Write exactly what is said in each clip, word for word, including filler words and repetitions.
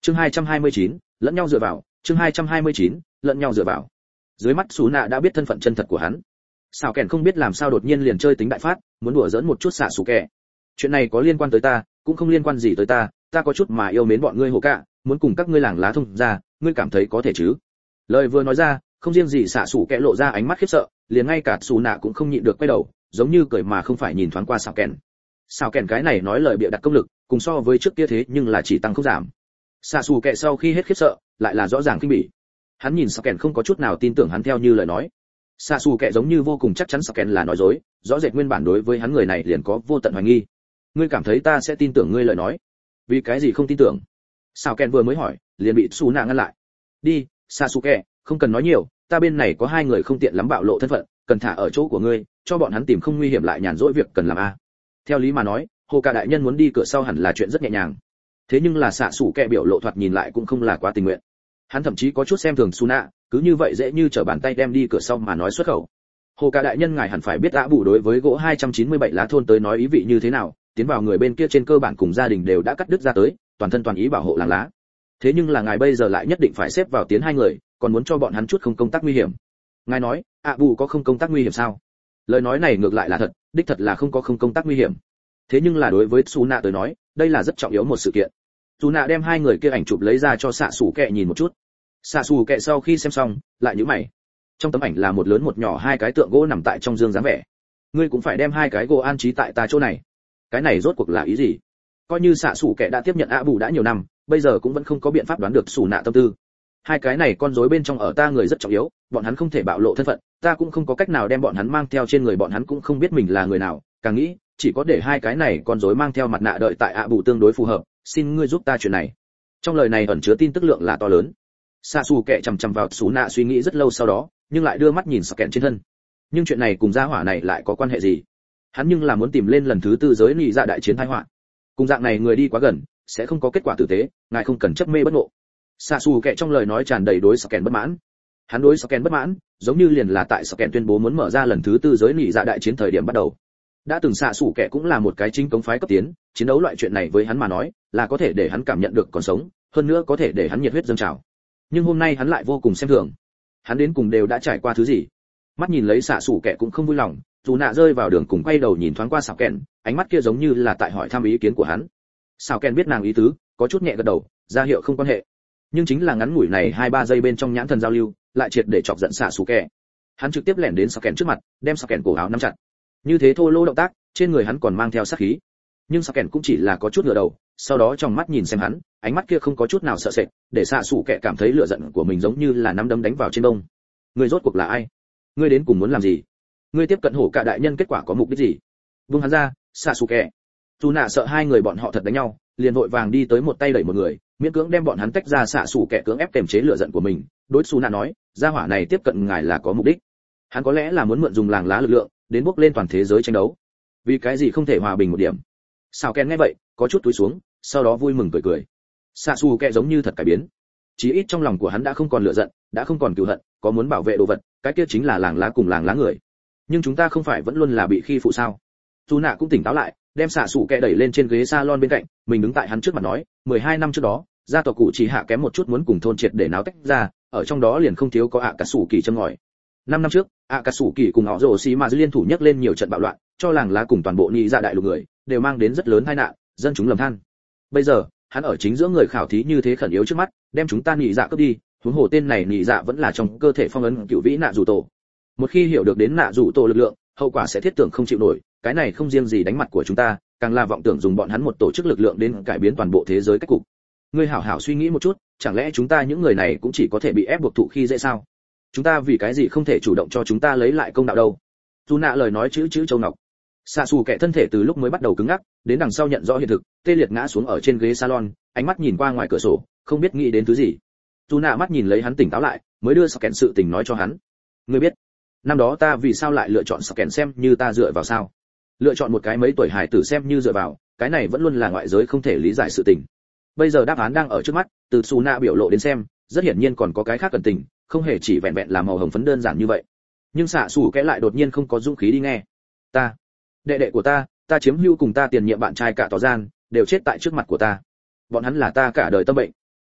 chương hai trăm hai mươi chín, lẫn nhau dựa vào, chương hai trăm hai mươi chín, lẫn nhau dựa vào. Dưới mắt Sú Nạ đã biết thân phận chân thật của hắn. Sào kèn không biết làm sao đột nhiên liền chơi tính đại phát, muốn đùa giỡn một chút xạ sủ kẹ. Chuyện này có liên quan tới ta, cũng không liên quan gì tới ta, ta có chút mà yêu mến bọn ngươi hồ cả, muốn cùng các ngươi làng lá thông ra, ngươi cảm thấy có thể chứ? Lời vừa nói ra, không riêng gì xạ sủ kẹ lộ ra ánh mắt khiếp sợ, liền ngay cả Sú Nạ cũng không nhịn được quay đầu, giống như cười mà không phải nhìn thoáng qua Sào kèn. Sào kèn cái này nói lời bịa đặt công lực, cùng so với trước kia thế nhưng là chỉ tăng không giảm. Xạ sủ kẹ sau khi hết khiếp sợ, lại là rõ ràng kinh bỉ. Hắn nhìn Sào kèn không có chút nào tin tưởng hắn theo như lời nói. Xạ xù kệ giống như vô cùng chắc chắn Sào kèn là nói dối, rõ rệt nguyên bản đối với hắn người này liền có vô tận hoài nghi. Ngươi cảm thấy ta sẽ tin tưởng ngươi lời nói? Vì cái gì không tin tưởng? Sào kèn vừa mới hỏi, liền bị Sú Nạ ngăn lại. Đi, xạ xù kệ, không cần nói nhiều, ta bên này có hai người không tiện lắm bạo lộ thân phận, cần thả ở chỗ của ngươi, cho bọn hắn tìm không nguy hiểm lại nhàn rỗi việc cần làm a. Theo lý mà nói, hồ cả đại nhân muốn đi cửa sau hẳn là chuyện rất nhẹ nhàng. Thế nhưng là xạ xù kệ biểu lộ thoạt nhìn lại cũng không là quá tình nguyện. Hắn thậm chí có chút xem thường Sú Nạ, cứ như vậy dễ như trở bàn tay đem đi cửa sau mà nói xuất khẩu. Hồ cả đại nhân ngài hẳn phải biết ạ bù đối với gỗ hai trăm chín mươi bảy lá thôn tới nói ý vị như thế nào, tiến vào người bên kia trên cơ bản cùng gia đình đều đã cắt đứt ra tới, toàn thân toàn ý bảo hộ làng lá. Thế nhưng là ngài bây giờ lại nhất định phải xếp vào tiến hai người, còn muốn cho bọn hắn chút không công tác nguy hiểm. Ngài nói, ạ bù có không công tác nguy hiểm sao? Lời nói này ngược lại là thật, đích thật là không có không công tác nguy hiểm. Thế nhưng là đối với Sú Nạ tới nói, đây là rất trọng yếu một sự kiện. Sú Nạ đem hai người kia ảnh chụp lấy ra cho xạ xù kệ nhìn một chút. Xạ xù kệ sau khi xem xong, lại nhíu mày. Trong tấm ảnh là một lớn một nhỏ hai cái tượng gỗ nằm tại trong dương dáng vẻ. Ngươi cũng phải đem hai cái gỗ an trí tại ta chỗ này. Cái này rốt cuộc là ý gì? Coi như xạ xù kệ đã tiếp nhận ạ bù đã nhiều năm, bây giờ cũng vẫn không có biện pháp đoán được Sú Nạ tâm tư. Hai cái này con rối bên trong ở ta người rất trọng yếu, bọn hắn không thể bạo lộ thân phận, ta cũng không có cách nào đem bọn hắn mang theo trên người, bọn hắn cũng không biết mình là người nào, càng nghĩ, chỉ có để hai cái này con rối mang theo mặt nạ đợi tại ạ bù tương đối phù hợp, xin ngươi giúp ta chuyện này. Trong lời này ẩn chứa tin tức lượng là to lớn. Xạ xù kệ chằm chằm vào Sú Nạ suy nghĩ rất lâu sau đó, nhưng lại đưa mắt nhìn Sào kèn trên thân. Nhưng chuyện này cùng gia hỏa này lại có quan hệ gì? Hắn nhưng là muốn tìm lên lần thứ tư giới nị dạ đại chiến tai họa. Cùng dạng này người đi quá gần, sẽ không có kết quả tử tế, ngài không cần chấp mê bất ngộ. Xạ xù kệ trong lời nói tràn đầy đối Sào kèn bất mãn. Hắn đối Sào kèn bất mãn, giống như liền là tại Sào kèn tuyên bố muốn mở ra lần thứ tư giới nị dạ đại chiến thời điểm bắt đầu. Đã từng xạ xù kệ cũng là một cái chính cống phái cấp tiến, chiến đấu loại chuyện này với hắn mà nói, là có thể để hắn cảm nhận được còn sống, hơn nữa có thể để hắn nhiệt huyết dâng trào. Nhưng hôm nay hắn lại vô cùng xem thường. Hắn đến cùng đều đã trải qua thứ gì? Mắt nhìn lấy xạ xù kệ cũng không vui lòng, dù nạ rơi vào đường cùng quay đầu nhìn thoáng qua Sào kèn, ánh mắt kia giống như là tại hỏi thăm ý kiến của hắn. Sào kèn biết nàng ý tứ, có chút nhẹ gật đầu, ra hiệu không quan hệ. Nhưng chính là ngắn ngủi này hai ba giây bên trong nhãn thần giao lưu, lại triệt để chọc giận xạ xù kệ. Hắn trực tiếp lẻn đến Sào kèn trước mặt, đem Sào kèn cổ áo nắm chặt. Như thế thô lỗ động tác, trên người hắn còn mang theo sát khí. Nhưng Sào kèn cũng chỉ là có chút ngửa đầu, sau đó trong mắt nhìn xem hắn, ánh mắt kia không có chút nào sợ sệt, để xạ xù kệ cảm thấy lửa giận của mình giống như là nắm đấm đánh vào trên đông. Ngươi rốt cuộc là ai? Ngươi đến cùng muốn làm gì? Ngươi tiếp cận hổ cả đại nhân kết quả có mục đích gì? Buông hắn ra, xạ xù kệ. Dù nạ sợ hai người bọn họ thật đánh nhau, liền vội vàng đi tới một tay đẩy một người, miễn cưỡng đem bọn hắn tách ra. Xạ xù kệ cưỡng ép kiềm chế lửa giận của mình, đối Sú Nạ nói, gia hỏa này tiếp cận ngài là có mục đích. Hắn có lẽ là muốn mượn dùng làng lá lực lượng, đến bước lên toàn thế giới tranh đấu. Vì cái gì không thể hòa bình một điểm? Sào kèn nghe vậy, có chút túi xuống, sau đó vui mừng cười cười. Xạ xù kệ giống như thật cải biến. Chí ít trong lòng của hắn đã không còn lửa giận, đã không còn cừu hận, có muốn bảo vệ đồ vật, cái kia chính là làng lá cùng làng lá người. Nhưng chúng ta không phải vẫn luôn là bị khi phụ sao? Sú Nạ cũng tỉnh táo lại, đem xạ xù kệ đẩy lên trên ghế salon bên cạnh, mình đứng tại hắn trước mặt nói, mười hai năm trước đó, gia tộc cụ chỉ hạ kém một chút muốn cùng thôn triệt để náo tách ra, ở trong đó liền không thiếu có ạ cả sủ kỳ châm ngòi. Năm năm trước, ạ cả sủ kỳ cùng họ rồ xì mà liên thủ nhấc lên nhiều trận bạo loạn, cho làng lá cùng toàn bộ nhị dạ đại lục người đều mang đến rất lớn tai nạn, dân chúng lầm than. Bây giờ, hắn ở chính giữa người khảo thí như thế khẩn yếu trước mắt, đem chúng ta nhị dạ cướp đi, huống hồ tên này nhị dạ vẫn là trong cơ thể phong ấn cựu vĩ nạ rủ tổ. Một khi hiểu được đến nạ rủ tổ lực lượng, hậu quả sẽ thiết tưởng không chịu nổi, cái này không riêng gì đánh mặt của chúng ta, càng là vọng tưởng dùng bọn hắn một tổ chức lực lượng đến cải biến toàn bộ thế giới cách cục. Ngươi hảo hảo suy nghĩ một chút, chẳng lẽ chúng ta những người này cũng chỉ có thể bị ép buộc thụ khi dễ sao? Chúng ta vì cái gì không thể chủ động cho chúng ta lấy lại công đạo đâu? Dù nạ lời nói chữ chữ châu ngọc. Xạ xù kẻ thân thể từ lúc mới bắt đầu cứng ngắc, đến đằng sau nhận rõ hiện thực, tê liệt ngã xuống ở trên ghế salon, ánh mắt nhìn qua ngoài cửa sổ, không biết nghĩ đến thứ gì. Dù nạ mắt nhìn lấy hắn tỉnh táo lại, mới đưa Sken sự tình nói cho hắn. Ngươi biết, năm đó ta vì sao lại lựa chọn Sken xem như ta dựa vào sao? Lựa chọn một cái mấy tuổi hải tử xem như dựa vào, cái này vẫn luôn là ngoại giới không thể lý giải sự tình. Bây giờ đáp án đang ở trước mắt, từ Su nạ biểu lộ đến xem, rất hiển nhiên còn có cái khác cần tình, không hề chỉ vẹn vẹn là màu hồng phấn đơn giản như vậy. Nhưng xạ xù kẽ lại đột nhiên không có dũng khí đi nghe. Ta, đệ đệ của ta, ta chiếm hữu cùng ta tiền nhiệm bạn trai cả tỏ gian, đều chết tại trước mặt của ta. Bọn hắn là ta cả đời tâm bệnh.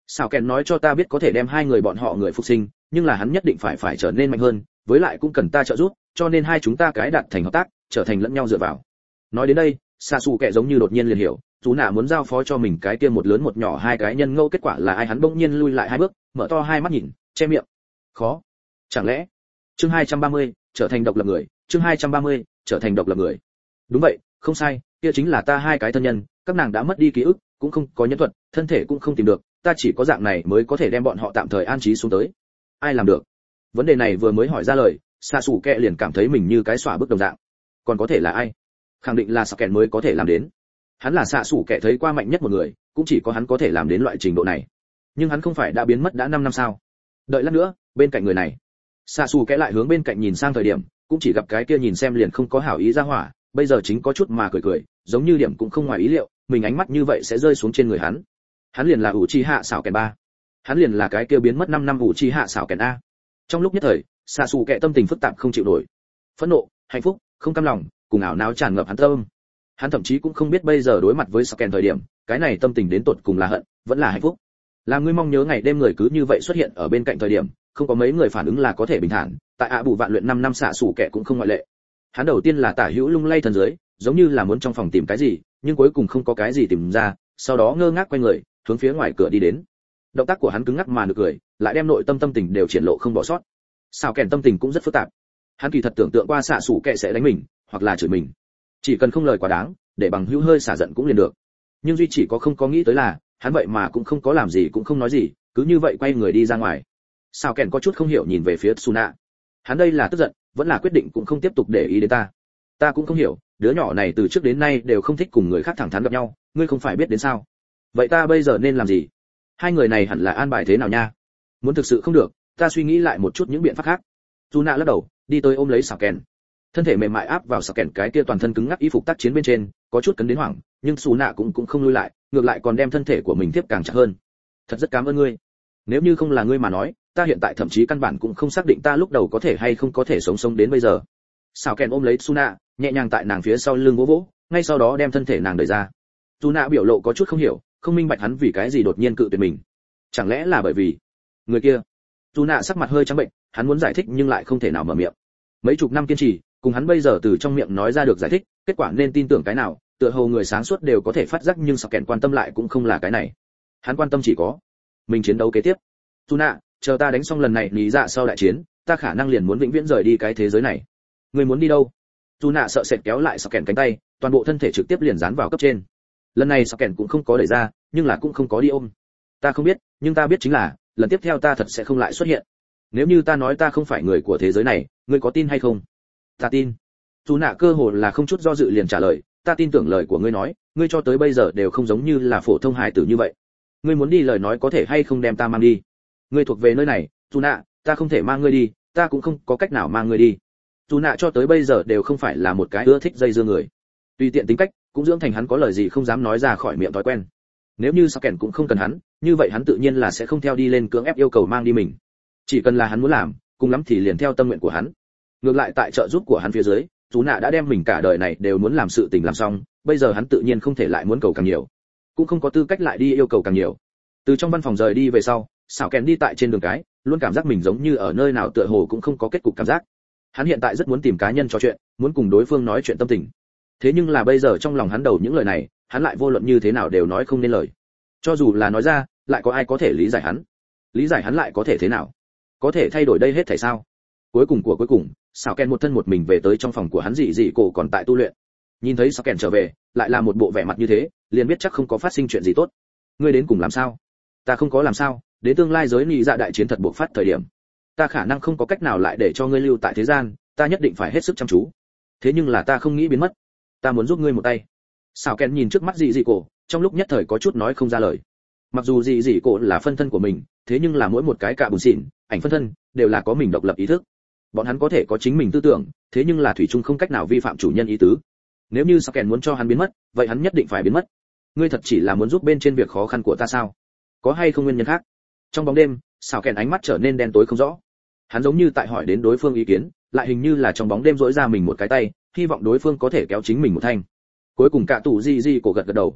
Sao kèn nói cho ta biết có thể đem hai người bọn họ người phục sinh, nhưng là hắn nhất định phải phải trở nên mạnh hơn, với lại cũng cần ta trợ giúp, cho nên hai chúng ta cái đạt thành hợp tác, trở thành lẫn nhau dựa vào. Nói đến đây, Sasuke giống như đột nhiên liền hiểu, chú nạ muốn giao phó cho mình cái kia một lớn một nhỏ hai cái nhân ngẫu, kết quả là ai, hắn bỗng nhiên lui lại hai bước, mở to hai mắt nhìn, che miệng. Khó. Chẳng lẽ? Chương hai trăm ba mươi, trở thành độc lập người, chương hai trăm ba mươi, trở thành độc lập người. Đúng vậy, không sai, kia chính là ta hai cái thân nhân, các nàng đã mất đi ký ức, cũng không có nhân thuật, thân thể cũng không tìm được, ta chỉ có dạng này mới có thể đem bọn họ tạm thời an trí xuống tới. Ai làm được? Vấn đề này vừa mới hỏi ra lời, Sasuke liền cảm thấy mình như cái xỏa bước đồng dạng. Còn có thể là ai? Khẳng định là Sasuke mới có thể làm đến. Hắn là Sasuke thấy qua mạnh nhất một người, cũng chỉ có hắn có thể làm đến loại trình độ này. Nhưng hắn không phải đã biến mất đã năm năm sao? Đợi lát nữa, bên cạnh người này, Sasuke lại hướng bên cạnh nhìn sang thời điểm, cũng chỉ gặp cái kia nhìn xem liền không có hảo ý ra hỏa, bây giờ chính có chút mà cười cười, giống như điểm cũng không ngoài ý liệu, mình ánh mắt như vậy sẽ rơi xuống trên người hắn. Hắn liền là Uchiha Sasuke ba. Hắn liền là cái kia biến mất năm năm Uchiha Sasuke a. Trong lúc nhất thời, Sasuke tâm tình phức tạp không chịu nổi. Phẫn nộ, hạnh phúc, không cam lòng, cùng ảo não tràn ngập hắn tâm. Hắn thậm chí cũng không biết bây giờ đối mặt với Sasuke thời điểm, cái này tâm tình đến tột cùng là hận, vẫn là hạnh phúc. Làm ngươi mong nhớ ngày đêm người cứ như vậy xuất hiện ở bên cạnh thời điểm, không có mấy người phản ứng là có thể bình thản, tại ạ bù vạn luyện năm năm Sasuke cũng không ngoại lệ. Hắn đầu tiên là tả hữu lung lay thần dưới, giống như là muốn trong phòng tìm cái gì, nhưng cuối cùng không có cái gì tìm ra, sau đó ngơ ngác quay người, hướng phía ngoài cửa đi đến. Động tác của hắn cứng ngắc mà nực cười, lại đem nội tâm tâm tình đều triển lộ không bỏ sót. Sao kèn tâm tình cũng rất phức tạp. Hắn kỳ thật tưởng tượng qua xạ sủ kệ sẽ đánh mình, hoặc là chửi mình. Chỉ cần không lời quá đáng, để bằng hữu hơi xả giận cũng liền được. Nhưng duy chỉ có không có nghĩ tới là, hắn vậy mà cũng không có làm gì cũng không nói gì, cứ như vậy quay người đi ra ngoài. Sao kèn có chút không hiểu nhìn về phía Tsuna. Hắn đây là tức giận, vẫn là quyết định cũng không tiếp tục để ý đến ta. Ta cũng không hiểu, đứa nhỏ này từ trước đến nay đều không thích cùng người khác thẳng thắn gặp nhau, ngươi không phải biết đến sao? Vậy ta bây giờ nên làm gì? Hai người này hẳn là an bài thế nào nha? Muốn thực sự không được, ta suy nghĩ lại một chút những biện pháp khác. Tsuna lắc đầu, đi tới ôm lấy Sao kèn. Thân thể mềm mại áp vào Sao kèn cái kia toàn thân cứng ngắc y phục tác chiến bên trên, có chút cấn đến hoảng, nhưng Tsuna cũng cũng không lui lại, ngược lại còn đem thân thể của mình tiếp càng chặt hơn. Thật rất cảm ơn ngươi. Nếu như không là ngươi mà nói, ta hiện tại thậm chí căn bản cũng không xác định ta lúc đầu có thể hay không có thể sống sống đến bây giờ. Sao kèn ôm lấy Tsuna, nhẹ nhàng tại nàng phía sau lưng vỗ vỗ, ngay sau đó đem thân thể nàng đẩy ra. Tsuna biểu lộ có chút không hiểu, không minh bạch hắn vì cái gì đột nhiên cự tuyệt mình. Chẳng lẽ là bởi vì người kia? Tsuna sắc mặt hơi trắng bệnh, hắn muốn giải thích nhưng lại không thể nào mở miệng. Mấy chục năm kiên trì, cùng hắn bây giờ từ trong miệng nói ra được giải thích, kết quả nên tin tưởng cái nào, tựa hồ người sáng suốt đều có thể phát giác, nhưng Sao kèn quan tâm lại cũng không là cái này. Hắn quan tâm chỉ có mình chiến đấu kế tiếp. Tsuna, chờ ta đánh xong lần này lý dạ sau đại chiến, ta khả năng liền muốn vĩnh viễn rời đi cái thế giới này. Ngươi muốn đi đâu? Tsuna sợ sệt kéo lại Sao kèn cánh tay, toàn bộ thân thể trực tiếp liền dán vào cấp trên. Lần này Sao kèn cũng không có đẩy ra, nhưng là cũng không có đi ôm. Ta không biết, nhưng ta biết chính là lần tiếp theo ta thật sẽ không lại xuất hiện. Nếu như ta nói ta không phải người của thế giới này, ngươi có tin hay không? Ta tin. Tsuna cơ hồ là không chút do dự liền trả lời, ta tin tưởng lời của ngươi nói, ngươi cho tới bây giờ đều không giống như là phổ thông hài tử như vậy. Ngươi muốn đi lời nói có thể hay không đem ta mang đi? Ngươi thuộc về nơi này, Tsuna, ta không thể mang ngươi đi, ta cũng không có cách nào mang ngươi đi. Tsuna cho tới bây giờ đều không phải là một cái ưa thích dây dưa người. Tùy tiện tính cách, cũng dưỡng thành hắn có lời gì không dám nói ra khỏi miệng thói quen. Nếu như Sao kèn cũng không cần hắn, như vậy hắn tự nhiên là sẽ không theo đi lên cưỡng ép yêu cầu mang đi mình. Chỉ cần là hắn muốn làm, cùng lắm thì liền theo tâm nguyện của hắn. Ngược lại tại trợ giúp của hắn phía dưới, Tsuna đã đem mình cả đời này đều muốn làm sự tình làm xong, bây giờ hắn tự nhiên không thể lại muốn cầu càng nhiều, cũng không có tư cách lại đi yêu cầu càng nhiều. Từ trong văn phòng rời đi về sau, Sao kèn đi tại trên đường cái, luôn cảm giác mình giống như ở nơi nào tựa hồ cũng không có kết cục cảm giác. Hắn hiện tại rất muốn tìm cá nhân trò chuyện, muốn cùng đối phương nói chuyện tâm tình. Thế nhưng là bây giờ trong lòng hắn đầu những lời này, hắn lại vô luận như thế nào đều nói không nên lời. Cho dù là nói ra, lại có ai có thể lý giải hắn? Lý giải hắn lại có thể thế nào? Có thể thay đổi đây hết thảy sao? Cuối cùng của cuối cùng, Sao kèn một thân một mình về tới trong phòng của hắn, dị dị cổ còn tại tu luyện. Nhìn thấy Sao kèn trở về, lại là một bộ vẻ mặt như thế, liền biết chắc không có phát sinh chuyện gì tốt. Ngươi đến cùng làm sao? Ta không có làm sao, đến tương lai giới nghị dạ đại chiến thật buộc phát thời điểm, ta khả năng không có cách nào lại để cho ngươi lưu tại thế gian, ta nhất định phải hết sức chăm chú. Thế nhưng là ta không nghĩ biến mất, ta muốn giúp ngươi một tay. Sao kèn nhìn trước mắt dị dị cổ, trong lúc nhất thời có chút nói không ra lời. Mặc dù dị dị cổ là phân thân của mình, thế nhưng là mỗi một cái cạ bùn xỉn, ảnh phân thân đều là có mình độc lập ý thức. Bọn hắn có thể có chính mình tư tưởng, thế nhưng là thủy chung không cách nào vi phạm chủ nhân ý tứ. Nếu như Sao kèn muốn cho hắn biến mất, vậy hắn nhất định phải biến mất. Ngươi thật chỉ là muốn giúp bên trên việc khó khăn của ta sao? Có hay không nguyên nhân khác? Trong bóng đêm, Sao kèn ánh mắt trở nên đen tối không rõ. Hắn giống như tại hỏi đến đối phương ý kiến, lại hình như là trong bóng đêm rỗi ra mình một cái tay, hy vọng đối phương có thể kéo chính mình một thanh. Cuối cùng cả tủ di di cổ gật gật đầu.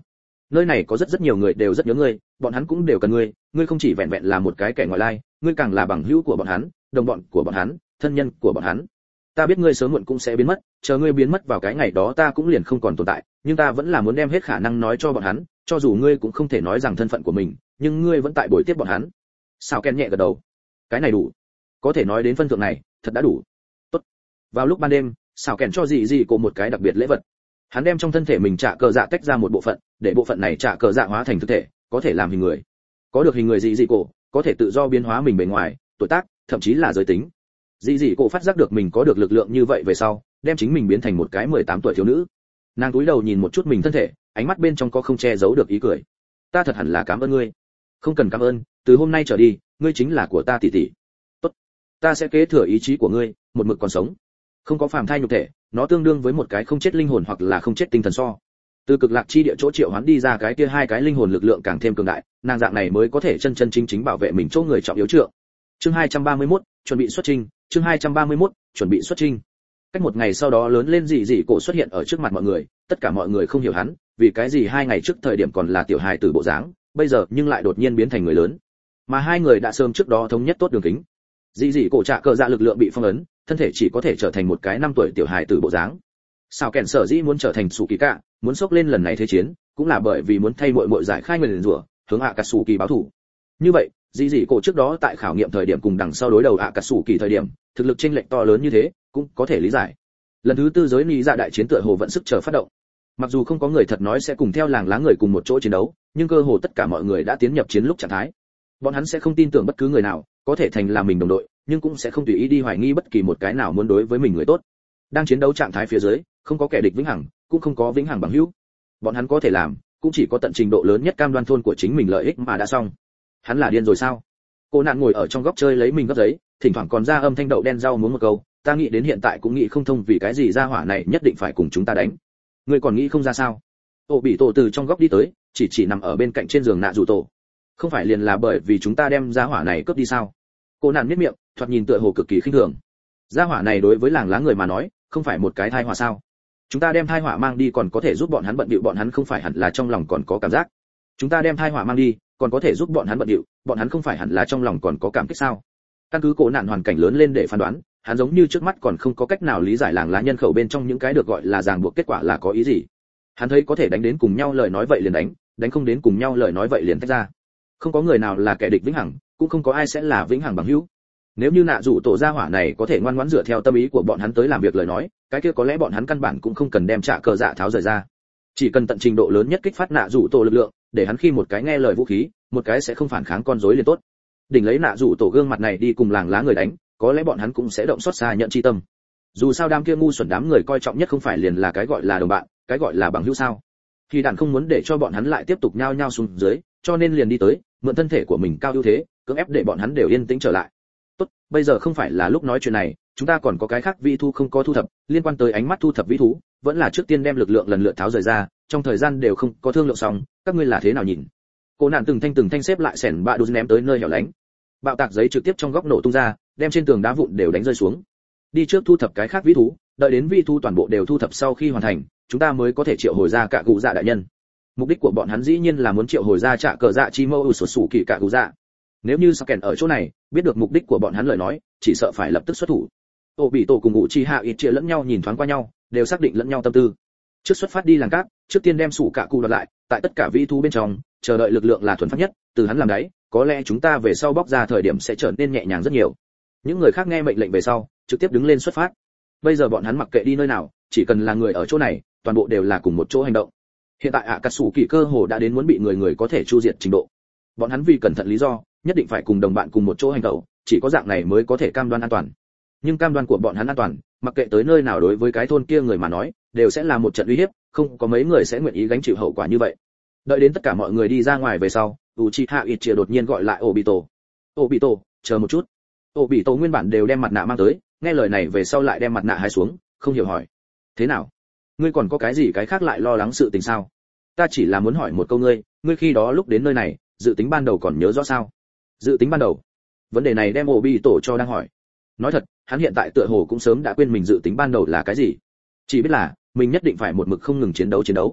nơi này có rất rất nhiều người đều rất nhớ ngươi, bọn hắn cũng đều cần ngươi, ngươi không chỉ vẹn vẹn là một cái kẻ ngoại lai, ngươi càng là bằng hữu của bọn hắn, đồng bọn của bọn hắn, thân nhân của bọn hắn. Ta biết ngươi sớm muộn cũng sẽ biến mất, chờ ngươi biến mất vào cái ngày đó ta cũng liền không còn tồn tại, nhưng ta vẫn là muốn đem hết khả năng nói cho bọn hắn, cho dù ngươi cũng không thể nói rằng thân phận của mình, nhưng ngươi vẫn tại buổi tiếp bọn hắn. Sao Ken nhẹ gật đầu. Cái này đủ. Có thể nói đến phân thượng này, thật đã đủ. Tốt. Vào lúc ban đêm, Sao Ken cho dì dì cô một cái đặc biệt lễ vật. Hắn đem trong thân thể mình trả cờ dạ tách ra một bộ phận, để bộ phận này trả cờ dạ hóa thành thực thể, có thể làm hình người. Có được hình người dì dì cô, có thể tự do biến hóa mình bề ngoài, tuổi tác, thậm chí là giới tính. Dì dì cô phát giác được mình có được lực lượng như vậy về sau, đem chính mình biến thành một cái mười tám tuổi thiếu nữ. Nàng cúi đầu nhìn một chút mình thân thể, ánh mắt bên trong có không che giấu được ý cười. Ta thật hẳn là cảm ơn ngươi. Không cần cảm ơn, từ hôm nay trở đi, ngươi chính là của ta tỷ tỷ. Tốt, ta sẽ kế thừa ý chí của ngươi, một mực còn sống. Không có phàm thai nhục thể, nó tương đương với một cái không chết linh hồn hoặc là không chết tinh thần so. Từ cực lạc chi địa chỗ triệu hoán đi ra cái kia hai cái linh hồn lực lượng càng thêm cường đại, nàng dạng này mới có thể chân chân chính chính bảo vệ mình chỗ người trọng yếu trượng. Chương hai trăm ba mươi mốt, chuẩn bị xuất trình, chương hai trăm ba mươi mốt, chuẩn bị xuất trình. Cách một ngày sau đó lớn lên dị dị cổ xuất hiện ở trước mặt mọi người, tất cả mọi người không hiểu hắn, vì cái gì hai ngày trước thời điểm còn là tiểu hài tử bộ dáng, bây giờ nhưng lại đột nhiên biến thành người lớn. Mà hai người đã sớm trước đó thống nhất tốt đường kính. Dị dị cổ trả cờ dạ lực lượng bị phong ấn, thân thể chỉ có thể trở thành một cái năm tuổi tiểu hài tử bộ dáng. Sao Kèn sở dĩ muốn trở thành sủ kỳ cạ, muốn xốc lên lần này thế chiến, cũng là bởi vì muốn thay muội muội giải khai nguyền rủa, hướng ạ cà sủ kỳ báo thù. Như vậy, dị dị cổ trước đó tại khảo nghiệm thời điểm cùng đằng sau đối đầu ạ cà sủ kỳ thời điểm, thực lực chênh lệch to lớn như thế, cũng có thể lý giải. Lần thứ tư giới lý dạ đại chiến tựa hồ vẫn sức chờ phát động. Mặc dù không có người thật nói sẽ cùng theo làng lá người cùng một chỗ chiến đấu, nhưng cơ hồ tất cả mọi người đã tiến nhập chiến lúc trạng thái. Bọn hắn sẽ không tin tưởng bất cứ người nào có thể thành là mình đồng đội, nhưng cũng sẽ không tùy ý đi hoài nghi bất kỳ một cái nào muốn đối với mình người tốt. Đang chiến đấu trạng thái phía dưới, không có kẻ địch vĩnh hằng, cũng không có vĩnh hằng bằng hữu. Bọn hắn có thể làm, cũng chỉ có tận trình độ lớn nhất cam đoan thôn của chính mình lợi ích mà đã xong. Hắn là điên rồi sao? Cô nạn ngồi ở trong góc chơi lấy mình gấp giấy, thỉnh thoảng còn ra âm thanh đậu đen rau muốn một câu, ta nghĩ đến hiện tại cũng nghĩ không thông vì cái gì gia hỏa này nhất định phải cùng chúng ta đánh. Ngươi còn nghĩ không ra sao? Ô bị tổ từ trong góc đi tới, chỉ chỉ nằm ở bên cạnh trên giường nạ rủ tổ. Không phải liền là bởi vì chúng ta đem gia hỏa này cướp đi sao? Cô nạn nhếch miệng, thoạt nhìn tựa hồ cực kỳ khinh thường. Gia hỏa này đối với làng lá người mà nói, không phải một cái tai họa sao? Chúng ta đem tai họa mang đi còn có thể giúp bọn hắn bận bịu, bọn hắn không phải hẳn là trong lòng còn có cảm giác. Chúng ta đem tai họa mang đi, còn có thể giúp bọn hắn bận bịu, bọn hắn không phải hẳn là trong lòng còn có cảm kích sao? Căn cứ cổ nạn hoàn cảnh lớn lên để phán đoán, hắn giống như trước mắt còn không có cách nào lý giải làng lá nhân khẩu bên trong những cái được gọi là ràng buộc kết quả là có ý gì. Hắn thấy có thể đánh đến cùng nhau lời nói vậy liền đánh, đánh không đến cùng nhau lời nói vậy liền tách ra. Không có người nào là kẻ địch vĩnh hằng, cũng không có ai sẽ là vĩnh hằng bằng hữu. Nếu như nạ dụ tổ gia hỏa này có thể ngoan ngoãn dựa theo tâm ý của bọn hắn tới làm việc lời nói, cái kia có lẽ bọn hắn căn bản cũng không cần đem trả cờ dạ tháo rời ra. Chỉ cần tận trình độ lớn nhất kích phát nạ dụ tổ lực lượng, để hắn khi một cái nghe lời vũ khí, một cái sẽ không phản kháng con rối liền tốt. Đỉnh lấy nạ dụ tổ gương mặt này đi cùng làng lá người đánh, có lẽ bọn hắn cũng sẽ động xót xa nhận chi tâm. Dù sao đám kia ngu xuẩn đám người coi trọng nhất không phải liền là cái gọi là đồng bạn, cái gọi là bằng hữu sao? Khi đàn không muốn để cho bọn hắn lại tiếp tục nhao nhao xuống dưới, cho nên liền đi tới, mượn thân thể của mình cao ưu thế, cưỡng ép để bọn hắn đều yên tĩnh trở lại. Tốt, bây giờ không phải là lúc nói chuyện này, chúng ta còn có cái khác vi thu không có thu thập, liên quan tới ánh mắt thu thập vĩ thú, vẫn là trước tiên đem lực lượng lần lượt tháo rời ra, trong thời gian đều không có thương lượng xong, các ngươi là thế nào nhìn? Cô nạn từng thanh từng thanh xếp lại sẻn bạ đút ném tới nơi hẻo lánh. Bạo tạc giấy trực tiếp trong góc nổ tung ra, đem trên tường đá vụn đều đánh rơi xuống. Đi trước thu thập cái khác vĩ thú, đợi đến vĩ thú toàn bộ đều thu thập sau khi hoàn thành, chúng ta mới có thể triệu hồi ra cả cụ dạ đại nhân. Mục đích của bọn hắn dĩ nhiên là muốn triệu hồi ra trả cờ dạ chi mâu ủ sổ sủ kỳ cả cụ dạ. Nếu như Saki ở chỗ này, biết được mục đích của bọn hắn lời nói, chỉ sợ phải lập tức xuất thủ. Tô bị tổ cùng ngụ chi hạ ít chia lẫn nhau nhìn thoáng qua nhau, đều xác định lẫn nhau tâm tư. Trước xuất phát đi làng cát, trước tiên đem sủ cả cụ đoạt lại, tại tất cả vĩ thú bên trong, chờ đợi lực lượng là thuần pháp nhất, từ hắn làm đấy, có lẽ chúng ta về sau bóc ra thời điểm sẽ trở nên nhẹ nhàng rất nhiều. Những người khác nghe mệnh lệnh về sau, trực tiếp đứng lên xuất phát. Bây giờ bọn hắn mặc kệ đi nơi nào, chỉ cần là người ở chỗ này, toàn bộ đều là cùng một chỗ hành động. Hiện tại ạ cà sủ kỳ cơ hồ đã đến muốn bị người người có thể chu diệt trình độ. Bọn hắn vì cẩn thận lý do, nhất định phải cùng đồng bạn cùng một chỗ hành động, chỉ có dạng này mới có thể cam đoan an toàn. Nhưng cam đoan của bọn hắn an toàn, mặc kệ tới nơi nào đối với cái thôn kia người mà nói, đều sẽ là một trận uy hiếp, không có mấy người sẽ nguyện ý gánh chịu hậu quả như vậy. Đợi đến tất cả mọi người đi ra ngoài về sau, Uchiha Itchia đột nhiên gọi lại Obito. Obito, chờ một chút. Obito nguyên bản đều đem mặt nạ mang tới, nghe lời này về sau lại đem mặt nạ hái xuống, không hiểu hỏi. Thế nào? Ngươi còn có cái gì cái khác lại lo lắng sự tình sao? Ta chỉ là muốn hỏi một câu ngươi, ngươi khi đó lúc đến nơi này, dự tính ban đầu còn nhớ rõ sao? Dự tính ban đầu? Vấn đề này đem Obito cho đang hỏi. Nói thật, hắn hiện tại tựa hồ cũng sớm đã quên mình dự tính ban đầu là cái gì. Chỉ biết là, mình nhất định phải một mực không ngừng chiến đấu chiến đấu.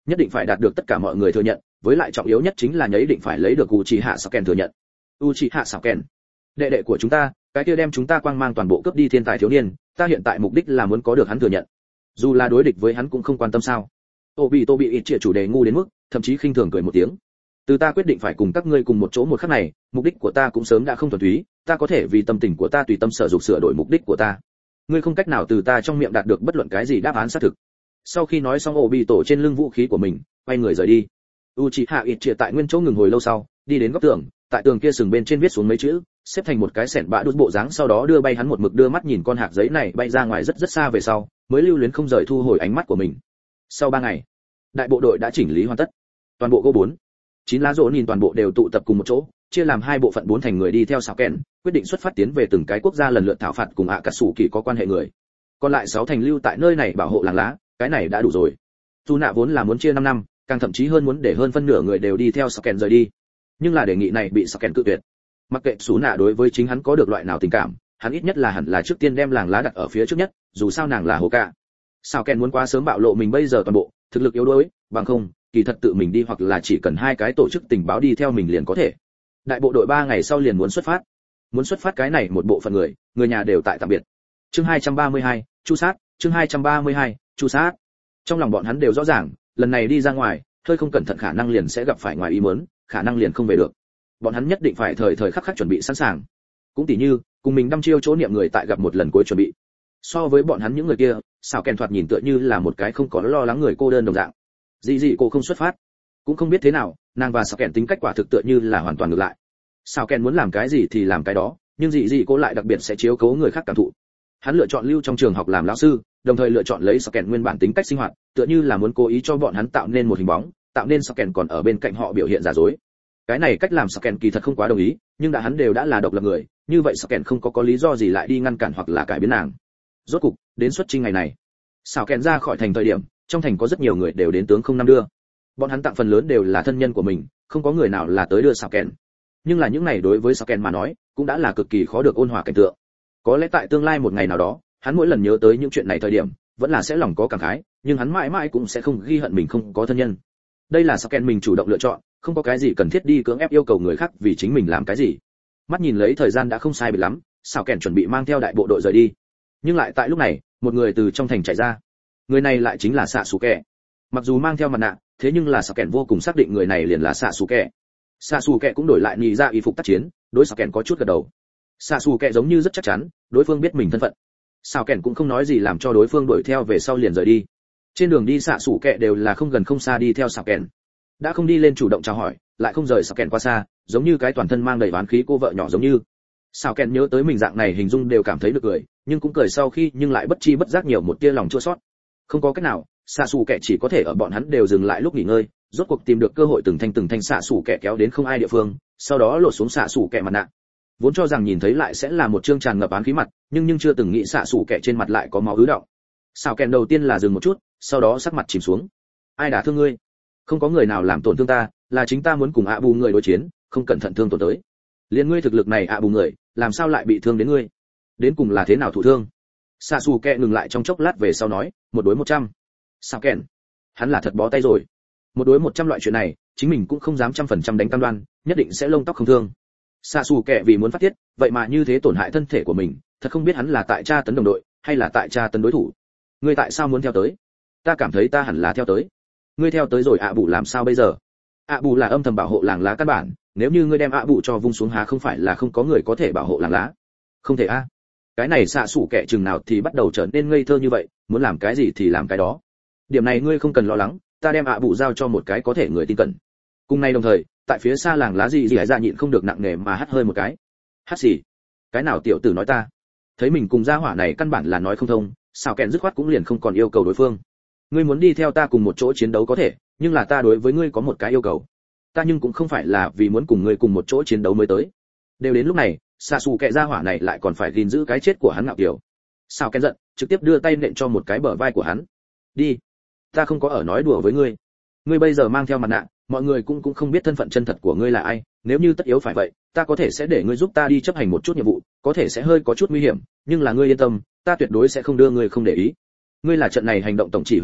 nhất định phải đạt được tất cả mọi người thừa nhận, với lại trọng yếu nhất chính là nhất định phải lấy được Uchiha Sasuke thừa nhận. Uchiha Sasuke, đệ đệ của chúng ta, cái kia đem chúng ta quang mang toàn bộ cướp đi thiên tài thiếu niên, ta hiện tại mục đích là muốn có được hắn thừa nhận. Dù là đối địch với hắn cũng không quan tâm sao? Obito bị ít trịa chủ đề ngu đến mức, thậm chí khinh thường cười một tiếng. Từ ta quyết định phải cùng các ngươi cùng một chỗ một khắc này, mục đích của ta cũng sớm đã không thuần túy, ta có thể vì tâm tình của ta tùy tâm sở dục sửa đổi mục đích của ta. Ngươi không cách nào từ ta trong miệng đạt được bất luận cái gì đáp án xác thực. Sau khi nói xong Obito trên lưng vũ khí của mình, quay người rời đi. Uchiha Itachi tại nguyên chỗ ngừng hồi lâu sau, đi đến góc tường, tại tường kia sừng bên trên viết xuống mấy chữ, xếp thành một cái sẹn bã đút bộ dáng, sau đó đưa bay hắn một mực đưa mắt nhìn con hạc giấy này bay ra ngoài rất rất xa về sau, mới lưu luyến không rời thu hồi ánh mắt của mình. Sau ba ngày, đại bộ đội đã chỉnh lý hoàn tất. Toàn bộ gỗ bốn, chín lá rỗ nhìn toàn bộ đều tụ tập cùng một chỗ, chia làm hai bộ phận bốn thành người đi theo Sào Kèn, quyết định xuất phát tiến về từng cái quốc gia lần lượt thảo phạt cùng ạ cà sủ kỳ có quan hệ người. Còn lại sáu thành lưu tại nơi này bảo hộ làng lá, cái này đã đủ rồi. Dù nạ vốn là muốn chia năm năm, càng thậm chí hơn muốn để hơn phân nửa người đều đi theo Sào Kèn rời đi. Nhưng là đề nghị này bị Sào Kèn cự tuyệt. Mặc kệ Sú nạ đối với chính hắn có được loại nào tình cảm, hắn ít nhất là hẳn là trước tiên đem làng lá đặt ở phía trước nhất, dù sao nàng là hồ cả. Sào Kèn muốn quá sớm bạo lộ mình bây giờ toàn bộ thực lực yếu đuối, bằng không, kỳ thật tự mình đi hoặc là chỉ cần hai cái tổ chức tình báo đi theo mình liền có thể. Đại bộ đội ba ngày sau liền muốn xuất phát. Muốn xuất phát cái này một bộ phận người, người nhà đều tại tạm biệt. Chương hai trăm ba mươi hai, chu sát, chương hai trăm ba mươi hai, chu sát. Trong lòng bọn hắn đều rõ ràng, lần này đi ra ngoài, hơi không cẩn thận khả năng liền sẽ gặp phải ngoài ý muốn, khả năng liền không về được. Bọn hắn nhất định phải thời thời khắc khắc chuẩn bị sẵn sàng. Cũng tỉ như, cùng mình đăm chiêu chỗ niệm người tại gặp một lần cuối chuẩn bị. So với bọn hắn những người kia, Sào Kèn thoạt nhìn tựa như là một cái không có lo lắng người cô đơn đồng dạng. Dị dị cô không xuất phát, cũng không biết thế nào, nàng và Sào Kèn tính cách quả thực tựa như là hoàn toàn ngược lại. Sào Kèn muốn làm cái gì thì làm cái đó, nhưng dị dị cô lại đặc biệt sẽ chiếu cố người khác cảm thụ. Hắn lựa chọn lưu trong trường học làm lão sư, đồng thời lựa chọn lấy Sào Kèn nguyên bản tính cách sinh hoạt, tựa như là muốn cố ý cho bọn hắn tạo nên một hình bóng, tạo nên Sào Kèn còn ở bên cạnh họ biểu hiện giả dối. Cái này cách làm Sào Kèn kỳ thật không quá đồng ý, nhưng đã hắn đều đã là độc lập người, như vậy Sào Kèn không có có lý do gì lại đi ngăn cản hoặc là cải biến nàng. Rốt cục, đến xuất chinh ngày này, Sào Kèn ra khỏi thành thời điểm, trong thành có rất nhiều người đều đến tướng không năm đưa. Bọn hắn tặng phần lớn đều là thân nhân của mình, không có người nào là tới đưa Sào Kèn. Nhưng là những này đối với Sào Kèn mà nói, cũng đã là cực kỳ khó được ôn hòa cảnh tượng. Có lẽ tại tương lai một ngày nào đó, hắn mỗi lần nhớ tới những chuyện này thời điểm, vẫn là sẽ lòng có cảm khái, nhưng hắn mãi mãi cũng sẽ không ghi hận mình không có thân nhân. Đây là Sào Kèn mình chủ động lựa chọn, không có cái gì cần thiết đi cưỡng ép yêu cầu người khác vì chính mình làm cái gì. Mắt nhìn lấy thời gian đã không sai biệt lắm, Sào Kèn chuẩn bị mang theo đại bộ đội rời đi. Nhưng lại tại lúc này, một người từ trong thành chạy ra. Người này lại chính là Sạ Sủ Kẻ. Mặc dù mang theo mặt nạ, thế nhưng là Sào Kèn vô cùng xác định người này liền là Sạ Sủ Kẻ. Sạ Sủ Kẻ cũng đổi lại nhị ra y phục tác chiến, đối Sào Kèn có chút gật đầu. Sạ Sủ Kẻ giống như rất chắc chắn, đối phương biết mình thân phận. Sào Kèn cũng không nói gì làm cho đối phương đuổi theo về sau liền rời đi. Trên đường đi Sạ Sủ Kẻ đều là không gần không xa đi theo Sào Kèn. Đã không đi lên chủ động chào hỏi, lại không rời Sào Kèn qua xa, giống như cái toàn thân mang đầy oán khí cô vợ nhỏ giống như. Sào Kèn nhớ tới mình dạng này hình dung đều cảm thấy được cười, nhưng cũng cười sau khi nhưng lại bất chi bất giác nhiều một tia lòng chua xót. Không có cách nào, Sạ Sủ Kẻ chỉ có thể ở bọn hắn đều dừng lại lúc nghỉ ngơi, rốt cuộc tìm được cơ hội từng thanh từng thanh Sạ Sủ Kẻ kéo đến không ai địa phương, sau đó lột xuống Sạ Sủ Kẻ mặt nạ. Vốn cho rằng nhìn thấy lại sẽ là một trương tràn ngập oán khí mặt, nhưng nhưng chưa từng nghĩ Sạ Sủ Kẻ trên mặt lại có máu ứ đọng. Sào Kèn đầu tiên là dừng một chút, sau đó sắc mặt chìm xuống. Ai đã thương ngươi? Không có người nào làm tổn thương ta, là chính ta muốn cùng ạ bù người đối chiến, không cẩn thận thương tổn tới. Liên ngươi thực lực này ạ bù người, làm sao lại bị thương đến ngươi? Đến cùng là thế nào thụ thương? Sạ Sủ Kẻ ngừng lại trong chốc lát về sau nói, một đối một trăm. Sào Kèn, hắn là thật bó tay rồi. Một đối một trăm loại chuyện này, chính mình cũng không dám trăm phần trăm đánh cam đoan, nhất định sẽ lông tóc không thương. Sạ Sủ Kẻ vì muốn phát tiết, vậy mà như thế tổn hại thân thể của mình, thật không biết hắn là tại tra tấn đồng đội, hay là tại tra tấn đối thủ. Ngươi tại sao muốn theo tới? Ta cảm thấy ta hẳn là theo tới. Ngươi theo tới rồi ạ bù làm sao bây giờ? ạ bù là âm thầm bảo hộ làng lá căn bản, nếu như ngươi đem ạ bù cho vung xuống há không phải là không có người có thể bảo hộ làng lá. Không thể a. Cái này Sạ Sủ Kẻ chừng nào thì bắt đầu trở nên ngây thơ như vậy, muốn làm cái gì thì làm cái đó. Điểm này ngươi không cần lo lắng, ta đem ạ bù giao cho một cái có thể người tin cẩn. Cùng này đồng thời, tại phía xa làng lá gì gì hải ra nhịn không được nặng nề mà hắt hơi một cái. Hắt gì? Cái nào tiểu tử nói ta? Thấy mình cùng gia hỏa này căn bản là nói không thông, Sào Kèn dứt khoát cũng liền không còn yêu cầu đối phương. Ngươi muốn đi theo ta cùng một chỗ chiến đấu có thể, nhưng là ta đối với ngươi có một cái yêu cầu. Ta nhưng cũng không phải là vì muốn cùng ngươi cùng một chỗ chiến đấu mới tới. Đều đến lúc này, Sạ Sủ Kẻ gia hỏa này lại còn phải gìn giữ cái chết của hắn ngạo kiều. Sào Kèn giận, trực tiếp đưa tay nện cho một cái bờ vai của hắn. Đi, ta không có ở nói đùa với ngươi. Ngươi bây giờ mang theo mặt nạ, mọi người cũng cũng không biết thân phận chân thật của ngươi là ai, nếu như tất yếu phải vậy, ta có thể sẽ để ngươi giúp ta đi chấp hành một chút nhiệm vụ, có thể sẽ hơi có chút nguy hiểm, nhưng là ngươi yên tâm, ta tuyệt đối sẽ không đưa ngươi không để ý. Ngươi là trận này hành động tổng chỉ huy quan,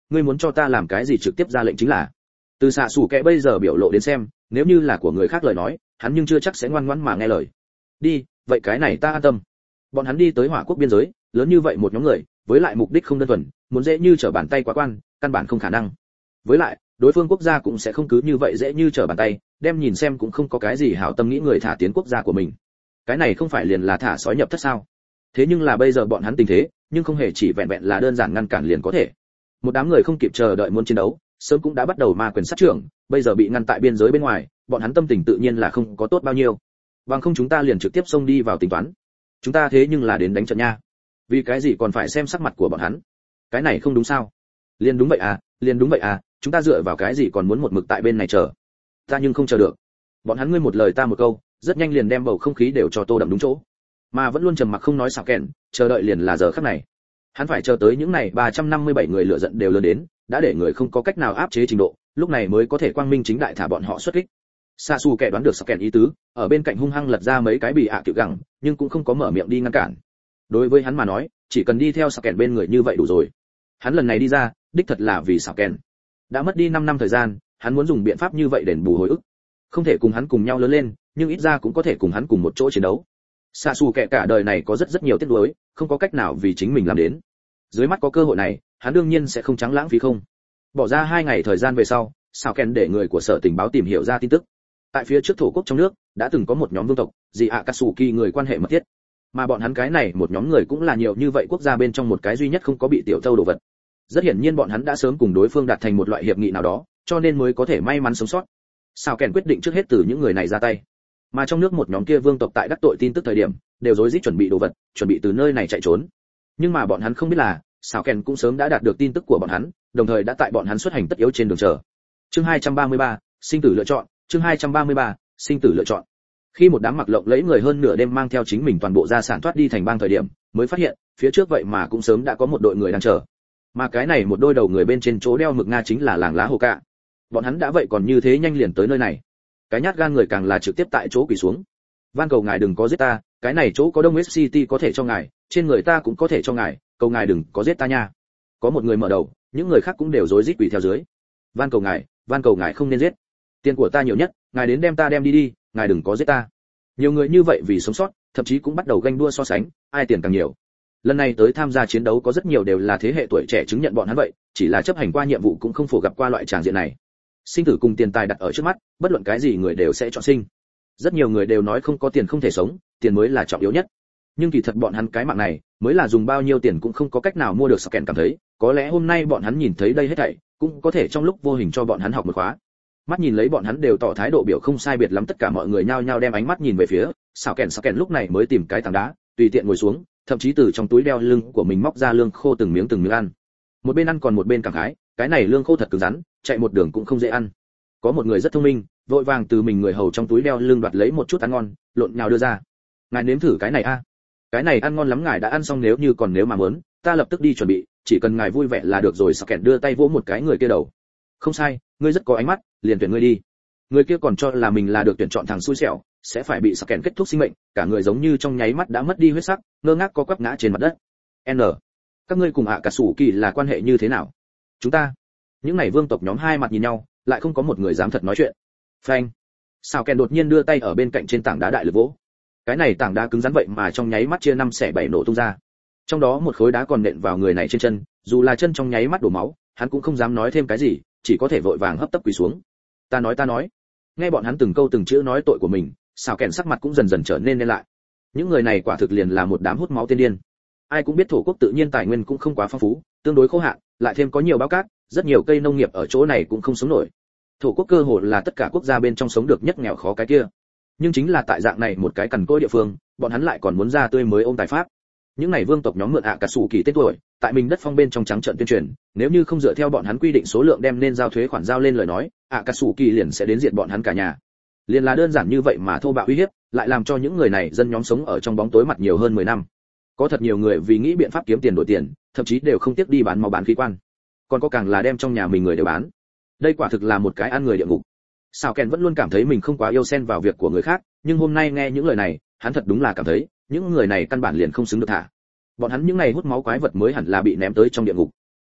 ngươi muốn cho ta làm cái gì trực tiếp ra lệnh chính là. Từ xạ sủ kẹ bây giờ biểu lộ đến xem, nếu như là của người khác lời nói, hắn nhưng chưa chắc sẽ ngoan ngoãn mà nghe lời. Đi, vậy cái này ta an tâm. Bọn hắn đi tới Hỏa Quốc biên giới, lớn như vậy một nhóm người, với lại mục đích không đơn thuần, muốn dễ như trở bàn tay quá quan, căn bản không khả năng. Với lại, đối phương quốc gia cũng sẽ không cứ như vậy dễ như trở bàn tay, đem nhìn xem cũng không có cái gì hảo tâm nghĩ người thả tiến quốc gia của mình. Cái này không phải liền là thả sói nhập thất sao? Thế nhưng là bây giờ bọn hắn tình thế, nhưng không hề chỉ vẹn vẹn là đơn giản ngăn cản liền có thể. Một đám người không kịp chờ đợi muốn chiến đấu, sớm cũng đã bắt đầu ma quyền sát trưởng, bây giờ bị ngăn tại biên giới bên ngoài, bọn hắn tâm tình tự nhiên là không có tốt bao nhiêu. Bằng không chúng ta liền trực tiếp xông đi vào tính toán. Chúng ta thế nhưng là đến đánh trận nha. Vì cái gì còn phải xem sắc mặt của bọn hắn? Cái này không đúng sao? Liền đúng vậy à, liền đúng vậy à, chúng ta dựa vào cái gì còn muốn một mực tại bên này chờ? Ta nhưng không chờ được. Bọn hắn ngươi một lời ta một câu, rất nhanh liền đem bầu không khí đều cho tô đậm đúng chỗ. Mà vẫn luôn trầm mặc không nói xạo kèn, chờ đợi liền là giờ khắc này. Hắn phải chờ tới những này ba trăm năm mươi bảy người lựa giận đều lớn đến, đã để người không có cách nào áp chế trình độ, lúc này mới có thể quang minh chính đại thả bọn họ xuất kích. Sa Su kẻ đoán được xạo kèn ý tứ, ở bên cạnh hung hăng lật ra mấy cái bị ạ à kiểu gẳng, nhưng cũng không có mở miệng đi ngăn cản. Đối với hắn mà nói, chỉ cần đi theo xạo kèn bên người như vậy đủ rồi. Hắn lần này đi ra, đích thật là vì xạo kèn. Đã mất đi năm năm thời gian, hắn muốn dùng biện pháp như vậy đền bù hồi ức. Không thể cùng hắn cùng nhau lớn lên, nhưng ít ra cũng có thể cùng hắn cùng một chỗ chiến đấu. Sa Su kẻ cả đời này có rất rất nhiều tiếc nuối, không có cách nào vì chính mình làm đến. Dưới mắt có cơ hội này, hắn đương nhiên sẽ không trắng lãng phí không. Bỏ ra hai ngày thời gian về sau, xạo kèn để người của sở tình báo tìm hiểu ra tin tức. Tại phía trước thổ quốc trong nước, đã từng có một nhóm vương tộc, gì ạ Katsuki người quan hệ mật thiết. Mà bọn hắn cái này một nhóm người cũng là nhiều như vậy quốc gia bên trong một cái duy nhất không có bị tiểu thâu đồ vật. Rất hiển nhiên bọn hắn đã sớm cùng đối phương đạt thành một loại hiệp nghị nào đó, cho nên mới có thể may mắn sống sót. Xạo kèn quyết định trước hết từ những người này ra tay. Mà trong nước một nhóm kia vương tộc tại đắc tội tin tức thời điểm, đều rối rít chuẩn bị đồ vật, chuẩn bị từ nơi này chạy trốn. Nhưng mà bọn hắn không biết là, xảo kèn cũng sớm đã đạt được tin tức của bọn hắn, đồng thời đã tại bọn hắn xuất hành tất yếu trên đường chờ. Chương hai trăm ba mươi ba, sinh tử lựa chọn, chương hai trăm ba mươi ba, sinh tử lựa chọn. Khi một đám mặc lộng lẫy người hơn nửa đêm mang theo chính mình toàn bộ gia sản thoát đi thành bang thời điểm, mới phát hiện, phía trước vậy mà cũng sớm đã có một đội người đang chờ. Mà cái này một đôi đầu người bên trên chỗ đeo mực nga chính là làng lá hồ cạ. Bọn hắn đã vậy còn như thế nhanh liền tới nơi này. Cái nhát gan người càng là trực tiếp tại chỗ quỳ xuống. Van cầu ngài đừng có giết ta, cái này chỗ có Đông West City có thể cho ngài, trên người ta cũng có thể cho ngài, cầu ngài đừng có giết ta nha. Có một người mở đầu, những người khác cũng đều rối rít quỳ theo dưới. Van cầu ngài, van cầu ngài không nên giết. Tiền của ta nhiều nhất, ngài đến đem ta đem đi đi, ngài đừng có giết ta. Nhiều người như vậy vì sống sót, thậm chí cũng bắt đầu ganh đua so sánh, ai tiền càng nhiều. Lần này tới tham gia chiến đấu có rất nhiều đều là thế hệ tuổi trẻ chứng nhận bọn hắn vậy, chỉ là chấp hành qua nhiệm vụ cũng không phổ gặp qua loại tràng diện này. Sinh tử cùng tiền tài đặt ở trước mắt, bất luận cái gì người đều sẽ chọn sinh. Rất nhiều người đều nói không có tiền không thể sống, tiền mới là trọng yếu nhất. Nhưng kỳ thật bọn hắn cái mạng này, mới là dùng bao nhiêu tiền cũng không có cách nào mua được. Scan cảm thấy, có lẽ hôm nay bọn hắn nhìn thấy đây hết thảy, cũng có thể trong lúc vô hình cho bọn hắn học một khóa. Mắt nhìn lấy bọn hắn đều tỏ thái độ biểu không sai biệt lắm, tất cả mọi người nhao nhao đem ánh mắt nhìn về phía xảo kèn. Xảo kèn lúc này mới tìm cái tảng đá, tùy tiện ngồi xuống, thậm chí từ trong túi đeo lưng của mình móc ra lương khô từng miếng từng miếng ăn. Một bên ăn còn một bên cảm khái, cái này lương khô thật cứng rắn, chạy một đường cũng không dễ ăn. Có một người rất thông minh, vội vàng từ mình người hầu trong túi đeo lưng đoạt lấy một chút ăn ngon, lộn nhào đưa ra. Ngài nếm thử cái này a, cái này ăn ngon lắm, ngài đã ăn xong, nếu như còn nếu mà muốn, ta lập tức đi chuẩn bị, chỉ cần ngài vui vẻ là được rồi. Sạc kẹn đưa tay vỗ một cái người kia đầu. Không sai, ngươi rất có ánh mắt, liền tuyển ngươi đi. Người kia còn cho là mình là được tuyển chọn thằng xui xẻo, sẽ phải bị sạc kẹn kết thúc sinh mệnh, cả người giống như trong nháy mắt đã mất đi huyết sắc, ngơ ngác co quắp ngã trên mặt đất. N, các ngươi cùng ạ cả sủ kỳ là quan hệ như thế nào? Chúng ta, những này vương tộc nhóm hai mặt nhìn nhau, lại không có một người dám thật nói chuyện. Phanh. Sào kèn đột nhiên đưa tay ở bên cạnh trên tảng đá đại lực vỗ. Cái này tảng đá cứng rắn vậy mà trong nháy mắt chia năm xẻ bảy nổ tung ra. Trong đó một khối đá còn nện vào người này trên chân, dù là chân trong nháy mắt đổ máu, hắn cũng không dám nói thêm cái gì, chỉ có thể vội vàng hấp tấp quỳ xuống. Ta nói ta nói. Nghe bọn hắn từng câu từng chữ nói tội của mình, Sào kèn sắc mặt cũng dần dần trở nên đen lại. Những người này quả thực liền là một đám hút máu tiên điên. Ai cũng biết thổ quốc tự nhiên tài nguyên cũng không quá phong phú, tương đối khô hạn, lại thêm có nhiều báo cát, rất nhiều cây nông nghiệp ở chỗ này cũng không sống nổi. Thổ quốc cơ hồ là tất cả quốc gia bên trong sống được nhất nghèo khó cái kia. Nhưng chính là tại dạng này một cái cằn cỗi địa phương, bọn hắn lại còn muốn ra tươi mới ôm tài pháp. Những này vương tộc nhóm mượn ạ cả sủ kỳ tên tuổi, tại mình đất phong bên trong trắng trợn tuyên truyền, nếu như không dựa theo bọn hắn quy định số lượng đem nên giao thuế khoản giao lên lời nói, ạ cả sủ kỳ liền sẽ đến diệt bọn hắn cả nhà. Liền là đơn giản như vậy mà thô bạo uy hiếp, lại làm cho những người này dân nhóm sống ở trong bóng tối mặt nhiều hơn mười năm. Có thật nhiều người vì nghĩ biện pháp kiếm tiền đổi tiền, thậm chí đều không tiếc đi bán máu bán khí quan. Còn có càng là đem trong nhà mình người đều bán. Đây quả thực là một cái ăn người địa ngục. Sào kèn vẫn luôn cảm thấy mình không quá yêu xen vào việc của người khác, nhưng hôm nay nghe những lời này, hắn thật đúng là cảm thấy, những người này căn bản liền không xứng được thả. Bọn hắn những này hút máu quái vật mới hẳn là bị ném tới trong địa ngục.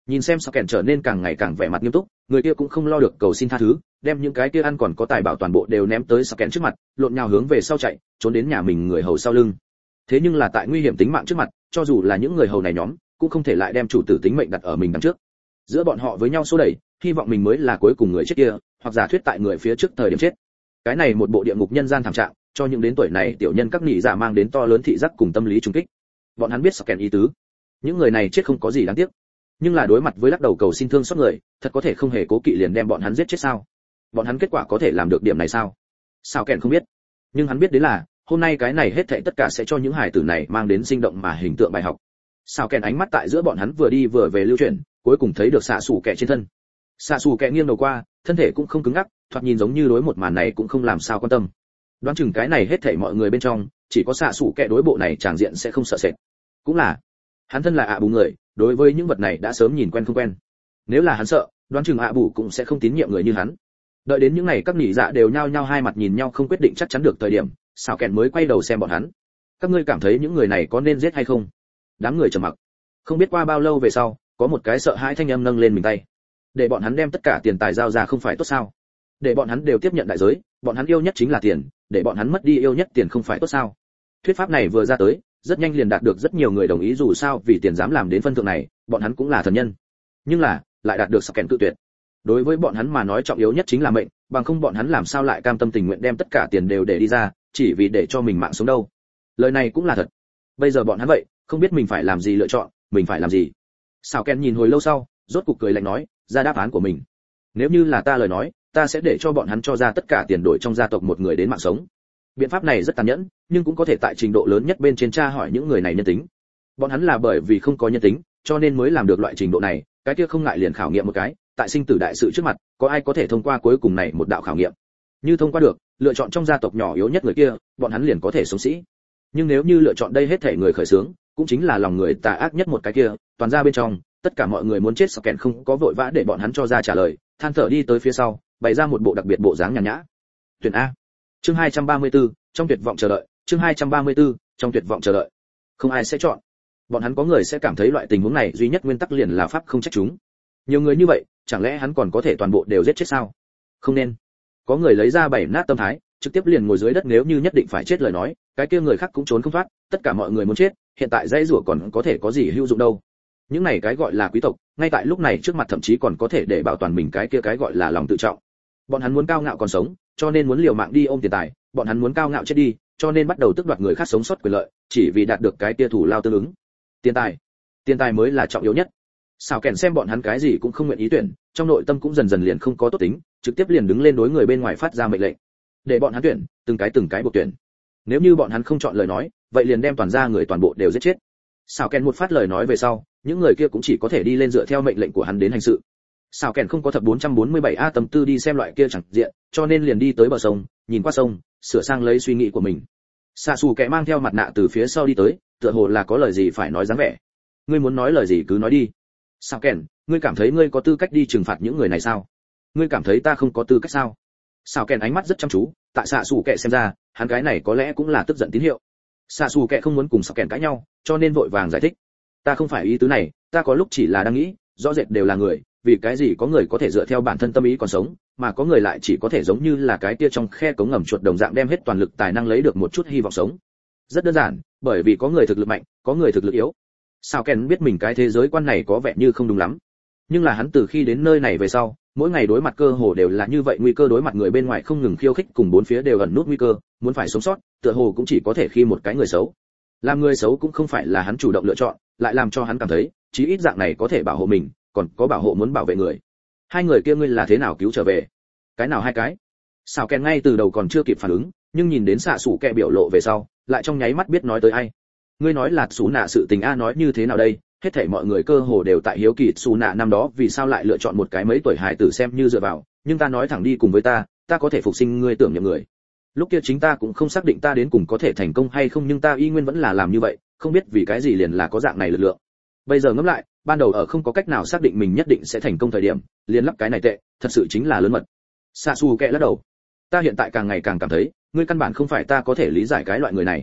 Nhìn xem sao kèn trở nên càng ngày càng vẻ mặt nghiêm túc, người kia cũng không lo được cầu xin tha thứ, đem những cái kia ăn còn có tài bảo toàn bộ đều ném tới sao kèn trước mặt, lộn nhào hướng về sau chạy, trốn đến nhà mình người hầu sau lưng. Thế nhưng là tại nguy hiểm tính mạng trước mặt, cho dù là những người hầu này nhóm, cũng không thể lại đem chủ tử tính mệnh đặt ở mình đằng trước. Giữa bọn họ với nhau xô đẩy, hy vọng mình mới là cuối cùng người chết kia, hoặc giả thuyết tại người phía trước thời điểm chết. Cái này một bộ địa ngục nhân gian thảm trạng, cho những đến tuổi này tiểu nhân các nhị giả mang đến to lớn thị giác cùng tâm lý trùng kích. Bọn hắn biết sao kèn ý tứ, những người này chết không có gì đáng tiếc, nhưng là đối mặt với lắc đầu cầu xin thương xót người, thật có thể không hề cố kỵ liền đem bọn hắn giết chết sao? Bọn hắn kết quả có thể làm được điểm này sao? Sao kèn không biết, nhưng hắn biết đến là hôm nay cái này hết thảy tất cả sẽ cho những hài tử này mang đến sinh động mà hình tượng bài học. Sao kèn ánh mắt tại giữa bọn hắn vừa đi vừa về lưu chuyển, cuối cùng thấy được xạ xù kẹ trên thân. Xạ xù kẹ nghiêng đầu qua, thân thể cũng không cứng ngắc, thoạt nhìn giống như đối một màn này cũng không làm sao quan tâm. Đoán chừng cái này hết thảy mọi người bên trong, chỉ có xạ xù kẹ đối bộ này tràng diện sẽ không sợ sệt. Cũng là, hắn thân là ạ bù người, đối với những vật này đã sớm nhìn quen không quen. Nếu là hắn sợ, đoán chừng ạ bù cũng sẽ không tín nhiệm người như hắn. Đợi đến những ngày các nhị dạ đều nhao nhao hai mặt nhìn nhau không quyết định chắc chắn được thời điểm, xảo kẹn mới quay đầu xem bọn hắn. Các ngươi cảm thấy những người này có nên giết hay không? Đám người trầm mặc. Không biết qua bao lâu về sau, có một cái sợ hãi thanh âm nâng lên mình tay. Để bọn hắn đem tất cả tiền tài giao ra không phải tốt sao? Để bọn hắn đều tiếp nhận đại giới, bọn hắn yêu nhất chính là tiền, để bọn hắn mất đi yêu nhất tiền không phải tốt sao? Thuyết pháp này vừa ra tới, rất nhanh liền đạt được rất nhiều người đồng ý, dù sao vì tiền dám làm đến phân thượng này, bọn hắn cũng là thần nhân. Nhưng là, lại đạt được sắc kèn cự tuyệt. Đối với bọn hắn mà nói trọng yếu nhất chính là mệnh, bằng không bọn hắn làm sao lại cam tâm tình nguyện đem tất cả tiền đều để đi ra, chỉ vì để cho mình mạng sống đâu. Lời này cũng là thật. Bây giờ bọn hắn vậy, không biết mình phải làm gì lựa chọn, mình phải làm gì. Sào Ken nhìn hồi lâu sau, rốt cục cười lạnh nói, ra đáp án của mình. Nếu như là ta lời nói, ta sẽ để cho bọn hắn cho ra tất cả tiền đổi trong gia tộc một người đến mạng sống. Biện pháp này rất tàn nhẫn, nhưng cũng có thể tại trình độ lớn nhất bên trên tra hỏi những người này nhân tính. Bọn hắn là bởi vì không có nhân tính, cho nên mới làm được loại trình độ này, cái kia không ngại liền khảo nghiệm một cái, tại sinh tử đại sự trước mặt, có ai có thể thông qua cuối cùng này một đạo khảo nghiệm. Như thông qua được, lựa chọn trong gia tộc nhỏ yếu nhất người kia, bọn hắn liền có thể sống sĩ. Nhưng nếu như lựa chọn đây hết thể người khởi xướng, cũng chính là lòng người tà ác nhất một cái kia, toàn ra bên trong, tất cả mọi người muốn chết Sọc Kèn không có vội vã để bọn hắn cho ra trả lời, than thở đi tới phía sau, bày ra một bộ đặc biệt bộ dáng nhàn nhã. Tuyển A. Chương hai trăm ba mươi tư, trong tuyệt vọng chờ đợi, chương hai trăm ba mươi tư, trong tuyệt vọng chờ đợi. Không ai sẽ chọn. Bọn hắn có người sẽ cảm thấy loại tình huống này duy nhất nguyên tắc liền là pháp không trách chúng. Nhiều người như vậy, chẳng lẽ hắn còn có thể toàn bộ đều giết chết sao? Không nên. Có người lấy ra bảy nát tâm thái, trực tiếp liền ngồi dưới đất, nếu như nhất định phải chết lời nói, cái kia người khác cũng trốn không thoát, tất cả mọi người muốn chết, hiện tại dây rủa còn có thể có gì hữu dụng đâu. Những này cái gọi là quý tộc, ngay tại lúc này trước mặt thậm chí còn có thể để bảo toàn mình cái kia cái gọi là lòng tự trọng. Bọn hắn muốn cao ngạo còn sống, cho nên muốn liều mạng đi ôm tiền tài, bọn hắn muốn cao ngạo chết đi, cho nên bắt đầu tước đoạt người khác sống sót quyền lợi, chỉ vì đạt được cái kia thủ lao tương ứng. Tiền tài, tiền tài mới là trọng yếu nhất. Sào Kèn xem bọn hắn cái gì cũng không nguyện ý tuyển, trong nội tâm cũng dần dần liền không có tốt tính, trực tiếp liền đứng lên đối người bên ngoài phát ra mệnh lệnh, để bọn hắn tuyển, từng cái từng cái buộc tuyển. Nếu như bọn hắn không chọn lời nói, vậy liền đem toàn gia người toàn bộ đều giết chết. Sào Kèn một phát lời nói về sau, những người kia cũng chỉ có thể đi lên dựa theo mệnh lệnh của hắn đến hành sự. Sào Kèn không có thập bốn trăm bốn mươi bảy a tâm tư đi xem loại kia chẳng diện, cho nên liền đi tới bờ sông, nhìn qua sông, sửa sang lấy suy nghĩ của mình. Sạ Sù Kẹ mang theo mặt nạ từ phía sau đi tới, tựa hồ là có lời gì phải nói dáng vẻ. Ngươi muốn nói lời gì cứ nói đi. Sào Kèn, ngươi cảm thấy ngươi có tư cách đi trừng phạt những người này sao? Ngươi cảm thấy ta không có tư cách sao? Sào Kèn ánh mắt rất chăm chú, tại Sạ Sù Kẹ xem ra, hắn cái này có lẽ cũng là tức giận tín hiệu. Sạ Sù Kẹ không muốn cùng Sào Kèn cãi nhau, cho nên vội vàng giải thích. Ta không phải ý tứ này, ta có lúc chỉ là đang nghĩ, rõ rệt đều là người, vì cái gì có người có thể dựa theo bản thân tâm ý còn sống, mà có người lại chỉ có thể giống như là cái kia trong khe cống ngầm chuột đồng dạng đem hết toàn lực tài năng lấy được một chút hy vọng sống. Rất đơn giản, bởi vì có người thực lực mạnh, có người thực lực yếu. Sao Ken biết mình cái thế giới quan này có vẻ như không đúng lắm, nhưng là hắn từ khi đến nơi này về sau, mỗi ngày đối mặt cơ hồ đều là như vậy, nguy cơ đối mặt người bên ngoài không ngừng khiêu khích, cùng bốn phía đều ẩn nút nguy cơ, muốn phải sống sót, tựa hồ cũng chỉ có thể khi một cái người xấu. Làm người xấu cũng không phải là hắn chủ động lựa chọn, lại làm cho hắn cảm thấy, chí ít dạng này có thể bảo hộ mình, còn có bảo hộ muốn bảo vệ người. Hai người kia ngươi là thế nào cứu trở về? Cái nào hai cái? Sao Ken ngay từ đầu còn chưa kịp phản ứng, nhưng nhìn đến Sạ Sủ Kẹ biểu lộ về sau, lại trong nháy mắt biết nói tới ai. Ngươi nói là Sú Nạ sự tình a, nói như thế nào đây? Hết thảy mọi người cơ hồ đều tại hiếu kỳ Sú Nạ năm đó vì sao lại lựa chọn một cái mấy tuổi hài tử xem như dựa vào, nhưng ta nói thẳng đi cùng với ta, ta có thể phục sinh ngươi tưởng nhầm người. Lúc kia chính ta cũng không xác định ta đến cùng có thể thành công hay không, nhưng ta y nguyên vẫn là làm như vậy, không biết vì cái gì liền là có dạng này lực lượng. Bây giờ ngẫm lại, ban đầu ở không có cách nào xác định mình nhất định sẽ thành công thời điểm, liền lắp cái này tệ, thật sự chính là lớn mật. Sạ Sù Kẹ lắc đầu. Ta hiện tại càng ngày càng cảm thấy, ngươi căn bản không phải ta có thể lý giải cái loại người này.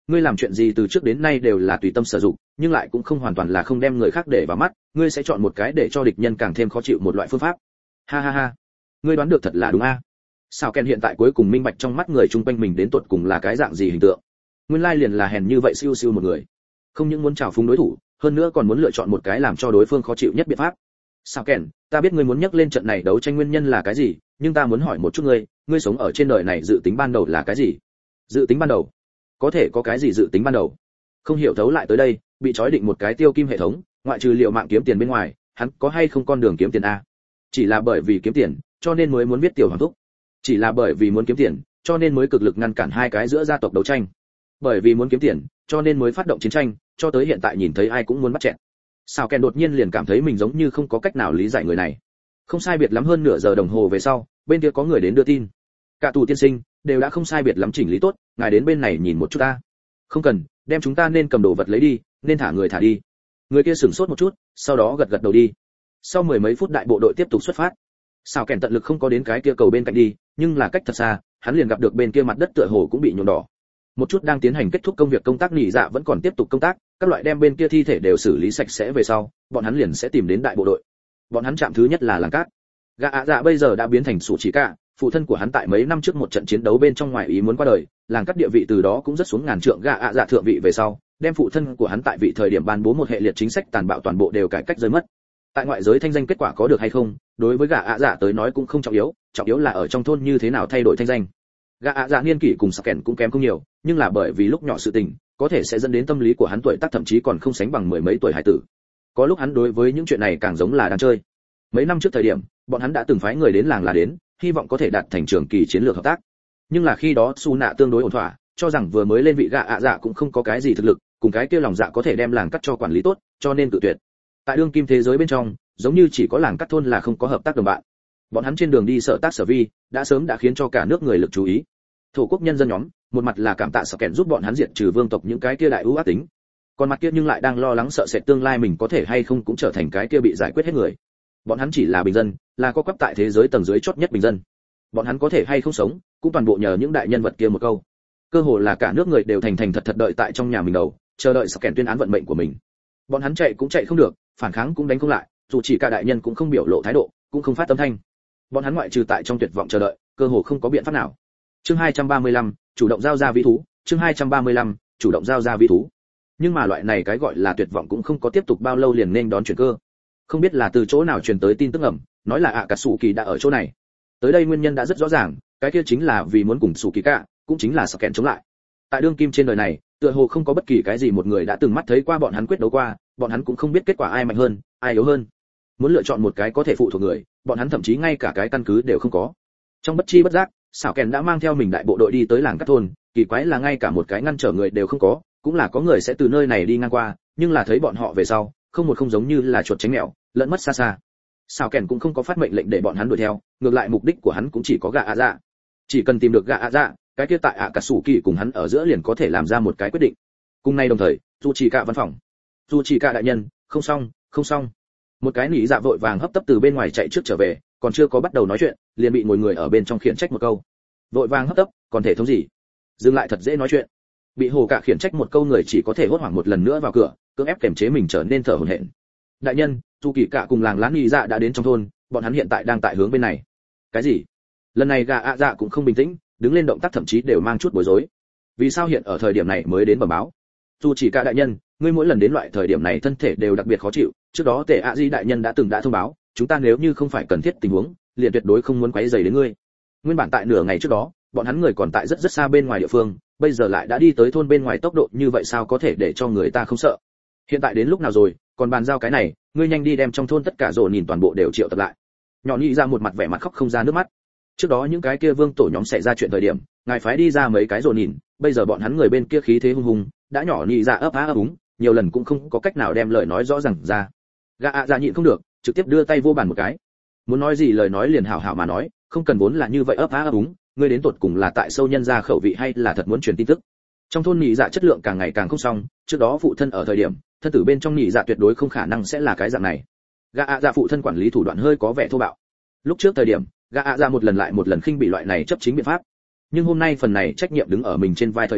ngươi làm chuyện gì từ trước đến nay đều là tùy tâm sử dụng, nhưng lại cũng không hoàn toàn là không đem người khác để vào mắt, ngươi sẽ chọn một cái để cho địch nhân càng thêm khó chịu một loại phương pháp. Ha ha ha, ngươi đoán được thật là đúng a. Sao Ken hiện tại cuối cùng minh bạch trong mắt người chung quanh mình đến tột cùng là cái dạng gì hình tượng. Nguyên lai liền là hèn như vậy siêu siêu một người, không những muốn trào phúng đối thủ, hơn nữa còn muốn lựa chọn một cái làm cho đối phương khó chịu nhất biện pháp. Sao Ken, ta biết ngươi muốn nhắc lên trận này đấu tranh nguyên nhân là cái gì, nhưng ta muốn hỏi một chút ngươi, ngươi sống ở trên đời này dự tính ban đầu là cái gì? Dự tính ban đầu? Có thể có cái gì dự tính ban đầu? Không hiểu thấu lại tới đây, bị trói định một cái tiêu kim hệ thống, ngoại trừ liệu mạng kiếm tiền bên ngoài, hắn có hay không con đường kiếm tiền a? Chỉ là bởi vì kiếm tiền, cho nên mới muốn viết tiểu hoàng thúc. Chỉ là bởi vì muốn kiếm tiền, cho nên mới cực lực ngăn cản hai cái giữa gia tộc đấu tranh. Bởi vì muốn kiếm tiền, cho nên mới phát động chiến tranh, cho tới hiện tại nhìn thấy ai cũng muốn bắt chẹt. Sao Ken đột nhiên liền cảm thấy mình giống như không có cách nào lý giải người này. Không sai biệt lắm hơn nửa giờ đồng hồ về sau, bên kia có người đến đưa tin. Cả tù tiên sinh đều đã không sai biệt lắm chỉnh lý tốt, ngài đến bên này nhìn một chút ta. Không cần, đem chúng ta nên cầm đồ vật lấy đi, nên thả người thả đi. Người kia sửng sốt một chút, sau đó gật gật đầu đi. Sau mười mấy phút đại bộ đội tiếp tục xuất phát. Sao Ken tận lực không có đến cái kia cầu bên cạnh đi, nhưng là cách thật xa, hắn liền gặp được bên kia mặt đất tựa hồ cũng bị nhuộm đỏ. Một chút đang tiến hành kết thúc công việc công tác nghỉ dạ vẫn còn tiếp tục công tác, các loại đem bên kia thi thể đều xử lý sạch sẽ về sau, bọn hắn liền sẽ tìm đến đại bộ đội. Bọn hắn chạm thứ nhất là làng cát. Gã ạ dạ bây giờ đã biến thành sủ chỉ cả, phụ thân của hắn tại mấy năm trước một trận chiến đấu bên trong ngoài ý muốn qua đời, làng cát địa vị từ đó cũng rất xuống ngàn trượng. Gã ạ dạ thượng vị về sau, đem phụ thân của hắn tại vị thời điểm ban bố một hệ liệt chính sách tàn bạo toàn bộ đều cải cách rơi mất. Tại ngoại giới thanh danh kết quả có được hay không, đối với gã ạ dạ tới nói cũng không trọng yếu, trọng yếu là ở trong thôn như thế nào thay đổi thanh danh. Gã ạ dạ niên kỷ cùng Sạc Kèn cũng kém không nhiều, nhưng là bởi vì lúc nhỏ sự tình, có thể sẽ dẫn đến tâm lý của hắn tuổi tác thậm chí còn không sánh bằng mười mấy tuổi hải tử. Có lúc hắn đối với những chuyện này càng giống là đang chơi. Mấy năm trước thời điểm, bọn hắn đã từng phái người đến làng là đến, hy vọng có thể đạt thành trường kỳ chiến lược hợp tác. Nhưng là khi đó Su Nạ tương đối ổn thỏa, cho rằng vừa mới lên vị gã ạ dạ cũng không có cái gì thực lực, cùng cái kia lòng dạ có thể đem làng cắt cho quản lý tốt, cho nên tự tuyệt. Tại đương kim thế giới bên trong, giống như chỉ có làng cắt thôn là không có hợp tác đồng bạn. Bọn hắn trên đường đi sở tác sở vi, đã sớm đã khiến cho cả nước người lực chú ý. Thổ quốc nhân dân nhóm, một mặt là cảm tạ Sạc Kèn giúp bọn hắn diệt trừ vương tộc những cái kia đại ưu ác tính, còn mặt kia nhưng lại đang lo lắng sợ sệt tương lai mình có thể hay không cũng trở thành cái kia bị giải quyết hết người. Bọn hắn chỉ là bình dân, là có quắp tại thế giới tầng dưới chót nhất bình dân. Bọn hắn có thể hay không sống, cũng toàn bộ nhờ những đại nhân vật kia một câu. Cơ hồ là cả nước người đều thành thành thật thật đợi tại trong nhà mình đầu, chờ đợi Sạc Kèn tuyên án vận mệnh của mình. Bọn hắn chạy cũng chạy không được, phản kháng cũng đánh không lại, dù chỉ cả đại nhân cũng không biểu lộ thái độ, cũng không phát âm thanh. Bọn hắn ngoại trừ tại trong tuyệt vọng chờ đợi, cơ hồ không có biện pháp nào. Chương hai trăm ba mươi lăm, chủ động giao ra vĩ thú, chương hai trăm ba mươi lăm, chủ động giao ra vĩ thú. Nhưng mà loại này cái gọi là tuyệt vọng cũng không có tiếp tục bao lâu liền nên đón chuyển cơ. Không biết là từ chỗ nào truyền tới tin tức ẩm, nói là ạ cả sủ kỳ đã ở chỗ này. Tới đây nguyên nhân đã rất rõ ràng, cái kia chính là vì muốn cùng sủ kỳ cả, cũng chính là Sạc Kèn chống lại. Tại đương kim trên đời này, tựa hồ không có bất kỳ cái gì một người đã từng mắt thấy qua bọn hắn quyết đấu qua, bọn hắn cũng không biết kết quả ai mạnh hơn, ai yếu hơn. Muốn lựa chọn một cái có thể phụ thuộc người, bọn hắn thậm chí ngay cả cái căn cứ đều không có. Trong bất chi bất giác, Sảo Kèn đã mang theo mình đại bộ đội đi tới làng cắt thôn, kỳ quái là ngay cả một cái ngăn trở người đều không có, cũng là có người sẽ từ nơi này đi ngang qua, nhưng là thấy bọn họ về sau, không một không giống như là chuột tránh mèo, lẫn mất xa xa. Sảo Kèn cũng không có phát mệnh lệnh để bọn hắn đuổi theo, ngược lại mục đích của hắn cũng chỉ có gã ạ dạ. Chỉ cần tìm được gã ạ dạ, cái kia tại ạ cả sủ kỳ cùng hắn ở giữa liền có thể làm ra một cái quyết định. Cùng nay đồng thời, dù chỉ cả văn phòng. Dù chỉ cả đại nhân, không xong, không xong. Một cái nỉ dạ vội vàng hấp tấp từ bên ngoài chạy trước trở về, còn chưa có bắt đầu nói chuyện, liền bị ngồi người ở bên trong khiển trách một câu. Vội vàng hấp tấp, còn thể thống gì? Dừng lại thật dễ nói chuyện. Bị hồ cả khiển trách một câu người chỉ có thể hốt hoảng một lần nữa vào cửa, cưỡng ép kiềm chế mình trở nên thở hổn hển. Đại nhân, dù kỳ cả cùng làng lán nỉ dạ đã đến trong thôn, bọn hắn hiện tại đang tại hướng bên này. Cái gì? Lần này gà ạ dạ cũng không bình tĩnh, đứng lên động tác thậm chí đều mang chút bối rối. Vì sao hiện ở thời điểm này mới đến bẩm báo? Dù chỉ cả đại nhân, ngươi mỗi lần đến loại thời điểm này thân thể đều đặc biệt khó chịu, trước đó tề ạ di đại nhân đã từng đã thông báo, chúng ta nếu như không phải cần thiết tình huống, liền tuyệt đối không muốn quấy rầy đến ngươi. Nguyên bản tại nửa ngày trước đó, bọn hắn người còn tại rất rất xa bên ngoài địa phương, bây giờ lại đã đi tới thôn bên ngoài, tốc độ như vậy sao có thể để cho người ta không sợ? Hiện tại đến lúc nào rồi, còn bàn giao cái này, ngươi nhanh đi đem trong thôn tất cả rồ nhìn toàn bộ đều triệu tập lại. Nhỏ nhị ra một mặt vẻ mặt khóc không ra nước mắt. Trước đó những cái kia vương tổ nhóm xảy ra chuyện thời điểm, ngài phái đi ra mấy cái rồ nhìn, bây giờ bọn hắn người bên kia khí thế hung hùng, đã nhỏ nhị ra ấp á ấp úng, nhiều lần cũng không có cách nào đem lời nói rõ ràng ra. Gã ạ dạ nhịn không được, trực tiếp đưa tay vô bàn một cái. Muốn nói gì lời nói liền hảo hảo mà nói, không cần vốn là như vậy ấp á ấp úng, ngươi đến tột cùng là tại sâu nhân ra khẩu vị hay là thật muốn truyền tin tức. Trong thôn nhị dạ chất lượng càng ngày càng không xong, trước đó phụ thân ở thời điểm, thân tử bên trong nhị dạ tuyệt đối không khả năng sẽ là cái dạng này. Gã ạ dạ phụ thân quản lý thủ đoạn hơi có vẻ thô bạo. Lúc trước thời điểm, gã ạ dạ một lần lại một lần khinh bị loại này chấp chính biện pháp. Nhưng hôm nay phần này trách nhiệm đứng ở mình trên vai thời điểm,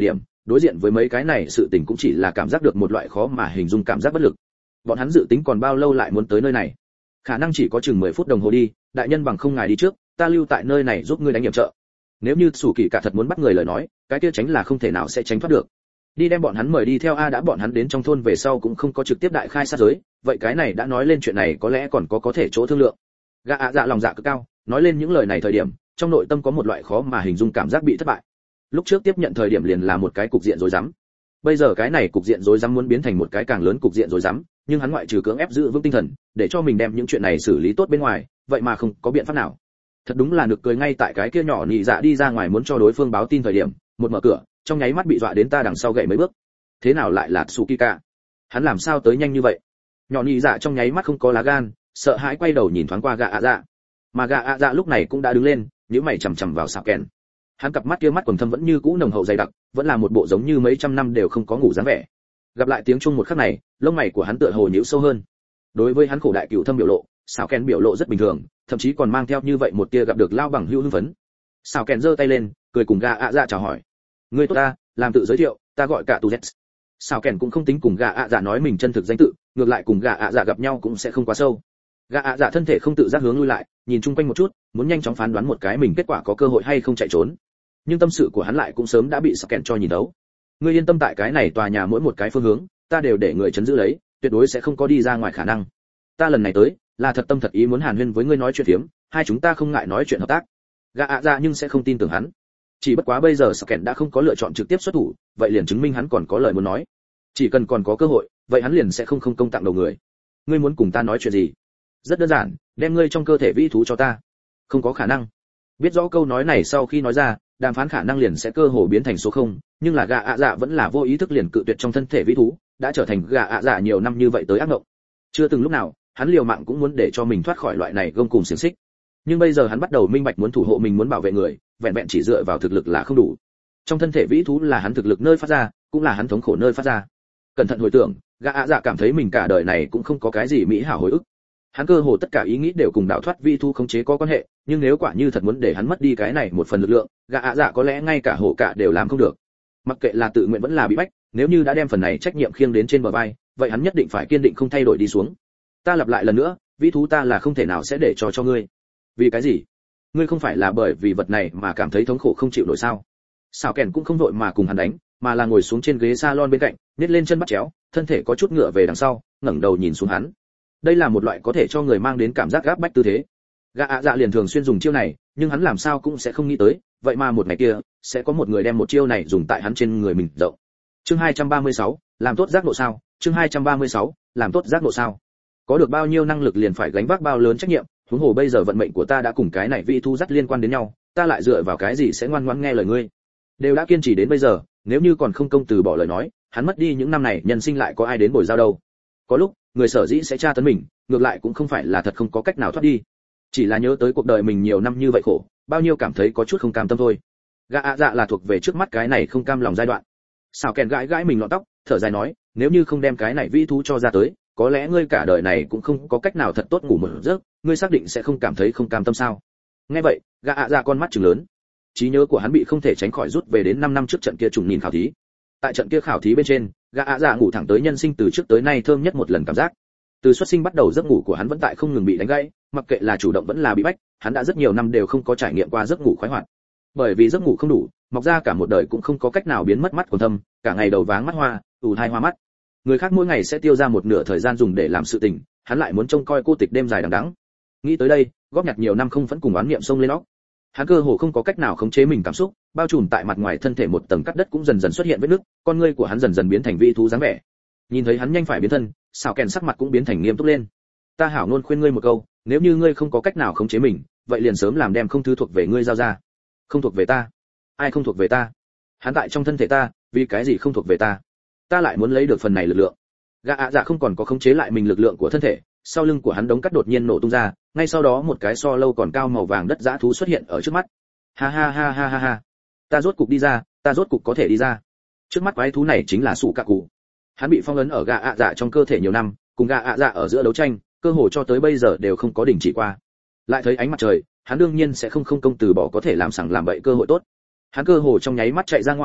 đối diện với mấy cái này sự tình cũng chỉ là cảm giác được một loại khó mà hình dung cảm giác bất lực. Bọn hắn dự tính còn bao lâu lại muốn tới nơi này? Khả năng chỉ có chừng mười phút đồng hồ đi, đại nhân bằng không ngài đi trước, ta lưu tại nơi này giúp ngươi đánh nhiệm trợ. Nếu như Sủ Kỳ cả thật muốn bắt người lời nói, cái kia tránh là không thể nào sẽ tránh thoát được. Đi đem bọn hắn mời đi theo a đã bọn hắn đến trong thôn về sau cũng không có trực tiếp đại khai sát giới, vậy cái này đã nói lên chuyện này có lẽ còn có có thể chỗ thương lượng. Gã ạ dạ lòng dạ cực cao, nói lên những lời này thời điểm, trong nội tâm có một loại khó mà hình dung cảm giác bị thất bại. Lúc trước tiếp nhận thời điểm liền là một cái cục diện rối rắm. Bây giờ cái này cục diện rối rắm muốn biến thành một cái càng lớn cục diện rối rắm, nhưng hắn ngoại trừ cưỡng ép giữ vững tinh thần, để cho mình đem những chuyện này xử lý tốt bên ngoài, vậy mà không có biện pháp nào. Thật đúng là nực cười, ngay tại cái kia nhỏ nhị dạ đi ra ngoài muốn cho đối phương báo tin thời điểm, một mở cửa, trong nháy mắt bị dọa đến ta đằng sau gậy mấy bước. Thế nào lại là Tsukika? Hắn làm sao tới nhanh như vậy? Nhỏ nhị dạ trong nháy mắt không có lá gan, sợ hãi quay đầu nhìn thoáng qua gã ạ dạ. Mà gã ạ dạ lúc này cũng đã đứng lên, nhíu mày chằm chằm vào Sào Kèn. Hắn cặp mắt kia mắt quầng thâm vẫn như cũ nồng hậu dày đặc, vẫn là một bộ giống như mấy trăm năm đều không có ngủ dáng vẻ. Gặp lại tiếng chuông một khắc này, lông mày của hắn tựa hồ nhíu sâu hơn. Đối với hắn khổ đại cửu thâm biểu lộ, Sào Kèn biểu lộ rất bình thường, thậm chí còn mang theo như vậy một tia gặp được lao bằng hữu hưng phấn. Sào Kèn giơ tay lên, cười cùng gã ạ dạ chào hỏi. Ngươi tốt ta, làm tự giới thiệu, ta gọi cả Tu Z. Sào Kèn cũng không tính cùng gã ạ dạ nói mình chân thực danh tự, ngược lại cùng gã ạ dạ gặp nhau cũng sẽ không quá sâu. Gã ạ dạ thân thể không tự giác hướng lui lại, nhìn chung quanh một chút, muốn nhanh chóng phán đoán một cái mình kết quả có cơ hội hay không chạy trốn. Nhưng tâm sự của hắn lại cũng sớm đã bị Sào Kèn cho nhìn đấu. Ngươi yên tâm, tại cái này tòa nhà mỗi một cái phương hướng, ta đều để người chấn giữ lấy, tuyệt đối sẽ không có đi ra ngoài khả năng. Ta lần này tới, là thật tâm thật ý muốn hàn huyên với ngươi nói chuyện phiếm, hai chúng ta không ngại nói chuyện hợp tác. Gã ạ dạ nhưng sẽ không tin tưởng hắn. Chỉ bất quá bây giờ Sào Kèn đã không có lựa chọn trực tiếp xuất thủ, vậy liền chứng minh hắn còn có lời muốn nói. Chỉ cần còn có cơ hội, vậy hắn liền sẽ không không công tặng đầu người. Ngươi muốn cùng ta nói chuyện gì? Rất đơn giản, đem ngươi trong cơ thể vĩ thú cho ta. Không có khả năng. Biết rõ câu nói này sau khi nói ra, đàm phán khả năng liền sẽ cơ hồ biến thành số không, nhưng là gã ạ dạ vẫn là vô ý thức liền cự tuyệt trong thân thể vĩ thú, đã trở thành gã ạ dạ nhiều năm như vậy tới ác mộng. Chưa từng lúc nào, hắn liều mạng cũng muốn để cho mình thoát khỏi loại này gông cùm xiềng xích. Nhưng bây giờ hắn bắt đầu minh bạch muốn thủ hộ mình, muốn bảo vệ người, vẹn vẹn chỉ dựa vào thực lực là không đủ. Trong thân thể vĩ thú là hắn thực lực nơi phát ra, cũng là hắn thống khổ nơi phát ra. Cẩn thận hồi tưởng, gã ạ dạ cảm thấy mình cả đời này cũng không có cái gì mỹ hảo hồi ức. Hắn cơ hồ tất cả ý nghĩ đều cùng đạo thoát vĩ thú khống chế có quan hệ, nhưng nếu quả như thật muốn để hắn mất đi cái này một phần lực lượng, gã ạ dạ có lẽ ngay cả hổ cả đều làm không được. Mặc kệ là tự nguyện vẫn là bị bách, nếu như đã đem phần này trách nhiệm khiêng đến trên bờ vai, vậy hắn nhất định phải kiên định không thay đổi đi xuống. Ta lặp lại lần nữa, vĩ thú ta là không thể nào sẽ để cho cho ngươi. Vì cái gì? Ngươi không phải là bởi vì vật này mà cảm thấy thống khổ không chịu nổi sao? Sào Kèn cũng không vội mà cùng hắn đánh, mà là ngồi xuống trên ghế salon bên cạnh, nhét lên chân bắt chéo, thân thể có chút ngựa về đằng sau, ngẩng đầu nhìn xuống hắn. Đây là một loại có thể cho người mang đến cảm giác gáp bách tư thế. Gã ạ dạ liền thường xuyên dùng chiêu này, nhưng hắn làm sao cũng sẽ không nghĩ tới, vậy mà một ngày kia sẽ có một người đem một chiêu này dùng tại hắn trên người mình rộng. Chương hai trăm ba mươi sáu, làm tốt giác ngộ sao? Chương hai trăm ba mươi sáu, làm tốt giác ngộ sao? Có được bao nhiêu năng lực liền phải gánh vác bao lớn trách nhiệm, huống hồ bây giờ vận mệnh của ta đã cùng cái này vị thu dắt liên quan đến nhau, ta lại dựa vào cái gì sẽ ngoan ngoãn nghe lời ngươi? Đều đã kiên trì đến bây giờ, nếu như còn không công từ bỏ lời nói, hắn mất đi những năm này nhân sinh lại có ai đến bồi giao đâu? Có lúc, người sở dĩ sẽ tra tấn mình, ngược lại cũng không phải là thật không có cách nào thoát đi, chỉ là nhớ tới cuộc đời mình nhiều năm như vậy khổ, bao nhiêu cảm thấy có chút không cam tâm thôi. Gã ạ dạ là thuộc về trước mắt cái này không cam lòng giai đoạn. Sào Kèn gãi gãi mình lọn tóc, thở dài nói, nếu như không đem cái này vĩ thú cho ra tới, có lẽ ngươi cả đời này cũng không có cách nào thật tốt ngủ một giấc, ngươi xác định sẽ không cảm thấy không cam tâm sao? Nghe vậy, gã ạ dạ con mắt trừng lớn. Trí nhớ của hắn bị không thể tránh khỏi rút về đến năm năm trước trận kia trùng nhìn khảo thí. Tại trận kia khảo thí bên trên, gã ạ dạ ngủ thẳng tới nhân sinh từ trước tới nay thơm nhất một lần cảm giác. Từ xuất sinh bắt đầu giấc ngủ của hắn vẫn tại không ngừng bị đánh gãy, mặc kệ là chủ động vẫn là bị bách, hắn đã rất nhiều năm đều không có trải nghiệm qua giấc ngủ khoái hoạt. Bởi vì giấc ngủ không đủ, mọc ra cả một đời cũng không có cách nào biến mất mắt còn thâm, cả ngày đầu váng mắt hoa, ù tai hoa mắt. Người khác mỗi ngày sẽ tiêu ra một nửa thời gian dùng để làm sự tình, hắn lại muốn trông coi cô tịch đêm dài đằng đẵng. Nghĩ tới đây, góp nhặt nhiều năm không vẫn cùng oán niệm xông lên óc. Hắn cơ hồ không có cách nào khống chế mình cảm xúc, bao trùm tại mặt ngoài thân thể một tầng cắt đất cũng dần dần xuất hiện vết nứt, con ngươi của hắn dần dần biến thành vị thú dáng vẻ. Nhìn thấy hắn nhanh phải biến thân, Sào Kèn sắc mặt cũng biến thành nghiêm túc lên. Ta hảo ngôn khuyên ngươi một câu, nếu như ngươi không có cách nào khống chế mình, vậy liền sớm làm đem không thứ thuộc về ngươi giao ra. Không thuộc về ta? Ai không thuộc về ta? Hắn tại trong thân thể ta, vì cái gì không thuộc về ta? Ta lại muốn lấy được phần này lực lượng. Gã ạ dạ không còn có khống chế lại mình lực lượng của thân thể, sau lưng của hắn đống cắt đột nhiên nổ tung ra, ngay sau đó một cái so lâu còn cao màu vàng đất dã thú xuất hiện ở trước mắt. Ha ha ha ha ha ha. Ta rốt cục đi ra, ta rốt cục có thể đi ra. Trước mắt quái thú này chính là Sủ Cạ Cụ. Hắn bị phong ấn ở gã ạ dạ trong cơ thể nhiều năm, cùng gã ạ dạ ở giữa đấu tranh, cơ hồ cho tới bây giờ đều không có đình chỉ qua. Lại thấy ánh mặt trời, hắn đương nhiên sẽ không không công từ bỏ có thể làm sẵn làm bậy cơ hội tốt. Hắn cơ hồ trong nháy mắt chạy ra ngoài,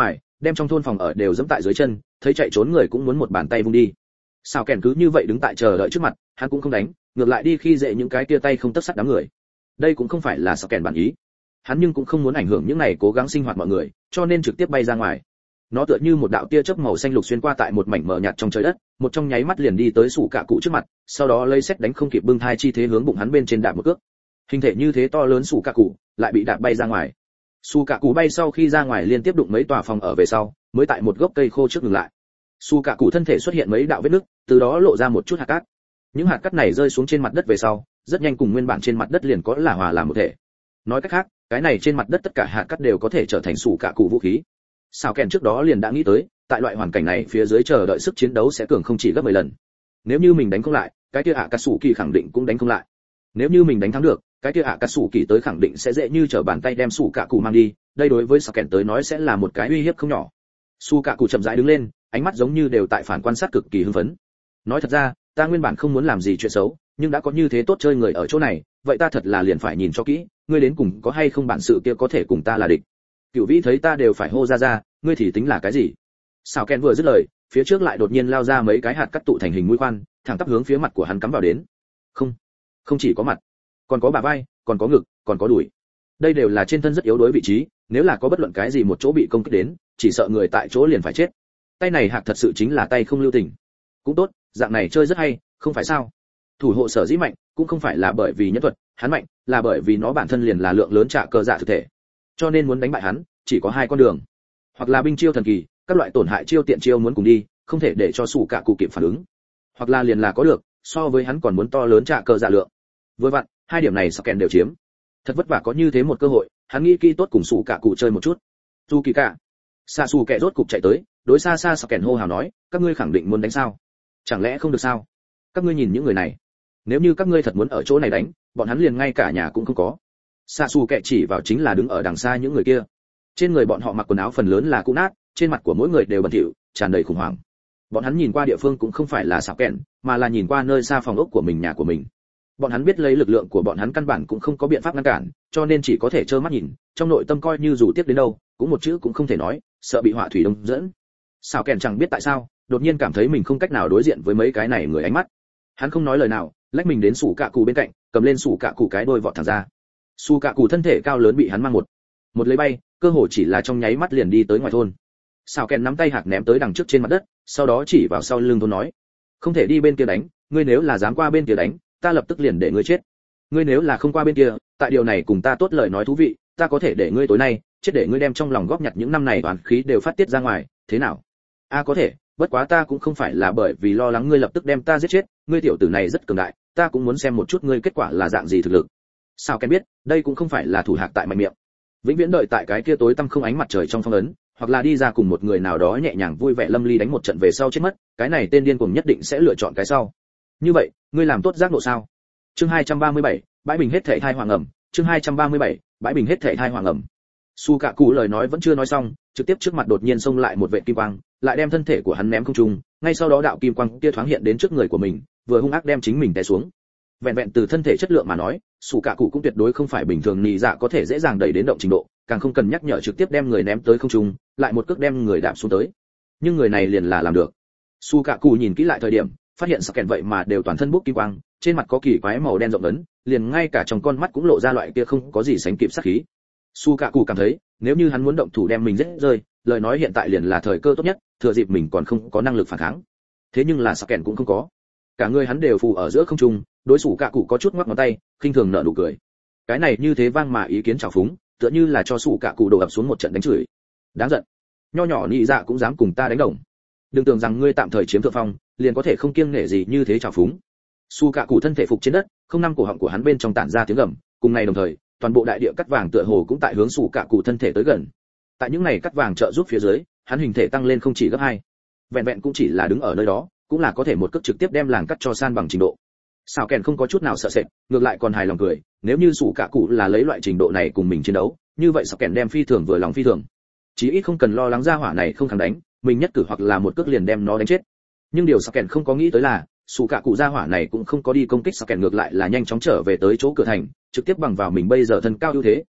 đem trong thôn phòng ở đều dẫm tại dưới chân, thấy chạy trốn người cũng muốn một bàn tay vung đi. Sao kèn cứ như vậy đứng tại chờ đợi trước mặt, hắn cũng không đánh, ngược lại đi khi dễ những cái kia tay không tất sắt đám người. Đây cũng không phải là sao kèn bản ý. Hắn nhưng cũng không muốn ảnh hưởng những này cố gắng sinh hoạt mọi người, cho nên trực tiếp bay ra ngoài. Nó tựa như một đạo tia chớp màu xanh lục xuyên qua tại một mảnh mờ nhạt trong trời đất, một trong nháy mắt liền đi tới sủ cạ cụ trước mặt, sau đó lấy xét đánh không kịp bưng thai chi thế hướng bụng hắn bên trên đạp một cước. Hình thể như thế to lớn sủ cạ cụ lại bị đạp bay ra ngoài. Sủ cạ cụ bay sau khi ra ngoài liên tiếp đụng mấy tòa phòng ở về sau, mới tại một gốc cây khô trước ngừng lại. Sủ cạ cụ thân thể xuất hiện mấy đạo vết nứt, từ đó lộ ra một chút hạt cát. Những hạt cát này rơi xuống trên mặt đất về sau, rất nhanh cùng nguyên bản trên mặt đất liền có là hòa làm một thể. Nói cách khác, cái này trên mặt đất tất cả hạt cát đều có thể trở thành sủ cạ cụ vũ khí. Sao kèn trước đó liền đã nghĩ tới, tại loại hoàn cảnh này phía dưới chờ đợi sức chiến đấu sẽ cường không chỉ gấp mười lần. Nếu như mình đánh không lại, cái kia ạ cà sủ kỳ khẳng định cũng đánh không lại. Nếu như mình đánh thắng được, cái kia ạ cà sủ kỳ tới khẳng định sẽ dễ như trở bàn tay đem sủ cạ cụ mang đi, đây đối với Sao kèn tới nói sẽ là một cái uy hiếp không nhỏ. Su cạ cụ chậm rãi đứng lên, ánh mắt giống như đều tại phản quan sát cực kỳ hưng phấn. Nói thật ra, ta nguyên bản không muốn làm gì chuyện xấu, nhưng đã có như thế tốt chơi người ở chỗ này, vậy ta thật là liền phải nhìn cho kỹ, ngươi đến cùng có hay không bản sự kia có thể cùng ta là địch. Cửu vĩ thấy ta đều phải hô ra ra, ngươi thì tính là cái gì? Sao Ken vừa dứt lời, phía trước lại đột nhiên lao ra mấy cái hạt cắt tụ thành hình mũi khoan, thẳng tắp hướng phía mặt của hắn cắm vào đến. Không, không chỉ có mặt, còn có bả vai, còn có ngực, còn có đùi. Đây đều là trên thân rất yếu đuối vị trí, nếu là có bất luận cái gì một chỗ bị công kích đến, chỉ sợ người tại chỗ liền phải chết. Tay này hạt thật sự chính là tay không lưu tình. Cũng tốt, dạng này chơi rất hay, không phải sao? Thủ hộ sở dĩ mạnh, cũng không phải là bởi vì nhân thuật, hắn mạnh, là bởi vì nó bản thân liền là lượng lớn trả cơ dạ thực thể. Cho nên muốn đánh bại hắn, chỉ có hai con đường. Hoặc là binh chiêu thần kỳ, các loại tổn hại chiêu tiện chiêu muốn cùng đi, không thể để cho sủ cạ cụ kịp phản ứng. Hoặc là liền là có được, so với hắn còn muốn to lớn trả cơ dạ lượng. Vừa vặn, hai điểm này Sao kèn đều chiếm. Thật vất vả có như thế một cơ hội, hắn nghĩ kỹ tốt cùng sủ cạ cụ chơi một chút. Tu kỳ cả. Sa Sủ kẻ rốt cục chạy tới, đối xa xa Sao kèn hô hào nói, các ngươi khẳng định muốn đánh sao? Chẳng lẽ không được sao? Các ngươi nhìn những người này, nếu như các ngươi thật muốn ở chỗ này đánh, bọn hắn liền ngay cả nhà cũng không có. Sa Sủ kẻ chỉ vào chính là đứng ở đằng xa những người kia. Trên người bọn họ mặc quần áo phần lớn là cũ nát, trên mặt của mỗi người đều bẩn thỉu, tràn đầy khủng hoảng. Bọn hắn nhìn qua địa phương cũng không phải là Sao kèn, mà là nhìn qua nơi xa phòng ốc của mình, nhà của mình. Bọn hắn biết lấy lực lượng của bọn hắn căn bản cũng không có biện pháp ngăn cản, cho nên chỉ có thể trơ mắt nhìn, trong nội tâm coi như dù tiếp đến đâu, cũng một chữ cũng không thể nói, sợ bị họa thủy đông dẫn. Sao kèn chẳng biết tại sao, đột nhiên cảm thấy mình không cách nào đối diện với mấy cái này người ánh mắt. Hắn không nói lời nào, lách mình đến sủ cạ cụ bên cạnh, cầm lên sủ cạ cụ cái đôi vọt thẳng ra. Sủ cạ cụ thân thể cao lớn bị hắn mang một một lấy bay, cơ hồ chỉ là trong nháy mắt liền đi tới ngoài thôn. Sao kèn nắm tay hạc ném tới đằng trước trên mặt đất, sau đó chỉ vào sau lưng thôn nói, không thể đi bên kia đánh, ngươi nếu là dám qua bên kia đánh, ta lập tức liền để ngươi chết. Ngươi nếu là không qua bên kia, tại điều này cùng ta tốt lời nói thú vị, ta có thể để ngươi tối nay chết, để ngươi đem trong lòng góp nhặt những năm này oán khí đều phát tiết ra ngoài, thế nào? A à, có thể, bất quá ta cũng không phải là bởi vì lo lắng ngươi lập tức đem ta giết chết, ngươi tiểu tử này rất cường đại, ta cũng muốn xem một chút ngươi kết quả là dạng gì thực lực. Sao Ken biết, đây cũng không phải là thủ hạc tại mạnh miệng, vĩnh viễn đợi tại cái kia tối tăm không ánh mặt trời trong phong ấn, hoặc là đi ra cùng một người nào đó nhẹ nhàng vui vẻ lâm ly đánh một trận về sau chết mất, cái này tên điên cuồng nhất định sẽ lựa chọn cái sau. Như vậy, ngươi làm tốt giác ngộ sao? Chương hai trăm ba mươi bảy, bãi bình hết thảy thai hoàng ẩm, chương hai trăm ba mươi bảy, bãi bình hết thảy thai hoàng ẩm. Su cạ cụ lời nói vẫn chưa nói xong, trực tiếp trước mặt đột nhiên xông lại một vệt kim quang, lại đem thân thể của hắn ném không trung, ngay sau đó đạo kim quang kia thoáng hiện đến trước người của mình, vừa hung ác đem chính mình té xuống. Vẹn vẹn từ thân thể chất lượng mà nói, Su cạ cụ cũng tuyệt đối không phải bình thường nị dạ có thể dễ dàng đẩy đến động trình độ, càng không cần nhắc nhở trực tiếp đem người ném tới không trung, lại một cước đem người đạp xuống tới. Nhưng người này liền là làm được. Su cạ cụ nhìn kỹ lại thời điểm, phát hiện Sao kèn vậy mà đều toàn thân bốc kim quang, trên mặt có kỳ quái màu đen rộng lớn, liền ngay cả trong con mắt cũng lộ ra loại kia không có gì sánh kịp sát khí. Su cạ cụ cảm thấy, nếu như hắn muốn động thủ đem mình giết rơi, lời nói hiện tại liền là thời cơ tốt nhất, thừa dịp mình còn không có năng lực phản kháng. Thế nhưng là Sao kèn cũng không có, cả người hắn đều phù ở giữa không trung, đối Su cạ cụ có chút ngoắc ngón tay, khinh thường nở nụ cười. Cái này như thế vang mà ý kiến trào phúng, tựa như là cho Su cạ cụ đổ ập xuống một trận đánh chửi. Đáng giận, nho nhỏ nị dạ cũng dám cùng ta đánh đồng. Đừng tưởng rằng ngươi tạm thời chiếm thượng phong, liền có thể không kiêng nể gì như thế trào phúng. Su cạ cụ thân thể phục trên đất, không năm cổ họng của hắn bên trong tản ra tiếng gầm, cùng ngày đồng thời, toàn bộ đại địa cắt vàng tựa hồ cũng tại hướng Su cạ cụ thân thể tới gần. Tại những này cắt vàng trợ giúp phía dưới, hắn hình thể tăng lên không chỉ gấp hai. Vẹn vẹn cũng chỉ là đứng ở nơi đó, cũng là có thể một cước trực tiếp đem làng cắt cho san bằng trình độ. Sao kèn không có chút nào sợ sệt, ngược lại còn hài lòng cười, nếu như Su cạ cụ là lấy loại trình độ này cùng mình chiến đấu, như vậy Sao kèn đem phi thường vừa lòng phi thường. Chí ít không cần lo lắng ra hỏa này không thắng đánh, mình nhất cử hoặc là một cước liền đem nó đánh chết. Nhưng điều Sao kèn không có nghĩ tới là, Su cạ cụ gia hỏa này cũng không có đi công kích Sao kèn, ngược lại là nhanh chóng trở về tới chỗ cửa thành, trực tiếp bằng vào mình bây giờ thân cao ưu thế,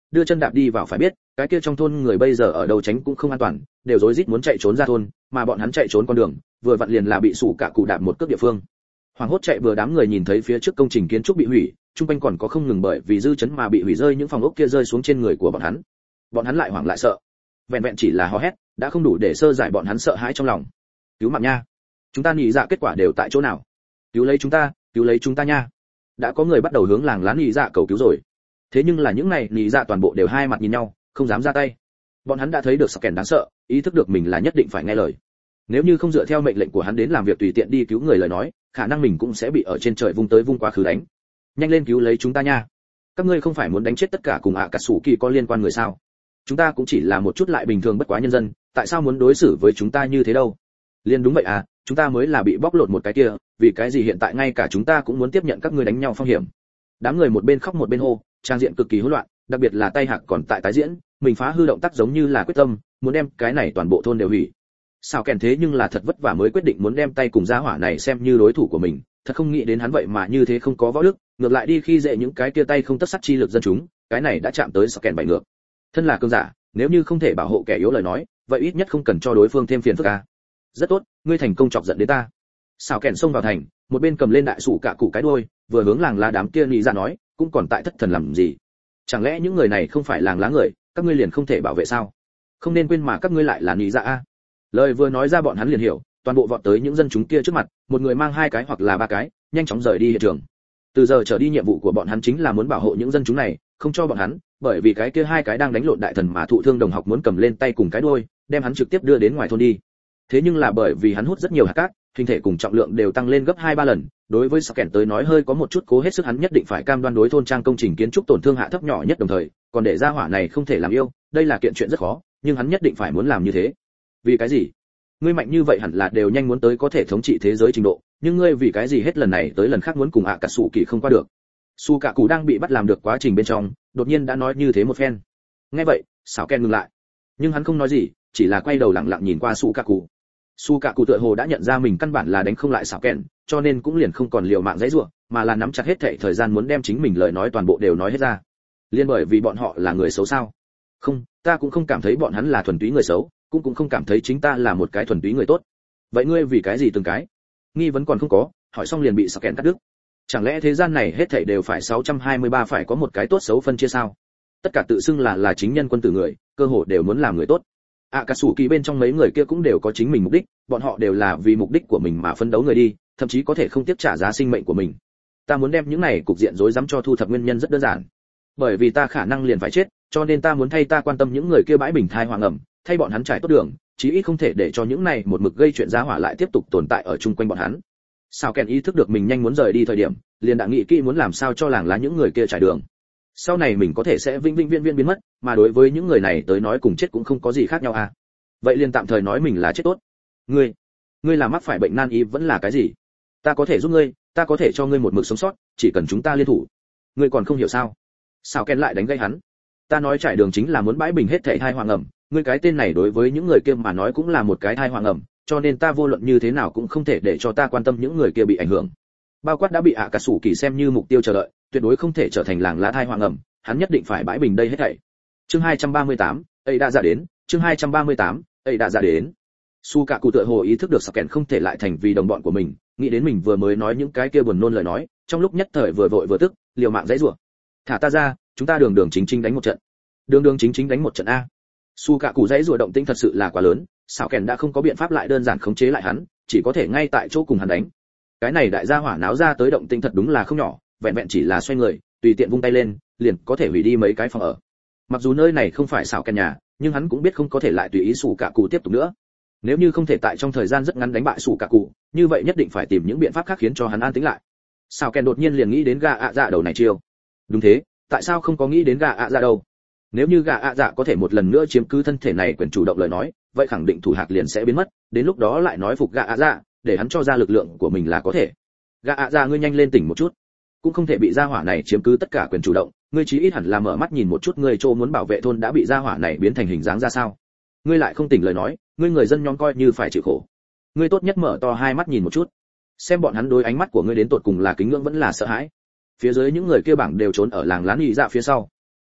đưa chân đạp đi vào. Phải biết cái kia trong thôn người bây giờ ở đâu tránh cũng không an toàn, đều rối rít muốn chạy trốn ra thôn, mà bọn hắn chạy trốn con đường vừa vặn liền là bị sủ cả cụ đạp một cước địa phương. Hoàng hốt chạy vừa đám người nhìn thấy phía trước công trình kiến trúc bị hủy, trung quanh còn có không ngừng bởi vì dư chấn mà bị hủy rơi những phòng ốc kia rơi xuống trên người của bọn hắn. Bọn hắn lại hoảng lại sợ, vẹn vẹn chỉ là hò hét đã không đủ để sơ giải bọn hắn sợ hãi trong lòng. Cứu mạng nha, chúng ta nghĩ dạ kết quả đều tại chỗ nào, cứu lấy chúng ta, cứu lấy chúng ta nha. Đã có người bắt đầu hướng làng lá nghĩ dạ cầu cứu rồi. Thế nhưng là những này nghĩ dạ toàn bộ đều hai mặt nhìn nhau, không dám ra tay. Bọn hắn đã thấy được Sken đáng sợ, ý thức được mình là nhất định phải nghe lời. Nếu như không dựa theo mệnh lệnh của hắn đến làm việc tùy tiện đi cứu người lời nói, khả năng mình cũng sẽ bị ở trên trời vung tới vung quá khứ đánh. Nhanh lên cứu lấy chúng ta nha. Các ngươi không phải muốn đánh chết tất cả cùng ạ cà sủ kỳ có liên quan người sao? Chúng ta cũng chỉ là một chút lại bình thường bất quá nhân dân, tại sao muốn đối xử với chúng ta như thế đâu? Liên đúng vậy à, chúng ta mới là bị bóc lột một cái kia, vì cái gì hiện tại ngay cả chúng ta cũng muốn tiếp nhận các ngươi đánh nhau phong hiểm. Đám người một bên khóc một bên hô, trang diện cực kỳ hỗn loạn, đặc biệt là tay hạc còn tại tái diễn, mình phá hư động tác giống như là quyết tâm, muốn đem cái này toàn bộ thôn đều hủy. Sao kèn thế nhưng là thật vất vả mới quyết định muốn đem tay cùng gia hỏa này xem như đối thủ của mình, thật không nghĩ đến hắn vậy mà như thế không có võ đức, ngược lại đi khi dễ những cái kia tay không tất sắt chi lực dân chúng, cái này đã chạm tới Sao kèn bảy ngược. Thân là cường giả, nếu như không thể bảo hộ kẻ yếu lời nói, vậy ít nhất không cần cho đối phương thêm phiền phức a. Rất tốt, ngươi thành công chọc giận đến ta. Sao kèn xông vào thành, một bên cầm lên đại sủ cả cụ cái đuôi, vừa hướng làng lá đám kia nghĩ ra nói, cũng còn tại thất thần làm gì? Chẳng lẽ những người này không phải làng lá người, các ngươi liền không thể bảo vệ sao? Không nên quên mà các ngươi lại là nghĩ ra a. Lời vừa nói ra bọn hắn liền hiểu, toàn bộ vọt tới những dân chúng kia trước mặt, một người mang hai cái hoặc là ba cái, nhanh chóng rời đi hiện trường. Từ giờ trở đi nhiệm vụ của bọn hắn chính là muốn bảo hộ những dân chúng này, không cho bọn hắn, bởi vì cái kia hai cái đang đánh lộn đại thần mà thụ thương đồng học muốn cầm lên tay cùng cái đuôi, đem hắn trực tiếp đưa đến ngoài thôn đi. Thế nhưng là bởi vì hắn hút rất nhiều hạt cát, hình thể cùng trọng lượng đều tăng lên gấp hai ba lần, đối với Sken tới nói hơi có một chút cố hết sức, hắn nhất định phải cam đoan đối thôn trang công trình kiến trúc tổn thương hạ thấp nhỏ nhất đồng thời, còn để ra hỏa này không thể làm yêu, đây là kiện chuyện rất khó, nhưng hắn nhất định phải muốn làm như thế. Vì cái gì? Ngươi mạnh như vậy hẳn là đều nhanh muốn tới có thể thống trị thế giới trình độ, nhưng ngươi vì cái gì hết lần này tới lần khác muốn cùng ạ cả sủ kỳ không qua được? Su cả cụ đang bị bắt làm được quá trình bên trong, đột nhiên đã nói như thế một phen. Nghe vậy, Sảo Ken ngừng lại, nhưng hắn không nói gì, chỉ là quay đầu lặng lặng nhìn qua Su cả cụ. Su cả cụ tựa hồ đã nhận ra mình căn bản là đánh không lại Sảo Ken, cho nên cũng liền không còn liều mạng dãy rủa, mà là nắm chặt hết thảy thời gian muốn đem chính mình lời nói toàn bộ đều nói hết ra. Liên bởi vì bọn họ là người xấu sao? Không, ta cũng không cảm thấy bọn hắn là thuần túy người xấu, cũng cũng không cảm thấy chính ta là một cái thuần túy người tốt. Vậy ngươi vì cái gì từng cái? Nghi vấn còn không có, hỏi xong liền bị Sken cắt đứt. Chẳng lẽ thế gian này hết thảy đều phải sáu trăm hai mươi ba phải có một cái tốt xấu phân chia sao? Tất cả tự xưng là là chính nhân quân tử người, cơ hồ đều muốn làm người tốt. Akatsuki bên trong mấy người kia cũng đều có chính mình mục đích, bọn họ đều là vì mục đích của mình mà phấn đấu người đi, thậm chí có thể không tiếc trả giá sinh mệnh của mình. Ta muốn đem những này cục diện rối rắm cho thu thập nguyên nhân rất đơn giản. Bởi vì ta khả năng liền phải chết, cho nên ta muốn thay ta quan tâm những người kia bãi bình thai hoàng ẩm, thay bọn hắn trải tốt đường, chí ít không thể để cho những này một mực gây chuyện giá hỏa lại tiếp tục tồn tại ở chung quanh bọn hắn. Sao Ken ý thức được mình nhanh muốn rời đi thời điểm, liền đã nghĩ kỹ muốn làm sao cho làng lá những người kia trải đường. Sau này mình có thể sẽ vĩnh vĩnh viễn viễn biến mất, mà đối với những người này tới nói cùng chết cũng không có gì khác nhau à. Vậy liền tạm thời nói mình là chết tốt. Ngươi, ngươi là mắc phải bệnh nan y vẫn là cái gì? Ta có thể giúp ngươi, ta có thể cho ngươi một mực sống sót, chỉ cần chúng ta liên thủ. Ngươi còn không hiểu sao? Sao Ken lại đánh gây hắn. Ta nói trải đường chính là muốn bãi bình hết thảy thai hoàng ẩm, ngươi cái tên này đối với những người kia mà nói cũng là một cái thai hoàng ẩm, cho nên ta vô luận như thế nào cũng không thể để cho ta quan tâm những người kia bị ảnh hưởng. Bao quát đã bị ạ cả sủ kỳ xem như mục tiêu chờ đợi, tuyệt đối không thể trở thành làng lá thai hoàng ẩm, hắn nhất định phải bãi bình đây hết thảy. Chương hai trăm ba mươi tám, ấy đã ra đến, chương hai trăm ba mươi tám, ấy đã ra đến. Su cả cụ tựa hồ ý thức được Sken không thể lại thành vì đồng bọn của mình, nghĩ đến mình vừa mới nói những cái kia buồn nôn lời nói, trong lúc nhất thời vừa vội vừa tức, liều mạng dãy rủa. Thả ta ra, chúng ta đường đường chính chính đánh một trận. Đường đường chính chính đánh một trận a. Su cả cụ dãy rủa động tĩnh thật sự là quá lớn, Sken đã không có biện pháp lại đơn giản khống chế lại hắn, chỉ có thể ngay tại chỗ cùng hắn đánh. Cái này đại gia hỏa náo ra tới động tĩnh thật đúng là không nhỏ, vẹn vẹn chỉ là xoay người, tùy tiện vung tay lên, liền có thể hủy đi mấy cái phòng ở. Mặc dù nơi này không phải Sken nhà, nhưng hắn cũng biết không có thể lại tùy ý Su cả cụ tiếp tục nữa. Nếu như không thể tại trong thời gian rất ngắn đánh bại Su cả cụ, như vậy nhất định phải tìm những biện pháp khác khiến cho hắn an tĩnh lại. Sken đột nhiên liền nghĩ đến gà ạ dạ đầu này chiêu. Đúng thế, tại sao không có nghĩ đến gà ạ dạ đâu? Nếu như gà ạ dạ có thể một lần nữa chiếm cứ thân thể này quyền chủ động lời nói, vậy khẳng định thủ hạc liền sẽ biến mất, đến lúc đó lại nói phục gà ạ dạ, để hắn cho ra lực lượng của mình là có thể. Gà ạ dạ ngươi nhanh lên tỉnh một chút, cũng không thể bị gia hỏa này chiếm cứ tất cả quyền chủ động, ngươi chí ít hẳn là mở mắt nhìn một chút ngươi chỗ muốn bảo vệ thôn đã bị gia hỏa này biến thành hình dáng ra sao. Ngươi lại không tỉnh lời nói, ngươi người dân nhóm coi như phải chịu khổ. Ngươi tốt nhất mở to hai mắt nhìn một chút, xem bọn hắn đối ánh mắt của ngươi đến tột cùng là kính ngưỡng vẫn là sợ hãi. Phía dưới những người kia bảng đều trốn ở làng lá nhị dạ phía sau.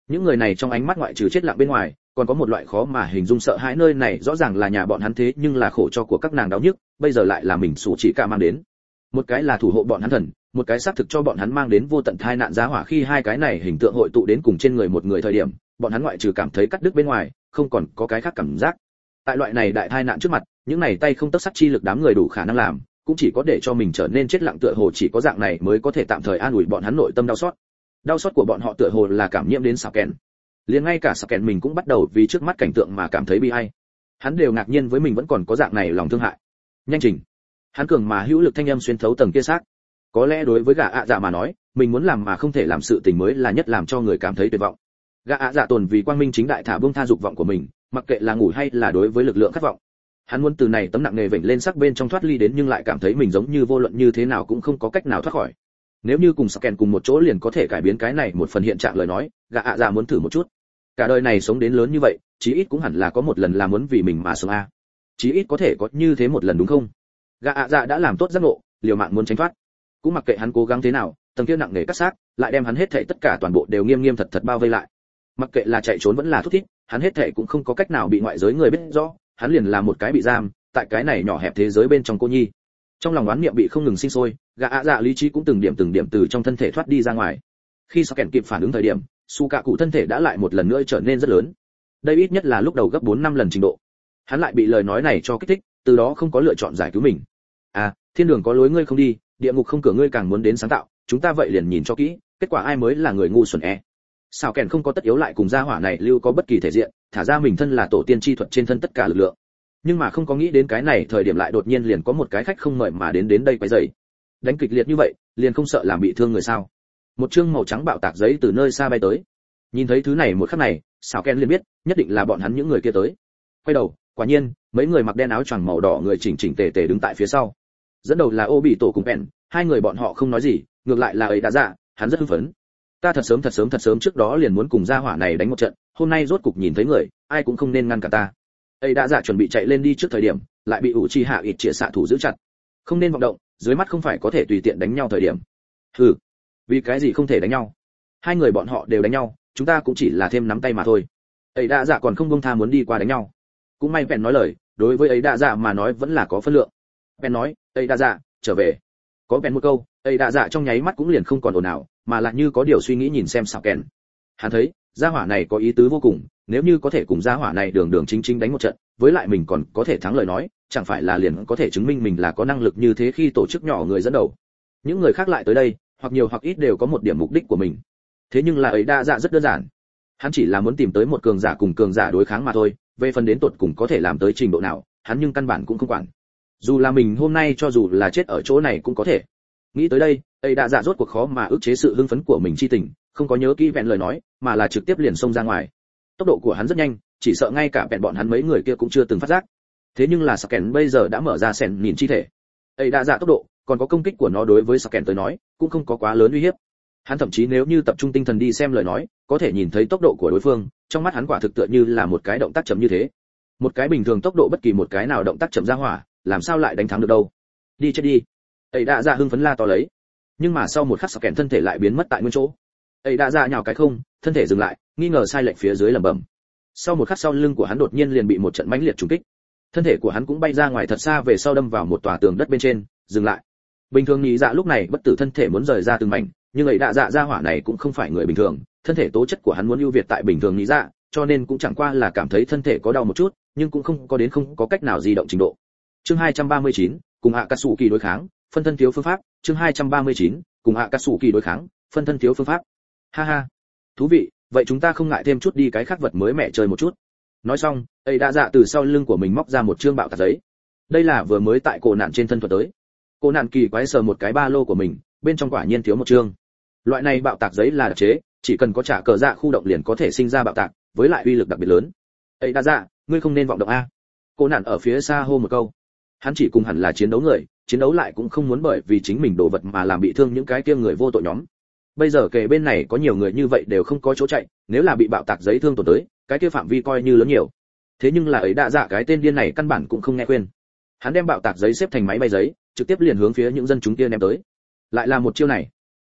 Những người này trong ánh mắt ngoại trừ chết lặng bên ngoài, còn có một loại khó mà hình dung sợ hãi, nơi này rõ ràng là nhà bọn hắn thế nhưng là khổ cho của các nàng đau nhức, bây giờ lại là mình Sủ Chỉ Cả mang đến. Một cái là thủ hộ bọn hắn thần, một cái xác thực cho bọn hắn mang đến vô tận tai nạn giá hỏa, khi hai cái này hình tượng hội tụ đến cùng trên người một người thời điểm, bọn hắn ngoại trừ cảm thấy cắt đứt bên ngoài, không còn có cái khác cảm giác. Tại loại này đại tai nạn trước mặt, những này tay không tấc sắt chi lực đám người đủ khả năng làm, cũng chỉ có để cho mình trở nên chết lặng, tựa hồ chỉ có dạng này mới có thể tạm thời an ủi bọn hắn nội tâm đau xót. Đau xót của bọn họ tựa hồ là cảm nhiễm đến Sào Kèn. Liền ngay cả Sào Kèn mình cũng bắt đầu vì trước mắt cảnh tượng mà cảm thấy bi ai. Hắn đều ngạc nhiên với mình vẫn còn có dạng này lòng thương hại. Nhanh trình. Hắn cường mà hữu lực thanh âm xuyên thấu tầng kia xác. Có lẽ đối với gã ạ dạ mà nói, mình muốn làm mà không thể làm sự tình mới là nhất làm cho người cảm thấy tuyệt vọng. Gã ạ dạ tồn vì quang minh chính đại thả buông tha dục vọng của mình, mặc kệ là ngủ hay là đối với lực lượng khát vọng. Hắn muốn từ này tấm nặng nề vểnh lên sắc bên trong thoát ly đến, nhưng lại cảm thấy mình giống như vô luận như thế nào cũng không có cách nào thoát khỏi. Nếu như cùng Sken cùng một chỗ liền có thể cải biến cái này một phần hiện trạng lời nói, gã ạ dạ muốn thử một chút. Cả đời này sống đến lớn như vậy, chí ít cũng hẳn là có một lần là muốn vì mình mà sống a. Chí ít có thể có như thế một lần đúng không? Gã ạ dạ đã làm tốt giác ngộ, liều mạng muốn tránh thoát. Cũng mặc kệ hắn cố gắng thế nào, tầng kia nặng nề cắt xác, lại đem hắn hết thảy tất cả toàn bộ đều nghiêm nghiêm thật thật bao vây lại. Mặc kệ là chạy trốn vẫn là thúc thiết, hắn hết thảy cũng không có cách nào bị ngoại giới người biết rõ, hắn liền là một cái bị giam, tại cái này nhỏ hẹp thế giới bên trong cô nhi. Trong lòng oán niệm bị không ngừng sinh sôi, gã ạ dạ lý trí cũng từng điểm từng điểm từ trong thân thể thoát đi ra ngoài. Khi Sken kịp phản ứng thời điểm, su cạ cụ thân thể đã lại một lần nữa trở nên rất lớn. Đây ít nhất là lúc đầu gấp bốn năm lần trình độ. Hắn lại bị lời nói này cho kích thích, từ đó không có lựa chọn giải cứu mình. À, thiên đường có lối ngươi không đi, địa ngục không cửa ngươi càng muốn đến sáng tạo, chúng ta vậy liền nhìn cho kỹ, kết quả ai mới là người ngu xuẩn e. Sao Kèn không có tất yếu lại cùng gia hỏa này lưu có bất kỳ thể diện, thả ra mình thân là tổ tiên chi thuật trên thân tất cả lực lượng. Nhưng mà không có nghĩ đến cái này thời điểm lại đột nhiên liền có một cái khách không mời mà đến đến đây quấy rầy. Đánh kịch liệt như vậy, liền không sợ làm bị thương người sao? Một chương màu trắng bạo tạc giấy từ nơi xa bay tới. Nhìn thấy thứ này một khắc này, Sao Kèn liền biết, nhất định là bọn hắn những người kia tới. Quay đầu, quả nhiên, mấy người mặc đen áo choàng màu đỏ người chỉnh chỉnh tề tề đứng tại phía sau. Dẫn đầu là Ô Bị Tổ cùng Pen, hai người bọn họ không nói gì, ngược lại là ấy đã dạ, hắn rất hưng phấn. Ta thật sớm thật sớm thật sớm trước đó liền muốn cùng gia hỏa này đánh một trận, hôm nay rốt cục nhìn thấy người, ai cũng không nên ngăn cả ta. Ấy đã dạ chuẩn bị chạy lên đi trước thời điểm, lại bị ủ trì hạ ít triệt xạ thủ giữ chặt. Không nên vọng động, dưới mắt không phải có thể tùy tiện đánh nhau thời điểm. Hừ, vì cái gì không thể đánh nhau? Hai người bọn họ đều đánh nhau, chúng ta cũng chỉ là thêm nắm tay mà thôi. Ấy đã dạ còn không buông tha muốn đi qua đánh nhau. Cũng may Pen nói lời, đối với ấy đã dạ mà nói vẫn là có phân lượng. Pen nói, ấy đã dạ, trở về. Có Pen một câu, ấy đã dạ trong nháy mắt cũng liền không còn ồn ào, mà lại như có điều suy nghĩ nhìn xem Sao Kèn. Hắn thấy, gia hỏa này có ý tứ vô cùng, nếu như có thể cùng gia hỏa này đường đường chính chính đánh một trận, với lại mình còn có thể thắng lời nói, chẳng phải là liền có thể chứng minh mình là có năng lực như thế khi tổ chức nhỏ người dẫn đầu. Những người khác lại tới đây, hoặc nhiều hoặc ít đều có một điểm mục đích của mình. Thế nhưng là ấy đa dạ rất đơn giản. Hắn chỉ là muốn tìm tới một cường giả cùng cường giả đối kháng mà thôi, về phần đến tột cùng có thể làm tới trình độ nào, hắn nhưng căn bản cũng không quản. Dù là mình hôm nay cho dù là chết ở chỗ này cũng có thể. Nghĩ tới đây, ấy đã dạ rốt cuộc khó mà ức chế sự hưng phấn của mình chi tình, không có nhớ kỹ vẹn lời nói, mà là trực tiếp liền xông ra ngoài. Tốc độ của hắn rất nhanh, chỉ sợ ngay cả vẹn bọn hắn mấy người kia cũng chưa từng phát giác. Thế nhưng là Sken bây giờ đã mở ra sèn nhìn chi thể. Ấy đã dạ tốc độ, còn có công kích của nó đối với Sken tới nói, cũng không có quá lớn uy hiếp. Hắn thậm chí nếu như tập trung tinh thần đi xem lời nói, có thể nhìn thấy tốc độ của đối phương, trong mắt hắn quả thực tựa như là một cái động tác chậm như thế. Một cái bình thường tốc độ bất kỳ một cái nào động tác chậm ra hỏa, làm sao lại đánh thắng được đâu? Đi chết đi! Ấy đã dạ hưng phấn la to lấy. Nhưng mà sau một khắc Sken thân thể lại biến mất tại nguyên chỗ. Ấy đã dạ nhào cái không, thân thể dừng lại, nghi ngờ sai lệch phía dưới lẩm bẩm. Sau một khắc sau lưng của hắn đột nhiên liền bị một trận mãnh liệt trùng kích. Thân thể của hắn cũng bay ra ngoài thật xa về sau đâm vào một tòa tường đất bên trên, dừng lại. Bình thường nhị dạ lúc này bất tử thân thể muốn rời ra từng mảnh, nhưng ấy đã dạ ra hỏa này cũng không phải người bình thường, thân thể tố chất của hắn muốn ưu việt tại bình thường nhị dạ, cho nên cũng chẳng qua là cảm thấy thân thể có đau một chút, nhưng cũng không có đến không có cách nào di động trình độ. Chương hai trăm ba mươi chín, cùng Akatsuki đối kháng, phân thân thiếu phương pháp, chương hai trăm ba mươi chín, cùng Akatsuki đối kháng, phân thân thiếu phương pháp. Ha ha, thú vị, vậy chúng ta không ngại thêm chút đi cái khác vật mới mẹ chơi một chút. Nói xong, ấy đã dạ từ sau lưng của mình móc ra một chương bạo tạc giấy. Đây là vừa mới tại cổ nạn trên thân thuật tới. Cổ nạn kỳ quái sờ một cái ba lô của mình, bên trong quả nhiên thiếu một chương. Loại này bạo tạc giấy là đặc chế, chỉ cần có trả cờ dạ khu động liền có thể sinh ra bạo tạc, với lại uy lực đặc biệt lớn. Ấy đã dạ, ngươi không nên vọng động a. Cổ nạn ở phía xa hô một câu. Hắn chỉ cùng hẳn là chiến đấu người, chiến đấu lại cũng không muốn bởi vì chính mình đồ vật mà làm bị thương những cái kia người vô tội nhóm. Bây giờ kề bên này có nhiều người như vậy đều không có chỗ chạy, nếu là bị bạo tạc giấy thương tổn tới, cái kia phạm vi coi như lớn nhiều. Thế nhưng là ấy đã dạ cái tên điên này căn bản cũng không nghe khuyên. Hắn đem bạo tạc giấy xếp thành máy bay giấy, trực tiếp liền hướng phía những dân chúng kia ném tới. Lại là một chiêu này.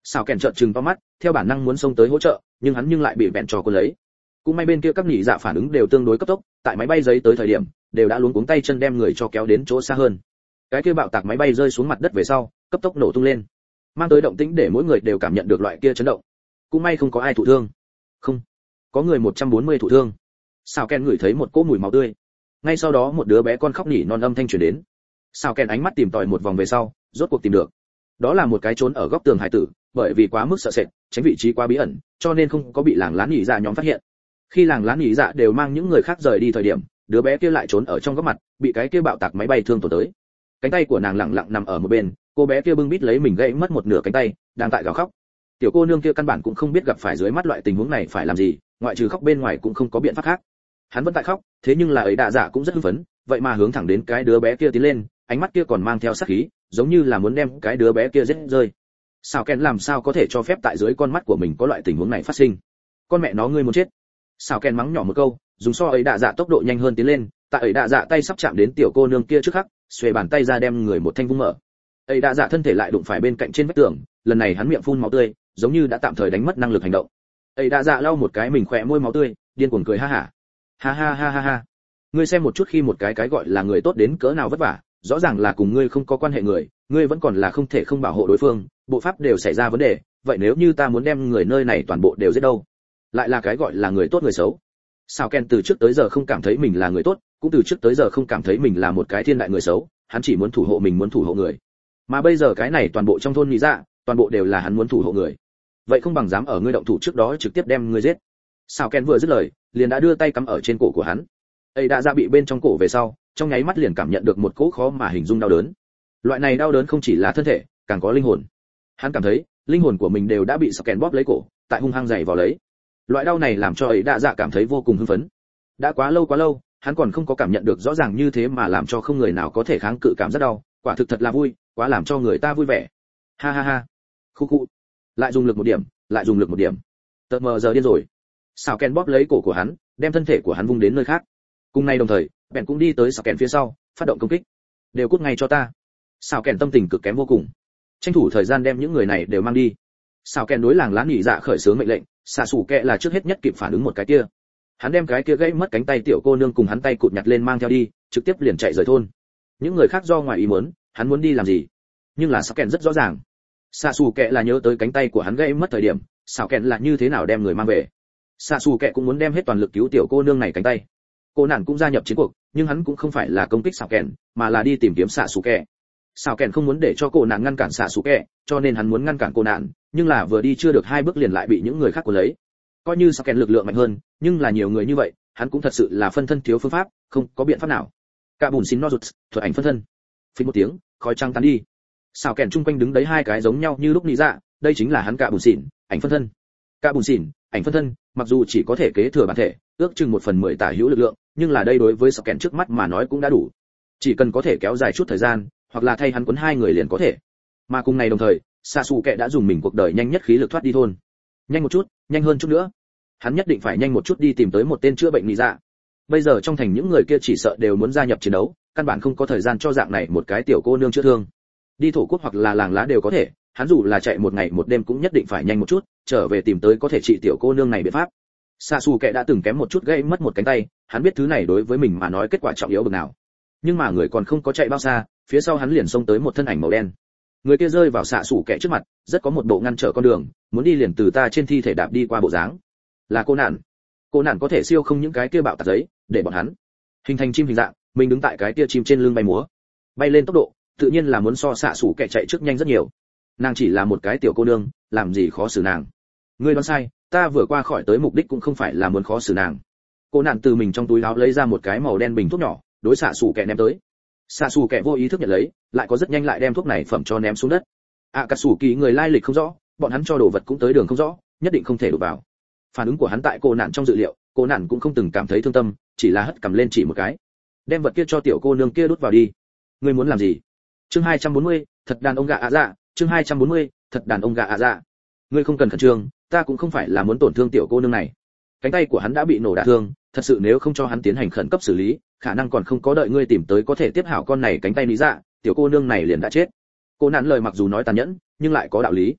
Sao kèn trợn trừng to mắt, theo bản năng muốn xông tới hỗ trợ, nhưng hắn nhưng lại bị bẹn trò cuốn lấy. Cũng may bên kia các nhị dạ phản ứng đều tương đối cấp tốc, tại máy bay giấy tới thời điểm, đều đã luống cuống tay chân đem người cho kéo đến chỗ xa hơn. Cái kia bạo tạc máy bay rơi xuống mặt đất về sau, cấp tốc nổ tung lên, mang tới động tĩnh để mỗi người đều cảm nhận được loại kia chấn động. Cũng may không có ai thụ thương. Không, có người một trăm bốn mươi thụ thương. Sao Ken ngửi thấy một cỗ mùi máu tươi. Ngay sau đó một đứa bé con khóc nỉ non âm thanh truyền đến. Sao Ken ánh mắt tìm tòi một vòng về sau, rốt cuộc tìm được. Đó là một cái trốn ở góc tường hải tử, bởi vì quá mức sợ sệt, tránh vị trí quá bí ẩn, cho nên không có bị làng lán nhị dạ nhóm phát hiện. Khi làng lán nhị dạ đều mang những người khác rời đi thời điểm, đứa bé kia lại trốn ở trong góc mặt, bị cái kia bạo tạc máy bay thương tổn tới. Cánh tay của nàng lặng lặng nằm ở một bên, cô bé kia bưng bít lấy mình gãy mất một nửa cánh tay, đang tại gào khóc. Tiểu cô nương kia căn bản cũng không biết gặp phải dưới mắt loại tình huống này phải làm gì, ngoại trừ khóc bên ngoài cũng không có biện pháp khác. Hắn vẫn tại khóc, thế nhưng là ấy đạ dạ cũng rất hưng phấn, vậy mà hướng thẳng đến cái đứa bé kia tiến lên, ánh mắt kia còn mang theo sát khí, giống như là muốn đem cái đứa bé kia giết rơi. Sao Ken làm sao có thể cho phép tại dưới con mắt của mình có loại tình huống này phát sinh? Con mẹ nó ngươi muốn chết. Sao Ken mắng nhỏ một câu, dùng so ấy đạ dạ tốc độ nhanh hơn tiến lên, tại ấy đạ dạ tay sắp chạm đến tiểu cô nương kia trước khắc, xuề bàn tay ra đem người một thanh vung mở. Ấy đạ dạ thân thể lại đụng phải bên cạnh trên vách tường, lần này hắn miệng phun máu tươi, giống như đã tạm thời đánh mất năng lực hành động. Ấy đạ dạ lau một cái mình khỏe môi máu tươi, điên cuồng cười ha hả. Ha ha ha ha ha. Ngươi xem một chút khi một cái cái gọi là người tốt đến cỡ nào vất vả, rõ ràng là cùng ngươi không có quan hệ người, ngươi vẫn còn là không thể không bảo hộ đối phương, bộ pháp đều xảy ra vấn đề, vậy nếu như ta muốn đem người nơi này toàn bộ đều giết đâu? Lại là cái gọi là người tốt người xấu. Sao Ken từ trước tới giờ không cảm thấy mình là người tốt, cũng từ trước tới giờ không cảm thấy mình là một cái thiên đại người xấu, hắn chỉ muốn thủ hộ mình muốn thủ hộ người. Mà bây giờ cái này toàn bộ trong thôn nghĩ ra, toàn bộ đều là hắn muốn thủ hộ người. Vậy không bằng dám ở ngươi động thủ trước đó trực tiếp đem ngươi giết. Sao Ken vừa dứt lời, liền đã đưa tay cắm ở trên cổ của hắn. Ấy đã ra bị bên trong cổ về sau, trong nháy mắt liền cảm nhận được một cỗ khó mà hình dung đau đớn. Loại này đau đớn không chỉ là thân thể, càng có linh hồn. Hắn cảm thấy, linh hồn của mình đều đã bị Sao Ken bóp lấy cổ, tại hung hăng giày vào lấy. Loại đau này làm cho ấy đã dạ cảm thấy vô cùng hưng phấn. Đã quá lâu quá lâu, hắn còn không có cảm nhận được rõ ràng như thế mà làm cho không người nào có thể kháng cự cảm giác đau, quả thực thật là vui, quá làm cho người ta vui vẻ. Ha ha ha. Khu khu. Lại dùng lực một điểm, lại dùng lực một điểm. Tợt mờ giờ điên rồi. Sao Ken bóp lấy cổ của hắn, đem thân thể của hắn vung đến nơi khác. Cùng ngày đồng thời, bèn cũng đi tới Sao Ken phía sau, phát động công kích. Đều cút ngay cho ta. Sao Ken tâm tình cực kém vô cùng, tranh thủ thời gian đem những người này đều mang đi. Sao Ken đối làng lán nhị dạ khởi xướng mệnh lệnh, xạ sủ kẹ là trước hết nhất kịp phản ứng một cái kia. Hắn đem cái kia gãy mất cánh tay tiểu cô nương cùng hắn tay cụt nhặt lên mang theo đi, trực tiếp liền chạy rời thôn. Những người khác do ngoài ý muốn, hắn muốn đi làm gì? Nhưng là Sao Ken rất rõ ràng. Xạ sủ kẹ là nhớ tới cánh tay của hắn gãy mất thời điểm, Sao Ken là như thế nào đem người mang về. Xạ sủ kẹ cũng muốn đem hết toàn lực cứu tiểu cô nương này cánh tay. Cô nạn cũng gia nhập chiến cuộc, nhưng hắn cũng không phải là công kích Sao Ken, mà là đi tìm kiếm xạ sủ kẹ. Sao Ken không muốn để cho cô nạn ngăn cản xạ sủ kẹ, cho nên hắn muốn ngăn cản cô nạn, nhưng là vừa đi chưa được hai bước liền lại bị những người khác cuốn lấy. Coi như Sao Ken lực lượng mạnh hơn, nhưng là nhiều người như vậy, hắn cũng thật sự là phân thân thiếu phương pháp, không có biện pháp nào. Cả bùn xin no rụt, thuật ảnh phân thân. Phình một tiếng, khói trắng tán đi. Sao Ken chung quanh đứng đấy hai cái giống nhau như lúc nị dạ, đây chính là hắn cả bùn xỉn, ảnh phân thân. Cả bùn xỉn, ảnh phân thân, mặc dù chỉ có thể kế thừa bản thể, ước chừng một phần mười tả hữu lực lượng, nhưng là đây đối với Sao Ken trước mắt mà nói cũng đã đủ. Chỉ cần có thể kéo dài chút thời gian, hoặc là thay hắn cuốn hai người liền có thể. Mà cùng ngày đồng thời, Sasuke đã dùng mình cuộc đời nhanh nhất khí lực thoát đi thôn. Nhanh một chút, nhanh hơn chút nữa. Hắn nhất định phải nhanh một chút đi tìm tới một tên chữa bệnh lý dạ. Bây giờ trong thành những người kia chỉ sợ đều muốn gia nhập chiến đấu, căn bản không có thời gian cho dạng này một cái tiểu cô nương chữa thương. Đi thổ quốc hoặc là làng lá đều có thể, hắn dù là chạy một ngày một đêm cũng nhất định phải nhanh một chút, trở về tìm tới có thể trị tiểu cô nương này biện pháp. Sasuke đã từng kém một chút gãy mất một cánh tay, hắn biết thứ này đối với mình mà nói kết quả trọng yếu bậc nào. Nhưng mà người còn không có chạy bao xa, phía sau hắn liền xông tới một thân ảnh màu đen. Người kia rơi vào xạ sủ kẻ trước mặt, rất có một bộ ngăn trở con đường, muốn đi liền từ ta trên thi thể đạp đi qua bộ dáng. Là cô nạn. Cô nạn có thể siêu không những cái kia bạo tạc giấy, để bọn hắn hình thành chim hình dạng, mình đứng tại cái kia chim trên lưng bay múa, bay lên tốc độ, tự nhiên là muốn so xạ sủ kẻ chạy trước nhanh rất nhiều. Nàng chỉ là một cái tiểu cô nương, làm gì khó xử nàng. Ngươi đoán sai, ta vừa qua khỏi tới mục đích cũng không phải là muốn khó xử nàng. Cô nạn từ mình trong túi áo lấy ra một cái màu đen bình thuốc nhỏ, đối xạ sủ kẻ ném tới. Xạ xù kẻ vô ý thức nhận lấy, lại có rất nhanh lại đem thuốc này phẩm cho ném xuống đất. À cà sủ kỳ người lai lịch không rõ, bọn hắn cho đồ vật cũng tới đường không rõ, nhất định không thể đụng vào. Phản ứng của hắn tại cô nạn trong dự liệu, cô nạn cũng không từng cảm thấy thương tâm, chỉ là hất cầm lên chỉ một cái, đem vật kia cho tiểu cô nương kia đút vào đi. Ngươi muốn làm gì? Chương hai trăm bốn mươi, thật đàn ông gà ạ dạ. Chương hai trăm bốn mươi, thật đàn ông gà ạ dạ. Ngươi không cần khẩn trương, ta cũng không phải là muốn tổn thương tiểu cô nương này. Cánh tay của hắn đã bị nổ đả thương, thật sự nếu không cho hắn tiến hành khẩn cấp xử lý, khả năng còn không có đợi ngươi tìm tới có thể tiếp hảo con này cánh tay lý dạ, tiểu cô nương này liền đã chết. Cô nạn lời mặc dù nói tàn nhẫn, nhưng lại có đạo lý.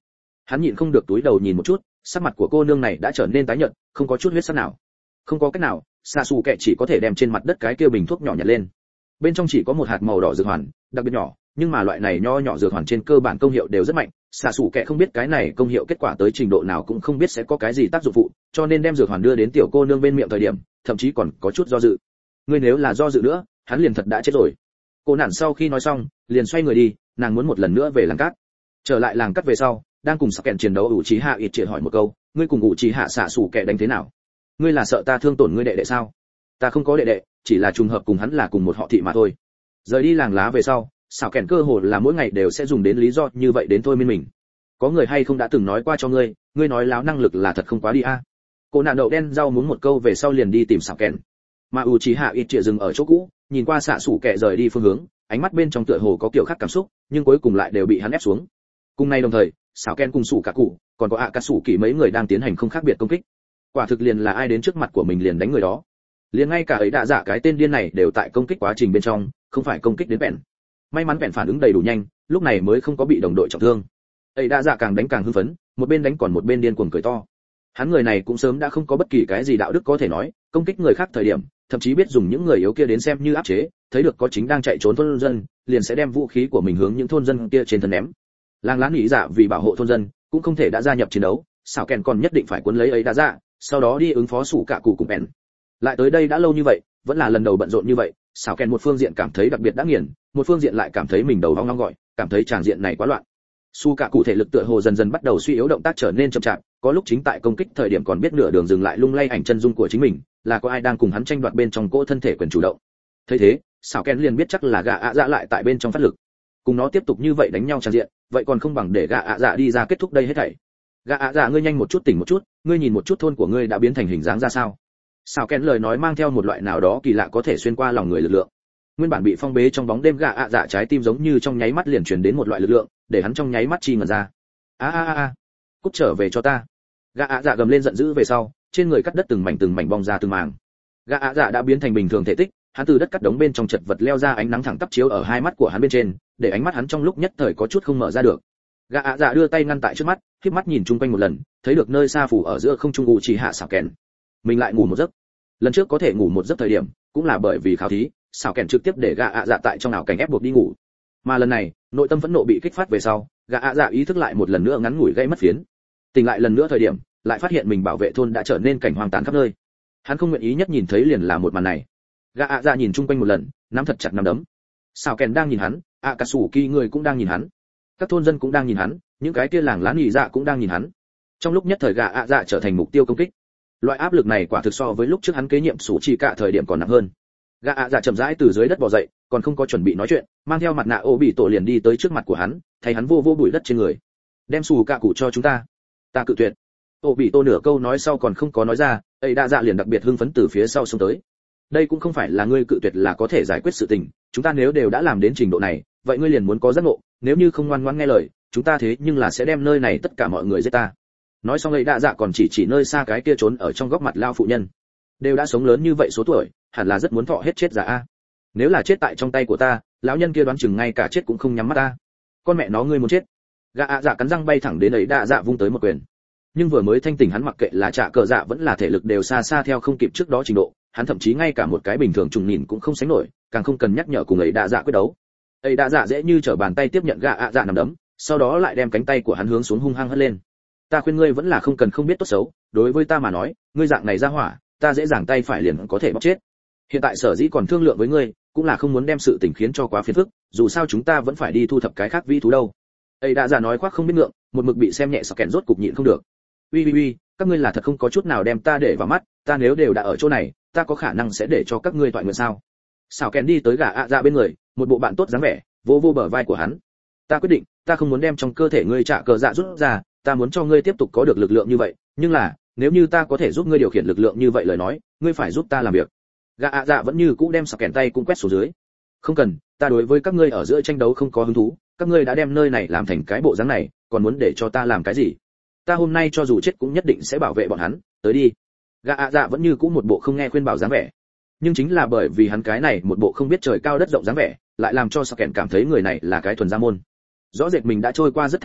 Hắn nhịn không được túi đầu nhìn một chút, sắc mặt của cô nương này đã trở nên tái nhợt, không có chút huyết sắc nào. Không có cách nào, xạ xù kẹ chỉ có thể đem trên mặt đất cái kia bình thuốc nhỏ nhặt lên. Bên trong chỉ có một hạt màu đỏ dược hoàn, đặc biệt nhỏ, nhưng mà loại này nho nhỏ dược hoàn trên cơ bản công hiệu đều rất mạnh. Xạ xù kẹ không biết cái này công hiệu kết quả tới trình độ nào, cũng không biết sẽ có cái gì tác dụng phụ, cho nên đem dược hoàn đưa đến tiểu cô nương bên miệng thời điểm, thậm chí còn có chút do dự. Ngươi nếu là do dự nữa, hắn liền thật đã chết rồi. Cô nản sau khi nói xong, liền xoay người đi, nàng muốn một lần nữa về làng cát. Trở lại làng cát về sau, đang cùng Sạc Kèn chiến đấu, ủ trí hạ ít triệt hỏi một câu, ngươi cùng ủ trí hạ xạ xù kẹ đánh thế nào? Ngươi là sợ ta thương tổn ngươi đệ đệ sao? Ta không có đệ đệ, chỉ là trùng hợp cùng hắn là cùng một họ thị mà thôi. Rời đi làng lá về sau, Sạc Kèn cơ hồ là mỗi ngày đều sẽ dùng đến lý do như vậy đến thôi miên mình. Có người hay không đã từng nói qua cho ngươi, ngươi nói láo năng lực là thật không quá đi a. À. Cô nạn đậu đen rau muốn một câu về sau liền đi tìm Sạc Kèn. Mà ủ trí hạ ít triệt dừng ở chỗ cũ, nhìn qua xạ xù kẹ rời đi phương hướng, ánh mắt bên trong tựa hồ có kiểu khác cảm xúc, nhưng cuối cùng lại đều bị hắn ép xuống. Cùng nay đồng thời, xảo ken cùng sủ cả cụ, còn có ạ cả sủ kỳ mấy người đang tiến hành không khác biệt công kích. Quả thực liền là ai đến trước mặt của mình liền đánh người đó. Liền ngay cả ấy đã giả cái tên điên này đều tại công kích quá trình bên trong, không phải công kích đến bèn. May mắn bèn phản ứng đầy đủ nhanh, lúc này mới không có bị đồng đội trọng thương. Ấy đã giả càng đánh càng hưng phấn, một bên đánh còn một bên điên cuồng cười to. Hắn người này cũng sớm đã không có bất kỳ cái gì đạo đức có thể nói, công kích người khác thời điểm, thậm chí biết dùng những người yếu kia đến xem như áp chế, thấy được có chính đang chạy trốn thôn dân, liền sẽ đem vũ khí của mình hướng những thôn dân kia trên thân ném. Làng lá nghĩ dạ vì bảo hộ thôn dân, cũng không thể đã gia nhập chiến đấu, xảo kèn còn nhất định phải cuốn lấy ấy đã dạ, sau đó đi ứng phó sủ cả cụ cùng bèn. Lại tới đây đã lâu như vậy, vẫn là lần đầu bận rộn như vậy, xảo kèn một phương diện cảm thấy đặc biệt đã nghiền, một phương diện lại cảm thấy mình đầu ong ong gọi, cảm thấy tràng diện này quá loạn. Su cả cụ thể lực tựa hồ dần dần bắt đầu suy yếu, động tác trở nên chậm chạp, có lúc chính tại công kích thời điểm còn biết nửa đường dừng lại lung lay ảnh chân dung của chính mình, là có ai đang cùng hắn tranh đoạt bên trong cỗ thân thể quyền chủ động. Thấy thế, xảo kèn liền biết chắc là gã ạ dạ lại tại bên trong phát lực. Cùng nó tiếp tục như vậy đánh nhau tràn diện, vậy còn không bằng để gã ạ dạ đi ra kết thúc đây hết thảy. Gã ạ dạ, ngươi nhanh một chút tỉnh một chút, ngươi nhìn một chút thôn của ngươi đã biến thành hình dáng ra sao. Xảo kèn lời nói mang theo một loại nào đó kỳ lạ có thể xuyên qua lòng người lực lượng. Nguyên bản bị phong bế trong bóng đêm gã ạ dạ trái tim giống như trong nháy mắt liền truyền đến một loại lực lượng, để hắn trong nháy mắt chi ngẩn ra. A a a a, cút trở về cho ta. Gã ạ dạ gầm lên giận dữ về sau, trên người cắt đất từng mảnh từng mảnh bong ra từng màng. Gã ạ dạ đã biến thành bình thường thể tích, hắn từ đất cắt đống bên trong chật vật leo ra, ánh nắng thẳng tắp chiếu ở hai mắt của hắn bên trên, để ánh mắt hắn trong lúc nhất thời có chút không mở ra được. Gã ạ dạ đưa tay ngăn tại trước mắt, khép mắt nhìn chung quanh một lần, thấy được nơi xa phủ ở giữa không trung ủ chỉ hạ xảo kèn. Mình lại ngủ một giấc. Lần trước có thể ngủ một giấc thời điểm, cũng là bởi vì khảo thí, xảo kèn trực tiếp để gã ạ dạ tại trong ảo cảnh ép buộc đi ngủ. Mà lần này, nội tâm phẫn nộ bị kích phát về sau, gã ạ dạ ý thức lại một lần nữa ngắn ngủi gây mất phiến. Tỉnh lại lần nữa thời điểm, lại phát hiện mình bảo vệ thôn đã trở nên cảnh hoang tàn khắp nơi. Hắn không nguyện ý nhất nhìn thấy liền là một màn này. Gã ạ dạ nhìn chung quanh một lần, nắm thật chặt nắm đấm. Sào kèn đang nhìn hắn, ạ cả sủ kỳ người cũng đang nhìn hắn, các thôn dân cũng đang nhìn hắn, những cái kia làng lá nhị dạ cũng đang nhìn hắn. Trong lúc nhất thời gã ạ dạ trở thành mục tiêu công kích. Loại áp lực này quả thực so với lúc trước hắn kế nhiệm sủ chỉ cả thời điểm còn nặng hơn. Gã ạ dạ chậm rãi từ dưới đất bò dậy, còn không có chuẩn bị nói chuyện, mang theo mặt nạ ô bị tổ liền đi tới trước mặt của hắn, thấy hắn vô vô bụi đất trên người. Đem sủ cả cụ cho chúng ta. Ta cự tuyệt. Ô bị tổ nửa câu nói sau còn không có nói ra, ấy đã dạ liền đặc biệt hưng phấn từ phía sau xông tới. Đây cũng không phải là ngươi cự tuyệt là có thể giải quyết sự tình, chúng ta nếu đều đã làm đến trình độ này, vậy ngươi liền muốn có giác ngộ, nếu như không ngoan ngoãn nghe lời, chúng ta thế nhưng là sẽ đem nơi này tất cả mọi người giết ta. Nói xong ấy đã dạ còn chỉ chỉ nơi xa cái kia trốn ở trong góc mặt lao phụ nhân. Đều đã sống lớn như vậy số tuổi, hẳn là rất muốn thọ hết chết giả a. Nếu là chết tại trong tay của ta, lão nhân kia đoán chừng ngay cả chết cũng không nhắm mắt ta. Con mẹ nó, ngươi muốn chết. Gã ạ dạ cắn răng bay thẳng đến ấy đã dạ vung tới một quyền. Nhưng vừa mới thanh tỉnh hắn mặc kệ là trả cờ dạ vẫn là thể lực đều xa xa theo không kịp trước đó trình độ, hắn thậm chí ngay cả một cái bình thường trùng nhìn cũng không sánh nổi, càng không cần nhắc nhở cùng ấy đã dạ quyết đấu. Ấy đã dạ dễ như trở bàn tay tiếp nhận gã ạ dạ nằm đấm, sau đó lại đem cánh tay của hắn hướng xuống hung hăng hất lên. Ta khuyên ngươi vẫn là không cần không biết tốt xấu, đối với ta mà nói, ngươi dạng này ra hỏa, ta dễ dàng tay phải liền có thể bóc chết. Hiện tại sở dĩ còn thương lượng với ngươi, cũng là không muốn đem sự tình khiến cho quá phiền phức, dù sao chúng ta vẫn phải đi thu thập cái khác vĩ thú đâu. Ấy đã dạ nói khoác không biết ngượng, một mực bị xem nhẹ sặc kèn rốt cục nhịn không được. Uy uy uy, các ngươi là thật không có chút nào đem ta để vào mắt, ta nếu đều đã ở chỗ này, ta có khả năng sẽ để cho các ngươi thoại nguyện sao? Sào kèn đi tới gã ạ dạ bên người, một bộ bạn tốt dáng vẻ, vô vô bờ vai của hắn. Ta quyết định, ta không muốn đem trong cơ thể ngươi trả cờ dạ rút ra, ta muốn cho ngươi tiếp tục có được lực lượng như vậy, nhưng là, nếu như ta có thể giúp ngươi điều khiển lực lượng như vậy lời nói, ngươi phải giúp ta làm việc. Gã ạ dạ vẫn như cũ đem sạc kèn tay cũng quét xuống dưới. Không cần, ta đối với các ngươi ở giữa tranh đấu không có hứng thú, các ngươi đã đem nơi này làm thành cái bộ dáng này, còn muốn để cho ta làm cái gì? Ta hôm nay cho dù chết cũng nhất định sẽ bảo vệ bọn hắn, tới đi. Gã ạ dạ vẫn như cũ một bộ không nghe khuyên bảo dáng vẻ, nhưng chính là bởi vì hắn cái này một bộ không biết trời cao đất rộng dáng vẻ, lại làm cho sạc kèn cảm thấy người này là cái thuần gia môn. Rõ rệt mình đã trôi qua rất thảm rồi,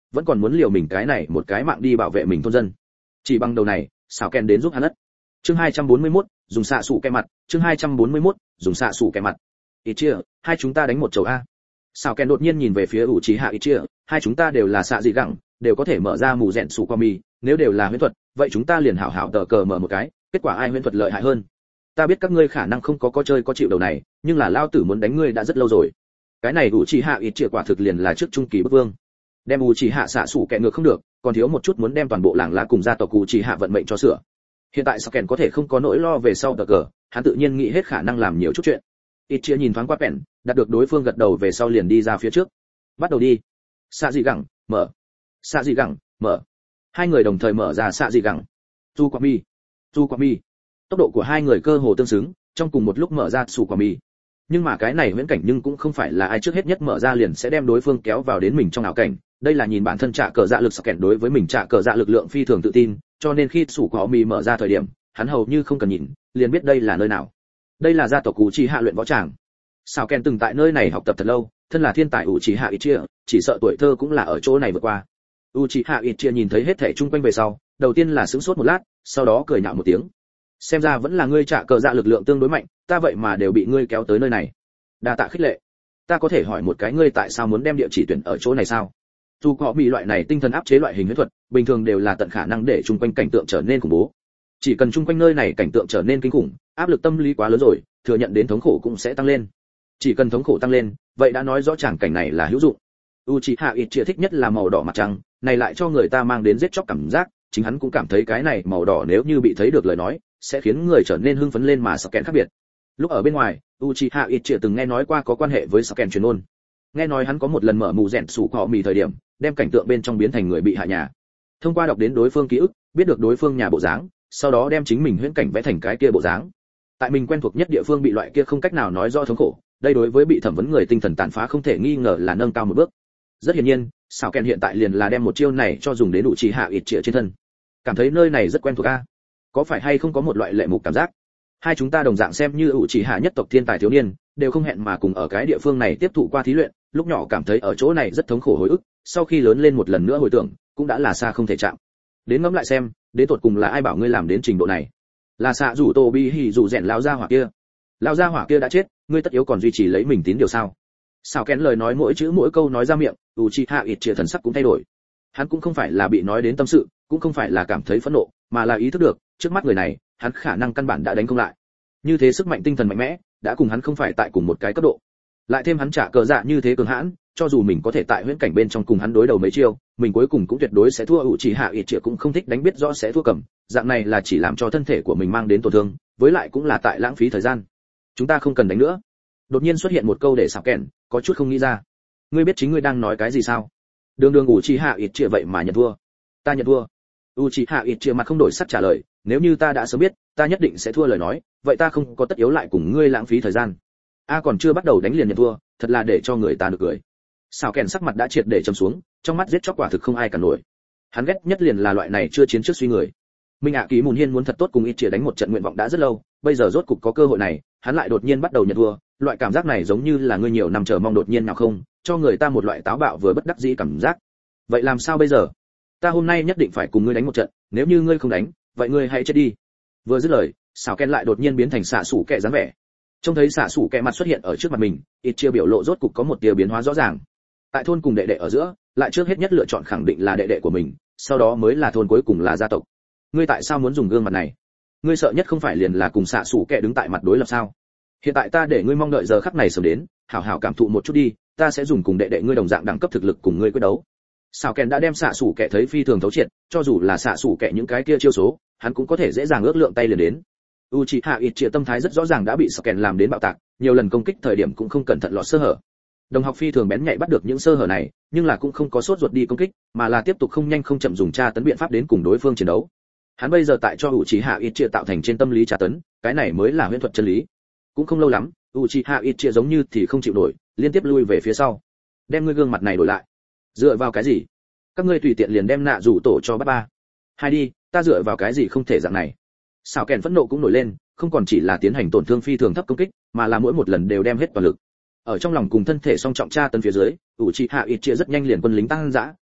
vẫn còn muốn liều mình cái này một cái mạng đi bảo vệ mình thôn dân. Chỉ bằng đầu này, xảo kèn đến giúp hắn đất. Chương hai trăm bốn mươi mốt, dùng xạ sủ kẹ mặt, chương hai trăm bốn mươi mốt, dùng xạ sủ kẹ mặt. Ít chia, hai chúng ta đánh một chầu a. Xảo kèn đột nhiên nhìn về phía ủ trí hạ ít chia, hai chúng ta đều là xạ dị gẳng, đều có thể mở ra mù rèn sủ qua mì, nếu đều là huyễn thuật, vậy chúng ta liền hảo hảo tờ cờ mở một cái, kết quả ai huyễn thuật lợi hại hơn. Ta biết các ngươi khả năng không có có chơi có chịu đầu này, nhưng là lao tử muốn đánh ngươi đã rất lâu rồi. Cái này ủ trí hạ ít chia quả thực liền là trước trung kỳ bức vương. Đem ủ trí hạ xạ sủ kẹ ngược không được, còn thiếu một chút muốn đem toàn bộ làng lá cùng gia tộc ủ trí hạ vận mệnh cho sửa. Hiện tại Sken có thể không có nỗi lo về sau tờ cờ, hắn tự nhiên nghĩ hết khả năng làm nhiều chút chuyện. Ít chia nhìn thoáng qua Pen, đạt được đối phương gật đầu về sau liền đi ra phía trước. Bắt đầu đi. Xạ dị gẳng, mở. Xạ dị gẳng, mở. Hai người đồng thời mở ra xạ dị gẳng. Tu quả mi, tu quả mi. Tốc độ của hai người cơ hồ tương xứng, trong cùng một lúc mở ra sủ quả mi. Nhưng mà cái này viễn cảnh nhưng cũng không phải là ai trước hết nhất mở ra liền sẽ đem đối phương kéo vào đến mình trong ảo cảnh. Đây là nhìn bản thân trả cờ dạ lực Sken đối với mình trả cờ dạ lực lượng phi thường tự tin, cho nên khi sủ quả mi mở ra thời điểm, hắn hầu như không cần nhìn, liền biết đây là nơi nào. Đây là gia tộc Cú Chi Hạ luyện võ tràng. Sào Ken từng tại nơi này học tập thật lâu, thân là thiên tài Uchiha Itachi, chỉ sợ tuổi thơ cũng là ở chỗ này vượt qua. Uchiha Itachi nhìn thấy hết thảy chung quanh về sau, đầu tiên là sững sốt một lát, sau đó cười nhạo một tiếng. Xem ra vẫn là ngươi trả cờ dạ lực lượng tương đối mạnh, ta vậy mà đều bị ngươi kéo tới nơi này. Đa tạ khích lệ. Ta có thể hỏi một cái ngươi tại sao muốn đem địa chỉ tuyển ở chỗ này sao? Dù có bị loại này tinh thần áp chế loại hình huyễn thuật, bình thường đều là tận khả năng để chung quanh cảnh tượng trở nên khủng bố. Chỉ cần chung quanh nơi này cảnh tượng trở nên kinh khủng, áp lực tâm lý quá lớn rồi, thừa nhận đến thống khổ cũng sẽ tăng lên. Chỉ cần thống khổ tăng lên, vậy đã nói rõ tràng cảnh này là hữu dụng. Uchiha Itachi thích nhất là màu đỏ mặt trăng, này lại cho người ta mang đến giết chóc cảm giác, chính hắn cũng cảm thấy cái này màu đỏ nếu như bị thấy được lời nói, sẽ khiến người trở nên hưng phấn lên mà Sken khác biệt. Lúc ở bên ngoài, Uchiha Itachi từng nghe nói qua có quan hệ với Sken truyền ôn. Nghe nói hắn có một lần mở mù rèn sủ cọ mì thời điểm, đem cảnh tượng bên trong biến thành người bị hạ nhà. Thông qua đọc đến đối phương ký ức, biết được đối phương nhà bộ dáng, sau đó đem chính mình huyễn cảnh vẽ thành cái kia bộ dáng. Tại mình quen thuộc nhất địa phương bị loại kia không cách nào nói rõ thống khổ, đây đối với bị thẩm vấn người tinh thần tàn phá không thể nghi ngờ là nâng cao một bước. Rất hiển nhiên, Sào Ken hiện tại liền là đem một chiêu này cho dùng đến Uchiha Itachi trên thân. Cảm thấy nơi này rất quen thuộc a. Có phải hay không có một loại lệ mục cảm giác? Hai chúng ta đồng dạng xem như Uchiha nhất tộc thiên tài thiếu niên, đều không hẹn mà cùng ở cái địa phương này tiếp thụ qua thí luyện, lúc nhỏ cảm thấy ở chỗ này rất thống khổ hồi ức, sau khi lớn lên một lần nữa hồi tưởng, cũng đã là xa không thể chạm. Đến ngẫm lại xem, đến tột cùng là ai bảo ngươi làm đến trình độ này? Là xạ rủ Tô Bi Hỉ rủ rèn lão gia hỏa kia. Lão gia hỏa kia đã chết, ngươi tất yếu còn duy trì lấy mình tín điều sao? Sao Ken lời nói mỗi chữ mỗi câu nói ra miệng, Uchiha Itachi thần sắc cũng thay đổi. Hắn cũng không phải là bị nói đến tâm sự, cũng không phải là cảm thấy phẫn nộ, mà là ý thức được, trước mắt người này, hắn khả năng căn bản đã đánh không lại. Như thế sức mạnh tinh thần mạnh mẽ, đã cùng hắn không phải tại cùng một cái cấp độ. Lại thêm hắn trả cờ dạ như thế cường hãn, cho dù mình có thể tại huyễn cảnh bên trong cùng hắn đối đầu mấy chiêu, mình cuối cùng cũng tuyệt đối sẽ thua. Uchiha Itachi cũng không thích đánh biết rõ sẽ thua cầm, dạng này là chỉ làm cho thân thể của mình mang đến tổn thương, với lại cũng là tại lãng phí thời gian. Chúng ta không cần đánh nữa. Đột nhiên xuất hiện một câu để Sào Ken có chút không nghĩ ra. Ngươi biết chính ngươi đang nói cái gì sao? Đường đường Uchiha Itachi vậy mà nhận thua. Ta nhận thua. Uchiha Itachi mặt không đổi sắc trả lời, nếu như ta đã sớm biết, ta nhất định sẽ thua lời nói, vậy ta không có tất yếu lại cùng ngươi lãng phí thời gian. A còn chưa bắt đầu đánh liền nhận thua, thật là để cho người ta được cười. Sào Ken sắc mặt đã triệt để trầm xuống, trong mắt giết chóc quả thực không ai cản nổi. Hắn ghét nhất liền là loại này chưa chiến trước suy người. Minh ạ Ký Mùn Hiên muốn thật tốt cùng Itachi đánh một trận nguyện vọng đã rất lâu, bây giờ rốt cục có cơ hội này, hắn lại đột nhiên bắt đầu nhận thua, loại cảm giác này giống như là ngươi nhiều năm chờ mong đột nhiên nào không, cho người ta một loại táo bạo vừa bất đắc dĩ cảm giác. Vậy làm sao bây giờ? Ta hôm nay nhất định phải cùng ngươi đánh một trận, nếu như ngươi không đánh, vậy ngươi hãy chết đi. Vừa dứt lời, Sào Ken lại đột nhiên biến thành xạ sủ kẹ dáng vẻ. Trông thấy xạ sủ kẹ mặt xuất hiện ở trước mặt mình, Itachi biểu lộ rốt cục có một tia biến hóa rõ ràng. Tại thôn cùng đệ đệ ở giữa, lại trước hết nhất lựa chọn khẳng định là đệ đệ của mình, sau đó mới là thôn cuối cùng là gia tộc. Ngươi tại sao muốn dùng gương mặt này? Ngươi sợ nhất không phải liền là cùng xạ sủ kẹ đứng tại mặt đối lập sao? Hiện tại ta để ngươi mong đợi giờ khắc này sớm đến, hảo hảo cảm thụ một chút đi, ta sẽ dùng cùng đệ đệ ngươi đồng dạng đẳng cấp thực lực cùng ngươi quyết đấu. Sào Ken đã đem xạ sủ kẹ thấy phi thường thấu triệt, cho dù là xạ sủ kẹ những cái kia chiêu số, hắn cũng có thể dễ dàng ước lượng tay liền đến. Uchiha Itachi tâm thái rất rõ ràng đã bị Sào Ken làm đến bạo tạc, nhiều lần công kích thời điểm cũng không cẩn thận lọt sơ hở. Đồng học phi thường bén nhạy bắt được những sơ hở này, nhưng là cũng không có sốt ruột đi công kích, mà là tiếp tục không nhanh không chậm dùng tra tấn biện pháp đến cùng đối phương chiến đấu. Hắn bây giờ tại cho Uchiha Itachi tạo thành trên tâm lý tra tấn, cái này mới là huyễn thuật chân lý. Cũng không lâu lắm, Uchiha Itachi giống như thì không chịu nổi, liên tiếp lui về phía sau. Đem ngươi gương mặt này đổi lại. Dựa vào cái gì? Các ngươi tùy tiện liền đem nạ rủ tổ cho bắt ba. Hai đi, ta dựa vào cái gì không thể dạng này? Sào Ken phẫn nộ cũng nổi lên, không còn chỉ là tiến hành tổn thương phi thường thấp công kích, mà là mỗi một lần đều đem hết toàn lực. Ở trong lòng cùng thân thể song trọng tra tấn phía dưới, Uchiha Itachi rất nhanh liền quân lính tăng dã,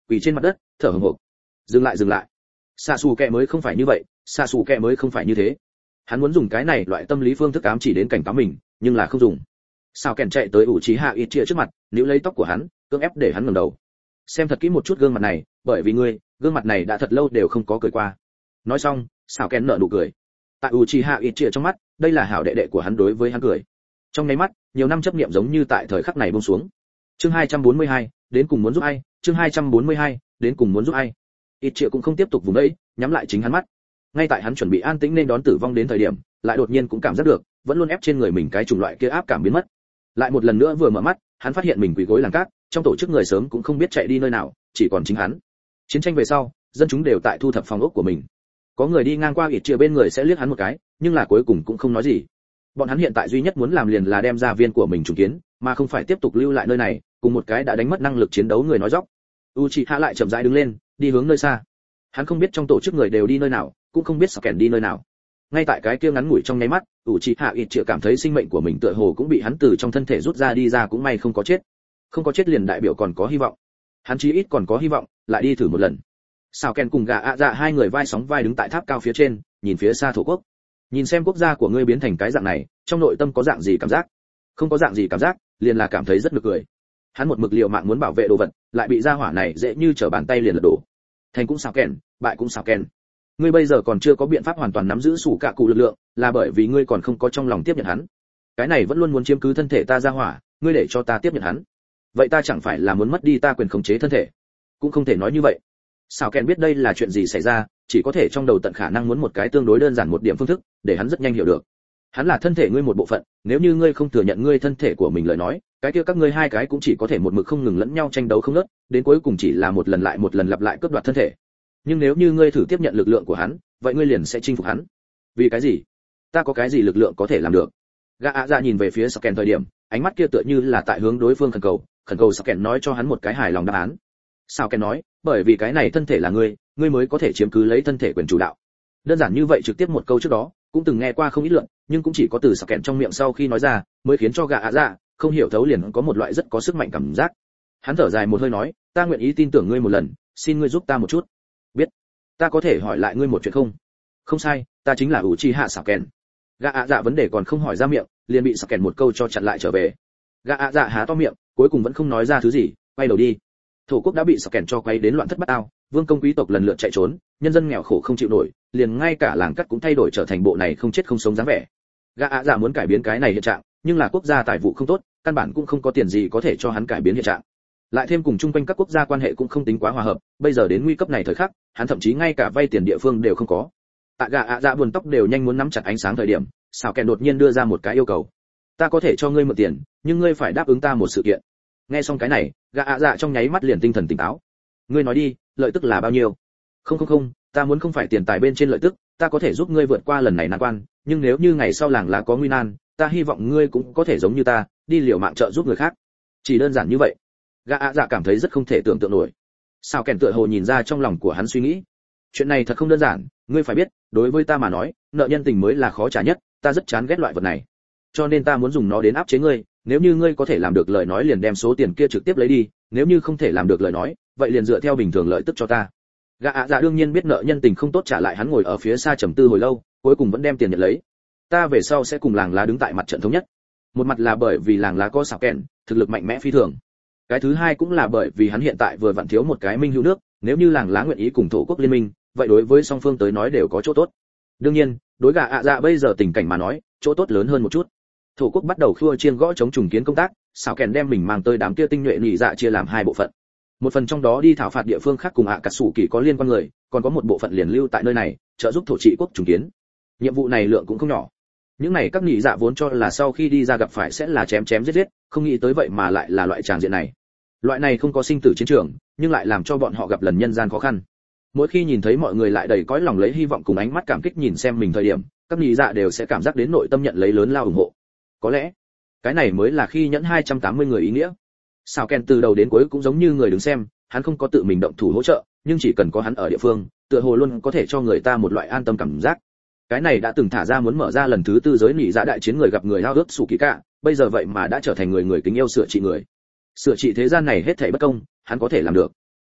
quỳ trên mặt đất thở hổn hộc. Dừng lại dừng lại, xạ xù kẹ mới không phải như vậy, xạ xù kẹ mới không phải như thế. Hắn muốn dùng cái này loại tâm lý phương thức ám chỉ đến cảnh cáo mình, nhưng là không dùng. Sao kèn chạy tới ủ trí hạ ít chia trước mặt, níu lấy tóc của hắn, cưỡng ép để hắn ngẩng đầu. Xem thật kỹ một chút gương mặt này, bởi vì ngươi, gương mặt này đã thật lâu đều không có cười qua. Nói xong, Sao kèn nở nụ cười. Tại ủ trí hạ ít chia trong mắt, đây là hảo đệ đệ của hắn đối với hắn cười. Trong nháy mắt, nhiều năm chấp niệm giống như tại thời khắc này buông xuống. Chương hai trăm bốn mươi hai, đến cùng muốn giúp ai? Chương hai trăm bốn mươi hai, đến cùng muốn giúp ai? Ít chia cũng không tiếp tục vùng đấy, nhắm lại chính hắn mắt. Ngay tại hắn chuẩn bị an tĩnh nên đón tử vong đến thời điểm, lại đột nhiên cũng cảm giác được, vẫn luôn ép trên người mình cái chủng loại kia áp cảm biến mất. Lại một lần nữa vừa mở mắt, hắn phát hiện mình quỳ gối làng cát, trong tổ chức người sớm cũng không biết chạy đi nơi nào, chỉ còn chính hắn. Chiến tranh về sau, dân chúng đều tại thu thập phòng ốc của mình. Có người đi ngang qua ít chia bên người sẽ liếc hắn một cái, nhưng là cuối cùng cũng không nói gì. Bọn hắn hiện tại duy nhất muốn làm liền là đem gia viên của mình trùng kiến, mà không phải tiếp tục lưu lại nơi này, cùng một cái đã đánh mất năng lực chiến đấu người nói dóc. Uchiha lại chậm rãi đứng lên, đi hướng nơi xa. Hắn không biết trong tổ chức người đều đi nơi nào, cũng không biết Sasuke đi nơi nào. Ngay tại cái kia ngắn ngủi trong nháy mắt, Uchiha Itachi cảm thấy sinh mệnh của mình tựa hồ cũng bị hắn từ trong thân thể rút ra đi ra, cũng may không có chết. Không có chết liền đại biểu còn có hy vọng. Hắn chí ít còn có hy vọng, lại đi thử một lần. Sasuke cùng gã ạ dạ hai người vai sóng vai đứng tại tháp cao phía trên, nhìn phía xa thổ quốc. Nhìn xem quốc gia của ngươi biến thành cái dạng này, trong nội tâm có dạng gì cảm giác? Không có dạng gì cảm giác, liền là cảm thấy rất nực cười. Hắn một mực liều mạng muốn bảo vệ đồ vật, lại bị gia hỏa này dễ như trở bàn tay liền lật đổ. Thành cũng Sasuke, bại cũng Sasuke. Ngươi bây giờ còn chưa có biện pháp hoàn toàn nắm giữ sủ cạ cụ lực lượng, là bởi vì ngươi còn không có trong lòng tiếp nhận hắn. Cái này vẫn luôn muốn chiếm cứ thân thể ta gia hỏa, ngươi để cho ta tiếp nhận hắn. Vậy ta chẳng phải là muốn mất đi ta quyền khống chế thân thể? Cũng không thể nói như vậy. Sao Ken biết đây là chuyện gì xảy ra, chỉ có thể trong đầu tận khả năng muốn một cái tương đối đơn giản một điểm phương thức, để hắn rất nhanh hiểu được. Hắn là thân thể ngươi một bộ phận, nếu như ngươi không thừa nhận ngươi thân thể của mình lời nói, cái kia các ngươi hai cái cũng chỉ có thể một mực không ngừng lẫn nhau tranh đấu không ngớt, đến cuối cùng chỉ là một lần lại một lần lặp lại cướp đoạt thân thể. Nhưng nếu như ngươi thử tiếp nhận lực lượng của hắn, vậy ngươi liền sẽ chinh phục hắn. Vì cái gì? Ta có cái gì lực lượng có thể làm được? Gã ạ dạ nhìn về phía Sasuke thời điểm, ánh mắt kia tựa như là tại hướng đối phương khẩn cầu, khẩn cầu Sasuke nói cho hắn một cái hài lòng đáp án. Sasuke nói, bởi vì cái này thân thể là ngươi, ngươi mới có thể chiếm cứ lấy thân thể quyền chủ đạo. Đơn giản như vậy trực tiếp một câu trước đó, cũng từng nghe qua không ít lượng, nhưng cũng chỉ có từ Sasuke trong miệng sau khi nói ra, mới khiến cho gã ạ dạ không hiểu thấu liền có một loại rất có sức mạnh cảm giác. Hắn thở dài một hơi nói, ta nguyện ý tin tưởng ngươi một lần, xin ngươi giúp ta một chút. Biết. Ta có thể hỏi lại ngươi một chuyện không? Không sai, ta chính là Uchiha Sasuke. Gã ạ dạ vấn đề còn không hỏi ra miệng, liền bị Sasuke một câu cho chặn lại trở về. Gã ạ dạ há to miệng, cuối cùng vẫn không nói ra thứ gì, quay đầu đi. Thổ quốc đã bị Sasuke cho quay đến loạn thất bát ao, vương công quý tộc lần lượt chạy trốn, nhân dân nghèo khổ không chịu nổi, liền ngay cả làng cắt cũng thay đổi trở thành bộ này không chết không sống dáng vẻ. Gã ạ dạ muốn cải biến cái này hiện trạng, nhưng là quốc gia tài vụ không tốt, căn bản cũng không có tiền gì có thể cho hắn cải biến hiện trạng. Lại thêm cùng chung quanh các quốc gia quan hệ cũng không tính quá hòa hợp, bây giờ đến nguy cấp này thời khắc, hắn thậm chí ngay cả vay tiền địa phương đều không có. Tạ gã ạ dạ buồn tóc đều nhanh muốn nắm chặt ánh sáng thời điểm, Sào Kèn đột nhiên đưa ra một cái yêu cầu. Ta có thể cho ngươi mượn tiền, nhưng ngươi phải đáp ứng ta một sự kiện. Nghe xong cái này, gã ạ dạ trong nháy mắt liền tinh thần tỉnh táo. Ngươi nói đi, lợi tức là bao nhiêu? Không không không, ta muốn không phải tiền tài bên trên lợi tức, ta có thể giúp ngươi vượt qua lần này nan quan, nhưng nếu như ngày sau làng lá có nguy nan, ta hy vọng ngươi cũng có thể giống như ta, đi liều mạng trợ giúp người khác. Chỉ đơn giản như vậy. Gã ạ dạ cảm thấy rất không thể tưởng tượng nổi. Sao Kèn tựa hồ nhìn ra trong lòng của hắn suy nghĩ. Chuyện này thật không đơn giản, ngươi phải biết, đối với ta mà nói, nợ nhân tình mới là khó trả nhất, ta rất chán ghét loại vật này. Cho nên ta muốn dùng nó đến áp chế ngươi, nếu như ngươi có thể làm được lời nói liền đem số tiền kia trực tiếp lấy đi, nếu như không thể làm được lời nói, vậy liền dựa theo bình thường lợi tức cho ta. Gã ạ dạ đương nhiên biết nợ nhân tình không tốt trả lại, hắn ngồi ở phía xa trầm tư hồi lâu, cuối cùng vẫn đem tiền nhận lấy. Ta về sau sẽ cùng làng lá đứng tại mặt trận thống nhất. Một mặt là bởi vì làng lá có Sao Kèn, thực lực mạnh mẽ phi thường. Cái thứ hai cũng là bởi vì hắn hiện tại vừa vặn thiếu một cái minh hữu nước, nếu như làng lá nguyện ý cùng thổ quốc liên minh, vậy đối với song phương tới nói đều có chỗ tốt. Đương nhiên, đối gã ạ dạ bây giờ tình cảnh mà nói, chỗ tốt lớn hơn một chút. Thổ quốc bắt đầu khua chiêng gõ chống trùng kiến công tác, Sao Kèn đem mình mang tới đám kia tinh nhuệ nhị dạ chia làm hai bộ phận. Một phần trong đó đi thảo phạt địa phương khác cùng ạ cà sủ kỳ có liên quan người, còn có một bộ phận liền lưu tại nơi này, trợ giúp thổ trị quốc trùng kiến. Nhiệm vụ này lượng cũng không nhỏ. Những này các nhị dạ vốn cho là sau khi đi ra gặp phải sẽ là chém chém giết giết, không nghĩ tới vậy mà lại là loại tràng diện này. Loại này không có sinh tử chiến trường, nhưng lại làm cho bọn họ gặp lần nhân gian khó khăn. Mỗi khi nhìn thấy mọi người lại đầy cõi lòng lấy hy vọng cùng ánh mắt cảm kích nhìn xem mình thời điểm, các nhị dạ đều sẽ cảm giác đến nội tâm nhận lấy lớn lao ủng hộ. Có lẽ, cái này mới là khi nhẫn hai trăm tám mươi người ý nghĩa. Sao Ken từ đầu đến cuối cũng giống như người đứng xem, hắn không có tự mình động thủ hỗ trợ, nhưng chỉ cần có hắn ở địa phương, tựa hồ luôn có thể cho người ta một loại an tâm cảm giác. Cái này đã từng thả ra muốn mở ra lần thứ tư giới nỉ dạ đại chiến người gặp người hao ước sủ kỳ cả, bây giờ vậy mà đã trở thành người người kính yêu sửa trị người. Sửa trị thế gian này hết thảy bất công, hắn có thể làm được.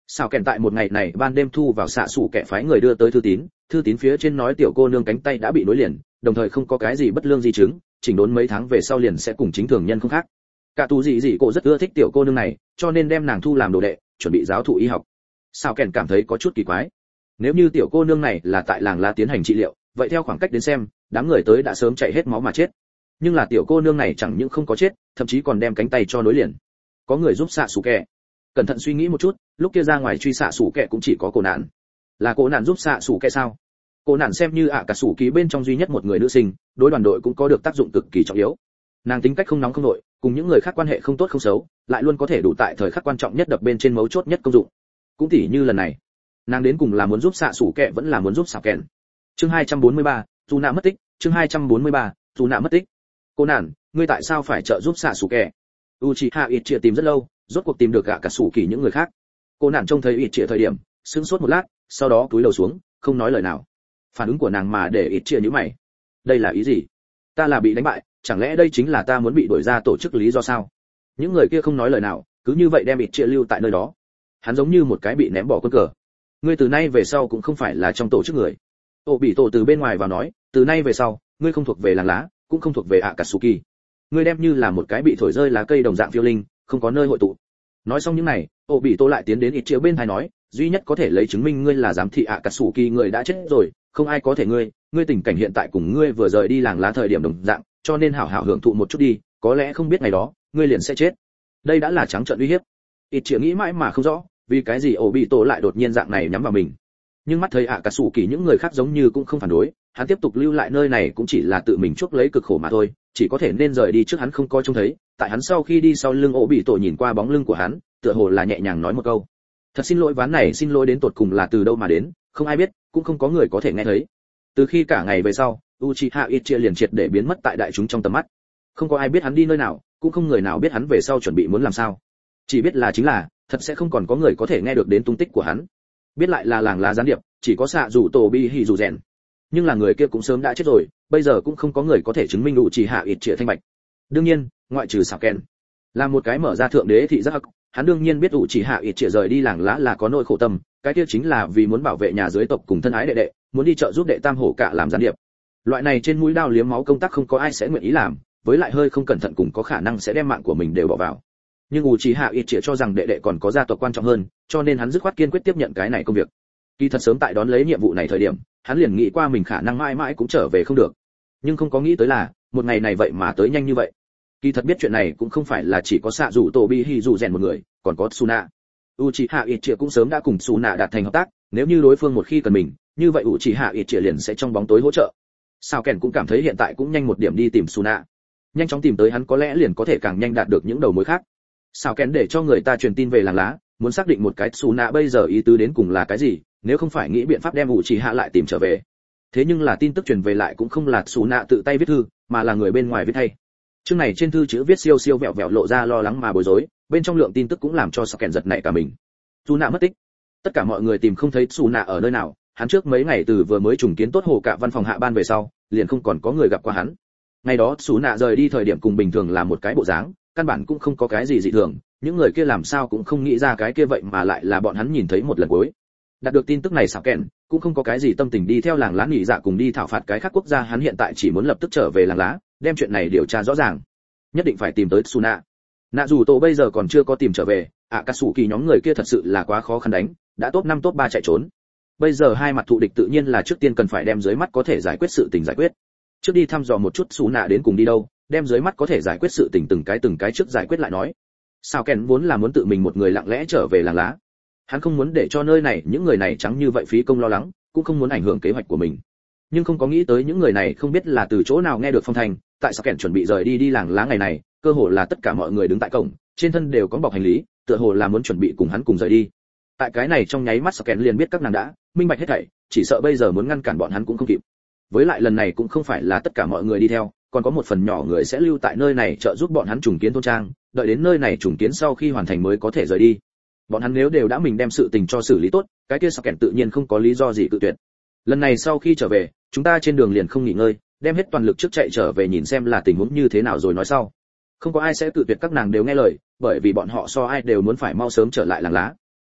Sao kèn tại một ngày này ban đêm thu vào xạ sủ kẻ phái người đưa tới thư tín, thư tín phía trên nói tiểu cô nương cánh tay đã bị nối liền, đồng thời không có cái gì bất lương di chứng, chỉnh đốn mấy tháng về sau liền sẽ cùng chính thường nhân không khác. Cả tù dị dị cô rất ưa thích tiểu cô nương này, cho nên đem nàng thu làm đồ đệ, chuẩn bị giáo thụ y học. Sao kèn cảm thấy có chút kỳ quái. Nếu như tiểu cô nương này là tại làng lá tiến hành trị liệu, vậy theo khoảng cách đến xem, đám người tới đã sớm chạy hết máu mà chết. Nhưng là tiểu cô nương này chẳng những không có chết, thậm chí còn đem cánh tay cho nối liền. Có người giúp xạ sủ kẻ. Cẩn thận suy nghĩ một chút, lúc kia ra ngoài truy xạ sủ kẻ cũng chỉ có cô nạn. Là cô nạn giúp xạ sủ kẻ sao? Cô nạn xem như ạ cả sủ ký bên trong duy nhất một người nữ sinh, đối đoàn đội cũng có được tác dụng cực kỳ trọng yếu. Nàng tính cách không nóng không nội, cùng những người khác quan hệ không tốt không xấu, lại luôn có thể đủ tại thời khắc quan trọng nhất đập bên trên mấu chốt nhất công dụng. Cũng tỉ như lần này, nàng đến cùng là muốn giúp xạ sủ kẻ vẫn là muốn giúp xảo kèn. Chương hai trăm bốn mươi ba, dù nạ mất tích. Chương hai trăm bốn mươi ba, dù nạ mất tích. Cô nạn, ngươi tại sao phải trợ giúp xạ sủ kẻ? Uchiha Itchia tìm rất lâu, rốt cuộc tìm được cả cả sủ kỳ những người khác. Cô nạn trông thấy Itchia thời điểm, sững sốt một lát, sau đó cúi đầu xuống, không nói lời nào. Phản ứng của nàng mà để Itchia nhíu mày. Đây là ý gì? Ta là bị đánh bại, chẳng lẽ đây chính là ta muốn bị đuổi ra tổ chức lý do sao? Những người kia không nói lời nào, cứ như vậy đem Itchia lưu tại nơi đó. Hắn giống như một cái bị ném bỏ quân cờ. Ngươi từ nay về sau cũng không phải là trong tổ chức người. Ô bị tổ từ bên ngoài vào nói, từ nay về sau, ngươi không thuộc về làng lá, cũng không thuộc về Akatsuki. Ngươi đem như là một cái bị thổi rơi lá cây đồng dạng phiêu linh, không có nơi hội tụ. Nói xong những này, Ô bị tổ lại tiến đến Itchia bên tai nói, duy nhất có thể lấy chứng minh ngươi là giám thị Akatsuki người đã chết rồi, không ai có thể ngươi, ngươi tình cảnh hiện tại cùng ngươi vừa rời đi làng lá thời điểm đồng dạng, cho nên hảo hảo hưởng thụ một chút đi, có lẽ không biết ngày đó, ngươi liền sẽ chết. Đây đã là trắng trợn uy hiếp. Itchia nghĩ mãi mà không rõ, vì cái gì Ô bị tổ lại đột nhiên dạng này nhắm vào mình. Nhưng mắt thấy Akatsuki những người khác giống như cũng không phản đối, hắn tiếp tục lưu lại nơi này cũng chỉ là tự mình chuốc lấy cực khổ mà thôi, chỉ có thể nên rời đi trước hắn không coi trông thấy. Tại hắn sau khi đi sau lưng Ô bị tổ nhìn qua bóng lưng của hắn, tựa hồ là nhẹ nhàng nói một câu: thật xin lỗi, ván này xin lỗi đến tột cùng là từ đâu mà đến, không ai biết, cũng không có người có thể nghe thấy. Từ khi cả ngày về sau, Uchiha Itchia liền triệt để biến mất tại đại chúng trong tầm mắt. Không có ai biết hắn đi nơi nào, cũng không người nào biết hắn về sau chuẩn bị muốn làm sao. Chỉ biết là chính là, thật sẽ không còn có người có thể nghe được đến tung tích của hắn. Biết lại là làng lá gián điệp, chỉ có xạ rủ tổ bi hỉ rủ rèn. Nhưng là người kia cũng sớm đã chết rồi, bây giờ cũng không có người có thể chứng minh Uchiha Itchia thanh bạch. đương nhiên, ngoại trừ Sào Ken, là một cái mở ra thượng đế thị giác, hắn đương nhiên biết Uchiha Itchia rời đi làng lá là có nỗi khổ tâm, cái kia chính là vì muốn bảo vệ nhà dưới tộc cùng thân ái đệ đệ, muốn đi trợ giúp đệ tam hổ cả làm gián điệp. Loại này trên mũi đao liếm máu công tác không có ai sẽ nguyện ý làm, với lại hơi không cẩn thận cũng có khả năng sẽ đem mạng của mình đều bỏ vào. Nhưng Uchiha Itchia cho rằng đệ đệ còn có gia tộc quan trọng hơn, cho nên hắn dứt khoát kiên quyết tiếp nhận cái này công việc. Kỳ thật sớm tại đón lấy nhiệm vụ này thời điểm, hắn liền nghĩ qua mình khả năng mãi mãi cũng trở về không được. Nhưng không có nghĩ tới là, một ngày này vậy mà tới nhanh như vậy. Kỳ thật biết chuyện này cũng không phải là chỉ có xạ rủ tổ bi hỉ rủ rèn một người, còn có Suna. Uchiha Itchia cũng sớm đã cùng Suna đạt thành hợp tác, nếu như đối phương một khi cần mình, như vậy Uchiha Itchia liền sẽ trong bóng tối hỗ trợ. Sao Ken cũng cảm thấy hiện tại cũng nhanh một điểm đi tìm Suna. Nhanh chóng tìm tới hắn có lẽ liền có thể càng nhanh đạt được những đầu mối khác. Sao Ken để cho người ta truyền tin về làng lá, muốn xác định một cái Suna bây giờ ý tứ đến cùng là cái gì, nếu không phải nghĩ biện pháp đem Uchiha lại tìm trở về. Thế nhưng là tin tức truyền về lại cũng không là Suna tự tay viết thư, mà là người bên ngoài viết thay. Chương này trên thư chữ viết siêu siêu vẹo vẹo lộ ra lo lắng mà bối rối, bên trong lượng tin tức cũng làm cho Sao Ken giật nảy cả mình. Suna mất tích. Tất cả mọi người tìm không thấy Suna ở nơi nào, hắn trước mấy ngày từ vừa mới trùng kiến tốt hồ cả văn phòng hạ ban về sau, liền không còn có người gặp qua hắn. Ngày đó Suna rời đi thời điểm cùng bình thường là một cái bộ dáng, căn bản cũng không có cái gì dị thường, những người kia làm sao cũng không nghĩ ra cái kia vậy mà lại là bọn hắn nhìn thấy một lần cuối. Đạt được tin tức này Sao Ken cũng không có cái gì tâm tình đi theo làng lá nghỉ dạ cùng đi thảo phạt cái khác quốc gia, hắn hiện tại chỉ muốn lập tức trở về làng lá, đem chuyện này điều tra rõ ràng. Nhất định phải tìm tới Suna. Nạ dù tổ bây giờ còn chưa có tìm trở về, Akatsuki nhóm người kia thật sự là quá khó khăn đánh, đã top năm top ba chạy trốn. Bây giờ hai mặt thù địch tự nhiên là trước tiên cần phải đem dưới mắt có thể giải quyết sự tình giải quyết. Trước đi thăm dò một chút Suna đến cùng đi đâu, đem dưới mắt có thể giải quyết sự tình từng cái từng cái trước giải quyết lại nói. Sao Ken vốn là muốn tự mình một người lặng lẽ trở về làng lá. Hắn không muốn để cho nơi này những người này trắng như vậy phí công lo lắng, cũng không muốn ảnh hưởng kế hoạch của mình. Nhưng không có nghĩ tới những người này không biết là từ chỗ nào nghe được phong thành, tại Sao Ken chuẩn bị rời đi đi làng lá ngày này, cơ hồ là tất cả mọi người đứng tại cổng, trên thân đều có bọc hành lý, tựa hồ là muốn chuẩn bị cùng hắn cùng rời đi. Tại cái này trong nháy mắt Sao Ken liền biết các nàng đã minh bạch hết thảy, chỉ sợ bây giờ muốn ngăn cản bọn hắn cũng không kịp. Với lại lần này cũng không phải là tất cả mọi người đi theo, còn có một phần nhỏ người sẽ lưu tại nơi này trợ giúp bọn hắn trùng kiến thôn trang, đợi đến nơi này trùng kiến sau khi hoàn thành mới có thể rời đi. Bọn hắn nếu đều đã mình đem sự tình cho xử lý tốt, cái kia Sao Ken tự nhiên không có lý do gì cự tuyệt. Lần này sau khi trở về, chúng ta trên đường liền không nghỉ ngơi, đem hết toàn lực trước chạy trở về nhìn xem là tình huống như thế nào rồi nói sau. Không có ai sẽ cự tuyệt, các nàng đều nghe lời, bởi vì bọn họ so ai đều muốn phải mau sớm trở lại làng lá.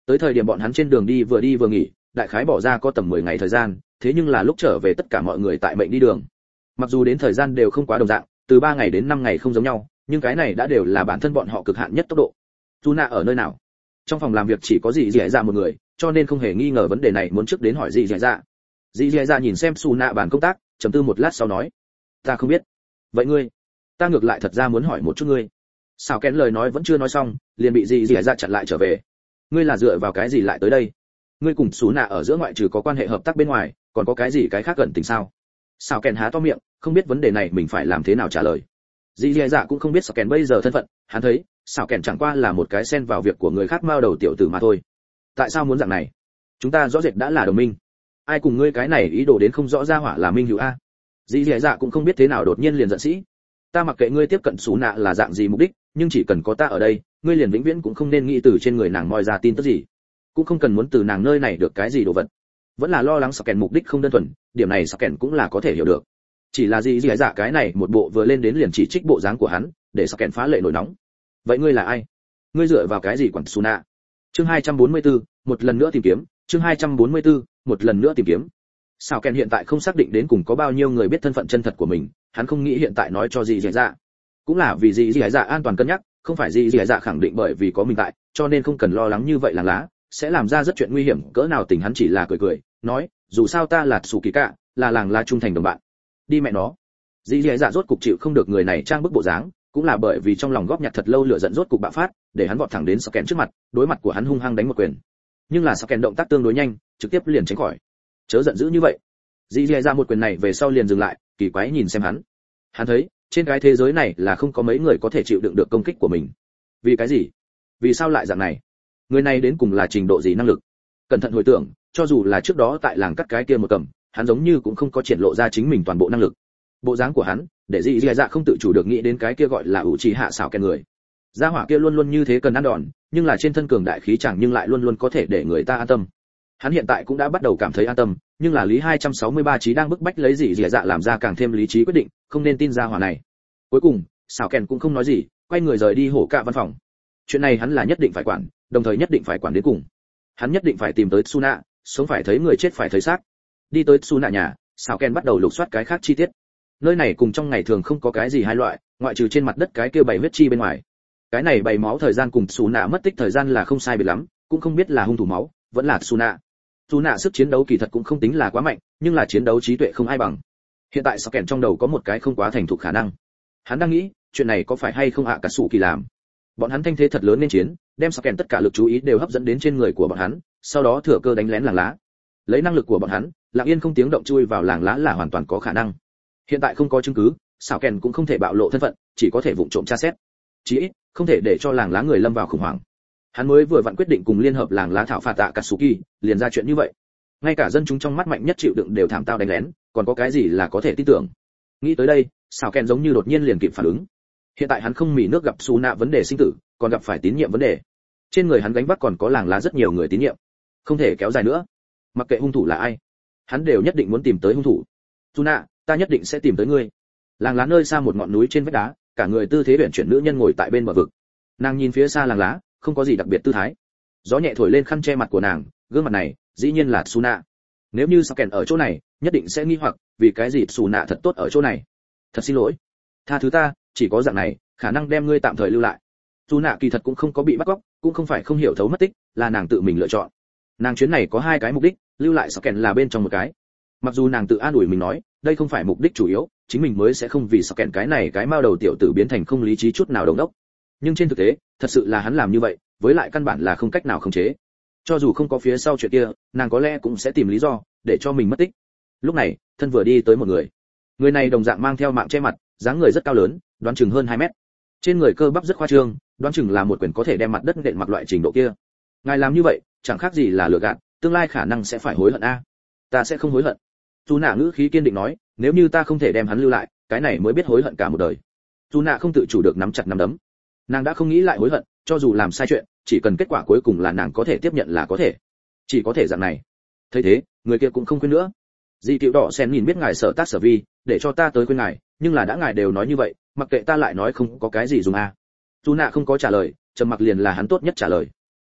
Tới thời điểm bọn hắn trên đường đi vừa đi vừa nghỉ, đại khái bỏ ra có tầm mười ngày thời gian, thế nhưng là lúc trở về tất cả mọi người tại mệnh đi đường. Mặc dù đến thời gian đều không quá đồng dạng, từ ba ngày đến năm ngày không giống nhau, nhưng cái này đã đều là bản thân bọn họ cực hạn nhất tốc độ. Tuna ở nơi nào? Trong phòng làm việc chỉ có dì dì dạ một người, cho nên không hề nghi ngờ vấn đề này, muốn trước đến hỏi dì dì dạ. Dì dì dạ nhìn xem Tuna bàn công tác, trầm tư một lát sau nói: "Ta không biết." "Vậy ngươi?" "Ta ngược lại thật ra muốn hỏi một chút ngươi." Sao kén lời nói vẫn chưa nói xong, liền bị dì dì dạ chặn lại trở về. "Ngươi là dựa vào cái gì lại tới đây? Ngươi cùng Tuna ở giữa ngoại trừ có quan hệ hợp tác bên ngoài, còn có cái gì cái khác gần tình sao?" Sao kén há to miệng, không biết vấn đề này mình phải làm thế nào trả lời. Dì dì dạ cũng không biết Sao kén bây giờ thân phận, hắn thấy Sao kén chẳng qua là một cái xen vào việc của người khác mao đầu tiểu tử mà thôi. Tại sao muốn dạng này? Chúng ta rõ rệt đã là đồng minh. Ai cùng ngươi cái này ý đồ đến không rõ ra hỏa là minh hữu a? Dì dì dạ cũng không biết thế nào đột nhiên liền giận sĩ. Ta mặc kệ ngươi tiếp cận Sú Nạ là dạng gì mục đích, nhưng chỉ cần có ta ở đây, ngươi liền vĩnh viễn cũng không nên nghĩ từ trên người nàng moi ra tin tức gì, cũng không cần muốn từ nàng nơi này được cái gì đồ vật. Vẫn là lo lắng Sao kén mục đích không đơn thuần, điểm này Sao kén cũng là có thể hiểu được. Chỉ là gì gì dạ cái này một bộ vừa lên đến liền chỉ trích bộ dáng của hắn, để Sao kén phá lệ nổi nóng. Vậy ngươi là ai? Ngươi dựa vào cái gì quản Sú Nạ? Chương hai trăm bốn mươi tư, một lần nữa tìm kiếm, chương hai trăm bốn mươi tư, một lần nữa tìm kiếm. Sao kén hiện tại không xác định đến cùng có bao nhiêu người biết thân phận chân thật của mình, hắn không nghĩ hiện tại nói cho gì gì dạ. Cũng là vì gì gì dạ an toàn cân nhắc, không phải gì gì dạ khẳng định bởi vì có mình tại, cho nên không cần lo lắng như vậy làng lá sẽ làm ra rất chuyện nguy hiểm cỡ nào. Tình hắn chỉ là cười cười, nói, dù sao ta là Sủ Kỳ Cạ, là làng lá trung thành đồng bạn. Đi mẹ nó. Dì dì dạ rốt cục chịu không được người này trang bức bộ dáng, cũng là bởi vì trong lòng góp nhặt thật lâu lửa giận rốt cục bạo phát, để hắn vọt thẳng đến Sao kén trước mặt, đối mặt của hắn hung hăng đánh một quyền. Nhưng là Sao kén động tác tương đối nhanh, trực tiếp liền tránh khỏi. Chớ giận dữ như vậy. Dì dì dạ một quyền này về sau liền dừng lại, kỳ quái nhìn xem hắn. Hắn thấy, trên cái thế giới này là không có mấy người có thể chịu đựng được công kích của mình. Vì cái gì? Vì sao lại dạng này? Người này đến cùng là trình độ gì năng lực? Cẩn thận hồi tưởng, cho dù là trước đó tại làng cắt cái kia một cầm, hắn giống như cũng không có triển lộ ra chính mình toàn bộ năng lực. Bộ dáng của hắn, để dì dì dạ không tự chủ được nghĩ đến cái kia gọi là ủ trì hạ xảo kén người. Gia hỏa kia luôn luôn như thế cần ăn đòn, nhưng là trên thân cường đại khí chẳng nhưng lại luôn luôn có thể để người ta an tâm. Hắn hiện tại cũng đã bắt đầu cảm thấy an tâm, nhưng là lý hai trăm sáu mươi ba trí đang bức bách lấy dì dì dạ làm ra càng thêm lý trí quyết định, không nên tin gia hỏa này. Cuối cùng, xảo kén cũng không nói gì, quay người rời đi hổ cạ văn phòng. Chuyện này hắn là nhất định phải quản, đồng thời nhất định phải quản đến cùng. Hắn nhất định phải tìm tới Suna, sống phải thấy người chết phải thấy xác. Đi tới Suna nhà, xảo kén bắt đầu lục soát cái khác chi tiết. Nơi này cùng trong ngày thường không có cái gì hai loại, ngoại trừ trên mặt đất cái kia bày huyết chi bên ngoài. Cái này bày máu thời gian cùng Suna mất tích thời gian là không sai biệt lắm, cũng không biết là hung thủ máu, vẫn là Suna. Suna sức chiến đấu kỳ thật cũng không tính là quá mạnh, nhưng là chiến đấu trí tuệ không ai bằng. Hiện tại xảo kén trong đầu có một cái không quá thành thục khả năng. Hắn đang nghĩ, chuyện này có phải hay không ạ cả sủ kỳ làm. Bọn hắn thanh thế thật lớn nên chiến, đem Sao kén tất cả lực chú ý đều hấp dẫn đến trên người của bọn hắn, sau đó thừa cơ đánh lén làng lá. Lấy năng lực của bọn hắn, lặng yên không tiếng động chui vào làng lá là hoàn toàn có khả năng. Hiện tại không có chứng cứ, Sao kén cũng không thể bạo lộ thân phận, chỉ có thể vụng trộm tra xét. Chí ít, không thể để cho làng lá người lâm vào khủng hoảng. Hắn mới vừa vặn quyết định cùng liên hợp làng lá thảo phạt tạ Katsuki, liền ra chuyện như vậy. Ngay cả dân chúng trong mắt mạnh nhất chịu đựng đều thảm tao đánh lén, còn có cái gì là có thể tin tưởng. Nghĩ tới đây, Sao kén giống như đột nhiên liền kịp phản ứng. Hiện tại hắn không mỉ nước gặp Suna vấn đề sinh tử, còn gặp phải tín nhiệm vấn đề. Trên người hắn gánh vác còn có làng lá rất nhiều người tín nhiệm, không thể kéo dài nữa. Mặc kệ hung thủ là ai, hắn đều nhất định muốn tìm tới hung thủ. Suna, ta nhất định sẽ tìm tới ngươi. Làng lá nơi xa một ngọn núi trên vách đá, cả người tư thế uyển chuyển nữ nhân ngồi tại bên bờ vực. Nàng nhìn phía xa làng lá, không có gì đặc biệt tư thái. Gió nhẹ thổi lên khăn che mặt của nàng, gương mặt này, dĩ nhiên là Suna. Nếu như Sao kén ở chỗ này, nhất định sẽ nghi hoặc, vì cái gì Suna thật tốt ở chỗ này. Thật xin lỗi, tha thứ ta, chỉ có dạng này, khả năng đem ngươi tạm thời lưu lại. Suna kỳ thật cũng không có bị bắt cóc, cũng không phải không hiểu thấu mất tích, là nàng tự mình lựa chọn. Nàng chuyến này có hai cái mục đích, lưu lại Sao kén là bên trong một cái. Mặc dù nàng tự an ủi mình nói, đây không phải mục đích chủ yếu, chính mình mới sẽ không vì Sao kén cái này cái mao đầu tiểu tử biến thành không lý trí chút nào đồng đốc. Nhưng trên thực tế, thật sự là hắn làm như vậy, với lại căn bản là không cách nào khống chế. Cho dù không có phía sau chuyện kia, nàng có lẽ cũng sẽ tìm lý do để cho mình mất tích. Lúc này, thân vừa đi tới một người. Người này đồng dạng mang theo mạng che mặt, dáng người rất cao lớn, đoán chừng hơn hai mét. Trên người cơ bắp rất khoa trương, đoán chừng là một quyền có thể đem mặt đất nện mặc loại trình độ kia. Ngài làm như vậy, chẳng khác gì là lừa gạt, tương lai khả năng sẽ phải hối hận a. Ta sẽ không hối hận. Chu Nạ ngữ khí kiên định nói, nếu như ta không thể đem hắn lưu lại, cái này mới biết hối hận cả một đời. Chu Nạ không tự chủ được nắm chặt nắm đấm. Nàng đã không nghĩ lại hối hận, cho dù làm sai chuyện, chỉ cần kết quả cuối cùng là nàng có thể tiếp nhận là có thể. Chỉ có thể dạng này. Thấy thế, người kia cũng không khuyên nữa. Di Tiểu Đỏ Sen nhìn biết ngài sợ tác sở vi, để cho ta tới khuyên ngài, nhưng là đã ngài đều nói như vậy, mặc kệ ta lại nói không có cái gì dùng a. Chu Nạ không có trả lời, trầm mặc liền là hắn tốt nhất trả lời.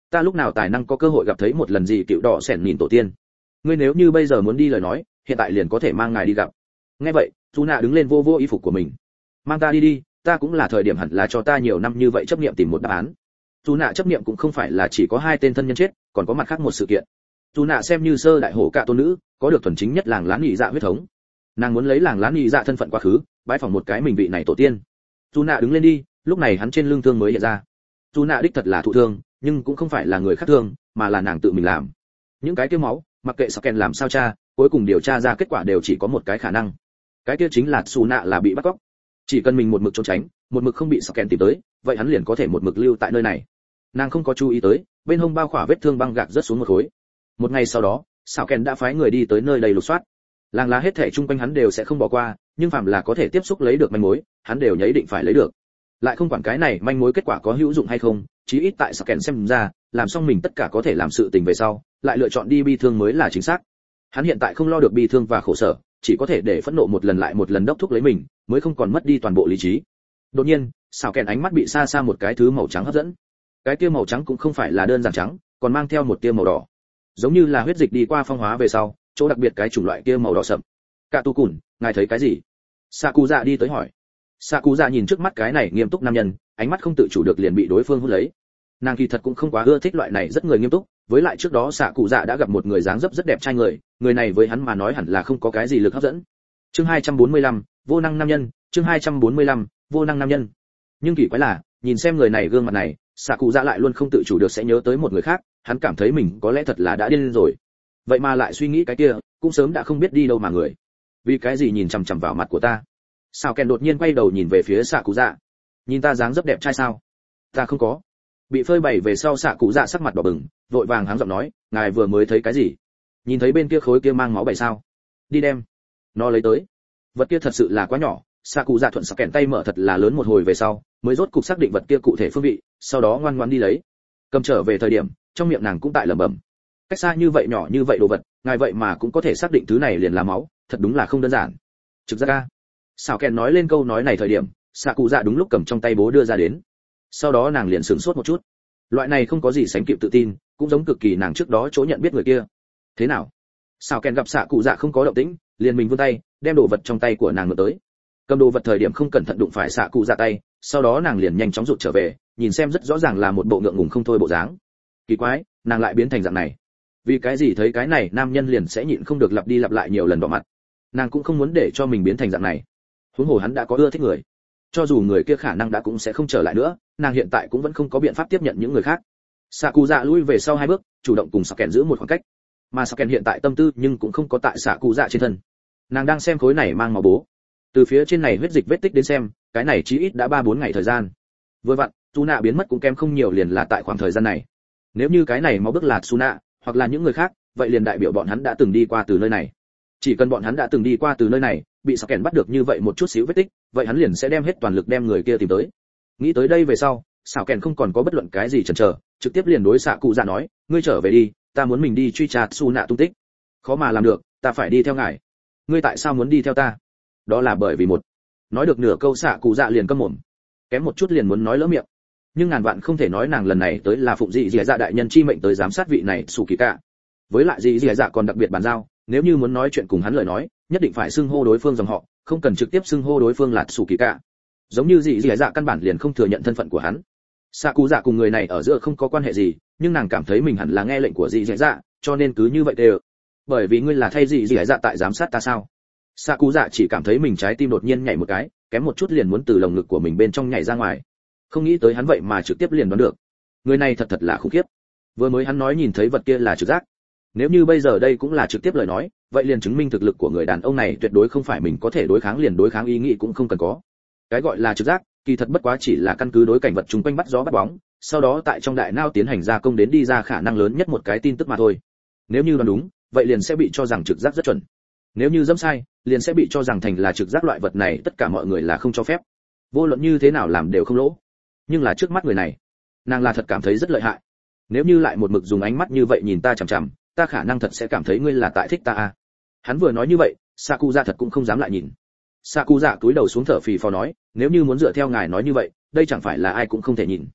ta lúc nào tài năng có cơ hội gặp thấy một lần gì cựu đỏ sẻn nhìn tổ tiên. Ngươi nếu như bây giờ muốn đi lời nói, hiện tại liền có thể mang ngài đi gặp. Nghe vậy, Su Nạ đứng lên vô vô y phục của mình. Mang ta đi đi, ta cũng là thời điểm hẳn là cho ta nhiều năm như vậy chấp niệm tìm một đáp án. Su Nạ chấp niệm cũng không phải là chỉ có hai tên thân nhân chết, còn có mặt khác một sự kiện. Su Nạ xem như sơ đại hổ cạ tôn nữ, có được thuần chính nhất làng lán nhị dạ huyết thống. Nàng muốn lấy làng lán nhị dạ thân phận quá khứ, bái phỏng một cái mình vị này tổ tiên. Su Nạ đứng lên đi, lúc này hắn trên lưng thương mới hiện ra. Su Nạ đích thật là thụ thương, nhưng cũng không phải là người khác thương, mà là nàng tự mình làm. Những cái tiêu máu, mặc kệ Sken làm sao tra, cuối cùng điều tra ra kết quả đều chỉ có một cái khả năng. Cái kia chính là Su Nạ là bị bắt cóc. Chỉ cần mình một mực trốn tránh, một mực không bị Sken tìm tới, vậy hắn liền có thể một mực lưu tại nơi này. Nàng không có chú ý tới, bên hông bao khỏa vết thương băng gạc rớt xuống một khối. Một ngày sau đó, Sken đã phái người đi tới nơi đầy lục soát. Làng lá hết thảy chung quanh hắn đều sẽ không bỏ qua, nhưng phàm là có thể tiếp xúc lấy được manh mối, hắn đều nhấy định phải lấy được. Lại không quản cái này manh mối kết quả có hữu dụng hay không, chí ít tại Sken xem ra, làm xong mình tất cả có thể làm sự tình về sau, lại lựa chọn đi bi thương mới là chính xác. Hắn hiện tại không lo được bi thương và khổ sở, chỉ có thể để phẫn nộ một lần lại một lần đốc thúc lấy mình, mới không còn mất đi toàn bộ lý trí. Đột nhiên, Sken ánh mắt bị xa xa một cái thứ màu trắng hấp dẫn. Cái kia màu trắng cũng không phải là đơn giản trắng, còn mang theo một tia màu đỏ, giống như là huyết dịch đi qua phong hóa về sau, chỗ đặc biệt cái chủng loại kia màu đỏ sậm. Cả tu cùn, ngài thấy cái gì? Sakuza đi tới hỏi. Sakuza nhìn trước mắt cái này nghiêm túc nam nhân, ánh mắt không tự chủ được liền bị đối phương hút lấy. Nàng kỳ thật cũng không quá ưa thích loại này rất người nghiêm túc, với lại trước đó Sakuza đã gặp một người dáng dấp rất đẹp trai người, người này với hắn mà nói hẳn là không có cái gì lực hấp dẫn. Chương hai trăm bốn mươi lăm, vô năng nam nhân, chương hai trăm bốn mươi lăm, vô năng nam nhân. Nhưng kỳ quái là, nhìn xem người này gương mặt này, Sakuza lại luôn không tự chủ được sẽ nhớ tới một người khác, hắn cảm thấy mình có lẽ thật là đã điên rồi. Vậy mà lại suy nghĩ cái kia, cũng sớm đã không biết đi đâu mà người. Vì cái gì nhìn chằm chằm vào mặt của ta? Sao Ken đột nhiên quay đầu nhìn về phía Sạ Cụ Dạ. Nhìn ta dáng dấp đẹp trai sao? Ta không có. Bị phơi bày về sau Sạ Cụ Dạ sắc mặt đỏ bừng, vội vàng háng giọng nói, ngài vừa mới thấy cái gì? Nhìn thấy bên kia khối kia mang máu bày sao? Đi đem nó lấy tới. Vật kia thật sự là quá nhỏ, Sạ Cụ Dạ thuận Sạ Ken tay mở thật là lớn một hồi về sau, mới rốt cục xác định vật kia cụ thể phương vị, sau đó ngoan ngoãn đi lấy. Cầm trở về thời điểm, trong miệng nàng cũng tại lẩm bẩm. Cách xa như vậy nhỏ như vậy đồ vật, ngài vậy mà cũng có thể xác định thứ này liền là máu, thật đúng là không đơn giản. Trực giác ca. Sào Ken nói lên câu nói này thời điểm, Sạ Cụ Dạ đúng lúc cầm trong tay bố đưa ra đến. Sau đó nàng liền sửng sốt một chút. Loại này không có gì sánh kịp tự tin, cũng giống cực kỳ nàng trước đó chỗ nhận biết người kia. Thế nào? Sào Ken gặp Sạ Cụ Dạ không có động tĩnh, liền mình vươn tay, đem đồ vật trong tay của nàng ngược tới. Cầm đồ vật thời điểm không cẩn thận đụng phải Sạ Cụ Dạ tay, sau đó nàng liền nhanh chóng rụt trở về, nhìn xem rất rõ ràng là một bộ ngượng ngùng không thôi bộ dáng. Kỳ quái, nàng lại biến thành dạng này. Vì cái gì thấy cái này nam nhân liền sẽ nhịn không được lặp đi lặp lại nhiều lần đỏ mặt. Nàng cũng không muốn để cho mình biến thành dạng này. Huống hồ hắn đã có ưa thích người, cho dù người kia khả năng đã cũng sẽ không trở lại nữa, nàng hiện tại cũng vẫn không có biện pháp tiếp nhận những người khác. Sakuza lui về sau hai bước, chủ động cùng Sken giữ một khoảng cách. Mà Sken hiện tại tâm tư nhưng cũng không có tại Sakuza trên thân. Nàng đang xem khối này mang máu bố. Từ phía trên này huyết dịch vết tích đến xem, cái này chí ít đã ba bốn ngày thời gian. Vừa vặn, Suna biến mất cũng kém không nhiều liền là tại khoảng thời gian này. Nếu như cái này máu bước là Suna, hoặc là những người khác, vậy liền đại biểu bọn hắn đã từng đi qua từ nơi này. Chỉ cần bọn hắn đã từng đi qua từ nơi này, bị Sken bắt được như vậy một chút xíu vết tích, vậy hắn liền sẽ đem hết toàn lực đem người kia tìm tới. Nghĩ tới đây về sau, Sken không còn có bất luận cái gì chần chờ, trực tiếp liền đối Sạ Cụ Dạ nói, ngươi trở về đi, ta muốn mình đi truy tra Suna tung tích. Khó mà làm được, ta phải đi theo ngài. Ngươi tại sao muốn đi theo ta? Đó là bởi vì một. Nói được nửa câu Sạ Cụ Dạ liền câm mồm, kém một chút liền muốn nói lỡ miệng. Nhưng ngàn vạn không thể nói nàng lần này tới là phụng dị dị dạ đại nhân chi mệnh tới giám sát vị này Sủ Kỳ Cả. Với lại dị dị dạ còn đặc biệt bàn giao, nếu như muốn nói chuyện cùng hắn lời nói, nhất định phải xưng hô đối phương dòng họ, không cần trực tiếp xưng hô đối phương là Sủ Kỳ Cả. Giống như dị dị dạ căn bản liền không thừa nhận thân phận của hắn. Sạ Cụ Dạ cùng người này ở giữa không có quan hệ gì, nhưng nàng cảm thấy mình hẳn là nghe lệnh của dị dị dạ, cho nên cứ như vậy đều. Bởi vì ngươi là thay dị dị dạ tại giám sát ta sao? Sạ Cụ Dạ chỉ cảm thấy mình trái tim đột nhiên nhảy một cái, kém một chút liền muốn từ lồng ngực của mình bên trong nhảy ra ngoài. Không nghĩ tới hắn vậy mà trực tiếp liền đoán được. Người này thật thật là khủng khiếp. Vừa mới hắn nói nhìn thấy vật kia là trực giác. Nếu như bây giờ đây cũng là trực tiếp lời nói, vậy liền chứng minh thực lực của người đàn ông này tuyệt đối không phải mình có thể đối kháng liền đối kháng ý nghĩ cũng không cần có. Cái gọi là trực giác, kỳ thật bất quá chỉ là căn cứ đối cảnh vật chung quanh bắt gió bắt bóng, sau đó tại trong đại não tiến hành gia công đến đi ra khả năng lớn nhất một cái tin tức mà thôi. Nếu như đoán đúng, vậy liền sẽ bị cho rằng trực giác rất chuẩn. Nếu như dẫm sai, liền sẽ bị cho rằng thành là trực giác loại vật này tất cả mọi người là không cho phép. Vô luận như thế nào làm đều không lỗ. Nhưng là trước mắt người này, nàng là thật cảm thấy rất lợi hại. Nếu như lại một mực dùng ánh mắt như vậy nhìn ta chằm chằm, ta khả năng thật sẽ cảm thấy ngươi là tại thích ta à. Hắn vừa nói như vậy, Sakuza thật cũng không dám lại nhìn. Sakuza cúi đầu xuống thở phì phò nói, nếu như muốn dựa theo ngài nói như vậy, đây chẳng phải là ai cũng không thể nhìn.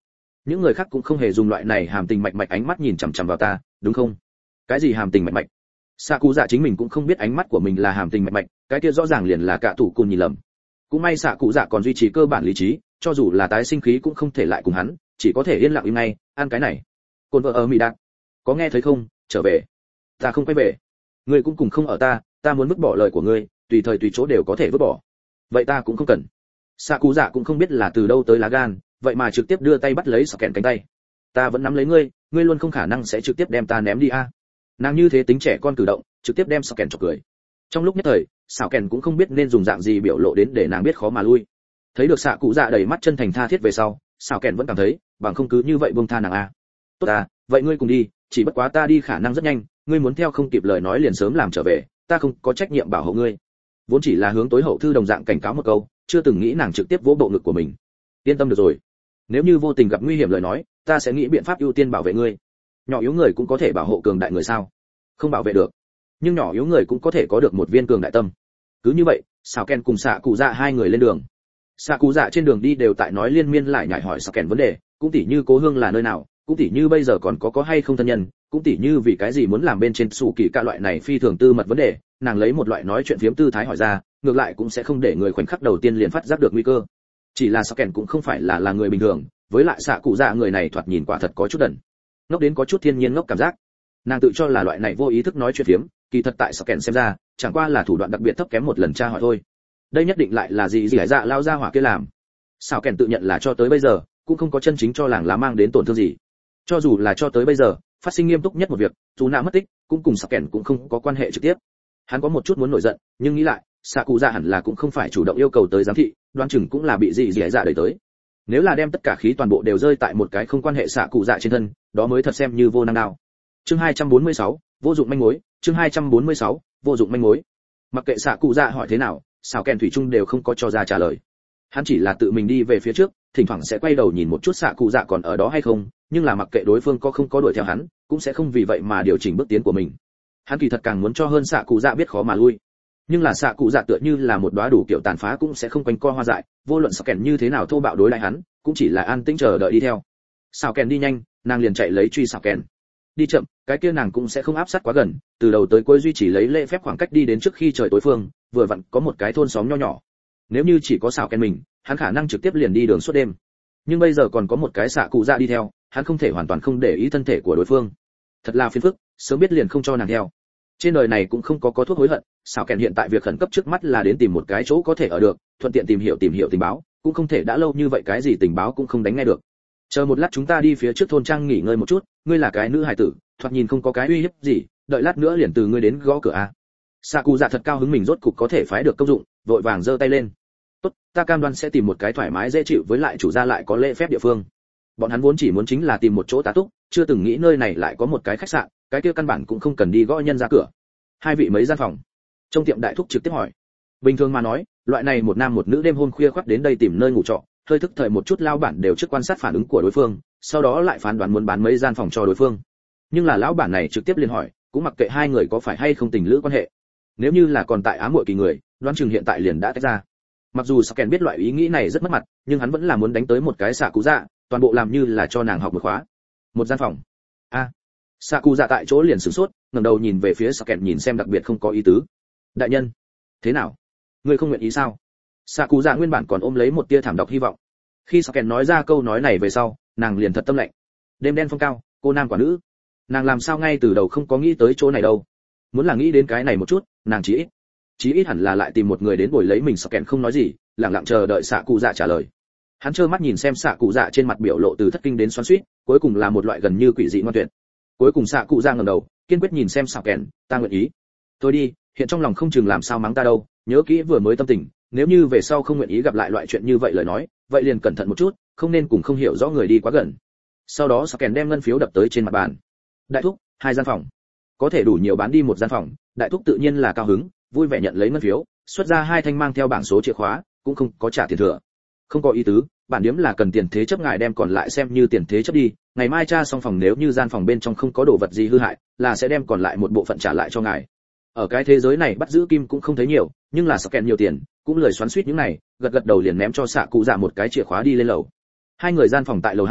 Những người khác cũng không hề dùng loại này hàm tình mạch mạch ánh mắt nhìn chằm chằm vào ta, đúng không? Cái gì hàm tình mạch mạch? Sạ Cụ Dạ chính mình cũng không biết ánh mắt của mình là hàm tình mạch mạch, cái kia rõ ràng liền là cả tủ cùng nhìn lầm. Cũng may Sạ Cụ Dạ còn duy trì cơ bản lý trí, cho dù là tái sinh khí cũng không thể lại cùng hắn, chỉ có thể yên lặng im ngay, ăn cái này. Côn vợ ở Mỹ Đạt, có nghe thấy không? Trở về. Ta không quay về. Ngươi cũng cùng không ở ta, ta muốn vứt bỏ lời của ngươi, tùy thời tùy chỗ đều có thể vứt bỏ. Vậy ta cũng không cần. Sạ Cụ Dạ cũng không biết là từ đâu tới lá gan, vậy mà trực tiếp đưa tay bắt lấy Sạ Kèn cánh tay. Ta vẫn nắm lấy ngươi, ngươi luôn không khả năng sẽ trực tiếp đem ta ném đi a. Nàng như thế tính trẻ con cử động, trực tiếp đem Sạ Kèn chọc cười. Trong lúc nhất thời, Sạ Kèn cũng không biết nên dùng dạng gì biểu lộ đến để nàng biết khó mà lui. Thấy được Sạ Cụ Dạ đầy mắt chân thành tha thiết về sau, Sạ Kèn vẫn cảm thấy, bằng không cứ như vậy buông tha nàng a. Tốt à, vậy ngươi cùng đi, chỉ bất quá ta đi khả năng rất nhanh, ngươi muốn theo không kịp lời nói liền sớm làm trở về, ta không có trách nhiệm bảo hộ ngươi. Vốn chỉ là hướng tối hậu thư đồng dạng cảnh cáo một câu, chưa từng nghĩ nàng trực tiếp vỗ bộ ngực của mình. Yên tâm được rồi, nếu như vô tình gặp nguy hiểm lời nói, ta sẽ nghĩ biện pháp ưu tiên bảo vệ ngươi. Nhỏ yếu người cũng có thể bảo hộ cường đại người sao? Không bảo vệ được, nhưng nhỏ yếu người cũng có thể có được một viên cường đại tâm. Cứ như vậy, Sào Ken cùng Sạ Cụ Dạ hai người lên đường. Sạ Cụ Dạ trên đường đi đều tại nói liên miên lại nhảy hỏi Sào Ken vấn đề, cũng tỉ như Cố Hương là nơi nào, cũng tỉ như bây giờ còn có có hay không thân nhân, cũng tỉ như vì cái gì muốn làm bên trên sủ kỳ cả loại này phi thường tư mật vấn đề, nàng lấy một loại nói chuyện phiếm tư thái hỏi ra, ngược lại cũng sẽ không để người khoảnh khắc đầu tiên liền phát giác được nguy cơ. Chỉ là Sào Ken cũng không phải là là người bình thường, với lại Sạ Cụ Dạ người này thoạt nhìn quả thật có chút đần, ngốc đến có chút thiên nhiên ngốc cảm giác. Nàng tự cho là loại này vô ý thức nói chuyện phiếm, kỳ thật tại Sào Ken xem ra, chẳng qua là thủ đoạn đặc biệt thấp kém một lần tra hỏi thôi. Đây nhất định lại là gì gì hải dạ lao ra hỏa kia làm. Sào Ken tự nhận là cho tới bây giờ cũng không có chân chính cho làng lá mang đến tổn thương gì. Cho dù là cho tới bây giờ, phát sinh nghiêm túc nhất một việc, dù nạ mất tích, cũng cùng Sào Ken cũng không có quan hệ trực tiếp. Hắn có một chút muốn nổi giận, nhưng nghĩ lại, Sạ Cụ Dạ hẳn là cũng không phải chủ động yêu cầu tới giám thị, đoán chừng cũng là bị gì gì dạ đẩy tới. Nếu là đem tất cả khí toàn bộ đều rơi tại một cái không quan hệ Sạ Cụ Dạ trên thân, đó mới thật xem như vô năng nào. Chương hai trăm bốn mươi sáu, vô dụng manh mối, chương hai trăm bốn mươi sáu, vô dụng manh mối. Mặc kệ Sạ Cụ Dạ hỏi thế nào, Sào Ken thủy chung đều không có cho ra trả lời. Hắn chỉ là tự mình đi về phía trước, thỉnh thoảng sẽ quay đầu nhìn một chút Sạ Cụ Dạ còn ở đó hay không, nhưng là mặc kệ đối phương có không có đuổi theo hắn, cũng sẽ không vì vậy mà điều chỉnh bước tiến của mình. Hắn kỳ thật càng muốn cho hơn Sạ Cụ Dạ biết khó mà lui. Nhưng là Sạ Cụ Dạ tựa như là một đóa đủ kiểu tàn phá cũng sẽ không quanh co hoa dại, vô luận Sào Ken như thế nào thô bạo đối lại hắn, cũng chỉ là an tĩnh chờ đợi đi theo. Sào Ken đi nhanh, nàng liền chạy lấy truy Sào Ken. Đi chậm, cái kia nàng cũng sẽ không áp sát quá gần, từ đầu tới cuối duy trì lấy lễ phép khoảng cách đi đến trước khi trời tối phương, vừa vặn có một cái thôn xóm nho nhỏ. Nếu như chỉ có Sào Ken mình, hắn khả năng trực tiếp liền đi đường suốt đêm. Nhưng bây giờ còn có một cái Sạ Cụ Dạ đi theo, hắn không thể hoàn toàn không để ý thân thể của đối phương. Thật là phiền phức, sớm biết liền không cho nàng theo. Trên đời này cũng không có có thuốc hối hận, Sào Ken hiện tại việc khẩn cấp trước mắt là đến tìm một cái chỗ có thể ở được, thuận tiện tìm hiểu tìm hiểu tình báo, cũng không thể đã lâu như vậy cái gì tình báo cũng không đánh nghe được. Chờ một lát chúng ta đi phía trước thôn trang nghỉ ngơi một chút, ngươi là cái nữ hài tử, thoạt nhìn không có cái uy hiếp gì, đợi lát nữa liền từ ngươi đến gõ cửa a. Sạ Cụ Dạ thật cao hứng mình rốt cục có thể phái được công dụng, vội vàng giơ tay lên. Tốt, ta cam đoan sẽ tìm một cái thoải mái dễ chịu với lại chủ gia lại có lễ phép địa phương. Bọn hắn vốn chỉ muốn chính là tìm một chỗ tá túc, chưa từng nghĩ nơi này lại có một cái khách sạn, cái kia căn bản cũng không cần đi gõ nhân ra cửa. Hai vị mấy gian phòng? Trong tiệm đại thúc trực tiếp hỏi. Bình thường mà nói, loại này một nam một nữ đêm hôm khuya khoắt đến đây tìm nơi ngủ trọ, hơi thức thời một chút lao bản đều trước quan sát phản ứng của đối phương, sau đó lại phán đoán muốn bán mấy gian phòng cho đối phương. Nhưng là lão bản này trực tiếp liền hỏi, cũng mặc kệ hai người có phải hay không tình lữ quan hệ. Nếu như là còn tại ám muội kỳ người, đoán chừng hiện tại liền đã tách ra. Mặc dù Sào Ken biết loại ý nghĩ này rất mất mặt, nhưng hắn vẫn là muốn đánh tới một cái Sạ Cụ Dạ, toàn bộ làm như là cho nàng học một khóa. Một gian phòng. A. À, Sạ Cụ Dạ tại chỗ liền sửng sốt, ngẩng đầu nhìn về phía Sào Ken nhìn xem đặc biệt không có ý tứ. Đại nhân, thế nào? Ngươi không nguyện ý sao? Sạ Cụ Dạ nguyên bản còn ôm lấy một tia thảm độc hy vọng. Khi Sào Ken nói ra câu nói này về sau, nàng liền thật tâm lạnh. Đêm đen phong cao, cô nam quả nữ. Nàng làm sao ngay từ đầu không có nghĩ tới chỗ này đâu? Muốn là nghĩ đến cái này một chút, nàng chỉ ít, chỉ ít hẳn là lại tìm một người đến bồi lấy mình. Sào Ken không nói gì, lặng lặng chờ đợi Sạ Cụ Dạ trả lời. Hắn trơ mắt nhìn xem Sạ Cụ Dạ trên mặt biểu lộ từ thất kinh đến xoắn xuýt, cuối cùng là một loại gần như quỷ dị ngoan tuyệt. Cuối cùng Sạ Cụ Dạ ngẩng đầu, kiên quyết nhìn xem Sào Ken, ta nguyện ý. Thôi đi, hiện trong lòng không chừng làm sao mắng ta đâu, nhớ kỹ vừa mới tâm tình, nếu như về sau không nguyện ý gặp lại loại chuyện như vậy lời nói, vậy liền cẩn thận một chút, không nên cùng không hiểu rõ người đi quá gần. Sau đó Sào Ken đem ngân phiếu đập tới trên mặt bàn. Đại thúc, hai gian phòng, có thể đủ nhiều bán đi một gian phòng. Đại thúc tự nhiên là cao hứng, vui vẻ nhận lấy ngân phiếu, xuất ra hai thanh mang theo bảng số chìa khóa, cũng không có trả tiền thừa. Không có ý tứ, bản điếm là cần tiền thế chấp, ngài đem còn lại xem như tiền thế chấp đi, ngày mai tra xong phòng, nếu như gian phòng bên trong không có đồ vật gì hư hại, là sẽ đem còn lại một bộ phận trả lại cho ngài. Ở cái thế giới này bắt giữ kim cũng không thấy nhiều, nhưng là Sào Ken nhiều tiền, cũng lười xoắn xuýt những này, gật gật đầu liền ném cho Sạ Cụ Dạ một cái chìa khóa đi lên lầu. Hai người gian phòng tại lầu hai,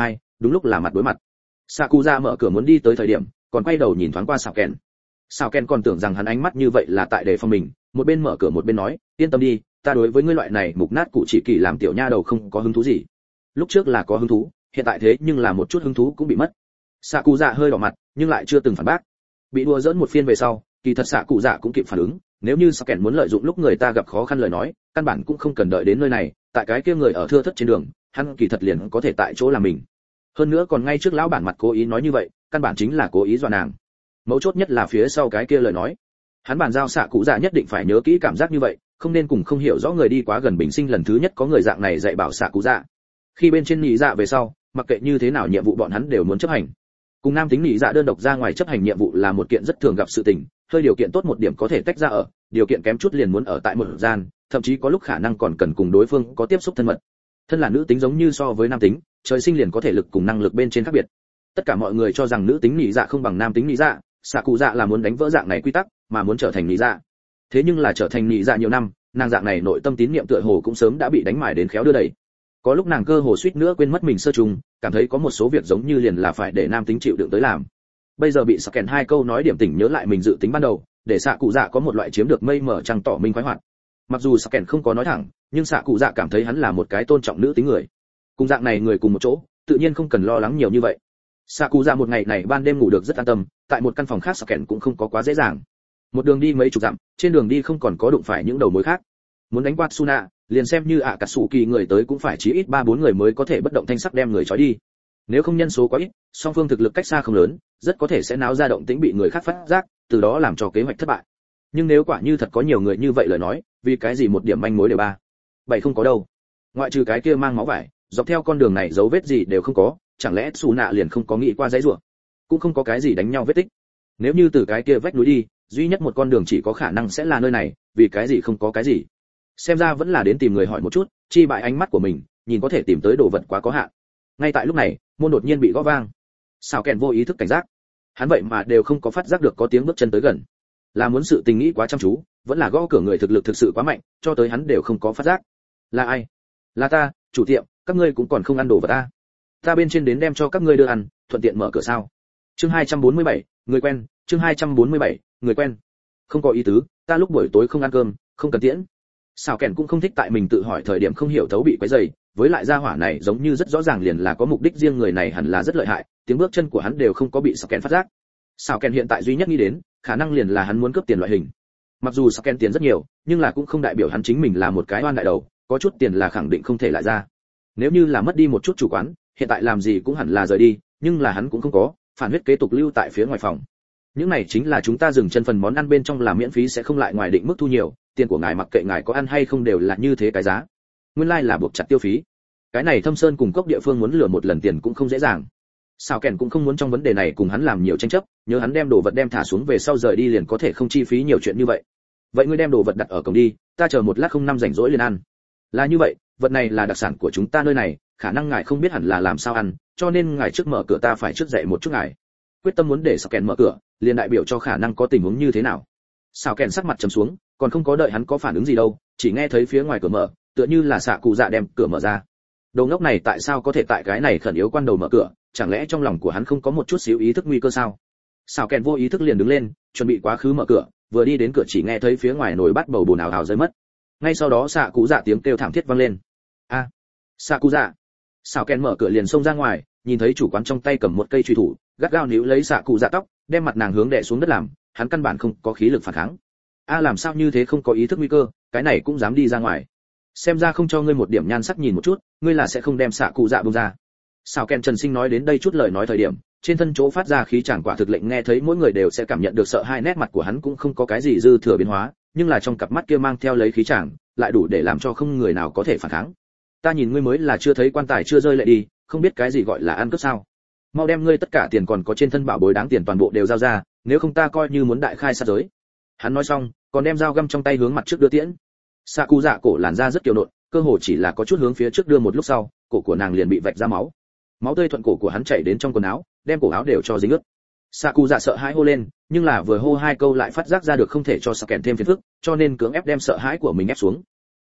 đúng lúc là mặt đối mặt. Sakuza mở cửa muốn đi tới thời điểm còn quay đầu nhìn thoáng qua Sào Kèn. Sào Kèn còn tưởng rằng hắn ánh mắt như vậy là tại để phòng mình, một bên mở cửa một bên nói, yên tâm đi, ta đối với ngươi loại này mục nát cụ chỉ kỳ làm tiểu nha đầu không có hứng thú gì. Lúc trước là có hứng thú, hiện tại thế nhưng là một chút hứng thú cũng bị mất. Sakuza hơi đỏ mặt nhưng lại chưa từng phản bác. Bị đùa giỡn một phiên về sau, kỳ thật Sakuza cũng kịp phản ứng, nếu như Sào Kèn muốn lợi dụng lúc người ta gặp khó khăn lời nói, căn bản cũng không cần đợi đến nơi này, tại cái kia người ở thưa thất trên đường, hắn kỳ thật liền có thể tại chỗ làm mình. Hơn nữa còn ngay trước lão bản mặt cố ý nói như vậy, căn bản chính là cố ý dọa nàng. Mấu chốt nhất là phía sau cái kia lời nói, hắn bàn giao xạ cụ dạ nhất định phải nhớ kỹ cảm giác như vậy, không nên cùng không hiểu rõ người đi quá gần bình sinh lần thứ nhất có người dạng này dạy bảo xạ cụ dạ. Khi bên trên nhị dạ về sau, mặc kệ như thế nào nhiệm vụ bọn hắn đều muốn chấp hành. Cùng nam tính nhị dạ đơn độc ra ngoài chấp hành nhiệm vụ là một kiện rất thường gặp sự tình, hơi điều kiện tốt một điểm có thể tách ra ở, điều kiện kém chút liền muốn ở tại một gian, thậm chí có lúc khả năng còn cần cùng đối phương có tiếp xúc thân mật. Thân là nữ tính giống như so với nam tính, trời sinh liền có thể lực cùng năng lực bên trên khác biệt. Tất cả mọi người cho rằng nữ tính nhị dạ không bằng nam tính nhị dạ, xạ cụ dạ là muốn đánh vỡ dạng này quy tắc, mà muốn trở thành nhị dạ. Thế nhưng là trở thành nhị dạ nhiều năm, nàng dạng này nội tâm tín niệm tựa hồ cũng sớm đã bị đánh mài đến khéo đưa đẩy. Có lúc nàng cơ hồ suýt nữa quên mất mình sơ trùng, cảm thấy có một số việc giống như liền là phải để nam tính chịu đựng tới làm. Bây giờ bị Sạc Kèn hai câu nói điểm tỉnh nhớ lại mình dự tính ban đầu, để xạ cụ dạ có một loại chiếm được mây mở trăng tỏ minh khoái hoạt. Mặc dù Sạc Kèn không có nói thẳng, nhưng xạ cụ dạ cảm thấy hắn là một cái tôn trọng nữ tính người. Cùng dạng này người cùng một chỗ, tự nhiên không cần lo lắng nhiều như vậy. Xạ cụ dạ một ngày này ban đêm ngủ được rất an tâm, tại một căn phòng khác Sạc Kèn cũng không có quá dễ dàng. Một đường đi mấy chục dặm, trên đường đi không còn có đụng phải những đầu mối khác. Muốn đánh qua Tsuna, liền xem như ạ cả sủ kỳ người tới cũng phải chí ít ba bốn người mới có thể bất động thanh sắc đem người trói đi. Nếu không nhân số quá ít, song phương thực lực cách xa không lớn, rất có thể sẽ náo ra động tĩnh bị người khác phát giác, từ đó làm cho kế hoạch thất bại. Nhưng nếu quả như thật có nhiều người như vậy lời nói, vì cái gì một điểm manh mối đều ba bảy không có đâu. Ngoại trừ cái kia mang máu vải, dọc theo con đường này dấu vết gì đều không có, chẳng lẽ Tsuna liền không có nghĩ qua dãy rủa, cũng không có cái gì đánh nhau vết tích. Nếu như từ cái kia vách núi đi, duy nhất một con đường chỉ có khả năng sẽ là nơi này, vì cái gì không có cái gì. Xem ra vẫn là đến tìm người hỏi một chút, chi bại ánh mắt của mình, nhìn có thể tìm tới đồ vật quá có hạn. Ngay tại lúc này, môn đột nhiên bị gõ vang. Sào Kèn vô ý thức cảnh giác, hắn vậy mà đều không có phát giác được có tiếng bước chân tới gần. Là muốn sự tình nghĩ quá chăm chú, vẫn là gõ cửa người thực lực thực sự quá mạnh, cho tới hắn đều không có phát giác. Là ai? Là ta, chủ tiệm, các ngươi cũng còn không ăn đồ vật ta. Ta bên trên đến đem cho các ngươi đưa ăn, thuận tiện mở cửa sao? Chương hai trăm bốn mươi bảy, người quen, chương hai trăm bốn mươi bảy, người quen. Không có ý tứ, ta lúc buổi tối không ăn cơm, không cần tiễn. Sào Kèn cũng không thích tại mình tự hỏi thời điểm không hiểu thấu bị quấy rầy, với lại gia hỏa này giống như rất rõ ràng liền là có mục đích riêng, người này hẳn là rất lợi hại, tiếng bước chân của hắn đều không có bị Sào Kèn phát giác. Sào Kèn hiện tại duy nhất nghĩ đến, khả năng liền là hắn muốn cướp tiền loại hình. Mặc dù Sào Kèn tiền rất nhiều, nhưng là cũng không đại biểu hắn chính mình là một cái oan đại đầu, có chút tiền là khẳng định không thể lại ra. Nếu như là mất đi một chút chủ quán, hiện tại làm gì cũng hẳn là rời đi, nhưng là hắn cũng không có, phản huyết kế tục lưu tại phía ngoài phòng. Những này chính là chúng ta dừng chân phần món ăn bên trong là miễn phí sẽ không lại ngoài định mức thu nhiều, tiền của ngài mặc kệ ngài có ăn hay không đều là như thế cái giá. Nguyên lai like là buộc chặt tiêu phí. Cái này Thâm Sơn cùng cốc địa phương muốn lừa một lần tiền cũng không dễ dàng. Sào Kèn cũng không muốn trong vấn đề này cùng hắn làm nhiều tranh chấp, nhớ hắn đem đồ vật đem thả xuống về sau rời đi liền có thể không chi phí nhiều chuyện như vậy. Vậy ngươi đem đồ vật đặt ở cổng đi, ta chờ một lát không năm rảnh rỗi liền ăn. Là như vậy, vật này là đặc sản của chúng ta nơi này, khả năng ngài không biết hẳn là làm sao ăn, cho nên ngài trước mở cửa ta phải trước dạy một chút ngài. Quyết tâm muốn để Sào Kèn mở cửa, liền đại biểu cho khả năng có tình huống như thế nào. Sào Kèn sắc mặt trầm xuống, còn không có đợi hắn có phản ứng gì đâu, chỉ nghe thấy phía ngoài cửa mở, tựa như là xạ cụ dạ đem cửa mở ra. Đầu ngốc này tại sao có thể tại cái này khẩn yếu quan đầu mở cửa, chẳng lẽ trong lòng của hắn không có một chút xíu ý thức nguy cơ sao? Sào Kèn vô ý thức liền đứng lên, chuẩn bị quá khứ mở cửa, vừa đi đến cửa chỉ nghe thấy phía ngoài nồi bát bầu bùn ào ào rơi mất. Ngay sau đó xạ cụ dạ tiếng kêu thảm thiết vang lên. A, à, xạ cụ dạ! Sào Kèn mở cửa liền xông ra ngoài, nhìn thấy chủ quán trong tay cầm một cây truy thủ, gắt gao níu lấy xạ cụ dạ tóc, đem mặt nàng hướng đè xuống đất làm, hắn căn bản không có khí lực phản kháng. A à, làm sao như thế không có ý thức nguy cơ, cái này cũng dám đi ra ngoài. Xem ra không cho ngươi một điểm nhan sắc nhìn một chút, ngươi là sẽ không đem xạ cụ dạ buông ra. Sào Kèn Trần Sinh nói đến đây chút lời nói thời điểm, trên thân chỗ phát ra khí chẳng quả thực lệnh nghe thấy mỗi người đều sẽ cảm nhận được sợ, hai nét mặt của hắn cũng không có cái gì dư thừa biến hóa, nhưng là trong cặp mắt kia mang theo lấy khí chẳng, lại đủ để làm cho không người nào có thể phản kháng. Ta nhìn ngươi mới là chưa thấy quan tài chưa rơi lệ đi, không biết cái gì gọi là ăn cướp sao? Mau đem ngươi tất cả tiền còn có trên thân bảo bối đáng tiền toàn bộ đều giao ra, nếu không ta coi như muốn đại khai sát giới. Hắn nói xong, còn đem dao găm trong tay hướng mặt trước đưa tiễn. Xạ cụ dạ cổ làn da rất kiều nộn, cơ hồ chỉ là có chút hướng phía trước đưa một lúc sau, cổ của nàng liền bị vạch ra máu. Máu tươi thuận cổ của hắn chảy đến trong quần áo, đem cổ áo đều cho dính ướt. Xạ cụ dạ sợ hãi hô lên, nhưng là vừa hô hai câu lại phát giác ra được không thể cho Sạc Kèn thêm phiền phức, cho nên cưỡng ép đem sợ hãi của mình ép xuống.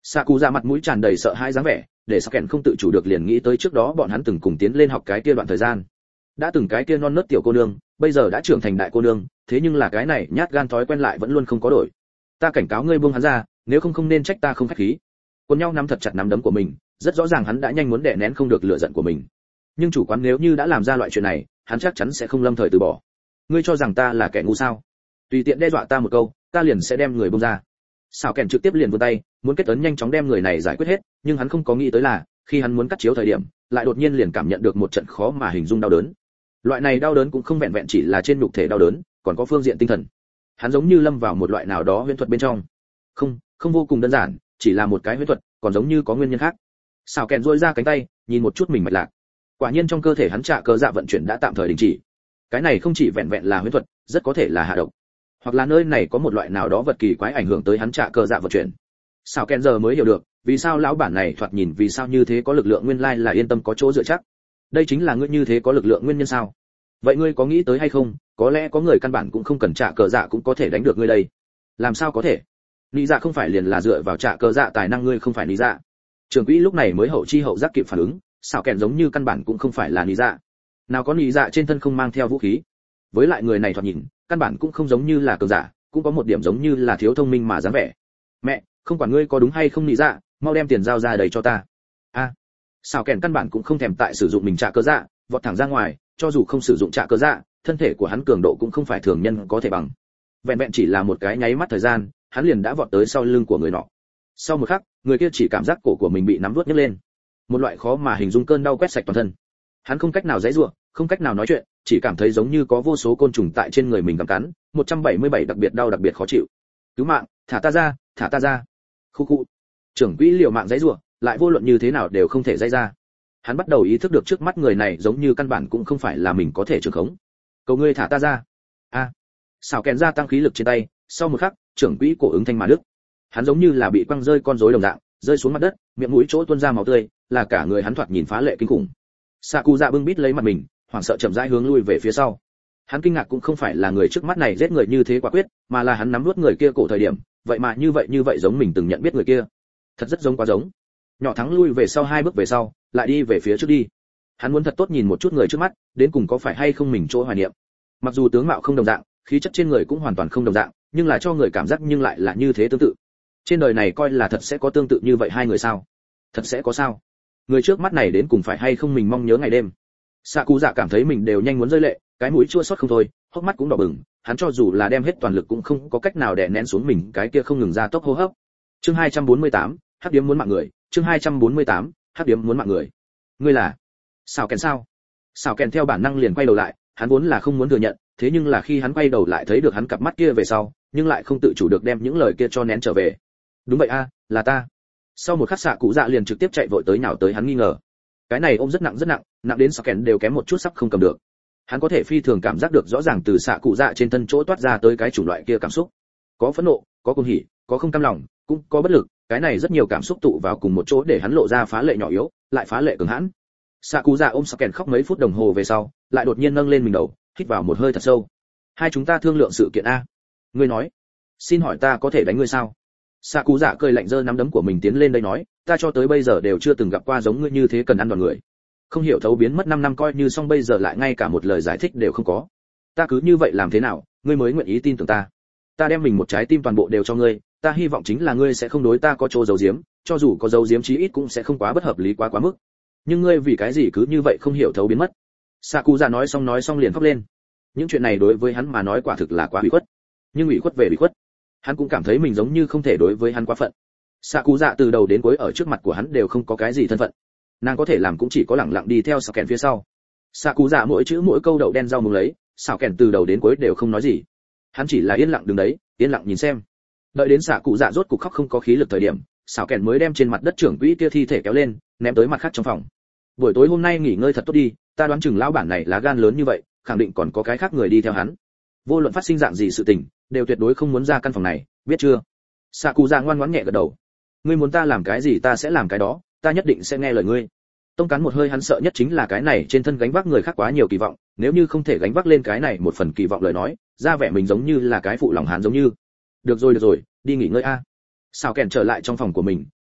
Xạ Cụ Dạ mặt mũi tràn đầy sợ hãi dáng vẻ, để Sào Kèn không tự chủ được liền nghĩ tới trước đó bọn hắn từng cùng tiến lên học cái kia đoạn thời gian. Đã từng cái kia non nớt tiểu cô nương, bây giờ đã trưởng thành đại cô nương, thế nhưng là cái này nhát gan thói quen lại vẫn luôn không có đổi. Ta cảnh cáo ngươi buông hắn ra, nếu không không nên trách ta không khách khí. Quân nhau nắm thật chặt nắm đấm của mình, rất rõ ràng hắn đã nhanh muốn đè nén không được lửa giận của mình. Nhưng chủ quán nếu như đã làm ra loại chuyện này, hắn chắc chắn sẽ không lâm thời từ bỏ. Ngươi cho rằng ta là kẻ ngu sao? Tùy tiện đe dọa ta một câu, ta liền sẽ đem người buông ra. Sào Kèn trực tiếp liền vươn tay, muốn kết ấn nhanh chóng đem người này giải quyết hết, nhưng hắn không có nghĩ tới là, khi hắn muốn cắt chiếu thời điểm, lại đột nhiên liền cảm nhận được một trận khó mà hình dung đau đớn. Loại này đau đớn cũng không vẹn vẹn chỉ là trên nhục thể đau đớn, còn có phương diện tinh thần. Hắn giống như lâm vào một loại nào đó huyễn thuật bên trong. Không, không vô cùng đơn giản, chỉ là một cái huyễn thuật, còn giống như có nguyên nhân khác. Sào Kèn duỗi ra cánh tay, nhìn một chút mình mạch lạc. Quả nhiên trong cơ thể hắn trạ cơ dạ vận chuyển đã tạm thời đình chỉ. Cái này không chỉ vẹn vẹn là huyễn thuật, rất có thể là hạ độc, hoặc là nơi này có một loại nào đó vật kỳ quái ảnh hưởng tới hắn trạ cơ dạ vận chuyển. Sào Kèn giờ mới hiểu được, vì sao lão bản này thoạt nhìn vì sao như thế có lực lượng nguyên lai là yên tâm có chỗ dựa chắc. Đây chính là ngươi như thế có lực lượng nguyên nhân sao? Vậy ngươi có nghĩ tới hay không, có lẽ có người căn bản cũng không cần trạ cơ dạ cũng có thể đánh được ngươi đây. Làm sao có thể? Lý dạ không phải liền là dựa vào trạ cơ dạ tài năng, ngươi không phải lý dạ. Trưởng quỹ lúc này mới hậu chi hậu giác kịp phản ứng, Sào Kèn giống như căn bản cũng không phải là lý dạ. Nào có lý dạ trên thân không mang theo vũ khí. Với lại người này thoạt nhìn, căn bản cũng không giống như là cường giả, cũng có một điểm giống như là thiếu thông minh mà dáng vẻ. Mẹ, không quản ngươi có đúng hay không lý dạ, mau đem tiền giao ra đầy cho ta. A. À, Sào Kèn căn bản cũng không thèm tại sử dụng mình trạ cơ dạ, vọt thẳng ra ngoài, cho dù không sử dụng trạ cơ dạ, thân thể của hắn cường độ cũng không phải thường nhân có thể bằng. Vẹn vẹn chỉ là một cái nháy mắt thời gian, hắn liền đã vọt tới sau lưng của người nọ. Sau một khắc, người kia chỉ cảm giác cổ của mình bị nắm vuốt nhấc lên, một loại khó mà hình dung cơn đau quét sạch toàn thân. Hắn không cách nào giãy giụa, không cách nào nói chuyện, chỉ cảm thấy giống như có vô số côn trùng tại trên người mình gặm cắn, một trăm bảy mươi bảy đặc biệt đau đặc biệt khó chịu. Cứu mạng, thả ta ra, thả ta ra. Khu khu. Trưởng quỹ liều mạng giãy giụa, lại vô luận như thế nào đều không thể giãy ra. Hắn bắt đầu ý thức được trước mắt người này giống như căn bản cũng không phải là mình có thể trường khống. Cầu ngươi thả ta ra. A. À. Sào Kèn gia tăng khí lực trên tay, sau một khắc, trưởng quỹ cổ ứng thanh mà đứt. Hắn giống như là bị quăng rơi con rối đồng dạng, rơi xuống mặt đất, miệng mũi chỗ tuôn ra máu tươi, là cả người hắn thoạt nhìn phá lệ kinh khủng. Sạ Cụ Dạ bưng bít lấy mặt mình, hoảng sợ chậm rãi hướng lui về phía sau. Hắn kinh ngạc cũng không phải là người trước mắt này giết người như thế quả quyết, mà là hắn nắm nuốt người kia cổ thời điểm, vậy mà như vậy như vậy giống mình từng nhận biết người kia. Thật rất giống quá giống. Nhỏ thắng lui về sau hai bước về sau, lại đi về phía trước đi. Hắn muốn thật tốt nhìn một chút người trước mắt, đến cùng có phải hay không mình chỗ hoài niệm. Mặc dù tướng mạo không đồng dạng, khí chất trên người cũng hoàn toàn không đồng dạng, nhưng là cho người cảm giác nhưng lại là như thế tương tự. Trên đời này coi là thật sẽ có tương tự như vậy hai người sao? Thật sẽ có sao? Người trước mắt này đến cùng phải hay không mình mong nhớ ngày đêm. Sạ Cụ Dạ cảm thấy mình đều nhanh muốn rơi lệ, cái mũi chua xót không thôi, hốc mắt cũng đỏ bừng, hắn cho dù là đem hết toàn lực cũng không có cách nào đè nén xuống mình cái kia không ngừng ra tốc hô hấp. Chương hai trăm bốn mươi tám, hắc điếm muốn mạng người, chương hai trăm bốn mươi tám, hắc điếm muốn mạng người. Ngươi là? Sào Kèn sao? Sào Kèn theo bản năng liền quay đầu lại, hắn vốn là không muốn thừa nhận, thế nhưng là khi hắn quay đầu lại thấy được hắn cặp mắt kia về sau, nhưng lại không tự chủ được đem những lời kia cho nén trở về. Đúng vậy a, là ta. Sau một khắc Sạ Cụ Dạ liền trực tiếp chạy vội tới nhào tới hắn nghi ngờ. Cái này ôm rất nặng rất nặng, nặng đến Sào Kèn đều kém một chút sắp không cầm được. Hắn có thể phi thường cảm giác được rõ ràng từ Sạ Cụ Dạ trên thân chỗ toát ra tới cái chủng loại kia cảm xúc. Có phẫn nộ, có cuồng hỉ, có không cam lòng, cũng có bất lực, cái này rất nhiều cảm xúc tụ vào cùng một chỗ để hắn lộ ra phá lệ nhỏ yếu, lại phá lệ cường hãn. Sạ Cụ Dạ ôm Sào Kèn khóc mấy phút đồng hồ về sau, lại đột nhiên nâng lên mình đầu, hít vào một hơi thật sâu. Hai chúng ta thương lượng sự kiện a. Ngươi nói, xin hỏi ta có thể đánh ngươi sao? Sạ Cụ Dạ cười lạnh giơ nắm đấm của mình tiến lên đây nói, ta cho tới bây giờ đều chưa từng gặp qua giống ngươi như thế cần ăn đòn người. Không hiểu thấu biến mất năm năm coi như xong, bây giờ lại ngay cả một lời giải thích đều không có. Ta cứ như vậy làm thế nào, ngươi mới nguyện ý tin tưởng ta? Ta đem mình một trái tim toàn bộ đều cho ngươi, ta hy vọng chính là ngươi sẽ không đối ta có chỗ giấu giếm, cho dù có giấu giếm chí ít cũng sẽ không quá bất hợp lý quá quá mức. Nhưng ngươi vì cái gì cứ như vậy không hiểu thấu biến mất? Sạ Cụ Dạ nói xong nói xong liền khóc lên. Những chuyện này đối với hắn mà nói quả thực là quá ủy khuất. Nhưng ủy khuất về ủy khuất, hắn cũng cảm thấy mình giống như không thể đối với hắn quá phận. Sạ Cụ Dạ từ đầu đến cuối ở trước mặt của hắn đều không có cái gì thân phận, nàng có thể làm cũng chỉ có lẳng lặng đi theo Sào Kèn phía sau. Sạ Cụ Dạ mỗi chữ mỗi câu đậu đen rau muống lấy, Sào Kèn từ đầu đến cuối đều không nói gì, hắn chỉ là yên lặng đứng đấy, yên lặng nhìn xem. Đợi đến Sạ Cụ Dạ rốt cục khóc không có khí lực thời điểm, Sào Kèn mới đem trên mặt đất trưởng quỹ kia thi thể kéo lên, ném tới mặt khác trong phòng. Buổi tối hôm nay nghỉ ngơi thật tốt đi, ta đoán chừng lão bản này lá gan lớn như vậy, khẳng định còn có cái khác người đi theo hắn. Vô luận phát sinh dạng gì sự tình, đều tuyệt đối không muốn ra căn phòng này, biết chưa? Sạ Cụ Dạ ngoan ngoãn nhẹ gật đầu. Ngươi muốn ta làm cái gì ta sẽ làm cái đó, ta nhất định sẽ nghe lời ngươi. Tông cán một hơi, hắn sợ nhất chính là cái này trên thân gánh vác người khác quá nhiều kỳ vọng, nếu như không thể gánh vác lên cái này một phần kỳ vọng lời nói, ra vẻ mình giống như là cái phụ lòng hắn giống như. Được rồi được rồi, đi nghỉ ngơi a. Sào Kèn trở lại trong phòng của mình,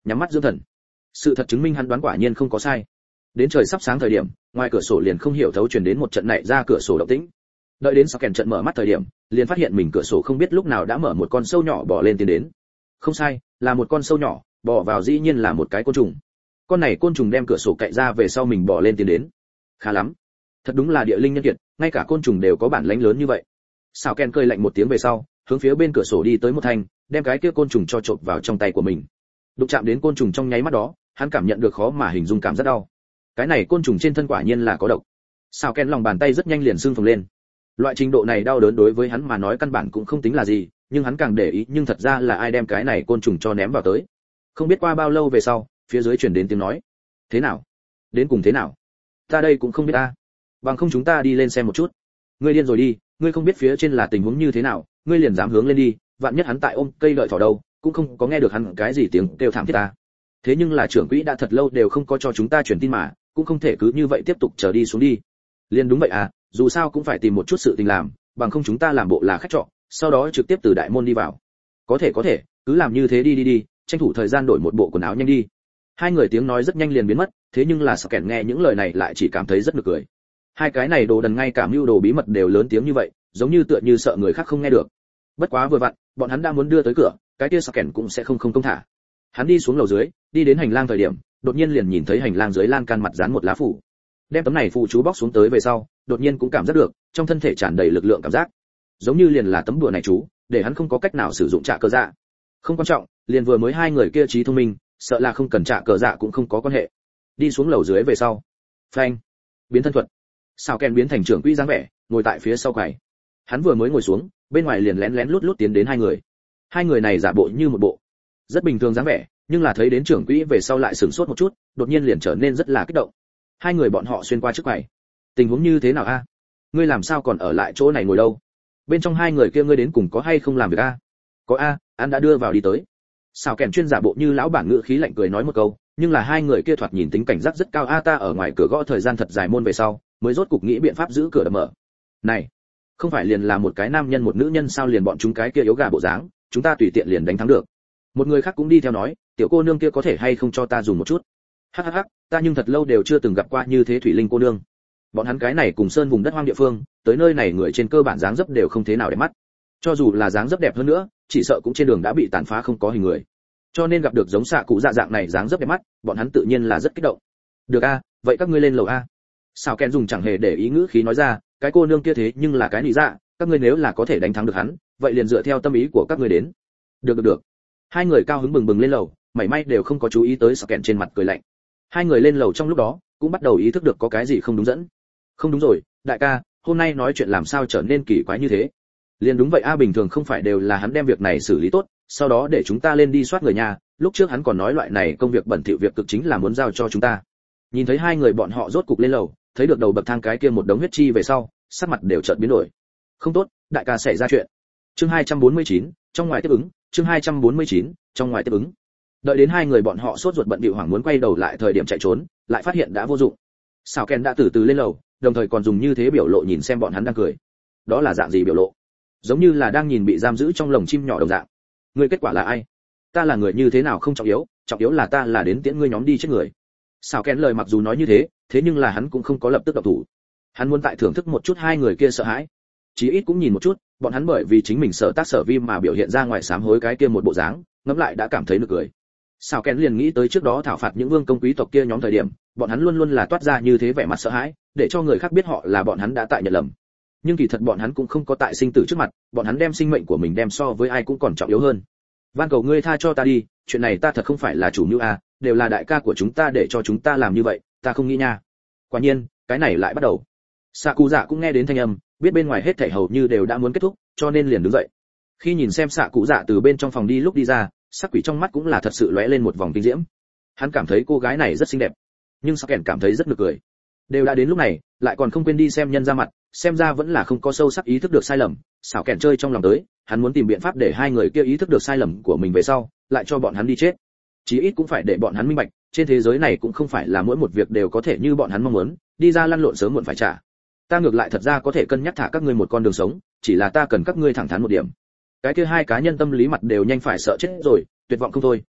nhắm mắt dưỡng thần. Sự thật chứng minh hắn đoán quả nhiên không có sai. Đến trời sắp sáng thời điểm, ngoài cửa sổ liền không hiểu thấu truyền đến một trận nảy ra cửa sổ động tĩnh. Đợi đến sau kèn trận mở mắt thời điểm, liền phát hiện mình cửa sổ không biết lúc nào đã mở một con sâu nhỏ bò lên tiến đến. Không sai, là một con sâu nhỏ, bò vào dĩ nhiên là một cái côn trùng. Con này côn trùng đem cửa sổ cạy ra về sau mình bò lên tiến đến. Khá lắm, thật đúng là địa linh nhân kiệt, ngay cả côn trùng đều có bản lĩnh lớn như vậy. Sào Ken cười lạnh một tiếng về sau, hướng phía bên cửa sổ đi tới một thanh, đem cái kia côn trùng cho chộp vào trong tay của mình. Đụng chạm đến côn trùng trong nháy mắt đó, hắn cảm nhận được khó mà hình dung cảm giác đau. Cái này côn trùng trên thân quả nhiên là có độc. Sào Ken lòng bàn tay rất nhanh liền sưng phồng lên. Loại trình độ này đau đớn đối với hắn mà nói căn bản cũng không tính là gì, nhưng hắn càng để ý, nhưng thật ra là ai đem cái này côn trùng cho ném vào tới. Không biết qua bao lâu về sau, phía dưới truyền đến tiếng nói. Thế nào? Đến cùng thế nào? Ta đây cũng không biết ta. Bằng không chúng ta đi lên xem một chút. Ngươi điên rồi đi, ngươi không biết phía trên là tình huống như thế nào, ngươi liền dám hướng lên đi, vạn nhất hắn tại ôm cây lợi thỏ đâu, cũng không có nghe được hắn cái gì tiếng kêu thảm thiết ta. Thế nhưng là trưởng quỹ đã thật lâu đều không có cho chúng ta truyền tin mà, cũng không thể cứ như vậy tiếp tục chờ đi xuống đi. Liên đúng vậy à, dù sao cũng phải tìm một chút sự tình làm, bằng không chúng ta làm bộ là khách trọ, sau đó trực tiếp từ đại môn đi vào. Có thể có thể, cứ làm như thế đi đi đi, tranh thủ thời gian đổi một bộ quần áo nhanh đi. Hai người tiếng nói rất nhanh liền biến mất, thế nhưng là Sào Kèn nghe những lời này lại chỉ cảm thấy rất nực cười. Hai cái này đồ đần ngay cả mưu đồ bí mật đều lớn tiếng như vậy, giống như tựa như sợ người khác không nghe được. Bất quá vừa vặn, bọn hắn đang muốn đưa tới cửa, cái kia Sào Kèn cũng sẽ không không công thả. Hắn đi xuống lầu dưới, đi đến hành lang thời điểm, đột nhiên liền nhìn thấy hành lang dưới lan can mặt dán một lá phủ. Đem tấm này phụ chú bóc xuống tới về sau, đột nhiên cũng cảm giác được, trong thân thể tràn đầy lực lượng cảm giác. Giống như liền là tấm đùa này chú, để hắn không có cách nào sử dụng trạ cờ dạ. Không quan trọng, liền vừa mới hai người kia trí thông minh, sợ là không cần trạ cờ dạ cũng không có quan hệ. Đi xuống lầu dưới về sau, phanh, biến thân thuật. Sào Ken biến thành trưởng quỹ dáng vẻ, ngồi tại phía sau quầy. Hắn vừa mới ngồi xuống, bên ngoài liền lén lén lút lút tiến đến hai người. Hai người này giả bộ như một bộ rất bình thường dáng vẻ, nhưng là thấy đến trưởng quỹ về sau lại sửng sốt một chút, đột nhiên liền trở nên rất là kích động. Hai người bọn họ xuyên qua trước quầy. Tình huống như thế nào a? Ngươi làm sao còn ở lại chỗ này ngồi đâu? Bên trong hai người kia ngươi đến cùng có hay không làm việc a? Có a, anh đã đưa vào đi tới. Sào Kèn chuyên giả bộ như lão bản ngữ khí lạnh cười nói một câu, nhưng là hai người kia thoạt nhìn tính cảnh giác rất cao a. Ta ở ngoài cửa gõ thời gian thật dài môn về sau, mới rốt cục nghĩ biện pháp giữ cửa đập mở. Này, không phải liền là một cái nam nhân một nữ nhân sao, liền bọn chúng cái kia yếu gà bộ dáng, chúng ta tùy tiện liền đánh thắng được. Một người khác cũng đi theo nói, tiểu cô nương kia có thể hay không cho ta dùng một chút. Hắc hắc hắc, ta nhưng thật lâu đều chưa từng gặp qua như thế thủy linh cô nương. Bọn hắn cái này cùng sơn vùng đất hoang địa phương, tới nơi này người trên cơ bản dáng dấp đều không thế nào đẹp mắt. Cho dù là dáng dấp đẹp hơn nữa, chỉ sợ cũng trên đường đã bị tàn phá không có hình người. Cho nên gặp được giống xạ cụ dạ dạng này dáng dấp đẹp mắt, bọn hắn tự nhiên là rất kích động. Được a, vậy các ngươi lên lầu a. Sào Ken dùng chẳng hề để ý ngữ khí nói ra, cái cô nương kia thế nhưng là cái lý dạ, các ngươi nếu là có thể đánh thắng được hắn, vậy liền dựa theo tâm ý của các ngươi đến. Được được được. Hai người cao hứng bừng bừng lên lầu, mảy may đều không có chú ý tới Sào Ken trên mặt cười lạnh. Hai người lên lầu trong lúc đó, cũng bắt đầu ý thức được có cái gì không đúng dẫn. Không đúng rồi, đại ca, hôm nay nói chuyện làm sao trở nên kỳ quái như thế? Liền đúng vậy a, bình thường không phải đều là hắn đem việc này xử lý tốt, sau đó để chúng ta lên đi soát người nhà, lúc trước hắn còn nói loại này công việc bẩn thỉu việc cực chính là muốn giao cho chúng ta. Nhìn thấy hai người bọn họ rốt cục lên lầu, thấy được đầu bậc thang cái kia một đống huyết chi về sau, sắc mặt đều chợt biến đổi. Không tốt, đại ca xảy ra chuyện. Chương hai trăm bốn mươi chín, trong ngoài tiếp ứng, chương hai trăm bốn mươi chín, trong ngoài tiếp ứng. Đợi đến hai người bọn họ sốt ruột bận bịu hoảng muốn quay đầu lại thời điểm chạy trốn, lại phát hiện đã vô dụng. Sào Ken đã từ từ lên lầu, đồng thời còn dùng như thế biểu lộ nhìn xem bọn hắn đang cười. Đó là dạng gì biểu lộ? Giống như là đang nhìn bị giam giữ trong lồng chim nhỏ đồng dạng. Ngươi kết quả là ai? Ta là người như thế nào không trọng yếu, trọng yếu là ta là đến tiễn ngươi nhóm đi chết người. Sào Ken lời mặc dù nói như thế, thế nhưng là hắn cũng không có lập tức động thủ. Hắn muốn tại thưởng thức một chút hai người kia sợ hãi, chí ít cũng nhìn một chút, bọn hắn bởi vì chính mình sợ tác sở vi mà biểu hiện ra ngoài sám hối cái kia một bộ dáng, ngẫm lại đã cảm thấy nực cười. Sào Ken liền nghĩ tới trước đó thảo phạt những vương công quý tộc kia nhóm thời điểm, bọn hắn luôn luôn là toát ra như thế vẻ mặt sợ hãi, để cho người khác biết họ là bọn hắn đã tại nhận lầm. Nhưng kỳ thật bọn hắn cũng không có tại sinh tử trước mặt, bọn hắn đem sinh mệnh của mình đem so với ai cũng còn trọng yếu hơn. Van cầu ngươi tha cho ta đi, chuyện này ta thật không phải là chủ mưu a, đều là đại ca của chúng ta để cho chúng ta làm như vậy, ta không nghĩ nha. Quả nhiên, cái này lại bắt đầu. Sạ Cụ Dạ cũng nghe đến thanh âm, biết bên ngoài hết thảy hầu như đều đã muốn kết thúc, cho nên liền đứng dậy. Khi nhìn xem Sạ Cụ Dạ từ bên trong phòng đi lúc đi ra, sắc quỷ trong mắt cũng là thật sự lóe lên một vòng kinh diễm. Hắn cảm thấy cô gái này rất xinh đẹp, nhưng Sạ Kèn cảm thấy rất nực cười. Đều đã đến lúc này, lại còn không quên đi xem nhân ra mặt, xem ra vẫn là không có sâu sắc ý thức được sai lầm. Sảo Kèn chơi trong lòng tới, hắn muốn tìm biện pháp để hai người kia ý thức được sai lầm của mình về sau, lại cho bọn hắn đi chết. Chí ít cũng phải để bọn hắn minh bạch, trên thế giới này cũng không phải là mỗi một việc đều có thể như bọn hắn mong muốn, đi ra lăn lộn sớm muộn phải trả. Ta ngược lại thật ra có thể cân nhắc thả các ngươi một con đường sống, chỉ là ta cần các ngươi thẳng thắn một điểm. Cái kia hai cá nhân tâm lý mặt đều nhanh phải sợ chết rồi, tuyệt vọng không thôi,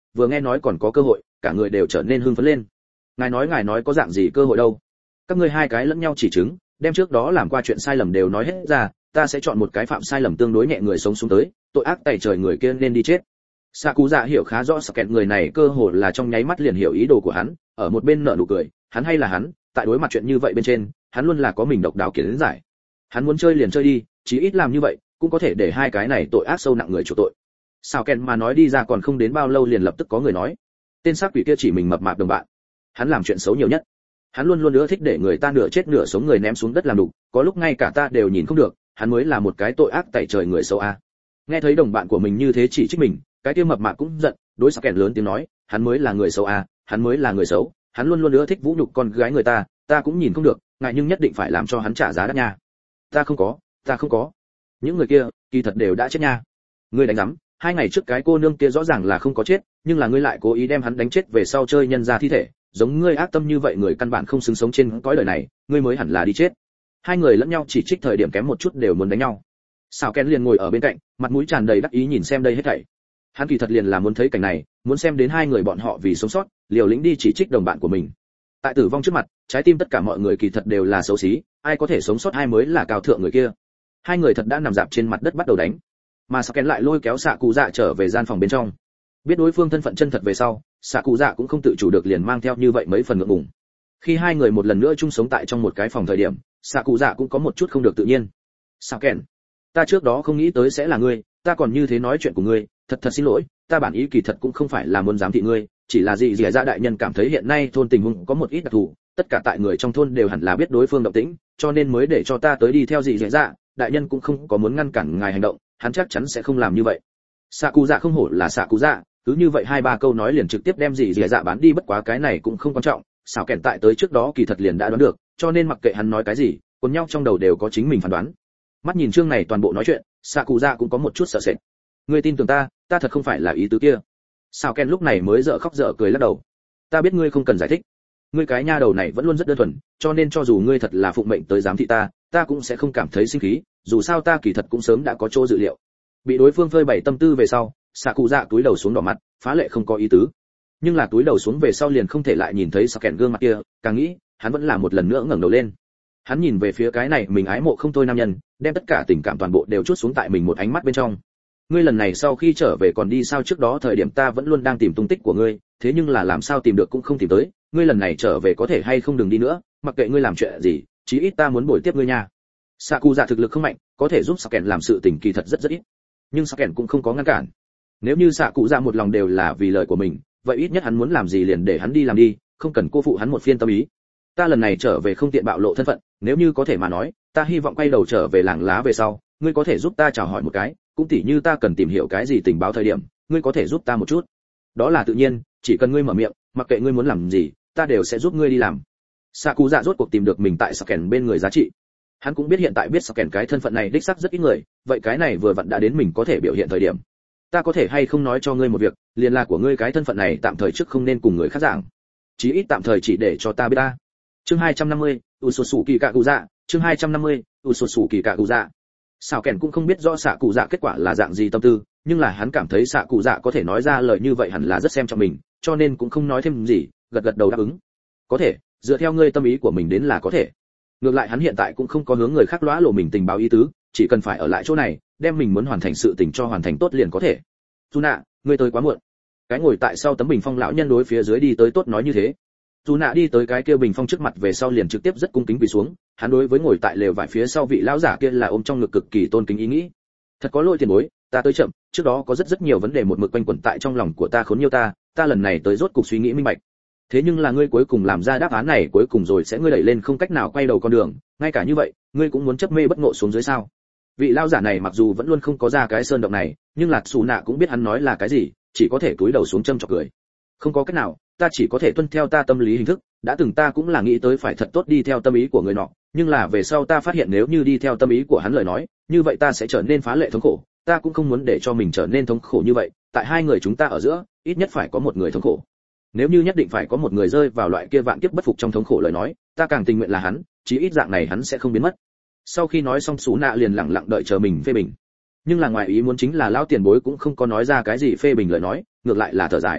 vừa nghe nói còn có cơ hội, cả người đều trở nên hưng phấn lên. Ngài nói ngài nói có dạng gì cơ hội đâu? Các ngươi hai cái lẫn nhau chỉ chứng, đem trước đó làm qua chuyện sai lầm đều nói hết ra, ta sẽ chọn một cái phạm sai lầm tương đối nhẹ người sống xuống tới, tội ác tày trời người kia nên đi chết. Sạ Cụ Dạ hiểu khá rõ Sạ người này cơ hồ là trong nháy mắt liền hiểu ý đồ của hắn, ở một bên nở nụ cười, hắn hay là hắn, tại đối mặt chuyện như vậy bên trên, hắn luôn là có mình độc đáo kiến giải. Hắn muốn chơi liền chơi đi, chí ít làm như vậy, cũng có thể để hai cái này tội ác sâu nặng người chịu tội. Sao Ken mà nói đi ra còn không đến bao lâu liền lập tức có người nói, tên sắc quỷ kia chỉ mình mập mạp đồng bạn, hắn làm chuyện xấu nhiều nhất. Hắn luôn luôn ưa thích để người ta nửa chết nửa sống người ném xuống đất làm đủ, có lúc ngay cả ta đều nhìn không được, hắn mới là một cái tội ác tày trời người xấu a. Nghe thấy đồng bạn của mình như thế chỉ trích mình, cái kia mập mạp cũng giận, đối Sao Ken lớn tiếng nói, hắn mới là người xấu a, hắn mới là người xấu, hắn luôn luôn ưa thích vũ nhục con gái người ta, ta cũng nhìn không được, ngại nhưng nhất định phải làm cho hắn trả giá đắt nha. Ta không có, ta không có. Những người kia, kỳ thật đều đã chết nha. Ngươi đánh rắm, hai ngày trước cái cô nương kia rõ ràng là không có chết, nhưng là ngươi lại cố ý đem hắn đánh chết về sau chơi nhân ra thi thể, giống ngươi ác tâm như vậy người căn bản không xứng sống trên cõi đời này, ngươi mới hẳn là đi chết. Hai người lẫn nhau chỉ trích thời điểm kém một chút đều muốn đánh nhau. Sao Ken liền ngồi ở bên cạnh, mặt mũi tràn đầy đắc ý nhìn xem đây hết thảy. Hắn kỳ thật liền là muốn thấy cảnh này, muốn xem đến hai người bọn họ vì sống sót, liều lĩnh đi chỉ trích đồng bạn của mình. Tại tử vong trước mặt, trái tim tất cả mọi người kỳ thật đều là xấu xí, ai có thể sống sót ai mới là cao thượng người kia. Hai người thật đã nằm dạp trên mặt đất bắt đầu đánh, mà Sao Ken lại lôi kéo Sạ Cụ Dạ trở về gian phòng bên trong. Biết đối phương thân phận chân thật về sau, Sạ Cụ Dạ cũng không tự chủ được liền mang theo như vậy mấy phần ngượng ngùng. Khi hai người một lần nữa chung sống tại trong một cái phòng thời điểm, Sạ Cụ Dạ cũng có một chút không được tự nhiên. Sao Ken, ta trước đó không nghĩ tới sẽ là ngươi, ta còn như thế nói chuyện của ngươi, thật thật xin lỗi, ta bản ý kỳ thật cũng không phải là muốn giám thị ngươi, chỉ là gì dì dạ đại nhân cảm thấy hiện nay thôn tình huống có một ít đặc thù, tất cả tại người trong thôn đều hẳn là biết đối phương động tĩnh, cho nên mới để cho ta tới đi theo gì dì dạ, đại nhân cũng không có muốn ngăn cản ngài hành động, hắn chắc chắn sẽ không làm như vậy. Sạ Cụ Dạ không hổ là Sạ Cụ Dạ, cứ như vậy hai ba câu nói liền trực tiếp đem gì dì dạ bán đi, bất quá cái này cũng không quan trọng, xảo kèn tại tới trước đó kỳ thật liền đã đoán được, cho nên mặc kệ hắn nói cái gì, cuốn nhau trong đầu đều có chính mình phán đoán. Mắt nhìn chương này toàn bộ nói chuyện, Sạ Cụ Dạ cũng có một chút sợ sệt. Ngươi tin tưởng ta, ta thật không phải là ý tứ kia. Sao Ken lúc này mới dở khóc dở cười lắc đầu. Ta biết ngươi không cần giải thích. Ngươi cái nha đầu này vẫn luôn rất đơn thuần, cho nên cho dù ngươi thật là phụng mệnh tới giám thị ta, ta cũng sẽ không cảm thấy sinh khí, dù sao ta kỳ thật cũng sớm đã có chỗ dự liệu. Bị đối phương phơi bày tâm tư về sau, Sạ Cụ Dạ túi đầu xuống đỏ mặt, phá lệ không có ý tứ. Nhưng là túi đầu xuống về sau liền không thể lại nhìn thấy Sao Ken gương mặt kia, càng nghĩ, hắn vẫn là một lần nữa ngẩng đầu lên. Hắn nhìn về phía cái này mình ái mộ không thôi nam nhân, đem tất cả tình cảm toàn bộ đều chút xuống tại mình một ánh mắt bên trong. Ngươi lần này sau khi trở về còn đi sao? Trước đó thời điểm ta vẫn luôn đang tìm tung tích của ngươi, thế nhưng là làm sao tìm được cũng không tìm tới, ngươi lần này trở về có thể hay không đừng đi nữa, mặc kệ ngươi làm chuyện gì, chí ít ta muốn bồi tiếp ngươi nha. Sạ Cụ Dạ thực lực không mạnh, có thể giúp Sạ Kèn làm sự tình kỳ thật rất rất ít, nhưng Sạ Kèn cũng không có ngăn cản. Nếu như Sạ Cụ Dạ một lòng đều là vì lời của mình, vậy ít nhất hắn muốn làm gì liền để hắn đi làm đi, không cần cô phụ hắn một phiên tâm ý. Ta lần này trở về không tiện bạo lộ thân phận, nếu như có thể mà nói, ta hy vọng quay đầu trở về làng lá về sau, ngươi có thể giúp ta chào hỏi một cái, cũng tỉ như ta cần tìm hiểu cái gì tình báo thời điểm, ngươi có thể giúp ta một chút. Đó là tự nhiên, chỉ cần ngươi mở miệng, mặc kệ ngươi muốn làm gì, ta đều sẽ giúp ngươi đi làm. Sạ Cụ Dạ rốt cuộc tìm được mình tại Sạ Kèn bên người giá trị. Hắn cũng biết hiện tại biết Sạ Kèn cái thân phận này đích xác rất ít người, vậy cái này vừa vặn đã đến mình có thể biểu hiện thời điểm. Ta có thể hay không nói cho ngươi một việc, liền là của ngươi cái thân phận này tạm thời trước không nên cùng người khác giảng. Chí ít tạm thời chỉ để cho ta biết ta. Chương hai trăm năm mươi, Utsutsuki Kaguya, chương hai trăm năm mươi, Utsutsuki Kaguya. Sào Kèn cũng không biết rõ Sạ Cụ Dạ kết quả là dạng gì tâm tư, nhưng là hắn cảm thấy Sạ Cụ Dạ có thể nói ra lời như vậy hẳn là rất xem trọng mình, cho nên cũng không nói thêm gì, gật gật đầu đáp ứng. Có thể, dựa theo ngươi tâm ý của mình đến là có thể. Ngược lại hắn hiện tại cũng không có hướng người khác lóa lộ mình tình báo ý tứ, chỉ cần phải ở lại chỗ này, đem mình muốn hoàn thành sự tình cho hoàn thành tốt liền có thể. Tuna, ngươi tới quá muộn. Cái ngồi tại sau tấm bình phong lão nhân đối phía dưới đi tới tốt nói như thế. Tuna đi tới cái kia bình phong trước mặt về sau liền trực tiếp rất cung kính quỳ xuống, hắn đối với ngồi tại lều vải phía sau vị lão giả kia là ôm trong ngực cực kỳ tôn kính ý nghĩ. Thật có lỗi tiền bối, ta tới chậm, trước đó có rất rất nhiều vấn đề một mực quanh quẩn tại trong lòng của ta khốn nhiều ta, ta lần này tới rốt cục suy nghĩ minh bạch. Thế nhưng là ngươi cuối cùng làm ra đáp án này cuối cùng rồi sẽ ngươi đẩy lên không cách nào quay đầu con đường, ngay cả như vậy, ngươi cũng muốn chấp mê bất ngộ xuống dưới sao? Vị lão giả này mặc dù vẫn luôn không có ra cái sơn động này, nhưng Lạt Sủ Nạ cũng biết hắn nói là cái gì, chỉ có thể cúi đầu xuống châm chọc cười. Không có cách nào, ta chỉ có thể tuân theo ta tâm lý hình thức, đã từng ta cũng là nghĩ tới phải thật tốt đi theo tâm ý của người nọ, nhưng là về sau ta phát hiện nếu như đi theo tâm ý của hắn lời nói, như vậy ta sẽ trở nên phá lệ thống khổ, ta cũng không muốn để cho mình trở nên thống khổ như vậy, tại hai người chúng ta ở giữa, ít nhất phải có một người thống khổ. Nếu như nhất định phải có một người rơi vào loại kia vạn kiếp bất phục trong thống khổ lời nói, ta càng tình nguyện là hắn, chí ít dạng này hắn sẽ không biến mất. Sau khi nói xong Sú Nạ liền lặng lặng đợi chờ mình phê bình. Nhưng là ngoài ý muốn chính là lão tiền bối cũng không có nói ra cái gì phê bình lời nói, ngược lại là thở dài.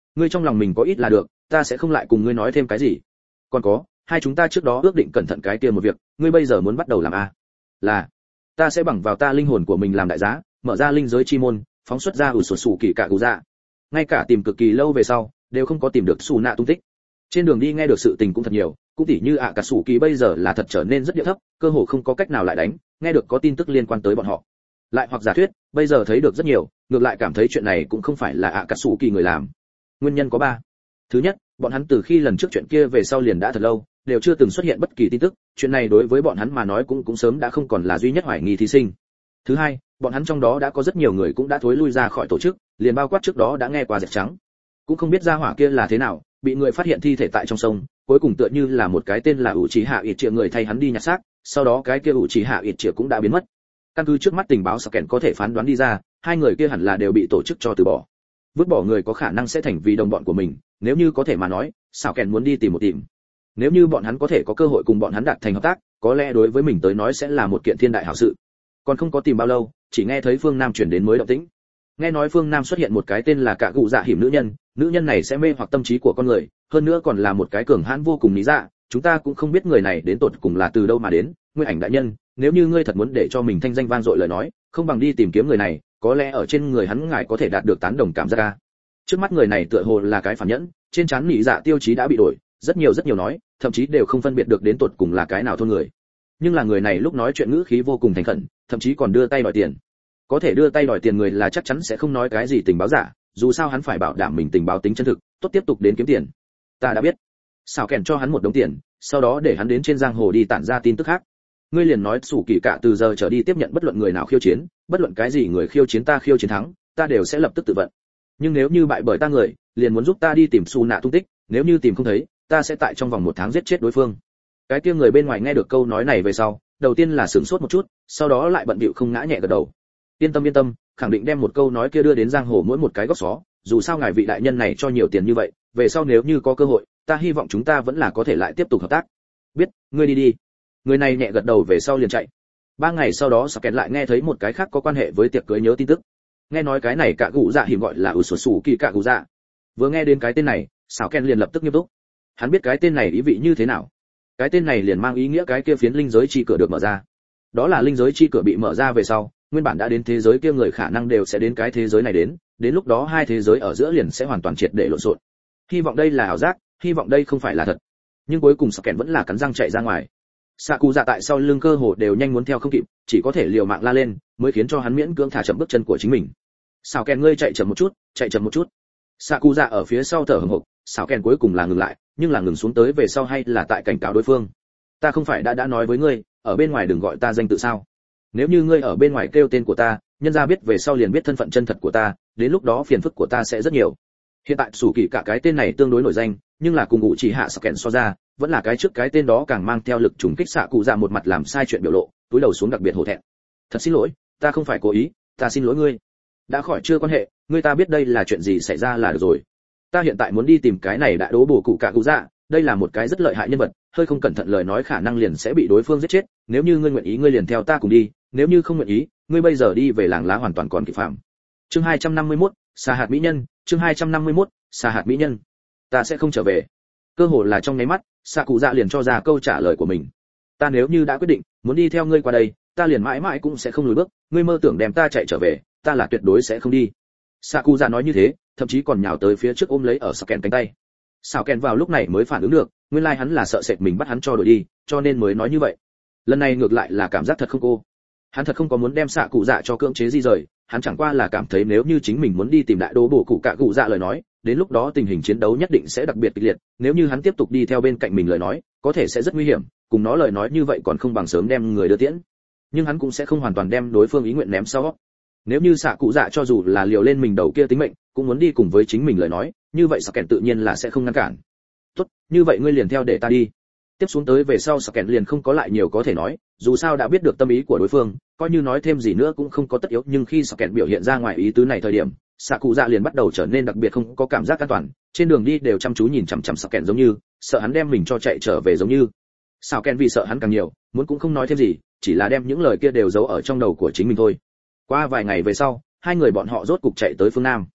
ngươi trong lòng mình có ít là được, ta sẽ không lại cùng ngươi nói thêm cái gì. Còn có, hai chúng ta trước đó ước định cẩn thận cái kia một việc, ngươi bây giờ muốn bắt đầu làm a? Là, ta sẽ bằng vào ta linh hồn của mình làm đại giá, mở ra linh giới chi môn, phóng xuất ra ủ sổ sủ kỳ cả cụ dạ. Ngay cả tìm cực kỳ lâu về sau, đều không có tìm được Sủ Nạ tung tích. Trên đường đi nghe được sự tình cũng thật nhiều, cũng tỉ như ạ cả sủ kỳ bây giờ là thật trở nên rất địa thấp, cơ hồ không có cách nào lại đánh, nghe được có tin tức liên quan tới bọn họ. Lại hoặc giả thuyết, bây giờ thấy được rất nhiều, ngược lại cảm thấy chuyện này cũng không phải là ạ cả sủ kỳ người làm. Nguyên nhân có ba. Thứ nhất, bọn hắn từ khi lần trước chuyện kia về sau liền đã thật lâu, đều chưa từng xuất hiện bất kỳ tin tức, chuyện này đối với bọn hắn mà nói cũng cũng sớm đã không còn là duy nhất hoài nghi thí sinh. Thứ hai, bọn hắn trong đó đã có rất nhiều người cũng đã thối lui ra khỏi tổ chức, liền bao quát trước đó đã nghe qua Dẹp Trắng. Cũng không biết gia hỏa kia là thế nào, bị người phát hiện thi thể tại trong sông, cuối cùng tựa như là một cái tên là ủ trí hạ ít triệu người thay hắn đi nhặt xác, sau đó cái kia ủ trí hạ ít triệu cũng đã biến mất. Căn cứ trước mắt tình báo Scan có thể phán đoán đi ra, hai người kia hẳn là đều bị tổ chức cho từ bỏ. Vứt bỏ người có khả năng sẽ thành vì đồng bọn của mình, nếu như có thể mà nói, Scan muốn đi tìm một tìm. Nếu như bọn hắn có thể có cơ hội cùng bọn hắn đạt thành hợp tác, có lẽ đối với mình tới nói sẽ là một kiện thiên đại hảo sự. Còn không có tìm bao lâu, chỉ nghe thấy Phương Nam chuyển đến mới động tĩnh. Nghe nói Phương Nam xuất hiện một cái tên là Cạ Cụ Dạ hiểm nữ nhân, nữ nhân này sẽ mê hoặc tâm trí của con người, hơn nữa còn là một cái cường hãn vô cùng lý dạ, chúng ta cũng không biết người này đến tột cùng là từ đâu mà đến. Nguyên Ảnh đại nhân, nếu như ngươi thật muốn để cho mình thanh danh vang dội lời nói, không bằng đi tìm kiếm người này, có lẽ ở trên người hắn ngài có thể đạt được tán đồng cảm giác ca. Trước mắt người này tựa hồ là cái phản nhẫn, trên trán lý dạ tiêu chí đã bị đổi, rất nhiều rất nhiều nói, thậm chí đều không phân biệt được đến tột cùng là cái nào thôn người. Nhưng là người này lúc nói chuyện ngữ khí vô cùng thành khẩn, thậm chí còn đưa tay đòi tiền. Có thể đưa tay đòi tiền người là chắc chắn sẽ không nói cái gì tình báo giả, dù sao hắn phải bảo đảm mình tình báo tính chân thực, tốt tiếp tục đến kiếm tiền. Ta đã biết. Xảo kèn cho hắn một đống tiền, sau đó để hắn đến trên giang hồ đi tản ra tin tức khác. Ngươi liền nói sủ kỳ cả từ giờ trở đi tiếp nhận bất luận người nào khiêu chiến, bất luận cái gì người khiêu chiến ta khiêu chiến thắng, ta đều sẽ lập tức tự vận. Nhưng nếu như bại bởi ta người, liền muốn giúp ta đi tìm Su Nạ tung tích, nếu như tìm không thấy, ta sẽ tại trong vòng một tháng giết chết đối phương. Cái kia người bên ngoài nghe được câu nói này về sau, đầu tiên là sửng sốt một chút, sau đó lại bận bịu không ngã nhẹ gật đầu. Yên tâm yên tâm, khẳng định đem một câu nói kia đưa đến giang hồ mỗi một cái góc xó, dù sao ngài vị đại nhân này cho nhiều tiền như vậy, về sau nếu như có cơ hội, ta hy vọng chúng ta vẫn là có thể lại tiếp tục hợp tác. Biết, ngươi đi đi. Người này nhẹ gật đầu về sau liền chạy. Ba ngày sau đó Scan lại nghe thấy một cái khác có quan hệ với tiệc cưới nhớ tin tức. Nghe nói cái này Cạ Cụ Dạ hiểm gọi là Usosu Kỳ Cạ Cụ Dạ. Vừa nghe đến cái tên này, Scan liền lập tức nghiêm túc. Hắn biết cái tên này ý vị như thế nào. Cái tên này liền mang ý nghĩa cái kia phiến linh giới chi cửa được mở ra. Đó là linh giới chi cửa bị mở ra về sau, nguyên bản đã đến thế giới kia người khả năng đều sẽ đến cái thế giới này đến, đến lúc đó hai thế giới ở giữa liền sẽ hoàn toàn triệt để lộn xộn. Hy vọng đây là ảo giác, hy vọng đây không phải là thật. Nhưng cuối cùng Scan vẫn là cắn răng chạy ra ngoài. Sạ Cụ Dạ tại sau lưng cơ hồ đều nhanh muốn theo không kịp, chỉ có thể liều mạng la lên, mới khiến cho hắn miễn cưỡng thả chậm bước chân của chính mình. Sào Kèn ngươi chạy chậm một chút, chạy chậm một chút. Sạ Cụ Dạ ở phía sau thở hổn hộc, Sào Kèn cuối cùng là ngừng lại, nhưng là ngừng xuống tới về sau hay là tại cảnh cáo đối phương. Ta không phải đã đã nói với ngươi, ở bên ngoài đừng gọi ta danh tự sao? Nếu như ngươi ở bên ngoài kêu tên của ta, nhân gia biết về sau liền biết thân phận chân thật của ta, đến lúc đó phiền phức của ta sẽ rất nhiều. Hiện tại Sủ Kỳ cả cái tên này tương đối nổi danh, nhưng là cùng ngụ chỉ hạ Sạ Kèn so ra, vẫn là cái trước cái tên đó càng mang theo lực trùng kích. Sạ Cụ Dạ một mặt làm sai chuyện biểu lộ, túi đầu xuống đặc biệt hổ thẹn. Thật xin lỗi, ta không phải cố ý, ta xin lỗi ngươi. Đã khỏi chưa quan hệ, ngươi ta biết đây là chuyện gì xảy ra là được rồi. Ta hiện tại muốn đi tìm cái này đại đố bổ cụ Cạ Cụ Dạ, đây là một cái rất lợi hại nhân vật, hơi không cẩn thận lời nói khả năng liền sẽ bị đối phương giết chết, nếu như ngươi nguyện ý ngươi liền theo ta cùng đi, nếu như không nguyện ý, ngươi bây giờ đi về làng lá hoàn toàn còn kịp phạm. Chương hai trăm năm mươi mốt, xà hạt mỹ nhân, chương hai trăm năm mươi mốt, xà hạt mỹ nhân. Ta sẽ không trở về. Cơ hồ là trong nháy mắt, Sạ Cụ Dạ liền cho ra câu trả lời của mình. Ta nếu như đã quyết định muốn đi theo ngươi qua đây, ta liền mãi mãi cũng sẽ không lùi bước, ngươi mơ tưởng đem ta chạy trở về, ta là tuyệt đối sẽ không đi. Sạ Cụ Dạ nói như thế, thậm chí còn nhào tới phía trước ôm lấy ở Scan cánh tay. Sào Kèn vào lúc này mới phản ứng được, nguyên lai like hắn là sợ sệt mình bắt hắn cho đuổi đi, cho nên mới nói như vậy. Lần này ngược lại là cảm giác thật không cô. Hắn thật không có muốn đem Sạ Cụ Dạ cho cưỡng chế di rời, hắn chẳng qua là cảm thấy nếu như chính mình muốn đi tìm đại đố bổ cụ Cạ Cụ Dạ lời nói, đến lúc đó tình hình chiến đấu nhất định sẽ đặc biệt kịch liệt, nếu như hắn tiếp tục đi theo bên cạnh mình lời nói, có thể sẽ rất nguy hiểm, cùng nó lời nói như vậy còn không bằng sớm đem người đưa tiễn. Nhưng hắn cũng sẽ không hoàn toàn đem đối phương ý nguyện ném sau. Nếu như Sạ Cụ Dạ cho dù là liều lên mình đầu kia tính mệnh, cũng muốn đi cùng với chính mình lời nói, như vậy Sạ Kèn tự nhiên là sẽ không ngăn cản. Tốt, như vậy ngươi liền theo để ta đi. Tiếp xuống tới về sau Sạ Kèn liền không có lại nhiều có thể nói, dù sao đã biết được tâm ý của đối phương, coi như nói thêm gì nữa cũng không có tất yếu, nhưng khi Sạ Kèn biểu hiện ra ngoài ý tứ này thời điểm, Sạ Cụ Dạ liền bắt đầu trở nên đặc biệt không có cảm giác an toàn, trên đường đi đều chăm chú nhìn chằm chằm Sạ Kèn giống như sợ hắn đem mình cho chạy trở về giống như. Sạ Kèn vì sợ hắn càng nhiều, muốn cũng không nói thêm gì, chỉ là đem những lời kia đều giấu ở trong đầu của chính mình thôi. Qua vài ngày về sau, hai người bọn họ rốt cục chạy tới phương Nam.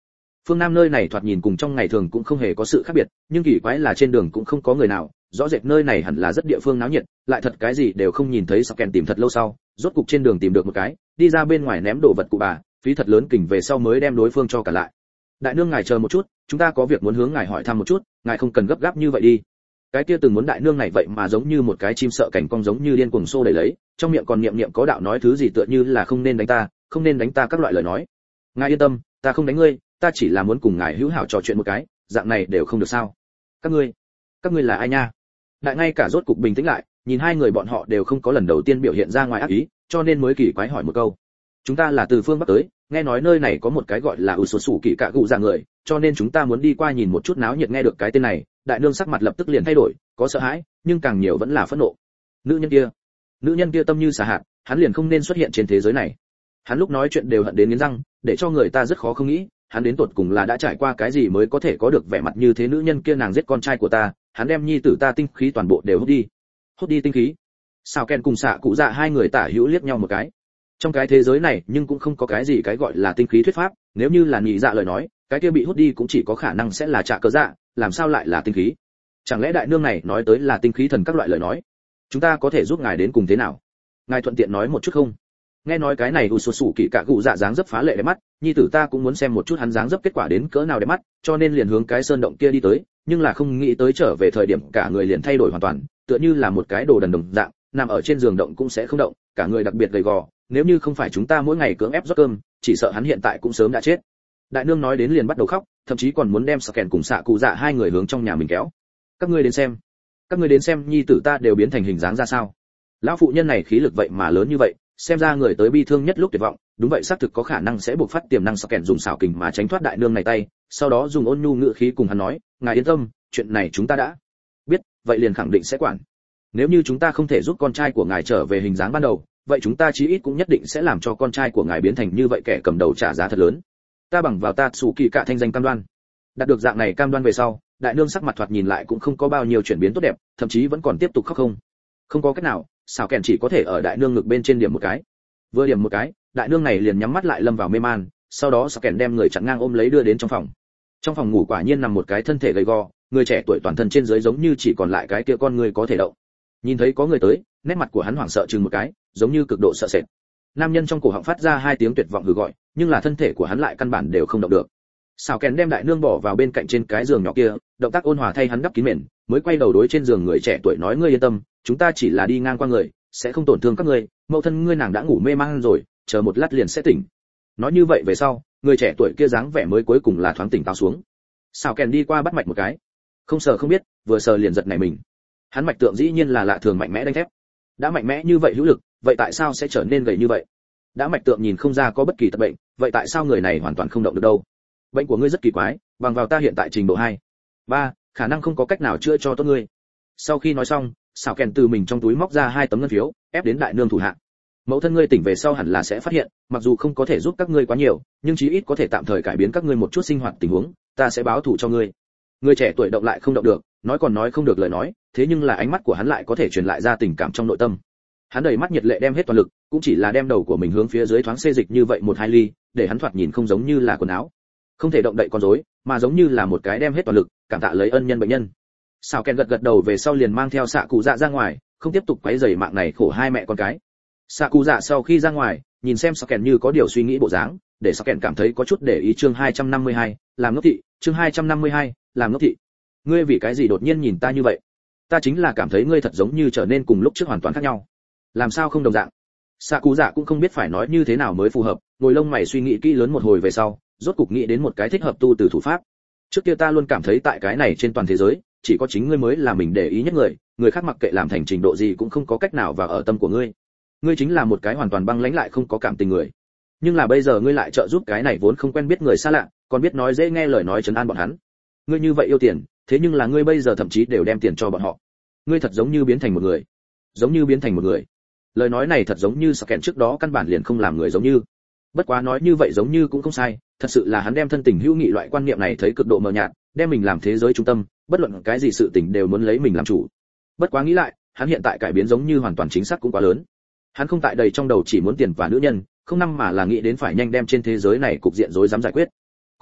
Phương Nam nơi này thoạt nhìn cùng trong ngày thường cũng không hề có sự khác biệt, nhưng kỳ quái là trên đường cũng không có người nào, rõ rệt nơi này hẳn là rất địa phương náo nhiệt, lại thật cái gì đều không nhìn thấy. Sọc kèn tìm thật lâu sau, rốt cục trên đường tìm được một cái, đi ra bên ngoài ném đồ vật cụ bà, phí thật lớn kình về sau mới đem đối phương cho cả lại. Đại nương ngài chờ một chút, chúng ta có việc muốn hướng ngài hỏi thăm một chút, ngài không cần gấp gáp như vậy đi. Cái kia từng muốn đại nương này vậy mà giống như một cái chim sợ cảnh cong giống như điên cuồng xô đẩy lấy, trong miệng còn niệm niệm có đạo nói thứ gì tựa như là không nên đánh ta, không nên đánh ta các loại lời nói. Ngài yên tâm, ta không đánh ngươi, ta chỉ là muốn cùng ngài hữu hảo trò chuyện một cái, dạng này đều không được sao? Các ngươi, các ngươi là ai nha? Đại ngay cả rốt cục bình tĩnh lại, nhìn hai người bọn họ đều không có lần đầu tiên biểu hiện ra ngoài ác ý, cho nên mới kỳ quái hỏi một câu. Chúng ta là từ phương bắc tới, nghe nói nơi này có một cái gọi là ủ sổ sủ kỳ cạ gụ dạng người, cho nên chúng ta muốn đi qua nhìn một chút náo nhiệt. Nghe được cái tên này, đại nương sắc mặt lập tức liền thay đổi, có sợ hãi, nhưng càng nhiều vẫn là phẫn nộ. Nữ nhân kia, nữ nhân kia tâm như xà hạt, hắn liền không nên xuất hiện trên thế giới này. Hắn lúc nói chuyện đều hận đến nghiến răng, để cho người ta rất khó không nghĩ, hắn đến tột cùng là đã trải qua cái gì mới có thể có được vẻ mặt như thế. Nữ nhân kia nàng giết con trai của ta, hắn đem nhi tử ta tinh khí toàn bộ đều hút đi. Hút đi tinh khí. Sao Ken cùng xạ cụ dạ hai người tả hữu liếc nhau một cái. Trong cái thế giới này nhưng cũng không có cái gì cái gọi là tinh khí thuyết pháp, nếu như là nhị dạ lời nói, cái kia bị hút đi cũng chỉ có khả năng sẽ là trạ cơ dạ, làm sao lại là tinh khí? Chẳng lẽ đại nương này nói tới là tinh khí thần các loại lời nói? Chúng ta có thể giúp ngài đến cùng thế nào? Ngài thuận tiện nói một chút không? Nghe nói cái này u sù sù kỳ cạ cụ dạ dáng dấp phá lệ đẹp mắt, nhi tử ta cũng muốn xem một chút hắn dáng dấp kết quả đến cỡ nào đẹp mắt, cho nên liền hướng cái sơn động kia đi tới, nhưng là không nghĩ tới trở về thời điểm cả người liền thay đổi hoàn toàn, tựa như là một cái đồ đần đồng dạng, nằm ở trên giường động cũng sẽ không động, cả người đặc biệt gầy gò, nếu như không phải chúng ta mỗi ngày cưỡng ép rót cơm, chỉ sợ hắn hiện tại cũng sớm đã chết. Đại nương nói đến liền bắt đầu khóc, thậm chí còn muốn đem Sọc Kèn cùng xạ cụ dạ hai người hướng trong nhà mình kéo. Các ngươi đến xem, các ngươi đến xem nhi tử ta đều biến thành hình dáng ra sao. Lão phụ nhân này khí lực vậy mà lớn như vậy, xem ra người tới bi thương nhất lúc tuyệt vọng, đúng vậy xác thực có khả năng sẽ buộc phát tiềm năng. Sọc Kèn dùng xảo kình mà tránh thoát đại nương này tay, sau đó dùng ôn nhu ngữ khí cùng hắn nói, ngài yên tâm, chuyện này chúng ta đã biết, vậy liền khẳng định sẽ quản. Nếu như chúng ta không thể giúp con trai của ngài trở về hình dáng ban đầu, vậy chúng ta chí ít cũng nhất định sẽ làm cho con trai của ngài biến thành như vậy kẻ cầm đầu trả giá thật lớn. Ta bằng vào ta sủ kỳ cả thanh danh cam đoan. Đạt được dạng này cam đoan về sau, đại nương sắc mặt thoạt nhìn lại cũng không có bao nhiêu chuyển biến tốt đẹp, thậm chí vẫn còn tiếp tục khóc không. Không có cách nào, xảo kèn chỉ có thể ở đại nương ngực bên trên điểm một cái. Vừa điểm một cái, đại nương này liền nhắm mắt lại lâm vào mê man, sau đó xảo kèn đem người chặn ngang ôm lấy đưa đến trong phòng. Trong phòng ngủ quả nhiên nằm một cái thân thể gầy gò, người trẻ tuổi toàn thân trên dưới giống như chỉ còn lại cái kia con người có thể động. Nhìn thấy có người tới, nét mặt của hắn hoảng sợ chừng một cái, giống như cực độ sợ sệt. Nam nhân trong cổ họng phát ra hai tiếng tuyệt vọng hừ gọi, nhưng là thân thể của hắn lại căn bản đều không động được. Sào Kèn đem đại nương bỏ vào bên cạnh trên cái giường nhỏ kia, động tác ôn hòa thay hắn đắp kín mền, mới quay đầu đối trên giường người trẻ tuổi nói, ngươi yên tâm, chúng ta chỉ là đi ngang qua người, sẽ không tổn thương các ngươi, mẫu thân ngươi nàng đã ngủ mê man rồi, chờ một lát liền sẽ tỉnh. Nói như vậy về sau, người trẻ tuổi kia dáng vẻ mới cuối cùng là thoáng tỉnh táo xuống. Sào Kèn đi qua bắt mạch một cái, không sờ không biết, vừa sờ liền giật nảy mình. Hắn mạch tượng dĩ nhiên là lạ thường mạnh mẽ đánh thép. Đã mạnh mẽ như vậy hữu lực, vậy tại sao sẽ trở nên gầy như vậy? Đã mạch tượng nhìn không ra có bất kỳ tật bệnh, vậy tại sao người này hoàn toàn không động được đâu? Bệnh của ngươi rất kỳ quái, bằng vào ta hiện tại trình độ hai, ba, khả năng không có cách nào chữa cho tốt ngươi. Sau khi nói xong, Sào Kèn từ mình trong túi móc ra hai tấm ngân phiếu, ép đến đại nương thủ hạ. Mẫu thân ngươi tỉnh về sau hẳn là sẽ phát hiện, mặc dù không có thể giúp các ngươi quá nhiều, nhưng chí ít có thể tạm thời cải biến các ngươi một chút sinh hoạt tình huống, ta sẽ báo thù cho ngươi. Người trẻ tuổi động lại không động được, nói còn nói không được lời nói, thế nhưng là ánh mắt của hắn lại có thể truyền lại ra tình cảm trong nội tâm. Hắn đầy mắt nhiệt lệ đem hết toàn lực, cũng chỉ là đem đầu của mình hướng phía dưới thoáng xê dịch như vậy một hai ly, để hắn thoạt nhìn không giống như là quần áo, không thể động đậy con rối, mà giống như là một cái đem hết toàn lực, cảm tạ lấy ân nhân bệnh nhân. Sào Kèn gật gật đầu về sau liền mang theo xạ cụ dạ ra ngoài, không tiếp tục quấy rầy mạng này khổ hai mẹ con cái. Xạ cụ dạ sau khi ra ngoài, nhìn xem Sào Kèn như có điều suy nghĩ bộ dáng, để Sào Kèn cảm thấy có chút để ý. Chương hai trăm năm mươi hai, làm ngốc thị. Chương hai trăm năm mươi hai, làm ngốc thị. Ngươi vì cái gì đột nhiên nhìn ta như vậy? Ta chính là cảm thấy ngươi thật giống như trở nên cùng lúc trước hoàn toàn khác nhau. Làm sao không đồng dạng? Xạ cụ dạ cũng không biết phải nói như thế nào mới phù hợp, ngồi lông mày suy nghĩ kỹ lớn một hồi về sau, rốt cục nghĩ đến một cái thích hợp tu từ thủ pháp. Trước kia ta luôn cảm thấy tại cái này trên toàn thế giới, chỉ có chính ngươi mới là mình để ý nhất người, người khác mặc kệ làm thành trình độ gì cũng không có cách nào vào ở tâm của ngươi. Ngươi chính là một cái hoàn toàn băng lãnh lại không có cảm tình người. Nhưng là bây giờ ngươi lại trợ giúp cái này vốn không quen biết người xa lạ, còn biết nói dễ nghe lời nói trấn an bọn hắn. Ngươi như vậy yêu tiền, thế nhưng là ngươi bây giờ thậm chí đều đem tiền cho bọn họ. Ngươi thật giống như biến thành một người, giống như biến thành một người. Lời nói này thật giống như Sọc Kèn trước đó căn bản liền không làm người giống như. Bất quá nói như vậy giống như cũng không sai, thật sự là hắn đem thân tình hữu nghị loại quan niệm này thấy cực độ mờ nhạt, đem mình làm thế giới trung tâm, bất luận cái gì sự tình đều muốn lấy mình làm chủ. Bất quá nghĩ lại, hắn hiện tại cải biến giống như hoàn toàn chính xác cũng quá lớn. Hắn không tại đầy trong đầu chỉ muốn tiền và nữ nhân, không năm mà là nghĩ đến phải nhanh đem trên thế giới này cục diện rối rắm giải quyết.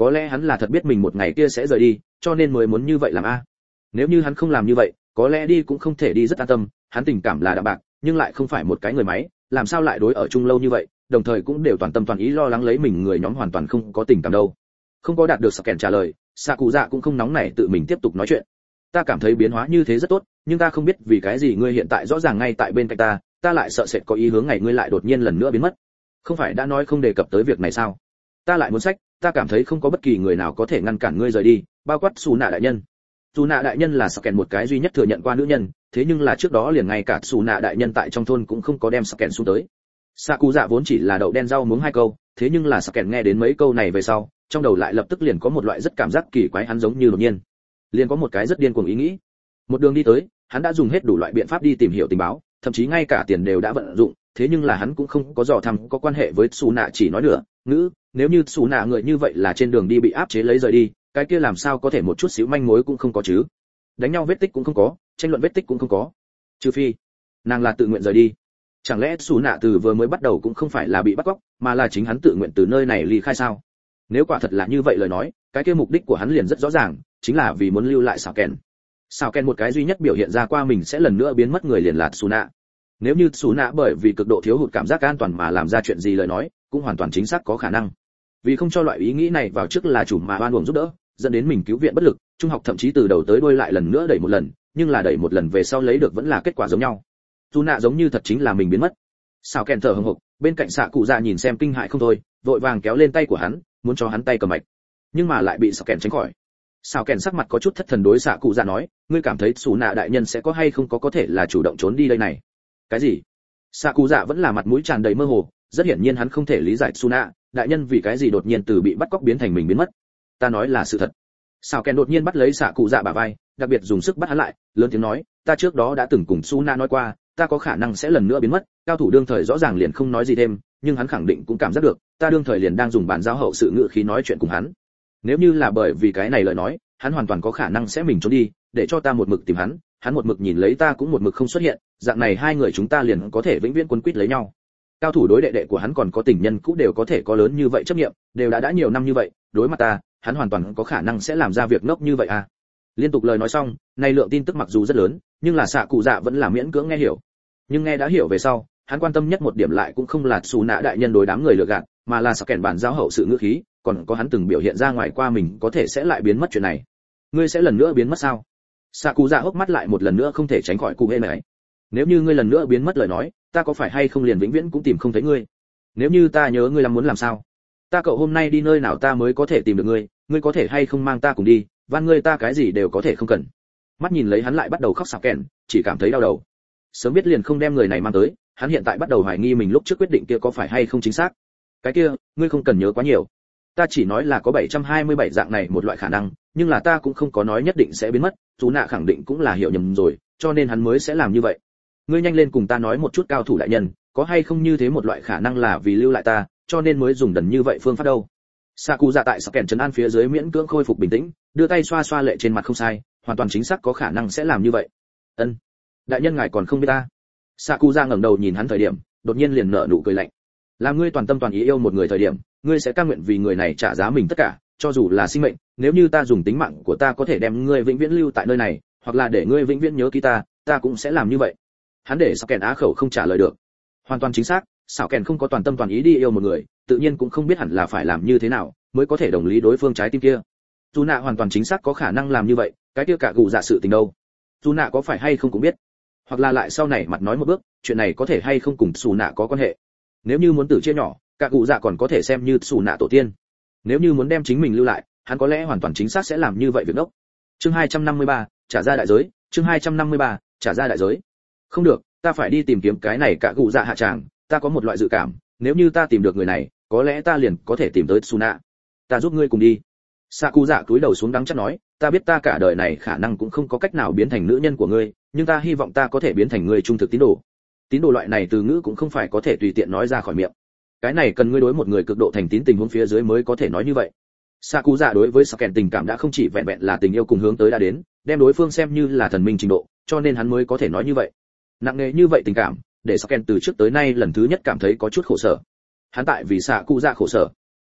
có lẽ hắn là thật biết mình một ngày kia sẽ rời đi, cho nên mới muốn như vậy làm a. Nếu như hắn không làm như vậy, có lẽ đi cũng không thể đi rất an tâm, hắn tình cảm là đạm bạc, nhưng lại không phải một cái người máy, làm sao lại đối ở chung lâu như vậy, đồng thời cũng đều toàn tâm toàn ý lo lắng lấy mình người nhóm hoàn toàn không có tình cảm đâu. Không có đạt được Sạc Kèn trả lời, Sạ Cụ Dạ cũng không nóng nảy tự mình tiếp tục nói chuyện. Ta cảm thấy biến hóa như thế rất tốt, nhưng ta không biết vì cái gì ngươi hiện tại rõ ràng ngay tại bên cạnh ta, ta lại sợ sệt có ý hướng ngày ngươi lại đột nhiên lần nữa biến mất. Không phải đã nói không đề cập tới việc này sao? Ta lại muốn sách, ta cảm thấy không có bất kỳ người nào có thể ngăn cản ngươi rời đi, bao quát Sú Nạ đại nhân. Sú Nạ đại nhân là Sạc Kèn một cái duy nhất thừa nhận qua nữ nhân, thế nhưng là trước đó liền ngay cả Sú Nạ đại nhân tại trong thôn cũng không có đem Sạc Kèn xuống tới. Sạ Cụ Dạ vốn chỉ là đậu đen rau muống hai câu, thế nhưng là Sạc Kèn nghe đến mấy câu này về sau, trong đầu lại lập tức liền có một loại rất cảm giác kỳ quái, hắn giống như đột nhiên liền có một cái rất điên cuồng ý nghĩ. Một đường đi tới, hắn đã dùng hết đủ loại biện pháp đi tìm hiểu tình báo, thậm chí ngay cả tiền đều đã vận dụng, thế nhưng là hắn cũng không có dò thăm có quan hệ với Sú Nạ chỉ nói nữa, ngữ, nếu như Sú Nạ người như vậy là trên đường đi bị áp chế lấy rời đi, cái kia làm sao có thể một chút xíu manh mối cũng không có chứ? Đánh nhau vết tích cũng không có, tranh luận vết tích cũng không có. Trừ phi, nàng là tự nguyện rời đi. Chẳng lẽ Sú Nạ từ vừa mới bắt đầu cũng không phải là bị bắt cóc, mà là chính hắn tự nguyện từ nơi này ly khai sao? Nếu quả thật là như vậy lời nói, cái kia mục đích của hắn liền rất rõ ràng, chính là vì muốn lưu lại Sào Kèn. Sào Kèn một cái duy nhất biểu hiện ra qua mình sẽ lần nữa biến mất người liền là Sú Nạ. Nếu như Sú Nạ bởi vì cực độ thiếu hụt cảm giác an toàn mà làm ra chuyện gì lời nói, cũng hoàn toàn chính xác có khả năng. Vì không cho loại ý nghĩ này vào trước là chủ mà oan uổng giúp đỡ, dẫn đến mình cứu viện bất lực, trung học thậm chí từ đầu tới đuôi lại lần nữa đẩy một lần, nhưng là đẩy một lần về sau lấy được vẫn là kết quả giống nhau. Sú Nạ giống như thật chính là mình biến mất. Sào Kèn thở hổn hộc, bên cạnh Sạ Cụ Dạ nhìn xem kinh hại không thôi, vội vàng kéo lên tay của hắn, muốn cho hắn tay cầm mạch, nhưng mà lại bị Sào Kèn tránh khỏi. Sào Kèn sắc mặt có chút thất thần đối Sạ Cụ Dạ nói, ngươi cảm thấy Sú Nạ đại nhân sẽ có hay không có có thể là chủ động trốn đi đây này? Cái gì? Sạ Cụ Dạ vẫn là mặt mũi tràn đầy mơ hồ, rất hiển nhiên hắn không thể lý giải Sú Nạ đại nhân vì cái gì đột nhiên từ bị bắt cóc biến thành mình biến mất. Ta nói là sự thật. Sào Kèn đột nhiên bắt lấy Sạ Cụ Dạ bả vai, đặc biệt dùng sức bắt hắn lại, lớn tiếng nói, ta trước đó đã từng cùng Sú Nạ nói qua, ta có khả năng sẽ lần nữa biến mất. Cao thủ đương thời rõ ràng liền không nói gì thêm, nhưng hắn khẳng định cũng cảm giác được, ta đương thời liền đang dùng bản giao hậu sự ngữ khí nói chuyện cùng hắn. Nếu như là bởi vì cái này lời nói, hắn hoàn toàn có khả năng sẽ mình trốn đi, để cho ta một mực tìm hắn, hắn một mực nhìn lấy ta cũng một mực không xuất hiện, dạng này hai người chúng ta liền có thể vĩnh viễn quấn quýt lấy nhau. Cao thủ đối đệ đệ của hắn còn có tình nhân cũ đều có thể có lớn như vậy chấp niệm, đều đã đã nhiều năm như vậy, đối mặt ta, hắn hoàn toàn có khả năng sẽ làm ra việc ngốc như vậy à. Liên tục lời nói xong, này lượng tin tức mặc dù rất lớn, nhưng là Sạ Cụ Dạ vẫn là miễn cưỡng nghe hiểu. Nhưng nghe đã hiểu về sau, hắn quan tâm nhất một điểm lại cũng không là Sú Nạ đại nhân đối đám người lừa gạt, mà là Sạc Kèn bản giao hậu sự ngữ khí, còn có hắn từng biểu hiện ra ngoài qua mình có thể sẽ lại biến mất chuyện này. Ngươi sẽ lần nữa biến mất sao? Sạ Cụ Dạ hốc mắt lại một lần nữa không thể tránh khỏi cụ hê này. Nếu như ngươi lần nữa biến mất lời nói, ta có phải hay không liền vĩnh viễn cũng tìm không thấy ngươi? Nếu như ta nhớ ngươi làm muốn làm sao? Ta cậu hôm nay đi nơi nào ta mới có thể tìm được ngươi, ngươi có thể hay không mang ta cùng đi, van ngươi ta cái gì đều có thể không cần. Mắt nhìn lấy hắn lại bắt đầu khóc Sạc Kèn, chỉ cảm thấy đau đầu. Sớm biết liền không đem người này mang tới, hắn hiện tại bắt đầu hoài nghi mình lúc trước quyết định kia có phải hay không chính xác. Cái kia, ngươi không cần nhớ quá nhiều. Ta chỉ nói là có bảy trăm hai mươi bảy dạng này một loại khả năng, nhưng là ta cũng không có nói nhất định sẽ biến mất, Sú Nạ khẳng định cũng là hiểu nhầm rồi, cho nên hắn mới sẽ làm như vậy. Ngươi nhanh lên cùng ta nói một chút cao thủ đại nhân, có hay không như thế một loại khả năng là vì lưu lại ta, cho nên mới dùng đần như vậy phương pháp đâu. Sạ Cụ Dạ tại Sạc Kèn trấn an phía dưới miễn cưỡng khôi phục bình tĩnh, đưa tay xoa xoa lệ trên mặt không sai, hoàn toàn chính xác có khả năng sẽ làm như vậy. Ân, đại nhân ngài còn không biết ta. Sạ Cụ Dạ ngẩng đầu nhìn hắn thời điểm, đột nhiên liền nở nụ cười lạnh. Làm ngươi toàn tâm toàn ý yêu một người thời điểm, ngươi sẽ cam nguyện vì người này trả giá mình tất cả, cho dù là sinh mệnh, nếu như ta dùng tính mạng của ta có thể đem ngươi vĩnh viễn lưu tại nơi này, hoặc là để ngươi vĩnh viễn nhớ kỹ ta, ta cũng sẽ làm như vậy. Hắn để Sạc Kèn á khẩu không trả lời được. Hoàn toàn chính xác, Sạc Kèn không có toàn tâm toàn ý đi yêu một người, tự nhiên cũng không biết hẳn là phải làm như thế nào mới có thể đồng lý đối phương trái tim kia. Sú Nạ hoàn toàn chính xác có khả năng làm như vậy, cái kia cả gù dạ sự tình đâu? Sú Nạ có phải hay không cũng biết, hoặc là lại sau này mặt nói một bước, chuyện này có thể hay không cùng Sú Nạ có quan hệ. Nếu như muốn tử chia nhỏ, cả gù dạ còn có thể xem như Sú Nạ tổ tiên. Nếu như muốn đem chính mình lưu lại, hắn có lẽ hoàn toàn chính xác sẽ làm như vậy việc đốc. Chương hai trăm năm mươi ba, trả ra đại giới, chương hai trăm năm mươi ba, trả ra đại giới. Không được, ta phải đi tìm kiếm cái này cả gù dạ hạ tràng, ta có một loại dự cảm, nếu như ta tìm được người này, có lẽ ta liền có thể tìm tới Sú Nạ. Ta giúp ngươi cùng đi. Sạ Cụ Dạ cúi đầu xuống đắng chát nói, ta biết ta cả đời này khả năng cũng không có cách nào biến thành nữ nhân của ngươi, nhưng ta hy vọng ta có thể biến thành người trung thực tín đồ. Tín đồ loại này từ ngữ cũng không phải có thể tùy tiện nói ra khỏi miệng. Cái này cần ngươi đối một người cực độ thành tín tình huống phía dưới mới có thể nói như vậy. Sạ Cụ Dạ đối với Sạc Kèn tình cảm đã không chỉ vẹn vẹn là tình yêu cùng hướng tới đã đến, đem đối phương xem như là thần minh trình độ, cho nên hắn mới có thể nói như vậy. Nặng nề như vậy tình cảm, để Sạc Kèn từ trước tới nay lần thứ nhất cảm thấy có chút khổ sở. Hắn tại vì Sạ Cụ Dạ khổ sở.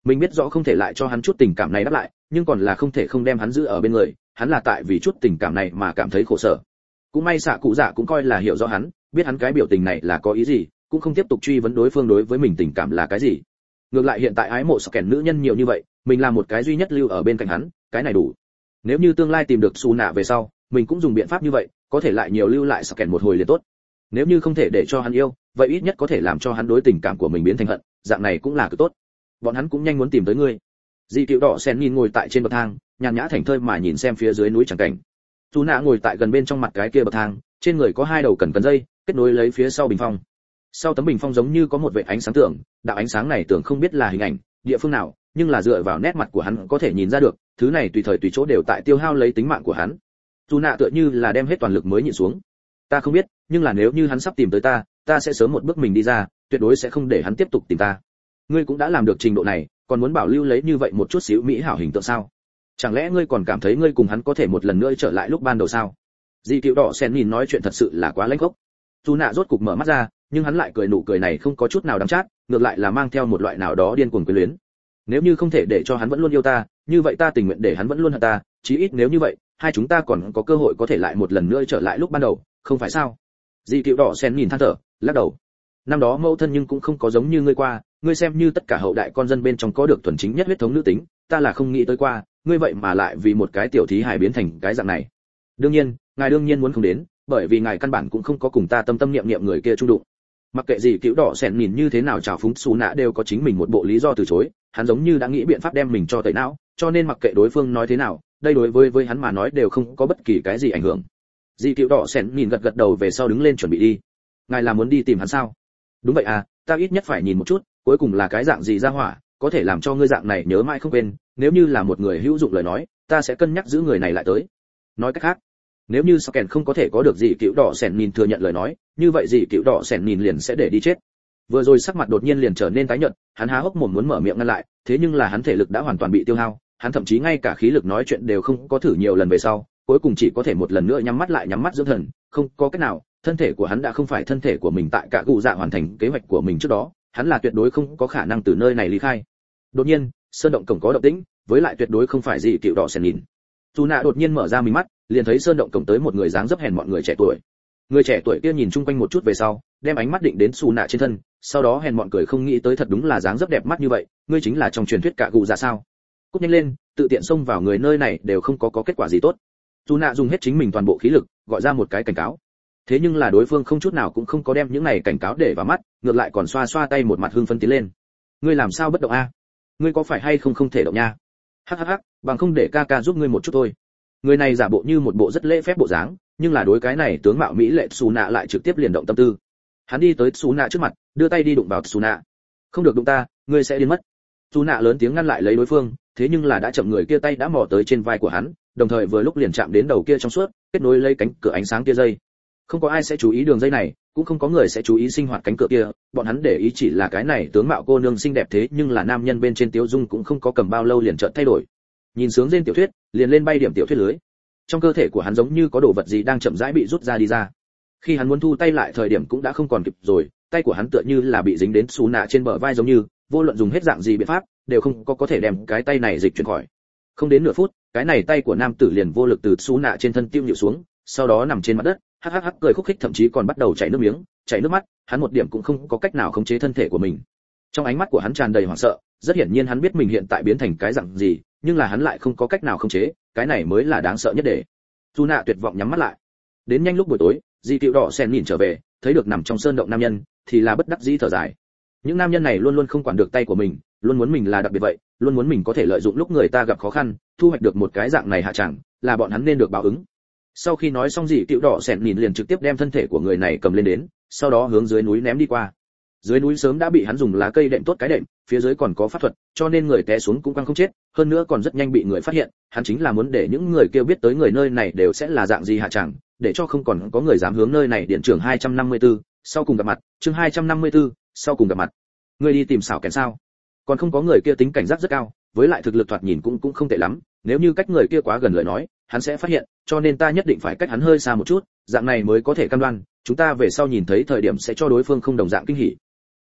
Mình biết rõ không thể lại cho hắn chút tình cảm này đáp lại, nhưng còn là không thể không đem hắn giữ ở bên người, hắn là tại vì chút tình cảm này mà cảm thấy khổ sở. Cũng may xạ cụ dạ cũng coi là hiểu rõ hắn, biết hắn cái biểu tình này là có ý gì, cũng không tiếp tục truy vấn đối phương đối với mình tình cảm là cái gì. Ngược lại hiện tại ái mộ sọc kèn nữ nhân nhiều như vậy, mình là một cái duy nhất lưu ở bên cạnh hắn, cái này đủ. Nếu như tương lai tìm được Su Nạ về sau, mình cũng dùng biện pháp như vậy, có thể lại nhiều lưu lại sọc kèn một hồi liền tốt. Nếu như không thể để cho hắn yêu, vậy ít nhất có thể làm cho hắn đối tình cảm của mình biến thành hận, dạng này cũng là cực tốt. Bọn hắn cũng nhanh muốn tìm tới ngươi. Dị Cựu Đỏ Sen nhìn ngồi tại trên bậc thang, nhàn nhã thảnh thơi mà nhìn xem phía dưới núi chẳng cảnh. Su Nạ ngồi tại gần bên trong mặt cái kia bậc thang, trên người có hai đầu cần cần dây, kết nối lấy phía sau bình phong. Sau tấm bình phong giống như có một vệt ánh sáng tưởng, đạo ánh sáng này tưởng không biết là hình ảnh, địa phương nào, nhưng là dựa vào nét mặt của hắn có thể nhìn ra được, thứ này tùy thời tùy chỗ đều tại tiêu hao lấy tính mạng của hắn. Su Nạ tựa như là đem hết toàn lực mới nhịn xuống. Ta không biết, nhưng là nếu như hắn sắp tìm tới ta, ta sẽ sớm một bước mình đi ra, tuyệt đối sẽ không để hắn tiếp tục tìm ta. Ngươi cũng đã làm được trình độ này, còn muốn bảo lưu lấy như vậy một chút xíu mỹ hảo hình tượng sao? Chẳng lẽ ngươi còn cảm thấy ngươi cùng hắn có thể một lần nữa trở lại lúc ban đầu sao? Dị Cựu Đỏ Sen nhìn nói chuyện thật sự là quá lãnh khốc. Su Nạ rốt cục mở mắt ra, nhưng hắn lại cười nụ cười này không có chút nào đắng chát, ngược lại là mang theo một loại nào đó điên cuồng quyến luyến. Nếu như không thể để cho hắn vẫn luôn yêu ta, như vậy ta tình nguyện để hắn vẫn luôn hận ta, chí ít nếu như vậy, hai chúng ta còn có cơ hội có thể lại một lần nữa trở lại lúc ban đầu, không phải sao? Dị Cựu Đỏ Sen nhìn than thở, lắc đầu. Năm đó mẫu thân nhưng cũng không có giống như ngươi qua, ngươi xem như tất cả hậu đại con dân bên trong có được thuần chính nhất huyết thống nữ tính, ta là không nghĩ tới qua, ngươi vậy mà lại vì một cái tiểu thí hài biến thành cái dạng này. Đương nhiên, ngài đương nhiên muốn không đến, bởi vì ngài căn bản cũng không có cùng ta tâm tâm niệm niệm người kia chung đụng. Mặc kệ gì Cựu Đỏ Sen nhìn như thế nào chào phúng Su Nạ đều có chính mình một bộ lý do từ chối, hắn giống như đã nghĩ biện pháp đem mình cho tẩy não, cho nên mặc kệ đối phương nói thế nào, đây đối với với hắn mà nói đều không có bất kỳ cái gì ảnh hưởng. Dị Cựu Đỏ Sen nhìn gật gật đầu về sau đứng lên chuẩn bị đi. Ngài là muốn đi tìm hắn sao? Đúng vậy à, ta ít nhất phải nhìn một chút, cuối cùng là cái dạng gì ra hỏa, có thể làm cho ngươi dạng này nhớ mãi không quên, nếu như là một người hữu dụng lời nói, ta sẽ cân nhắc giữ người này lại tới. Nói cách khác, nếu như Soken không có thể có được Dị Cựu Đỏ Sen nhìn thừa nhận lời nói, như vậy Dị Cựu Đỏ Sen nhìn liền sẽ để đi chết. Vừa rồi sắc mặt đột nhiên liền trở nên tái nhợt, hắn há hốc mồm muốn mở miệng ngăn lại, thế nhưng là hắn thể lực đã hoàn toàn bị tiêu hao, hắn thậm chí ngay cả khí lực nói chuyện đều không có thử nhiều lần về sau, cuối cùng chỉ có thể một lần nữa nhắm mắt lại nhắm mắt dưỡng thần, không có cách nào, thân thể của hắn đã không phải thân thể của mình tại cả cụ dạ hoàn thành kế hoạch của mình trước đó, hắn là tuyệt đối không có khả năng từ nơi này ly khai. Đột nhiên, sơn động cổng có động tĩnh, với lại tuyệt đối không phải Dị Cựu Đỏ Sen nhìn. Su Nạ đột nhiên mở ra mí mắt, liền thấy sơn động cổng tới một người dáng dấp hèn mọn người trẻ tuổi. Người trẻ tuổi kia nhìn chung quanh một chút về sau, đem ánh mắt định đến Su Nạ trên thân, sau đó hèn mọn cười không nghĩ tới thật đúng là dáng dấp đẹp mắt như vậy, ngươi chính là trong truyền thuyết cả cụ dạ sao? Cút nhanh lên, tự tiện xông vào người nơi này đều không có có kết quả gì tốt. Su Nạ dùng hết chính mình toàn bộ khí lực, gọi ra một cái cảnh cáo. Thế nhưng là đối phương không chút nào cũng không có đem những này cảnh cáo để vào mắt, ngược lại còn xoa xoa tay một mặt hưng phấn tiến lên. Ngươi làm sao bất động a? Ngươi có phải hay không không thể động nha? Hắc hắc hắc, bằng không để ca ca giúp ngươi một chút thôi. Người này giả bộ như một bộ rất lễ phép bộ dáng, nhưng là đối cái này tướng mạo mỹ lệ Su Nạ lại trực tiếp liền động tâm tư. Hắn đi tới Su Nạ trước mặt, đưa tay đi đụng vào Su Nạ. Không được đụng ta, ngươi sẽ điên mất. Su Nạ lớn tiếng ngăn lại lấy đối phương, thế nhưng là đã chậm người kia tay đã mò tới trên vai của hắn, đồng thời vừa lúc liền chạm đến đầu kia trong suốt, kết nối lấy cánh cửa ánh sáng kia dây. Không có ai sẽ chú ý đường dây này, cũng không có người sẽ chú ý sinh hoạt cánh cửa kia, bọn hắn để ý chỉ là cái này tướng mạo cô nương xinh đẹp thế nhưng là nam nhân bên trên Tiếu Dung cũng không có cầm bao lâu liền chợt thay đổi. Nhìn sướng trên tiểu thuyết, liền lên bay điểm tiểu thuyết lưới. Trong cơ thể của hắn giống như có đồ vật gì đang chậm rãi bị rút ra đi ra. Khi hắn muốn thu tay lại thời điểm cũng đã không còn kịp rồi, tay của hắn tựa như là bị dính đến Su Nạ trên bờ vai giống như, vô luận dùng hết dạng gì biện pháp, đều không có có thể đem cái tay này dịch chuyển khỏi. Không đến nửa phút, cái này tay của nam tử liền vô lực từ Su Nạ trên thân tiêu nhịu xuống, sau đó nằm trên mặt đất, hắc hắc hắc cười khúc khích thậm chí còn bắt đầu chảy nước miếng, chảy nước mắt, hắn một điểm cũng không có cách nào khống chế thân thể của mình. Trong ánh mắt của hắn tràn đầy hoảng sợ, rất hiển nhiên hắn biết mình hiện tại biến thành cái dạng gì, nhưng là hắn lại không có cách nào khống chế, cái này mới là đáng sợ nhất để. Su Nạ tuyệt vọng nhắm mắt lại. Đến nhanh lúc buổi tối, Dị Cựu Đỏ Sen nhìn trở về, thấy được nằm trong sơn động nam nhân, thì là bất đắc dĩ thở dài. Những nam nhân này luôn luôn không quản được tay của mình, luôn muốn mình là đặc biệt vậy, luôn muốn mình có thể lợi dụng lúc người ta gặp khó khăn, thu hoạch được một cái dạng này hạ chẳng, là bọn hắn nên được báo ứng. Sau khi nói xong Dị Cựu Đỏ Sen nhìn liền trực tiếp đem thân thể của người này cầm lên đến, sau đó hướng dưới núi ném đi qua. Dưới núi sớm đã bị hắn dùng lá cây đệm tốt cái đệm, phía dưới còn có pháp thuật, cho nên người té xuống cũng quăng không chết, hơn nữa còn rất nhanh bị người phát hiện, hắn chính là muốn để những người kia biết tới người nơi này đều sẽ là dạng gì hạ chẳng, để cho không còn có người dám hướng nơi này. Điện trưởng hai trăm năm mươi tư, sau cùng gặp mặt, chương hai trăm năm mươi tư, sau cùng gặp mặt. Ngươi đi tìm xảo kén sao? Còn không có người kia tính cảnh giác rất cao, với lại thực lực thoạt nhìn cũng cũng không tệ lắm, nếu như cách người kia quá gần lời nói, hắn sẽ phát hiện, cho nên ta nhất định phải cách hắn hơi xa một chút, dạng này mới có thể cam đoan, chúng ta về sau nhìn thấy thời điểm sẽ cho đối phương không đồng dạng kinh hỉ.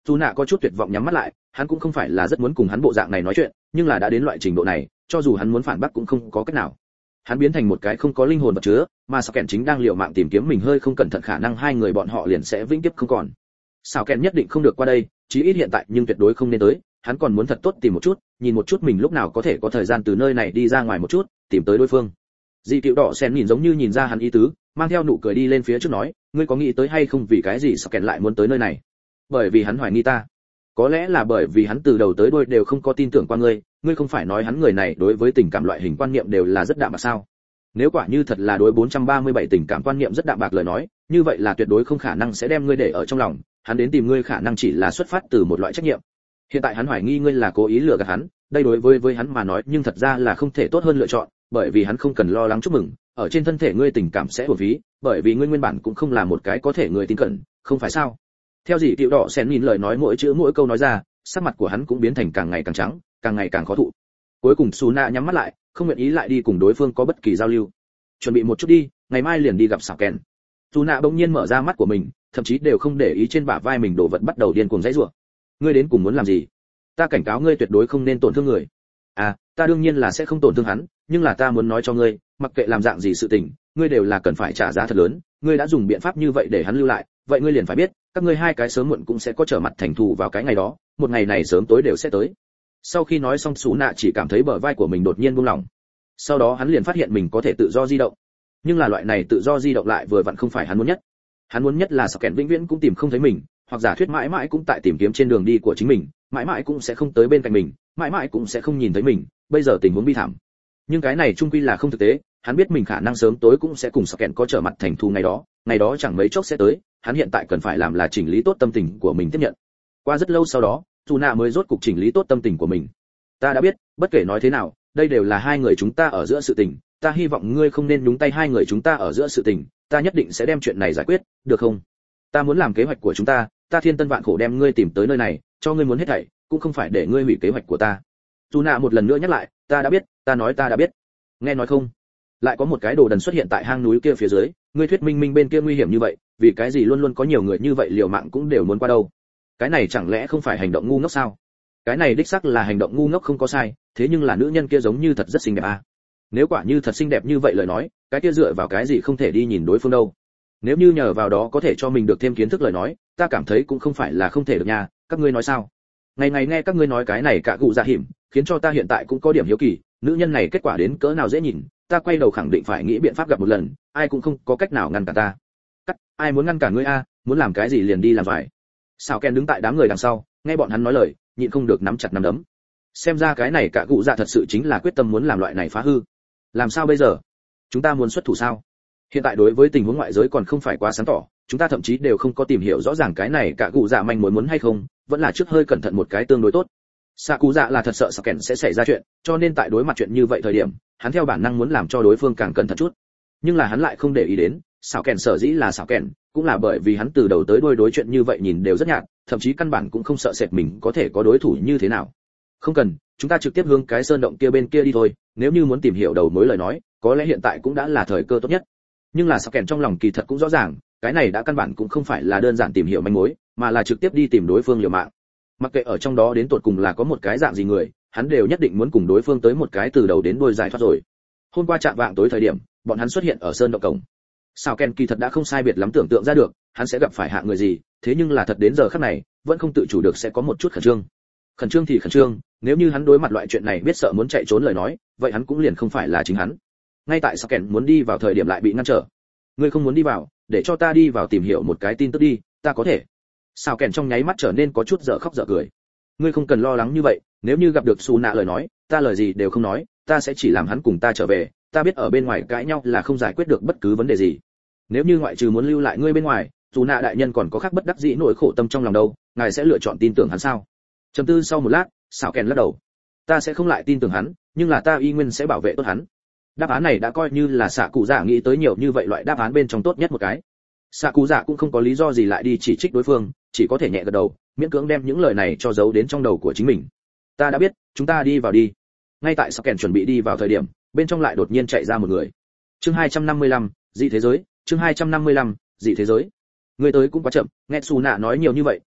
Dù nạ có chút tuyệt vọng nhắm mắt lại, hắn cũng không phải là rất muốn cùng hắn bộ dạng này nói chuyện, nhưng là đã đến loại trình độ này, cho dù hắn muốn phản bác cũng không có cách nào. Hắn biến thành một cái không có linh hồn vật chứa, mà Sào Kèn chính đang liều mạng tìm kiếm mình, hơi không cẩn thận khả năng hai người bọn họ liền sẽ vĩnh viễn không còn. Sào Kèn nhất định không được qua đây, chí ít hiện tại nhưng tuyệt đối không nên tới, hắn còn muốn thật tốt tìm một chút, nhìn một chút mình lúc nào có thể có thời gian từ nơi này đi ra ngoài một chút, tìm tới đối phương. Dị Tiểu Đỏ Sen nhìn giống như nhìn ra hắn ý tứ, mang theo nụ cười đi lên phía trước nói, ngươi có nghĩ tới hay không vì cái gì Sào Kèn lại muốn tới nơi này? Bởi vì hắn hoài nghi ta. Có lẽ là bởi vì hắn từ đầu tới đuôi đều không có tin tưởng qua ngươi, ngươi không phải nói hắn người này đối với tình cảm loại hình quan niệm đều là rất đạm bạc sao? Nếu quả như thật là đối bốn trăm ba mươi bảy tình cảm quan niệm rất đạm bạc lời nói, như vậy là tuyệt đối không khả năng sẽ đem ngươi để ở trong lòng, hắn đến tìm ngươi khả năng chỉ là xuất phát từ một loại trách nhiệm. Hiện tại hắn hoài nghi ngươi là cố ý lừa gạt hắn, đây đối với với hắn mà nói nhưng thật ra là không thể tốt hơn lựa chọn, bởi vì hắn không cần lo lắng chúc mừng, ở trên thân thể ngươi tình cảm sẽ uổng phí, bởi vì ngươi nguyên bản cũng không là một cái có thể người tin cẩn, không phải sao? Theo Dị Tiểu Đỏ Sen nhìn lời nói mỗi chữ mỗi câu nói ra, sắc mặt của hắn cũng biến thành càng ngày càng trắng, càng ngày càng khó thụ. Cuối cùng Suna nhắm mắt lại, không nguyện ý lại đi cùng đối phương có bất kỳ giao lưu. Chuẩn bị một chút đi, ngày mai liền đi gặp Sào Kèn. Suna bỗng nhiên mở ra mắt của mình, thậm chí đều không để ý trên bả vai mình đồ vật bắt đầu điên cuồng giãy giụa. Ngươi đến cùng muốn làm gì? Ta cảnh cáo ngươi tuyệt đối không nên tổn thương người. À, ta đương nhiên là sẽ không tổn thương hắn, nhưng là ta muốn nói cho ngươi, mặc kệ làm dạng gì sự tình, ngươi đều là cần phải trả giá thật lớn, ngươi đã dùng biện pháp như vậy để hắn lưu lại, vậy ngươi liền phải biết, các ngươi hai cái sớm muộn cũng sẽ có trở mặt thành thù vào cái ngày đó, một ngày này sớm tối đều sẽ tới. Sau khi nói xong Sú Nạ chỉ cảm thấy bờ vai của mình đột nhiên buông lỏng. Sau đó hắn liền phát hiện mình có thể tự do di động. Nhưng là loại này tự do di động lại vừa vặn không phải hắn muốn nhất. Hắn muốn nhất là Sào Kèn vĩnh viễn cũng tìm không thấy mình, hoặc giả thuyết mãi mãi cũng tại tìm kiếm trên đường đi của chính mình, mãi mãi cũng sẽ không tới bên cạnh mình, mãi mãi cũng sẽ không nhìn thấy mình, bây giờ tình huống bi thảm. Nhưng cái này chung quy là không thực tế, hắn biết mình khả năng sớm tối cũng sẽ cùng Sào Kèn có trở mặt thành thù ngày đó, ngày đó chẳng mấy chốc sẽ tới, hắn hiện tại cần phải làm là chỉnh lý tốt tâm tình của mình tiếp nhận. Qua rất lâu sau đó, Dù Nạ mới rốt cục chỉnh lý tốt tâm tình của mình. Ta đã biết, bất kể nói thế nào, đây đều là hai người chúng ta ở giữa sự tình, ta hy vọng ngươi không nên nhúng tay hai người chúng ta ở giữa sự tình, ta nhất định sẽ đem chuyện này giải quyết, được không? Ta muốn làm kế hoạch của chúng ta, ta thiên tân vạn khổ đem ngươi tìm tới nơi này, cho ngươi muốn hết thảy, cũng không phải để ngươi hủy kế hoạch của ta. Dù Nạ một lần nữa nhắc lại, ta đã biết, ta nói ta đã biết. Nghe nói không? Lại có một cái đồ đần xuất hiện tại hang núi kia phía dưới, ngươi thuyết minh minh bên kia nguy hiểm như vậy, vì cái gì luôn luôn có nhiều người như vậy liều mạng cũng đều muốn qua đâu? Cái này chẳng lẽ không phải hành động ngu ngốc sao? Cái này đích xác là hành động ngu ngốc không có sai, thế nhưng là nữ nhân kia giống như thật rất xinh đẹp à? Nếu quả như thật xinh đẹp như vậy lời nói, cái kia dựa vào cái gì không thể đi nhìn đối phương đâu? Nếu như nhờ vào đó có thể cho mình được thêm kiến thức lời nói, ta cảm thấy cũng không phải là không thể được nha, các ngươi nói sao? Ngày ngày nghe các ngươi nói cái này cả cụ dạ hiểm, khiến cho ta hiện tại cũng có điểm hiếu kỳ, nữ nhân này kết quả đến cỡ nào dễ nhìn, ta quay đầu khẳng định phải nghĩ biện pháp gặp một lần, ai cũng không có cách nào ngăn cản ta. Cắt, ai muốn ngăn cản ngươi a, muốn làm cái gì liền đi làm vải. Sào Kèn đứng tại đám người đằng sau, nghe bọn hắn nói lời, nhịn không được nắm chặt nắm đấm. Xem ra cái này cả cụ dạ thật sự chính là quyết tâm muốn làm loại này phá hư. Làm sao bây giờ? Chúng ta muốn xuất thủ sao? Hiện tại đối với tình huống ngoại giới còn không phải quá sáng tỏ, chúng ta thậm chí đều không có tìm hiểu rõ ràng cái này cả cụ dạ manh mối muốn hay không, vẫn là trước hơi cẩn thận một cái tương đối tốt. Sạ Cụ Dạ là thật sợ Sào Kèn sẽ xảy ra chuyện, cho nên tại đối mặt chuyện như vậy thời điểm, hắn theo bản năng muốn làm cho đối phương càng cẩn thận chút. Nhưng là hắn lại không để ý đến, Sào Kèn sở dĩ là Sào Kèn, cũng là bởi vì hắn từ đầu tới đuôi đối chuyện như vậy nhìn đều rất nhạt, thậm chí căn bản cũng không sợ sệt mình có thể có đối thủ như thế nào. Không cần, chúng ta trực tiếp hướng cái sơn động kia bên kia đi thôi, nếu như muốn tìm hiểu đầu mối lời nói, có lẽ hiện tại cũng đã là thời cơ tốt nhất. Nhưng là Sào Kèn trong lòng kỳ thật cũng rõ ràng, cái này đã căn bản cũng không phải là đơn giản tìm hiểu manh mối, mà là trực tiếp đi tìm đối phương liều mạng. Mặc kệ ở trong đó đến tột cùng là có một cái dạng gì người, hắn đều nhất định muốn cùng đối phương tới một cái từ đầu đến đuôi giải thoát rồi. Hôm qua chạm vạng tối thời điểm, bọn hắn xuất hiện ở sơn động cổng. Sào Kèn kỳ thật đã không sai biệt lắm tưởng tượng ra được, hắn sẽ gặp phải hạ người gì, thế nhưng là thật đến giờ khắc này, vẫn không tự chủ được sẽ có một chút khẩn trương. Khẩn trương thì khẩn trương, nếu như hắn đối mặt loại chuyện này biết sợ muốn chạy trốn lời nói, vậy hắn cũng liền không phải là chính hắn. Ngay tại Sào Kèn muốn đi vào thời điểm lại bị ngăn trở. Ngươi không muốn đi vào, để cho ta đi vào tìm hiểu một cái tin tức đi, ta có thể. Sào Kèn trong nháy mắt trở nên có chút dở khóc dở cười. Ngươi không cần lo lắng như vậy, nếu như gặp được Sú Nạ lời nói, ta lời gì đều không nói, ta sẽ chỉ làm hắn cùng ta trở về, ta biết ở bên ngoài cãi nhau là không giải quyết được bất cứ vấn đề gì. Nếu như ngoại trừ muốn lưu lại ngươi bên ngoài, Sú Nạ đại nhân còn có khác bất đắc dĩ nỗi khổ tâm trong lòng đâu, ngài sẽ lựa chọn tin tưởng hắn sao? Trầm tư sau một lát, Sào Kèn lắc đầu. Ta sẽ không lại tin tưởng hắn, nhưng là ta y nguyên sẽ bảo vệ tốt hắn. Đáp án này đã coi như là Sạ Cụ Dạ nghĩ tới nhiều như vậy loại đáp án bên trong tốt nhất một cái. Sạ Cụ Dạ cũng không có lý do gì lại đi chỉ trích đối phương, chỉ có thể nhẹ gật đầu, miễn cưỡng đem những lời này cho giấu đến trong đầu của chính mình. Ta đã biết, chúng ta đi vào đi. Ngay tại Sào Kèn chuẩn bị đi vào thời điểm, bên trong lại đột nhiên chạy ra một người. Chương hai trăm năm mươi lăm, dị thế giới, chương hai trăm năm mươi lăm, dị thế giới. Người tới cũng quá chậm, nghe Sú Nạ nói nhiều như vậy,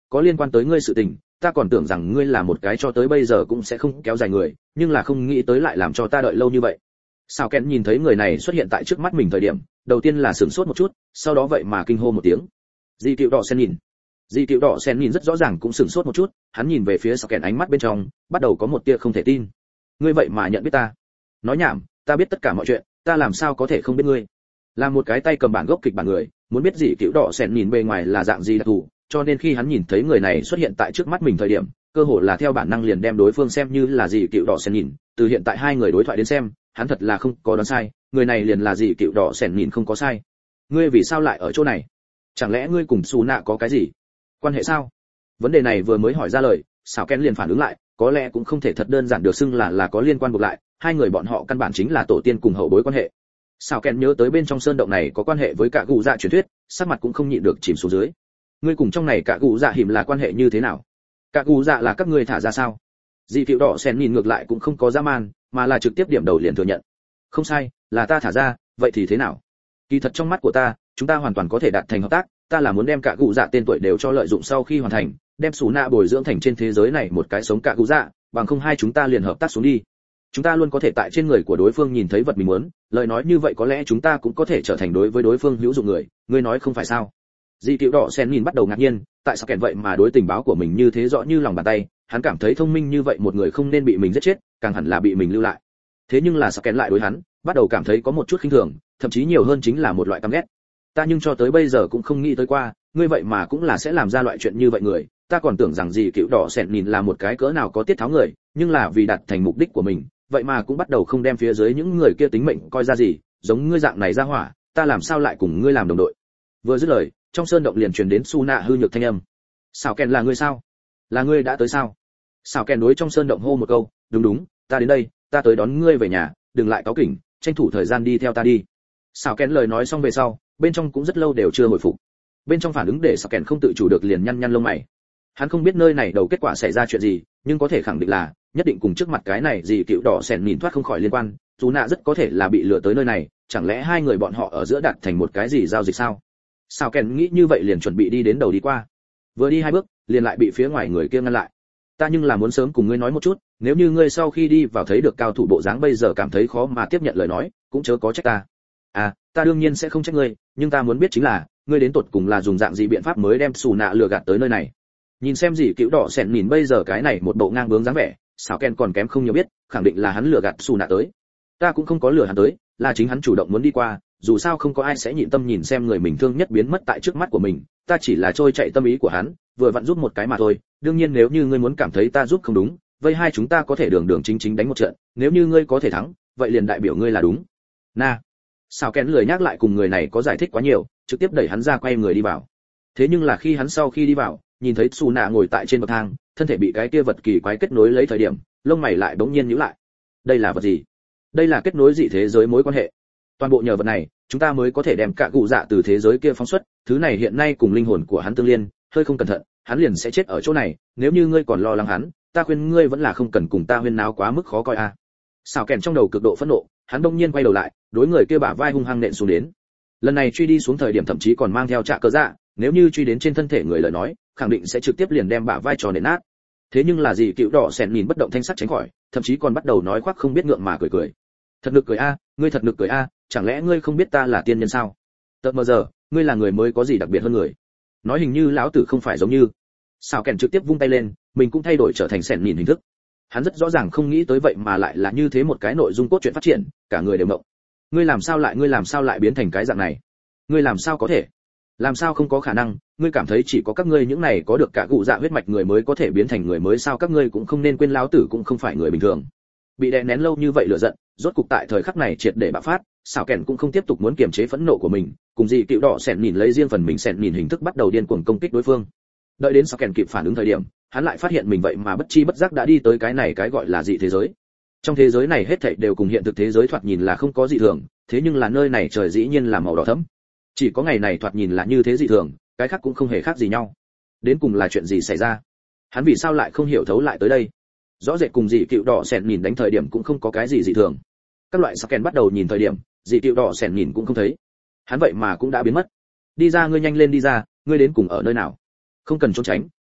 có liên quan tới ngươi sự tình, ta còn tưởng rằng ngươi là một cái cho tới bây giờ cũng sẽ không kéo dài người, nhưng là không nghĩ tới lại làm cho ta đợi lâu như vậy. Sao Ken nhìn thấy người này xuất hiện tại trước mắt mình thời điểm, đầu tiên là sửng sốt một chút, sau đó vậy mà kinh hô một tiếng. Di Cựu Đỏ Sen nhìn. Di Cựu Đỏ Sen nhìn rất rõ ràng cũng sửng sốt một chút, hắn nhìn về phía Sao Ken, ánh mắt bên trong bắt đầu có một tia không thể tin. Ngươi vậy mà nhận biết ta? Nói nhảm, ta biết tất cả mọi chuyện, ta làm sao có thể không biết ngươi? Là một cái tay cầm bản gốc kịch bản người, muốn biết Di Cựu Đỏ Sen nhìn bề ngoài là dạng gì đặc thù, cho nên khi hắn nhìn thấy người này xuất hiện tại trước mắt mình thời điểm, cơ hồ là theo bản năng liền đem đối phương xem như là Di Cựu Đỏ Sen nhìn. Từ hiện tại hai người đối thoại đến xem, hắn thật là không có đoán sai, người này liền là Di Cựu Đỏ Sen nhìn không có sai. Ngươi vì sao lại ở chỗ này? Chẳng lẽ ngươi cùng Su Nạ có cái gì quan hệ sao? Vấn đề này vừa mới hỏi ra lời, Sào Ken liền phản ứng lại, có lẽ cũng không thể thật đơn giản được xưng là là có liên quan buộc lại, hai người bọn họ căn bản chính là tổ tiên cùng hậu bối quan hệ. Sào Ken nhớ tới bên trong sơn động này có quan hệ với cả gù dạ truyền thuyết, sắc mặt cũng không nhịn được chìm xuống dưới. Ngươi cùng trong này cả gù dạ hiểm là quan hệ như thế nào? Cả gù dạ là các ngươi thả ra sao? Di Cựu Đỏ Sen nhìn ngược lại cũng không có dã man, mà là trực tiếp điểm đầu liền thừa nhận. Không sai, là ta thả ra, vậy thì thế nào? Kỳ thật trong mắt của ta, chúng ta hoàn toàn có thể đạt thành hợp tác, ta là muốn đem cả gù dạ tên tuổi đều cho lợi dụng sau khi hoàn thành, đem Sú Nạ bồi dưỡng thành trên thế giới này một cái sống cả gù dạ, bằng không hai chúng ta liền hợp tác xuống đi. Chúng ta luôn có thể tại trên người của đối phương nhìn thấy vật mình muốn, lời nói như vậy có lẽ chúng ta cũng có thể trở thành đối với đối phương hữu dụng người, ngươi nói không phải sao? Di Cựu Đỏ Sen nhìn bắt đầu ngạc nhiên, tại sao kèn vậy mà đối tình báo của mình như thế rõ như lòng bàn tay, hắn cảm thấy thông minh như vậy một người không nên bị mình giết chết, càng hẳn là bị mình lưu lại. Thế nhưng là sao kèn lại đối hắn, bắt đầu cảm thấy có một chút khinh thường, thậm chí nhiều hơn chính là một loại căm ghét. Ta nhưng cho tới bây giờ cũng không nghĩ tới qua, ngươi vậy mà cũng là sẽ làm ra loại chuyện như vậy người, ta còn tưởng rằng Di Cựu Đỏ Sen nhìn là một cái cỡ nào có tiết tháo người, nhưng là vì đạt thành mục đích của mình, vậy mà cũng bắt đầu không đem phía dưới những người kia tính mệnh coi ra gì, giống ngươi dạng này ra hỏa, ta làm sao lại cùng ngươi làm đồng đội? Vừa dứt lời, trong sơn động liền truyền đến Su Nạ hư nhược thanh âm. Sào Ken là ngươi sao? Là ngươi đã tới sao? Sào Ken đối trong sơn động hô một câu, đúng đúng, ta đến đây, ta tới đón ngươi về nhà, đừng lại cáu kỉnh, tranh thủ thời gian đi theo ta đi. Sào Ken lời nói xong về sau, bên trong cũng rất lâu đều chưa hồi phục. Bên trong phản ứng để Sào Ken không tự chủ được liền nhăn nhăn lông mày. Hắn không biết nơi này đầu kết quả xảy ra chuyện gì, nhưng có thể khẳng định là nhất định cùng trước mặt cái này Di Cựu Đỏ Sen nhìn thoát không khỏi liên quan, Su Nạ rất có thể là bị lừa tới nơi này, chẳng lẽ hai người bọn họ ở giữa đạt thành một cái gì giao dịch sao? Sao Ken nghĩ như vậy liền chuẩn bị đi đến đầu đi qua. Vừa đi hai bước, liền lại bị phía ngoài người kia ngăn lại. Ta nhưng là muốn sớm cùng ngươi nói một chút, nếu như ngươi sau khi đi vào thấy được cao thủ bộ dáng bây giờ cảm thấy khó mà tiếp nhận lời nói, cũng chớ có trách ta. À, ta đương nhiên sẽ không trách ngươi, nhưng ta muốn biết chính là, ngươi đến tột cùng là dùng dạng gì biện pháp mới đem Sú Nạ lừa gạt tới nơi này. Nhìn xem gì Cựu Đỏ Sen nhìn bây giờ cái này một bộ ngang bướng dáng vẻ, Sao Ken còn kém không nhiều biết, khẳng định là hắn lừa gạt Sú Nạ tới. Ta cũng không có lừa hắn tới, là chính hắn chủ động muốn đi qua, dù sao không có ai sẽ nhịn tâm nhìn xem người mình thương nhất biến mất tại trước mắt của mình, ta chỉ là trôi chạy tâm ý của hắn, vừa vặn giúp một cái mà thôi. Đương nhiên nếu như ngươi muốn cảm thấy ta giúp không đúng, vậy hai chúng ta có thể đường đường chính chính đánh một trận, nếu như ngươi có thể thắng, vậy liền đại biểu ngươi là đúng. Na. Sao Ken lười nhắc lại cùng người này có giải thích quá nhiều, trực tiếp đẩy hắn ra quay người đi vào. Thế nhưng là khi hắn sau khi đi vào, nhìn thấy Su Nạ ngồi tại trên bậc thang, thân thể bị cái kia vật kỳ quái kết nối lấy thời điểm, lông mày lại bỗng nhiên nhíu lại. Đây là vật gì? Đây là kết nối dị thế giới mối quan hệ. Toàn bộ nhờ vật này, chúng ta mới có thể đem cả cụ dạ từ thế giới kia phóng xuất, thứ này hiện nay cùng linh hồn của hắn tương liên, hơi không cẩn thận, hắn liền sẽ chết ở chỗ này, nếu như ngươi còn lo lắng hắn, ta khuyên ngươi vẫn là không cần cùng ta huyên náo quá mức khó coi a. À. Sào Kèn trong đầu cực độ phẫn nộ, hắn bỗng nhiên quay đầu lại, đối người kia bả vai hung hăng nện xuống đến. Lần này truy đi xuống thời điểm thậm chí còn mang theo trạ cơ dạ, nếu như truy đến trên thân thể người lời nói, khẳng định sẽ trực tiếp liền đem bả vai trò nện nát. Thế nhưng là gì Cựu Đỏ Sen nhìn bất động thanh sắc tránh khỏi, thậm chí còn bắt đầu nói khoác không biết ngượng mà cười cười. Thật nực cười a, ngươi thật nực cười a, chẳng lẽ ngươi không biết ta là tiên nhân sao? Tợt mờ giờ, ngươi là người mới có gì đặc biệt hơn người? Nói hình như lão tử không phải giống như. Sào Kèn trực tiếp vung tay lên, mình cũng thay đổi trở thành sẻn nhìn hình thức. Hắn rất rõ ràng không nghĩ tới vậy mà lại là như thế một cái nội dung cốt truyện phát triển, cả người đều ngộng. Ngươi làm sao lại ngươi làm sao lại biến thành cái dạng này? Ngươi làm sao có thể? Làm sao không có khả năng? Ngươi cảm thấy chỉ có các ngươi những này có được cả cụ dạ huyết mạch người mới có thể biến thành người mới sao? Các ngươi cũng không nên quên lão tử cũng không phải người bình thường. Bị đè nén lâu như vậy lửa giận, rốt cục tại thời khắc này triệt để bạo phát, Sào Kèn cũng không tiếp tục muốn kiềm chế phẫn nộ của mình, cùng gì Cựu Đỏ Sen nhìn lấy riêng phần mình Sen nhìn hình thức bắt đầu điên cuồng công kích đối phương. Đợi đến Sào Kèn kịp phản ứng thời điểm, hắn lại phát hiện mình vậy mà bất chi bất giác đã đi tới cái này cái gọi là dị thế giới. Trong thế giới này hết thảy đều cùng hiện thực thế giới thoạt nhìn là không có dị thường, thế nhưng là nơi này trời dĩ nhiên là màu đỏ thẫm. Chỉ có ngày này thoạt nhìn là như thế dị thường, cái khác cũng không hề khác gì nhau. Đến cùng là chuyện gì xảy ra? Hắn vì sao lại không hiểu thấu lại tới đây? Rõ rệt cùng dị Cựu Đỏ Sen nhìn đánh thời điểm cũng không có cái gì dị thường. Các loại scan bắt đầu nhìn thời điểm, dị Cựu Đỏ Sen nhìn cũng không thấy. Hắn vậy mà cũng đã biến mất. Đi ra, ngươi nhanh lên đi ra, ngươi đến cùng ở nơi nào? Không cần trốn tránh,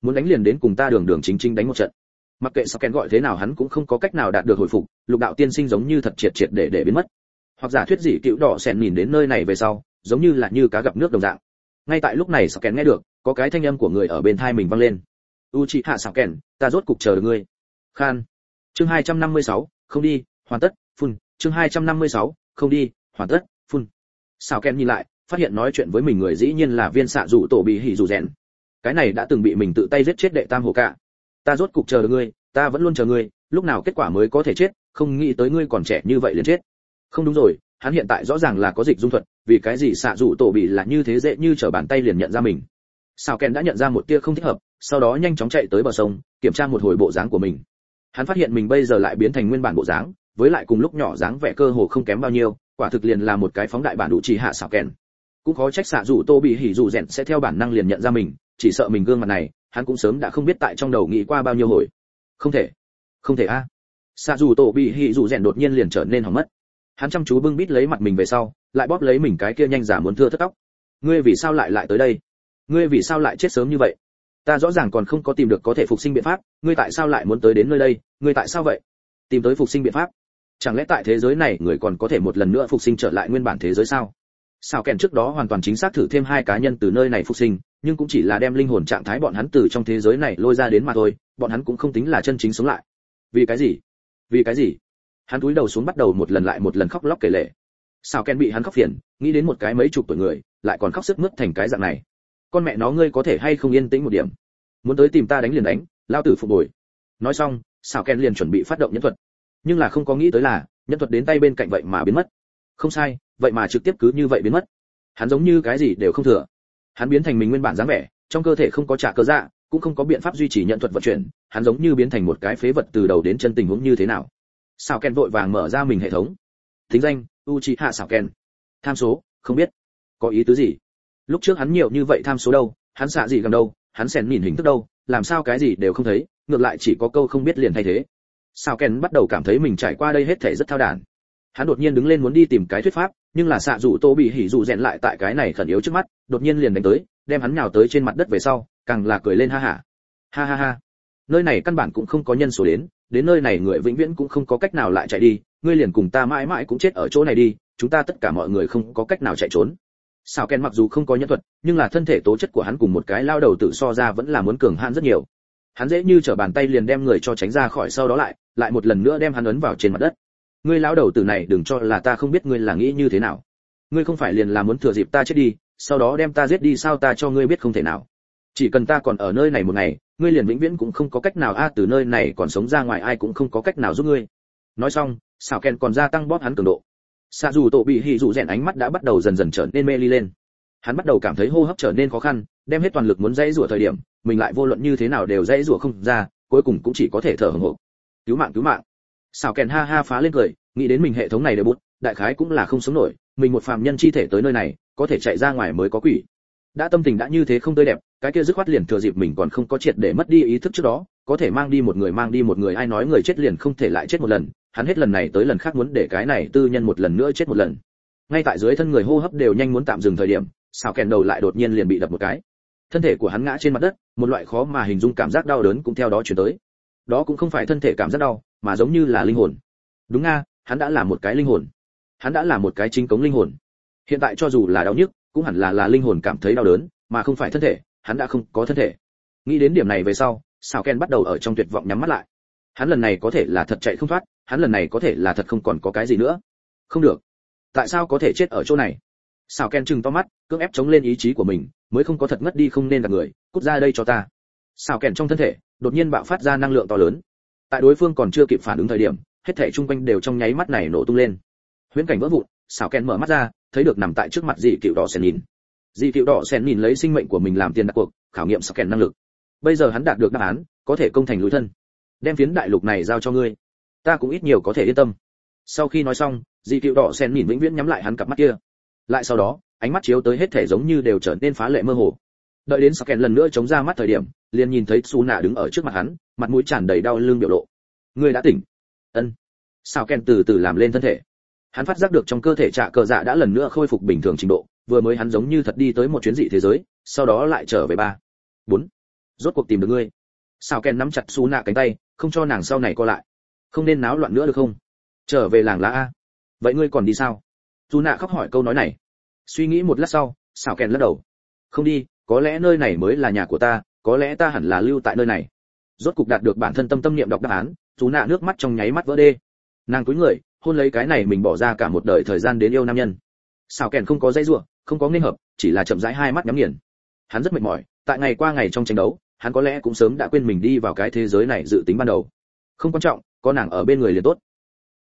muốn đánh liền đến cùng ta đường đường chính chính đánh một trận. Mặc kệ Sken gọi thế nào hắn cũng không có cách nào đạt được hồi phục, lục đạo tiên sinh giống như thật triệt triệt để để biến mất. Hoặc giả thuyết gì cựu đỏ sẹn nhìn đến nơi này về sau, giống như là như cá gặp nước đồng dạng. Ngay tại lúc này Sken nghe được, có cái thanh âm của người ở bên tai mình vang lên. Uchiha Sken, ta rốt cục chờ được ngươi. Khan. Chương hai trăm năm mươi sáu, không đi, hoàn tất, phun. Chương hai trăm năm mươi sáu, không đi, hoàn tất, phun. Sken nhìn lại, phát hiện nói chuyện với mình người dĩ nhiên là viên xạ dụ tổ bị hỉ dù rèn. Cái này đã từng bị mình tự tay giết chết đệ tam hồ cả. Ta rốt cục chờ được ngươi, ta vẫn luôn chờ ngươi, lúc nào kết quả mới có thể chết, không nghĩ tới ngươi còn trẻ như vậy liền chết. Không đúng rồi, hắn hiện tại rõ ràng là có dịch dung thuật, vì cái gì xạ dụ tổ bị là như thế dễ như trở bàn tay liền nhận ra mình. Sao Ken đã nhận ra một tia không thích hợp, sau đó nhanh chóng chạy tới bờ sông, kiểm tra một hồi bộ dáng của mình. Hắn phát hiện mình bây giờ lại biến thành nguyên bản bộ dáng, với lại cùng lúc nhỏ dáng vẻ cơ hồ không kém bao nhiêu, quả thực liền là một cái phóng đại bản đủ chỉ hạ Sao Ken. Cũng khó trách xạ dụ tô bị hỉ dụ rèn sẽ theo bản năng liền nhận ra mình, chỉ sợ mình gương mặt này, hắn cũng sớm đã không biết tại trong đầu nghĩ qua bao nhiêu hồi. Không thể, không thể a. À. Xạ dụ tô bị hỉ dụ rèn đột nhiên liền trở nên hỏng mất. Hắn chăm chú bưng bít lấy mặt mình về sau, lại bóp lấy mình cái kia nhanh giả muốn thưa thất tóc. Ngươi vì sao lại lại tới đây? Ngươi vì sao lại chết sớm như vậy? Ta rõ ràng còn không có tìm được có thể phục sinh biện pháp, ngươi tại sao lại muốn tới đến nơi đây? Ngươi tại sao vậy? Tìm tới phục sinh biện pháp? Chẳng lẽ tại thế giới này người còn có thể một lần nữa phục sinh trở lại nguyên bản thế giới sao? Sao Kèn trước đó hoàn toàn chính xác thử thêm hai cá nhân từ nơi này phục sinh, nhưng cũng chỉ là đem linh hồn trạng thái bọn hắn từ trong thế giới này lôi ra đến mà thôi, bọn hắn cũng không tính là chân chính sống lại. Vì cái gì? Vì cái gì? Hắn cúi đầu xuống bắt đầu một lần lại một lần khóc lóc kể lể. Sao Kèn bị hắn khóc phiền, nghĩ đến một cái mấy chục tuổi người, lại còn khóc sướt mướt thành cái dạng này. Con mẹ nó ngươi có thể hay không yên tĩnh một điểm? Muốn tới tìm ta đánh liền đánh, lao tử phục bồi. Nói xong, Sao Kèn liền chuẩn bị phát động nhẫn thuật, nhưng là không có nghĩ tới là nhẫn thuật đến tay bên cạnh vậy mà biến mất. Không sai, vậy mà trực tiếp cứ như vậy biến mất. Hắn giống như cái gì đều không thừa. Hắn biến thành mình nguyên bản dáng vẻ, trong cơ thể không có trả cơ dạ, cũng không có biện pháp duy trì nhận thuật vận chuyển, hắn giống như biến thành một cái phế vật từ đầu đến chân tình huống như thế nào. Sao Ken vội vàng mở ra mình hệ thống. Tính danh: Uchiha Sao Ken. Tham số: không biết. Có ý tứ gì? Lúc trước hắn nhiều như vậy tham số đâu, hắn xạ gì gần đâu, hắn xèn nhìn hình thức đâu, làm sao cái gì đều không thấy, ngược lại chỉ có câu không biết liền thay thế. Sao Ken bắt đầu cảm thấy mình trải qua đây hết thảy rất thao đản. Hắn đột nhiên đứng lên muốn đi tìm cái thuyết pháp, nhưng là xạ dụ tô bị hỉ dụ rèn lại tại cái này khẩn yếu trước mắt, đột nhiên liền đánh tới, đem hắn nhào tới trên mặt đất về sau, càng là cười lên ha hả. Ha ha ha. Nơi này căn bản cũng không có nhân số đến, đến nơi này người vĩnh viễn cũng không có cách nào lại chạy đi, ngươi liền cùng ta mãi mãi cũng chết ở chỗ này đi, chúng ta tất cả mọi người không có cách nào chạy trốn. Sao Ken mặc dù không có nhân thuật, nhưng là thân thể tố chất của hắn cùng một cái lao đầu tự so ra vẫn là muốn cường hãn rất nhiều. Hắn dễ như trở bàn tay liền đem người cho tránh ra khỏi, sau đó lại, lại một lần nữa đem hắn ấn vào trên mặt đất. Ngươi lão đầu tử này đừng cho là ta không biết ngươi là nghĩ như thế nào. Ngươi không phải liền là muốn thừa dịp ta chết đi, sau đó đem ta giết đi sao? Ta cho ngươi biết không thể nào. Chỉ cần ta còn ở nơi này một ngày, ngươi liền vĩnh viễn cũng không có cách nào a, từ nơi này còn sống ra ngoài ai cũng không có cách nào giúp ngươi. Nói xong, Sao Ken còn gia tăng bóp hắn cường độ. Sa dù tổ bị hỉ dụ rèn ánh mắt đã bắt đầu dần dần trở nên mê ly lên. Hắn bắt đầu cảm thấy hô hấp trở nên khó khăn, đem hết toàn lực muốn dãy rủa thời điểm, mình lại vô luận như thế nào đều dãy rủa không ra, cuối cùng cũng chỉ có thể thở hổn hển. Cứu mạng, cứu mạng. Sao Ken ha ha phá lên cười, nghĩ đến mình hệ thống này đều bút, đại khái cũng là không sống nổi, mình một phàm nhân chi thể tới nơi này, có thể chạy ra ngoài mới có quỷ. Đã tâm tình đã như thế không tươi đẹp, cái kia dứt khoát liền thừa dịp mình còn không có triệt để mất đi ý thức trước đó, có thể mang đi một người mang đi một người, ai nói người chết liền không thể lại chết một lần, hắn hết lần này tới lần khác muốn để cái này tư nhân một lần nữa chết một lần. Ngay tại dưới thân người hô hấp đều nhanh muốn tạm dừng thời điểm, Sao Ken đầu lại đột nhiên liền bị đập một cái. Thân thể của hắn ngã trên mặt đất, một loại khó mà hình dung cảm giác đau đớn cũng theo đó truyền tới. Đó cũng không phải thân thể cảm giác đau, mà giống như là linh hồn. Đúng nga, hắn đã là một cái linh hồn. Hắn đã là một cái chính cống linh hồn. Hiện tại cho dù là đau nhức, cũng hẳn là là linh hồn cảm thấy đau đớn, mà không phải thân thể, hắn đã không có thân thể. Nghĩ đến điểm này về sau, Sao Ken bắt đầu ở trong tuyệt vọng nhắm mắt lại. Hắn lần này có thể là thật chạy không thoát, hắn lần này có thể là thật không còn có cái gì nữa. Không được. Tại sao có thể chết ở chỗ này? Sao Ken trừng to mắt, cưỡng ép chống lên ý chí của mình, mới không có thật ngất đi không nên gặp người, cút ra đây cho ta. Sao Ken trong thân thể đột nhiên bạo phát ra năng lượng to lớn. Tại đối phương còn chưa kịp phản ứng thời điểm, hết thảy chung quanh đều trong nháy mắt này nổ tung lên. Huyễn cảnh vỡ vụn, Sao Ken mở mắt ra, thấy được nằm tại trước mặt dị cựu đỏ sen nhìn. Dị cựu đỏ sen nhìn lấy sinh mệnh của mình làm tiền đặt cuộc, khảo nghiệm Sao Ken năng lực. Bây giờ hắn đạt được đáp án, có thể công thành lối thân. Đem phiến đại lục này giao cho ngươi, ta cũng ít nhiều có thể yên tâm. Sau khi nói xong, dị cựu đỏ sen nhìn vĩnh viễn nhắm lại hắn cặp mắt kia. Lại sau đó, ánh mắt chiếu tới hết thể giống như đều trở nên phá lệ mơ hồ. Đợi đến Sao Ken lần nữa chống ra mắt thời điểm, liền nhìn thấy Suna đứng ở trước mặt hắn, mặt mũi tràn đầy đau lưng biểu lộ. Ngươi đã tỉnh? Ân. Sao Ken từ từ làm lên thân thể. Hắn phát giác được trong cơ thể trạ cờ dạ đã lần nữa khôi phục bình thường trình độ, vừa mới hắn giống như thật đi tới một chuyến dị thế giới, sau đó lại trở về ba, bốn. rốt cuộc tìm được ngươi. Sao Ken nắm chặt Sú Nạ cánh tay, không cho nàng sau này co lại. Không nên náo loạn nữa được không? Trở về làng lá a. Vậy ngươi còn đi sao? Sú Nạ khóc hỏi câu nói này. Suy nghĩ một lát sau, Sao Ken lắc đầu. Không đi, có lẽ nơi này mới là nhà của ta, có lẽ ta hẳn là lưu tại nơi này. Rốt cục đạt được bản thân tâm tâm niệm đọc đáp án, Sú Nạ nước mắt trong nháy mắt vỡ đê. Nàng cúi người, hôn lấy cái này mình bỏ ra cả một đời thời gian đến yêu nam nhân. Sao Ken không có dây dùa, không có nghênh hợp, chỉ là chậm rãi hai mắt nhắm nghiền. Hắn rất mệt mỏi, tại ngày qua ngày trong tranh đấu, hắn có lẽ cũng sớm đã quên mình đi vào cái thế giới này dự tính ban đầu. Không quan trọng, có nàng ở bên người liền tốt.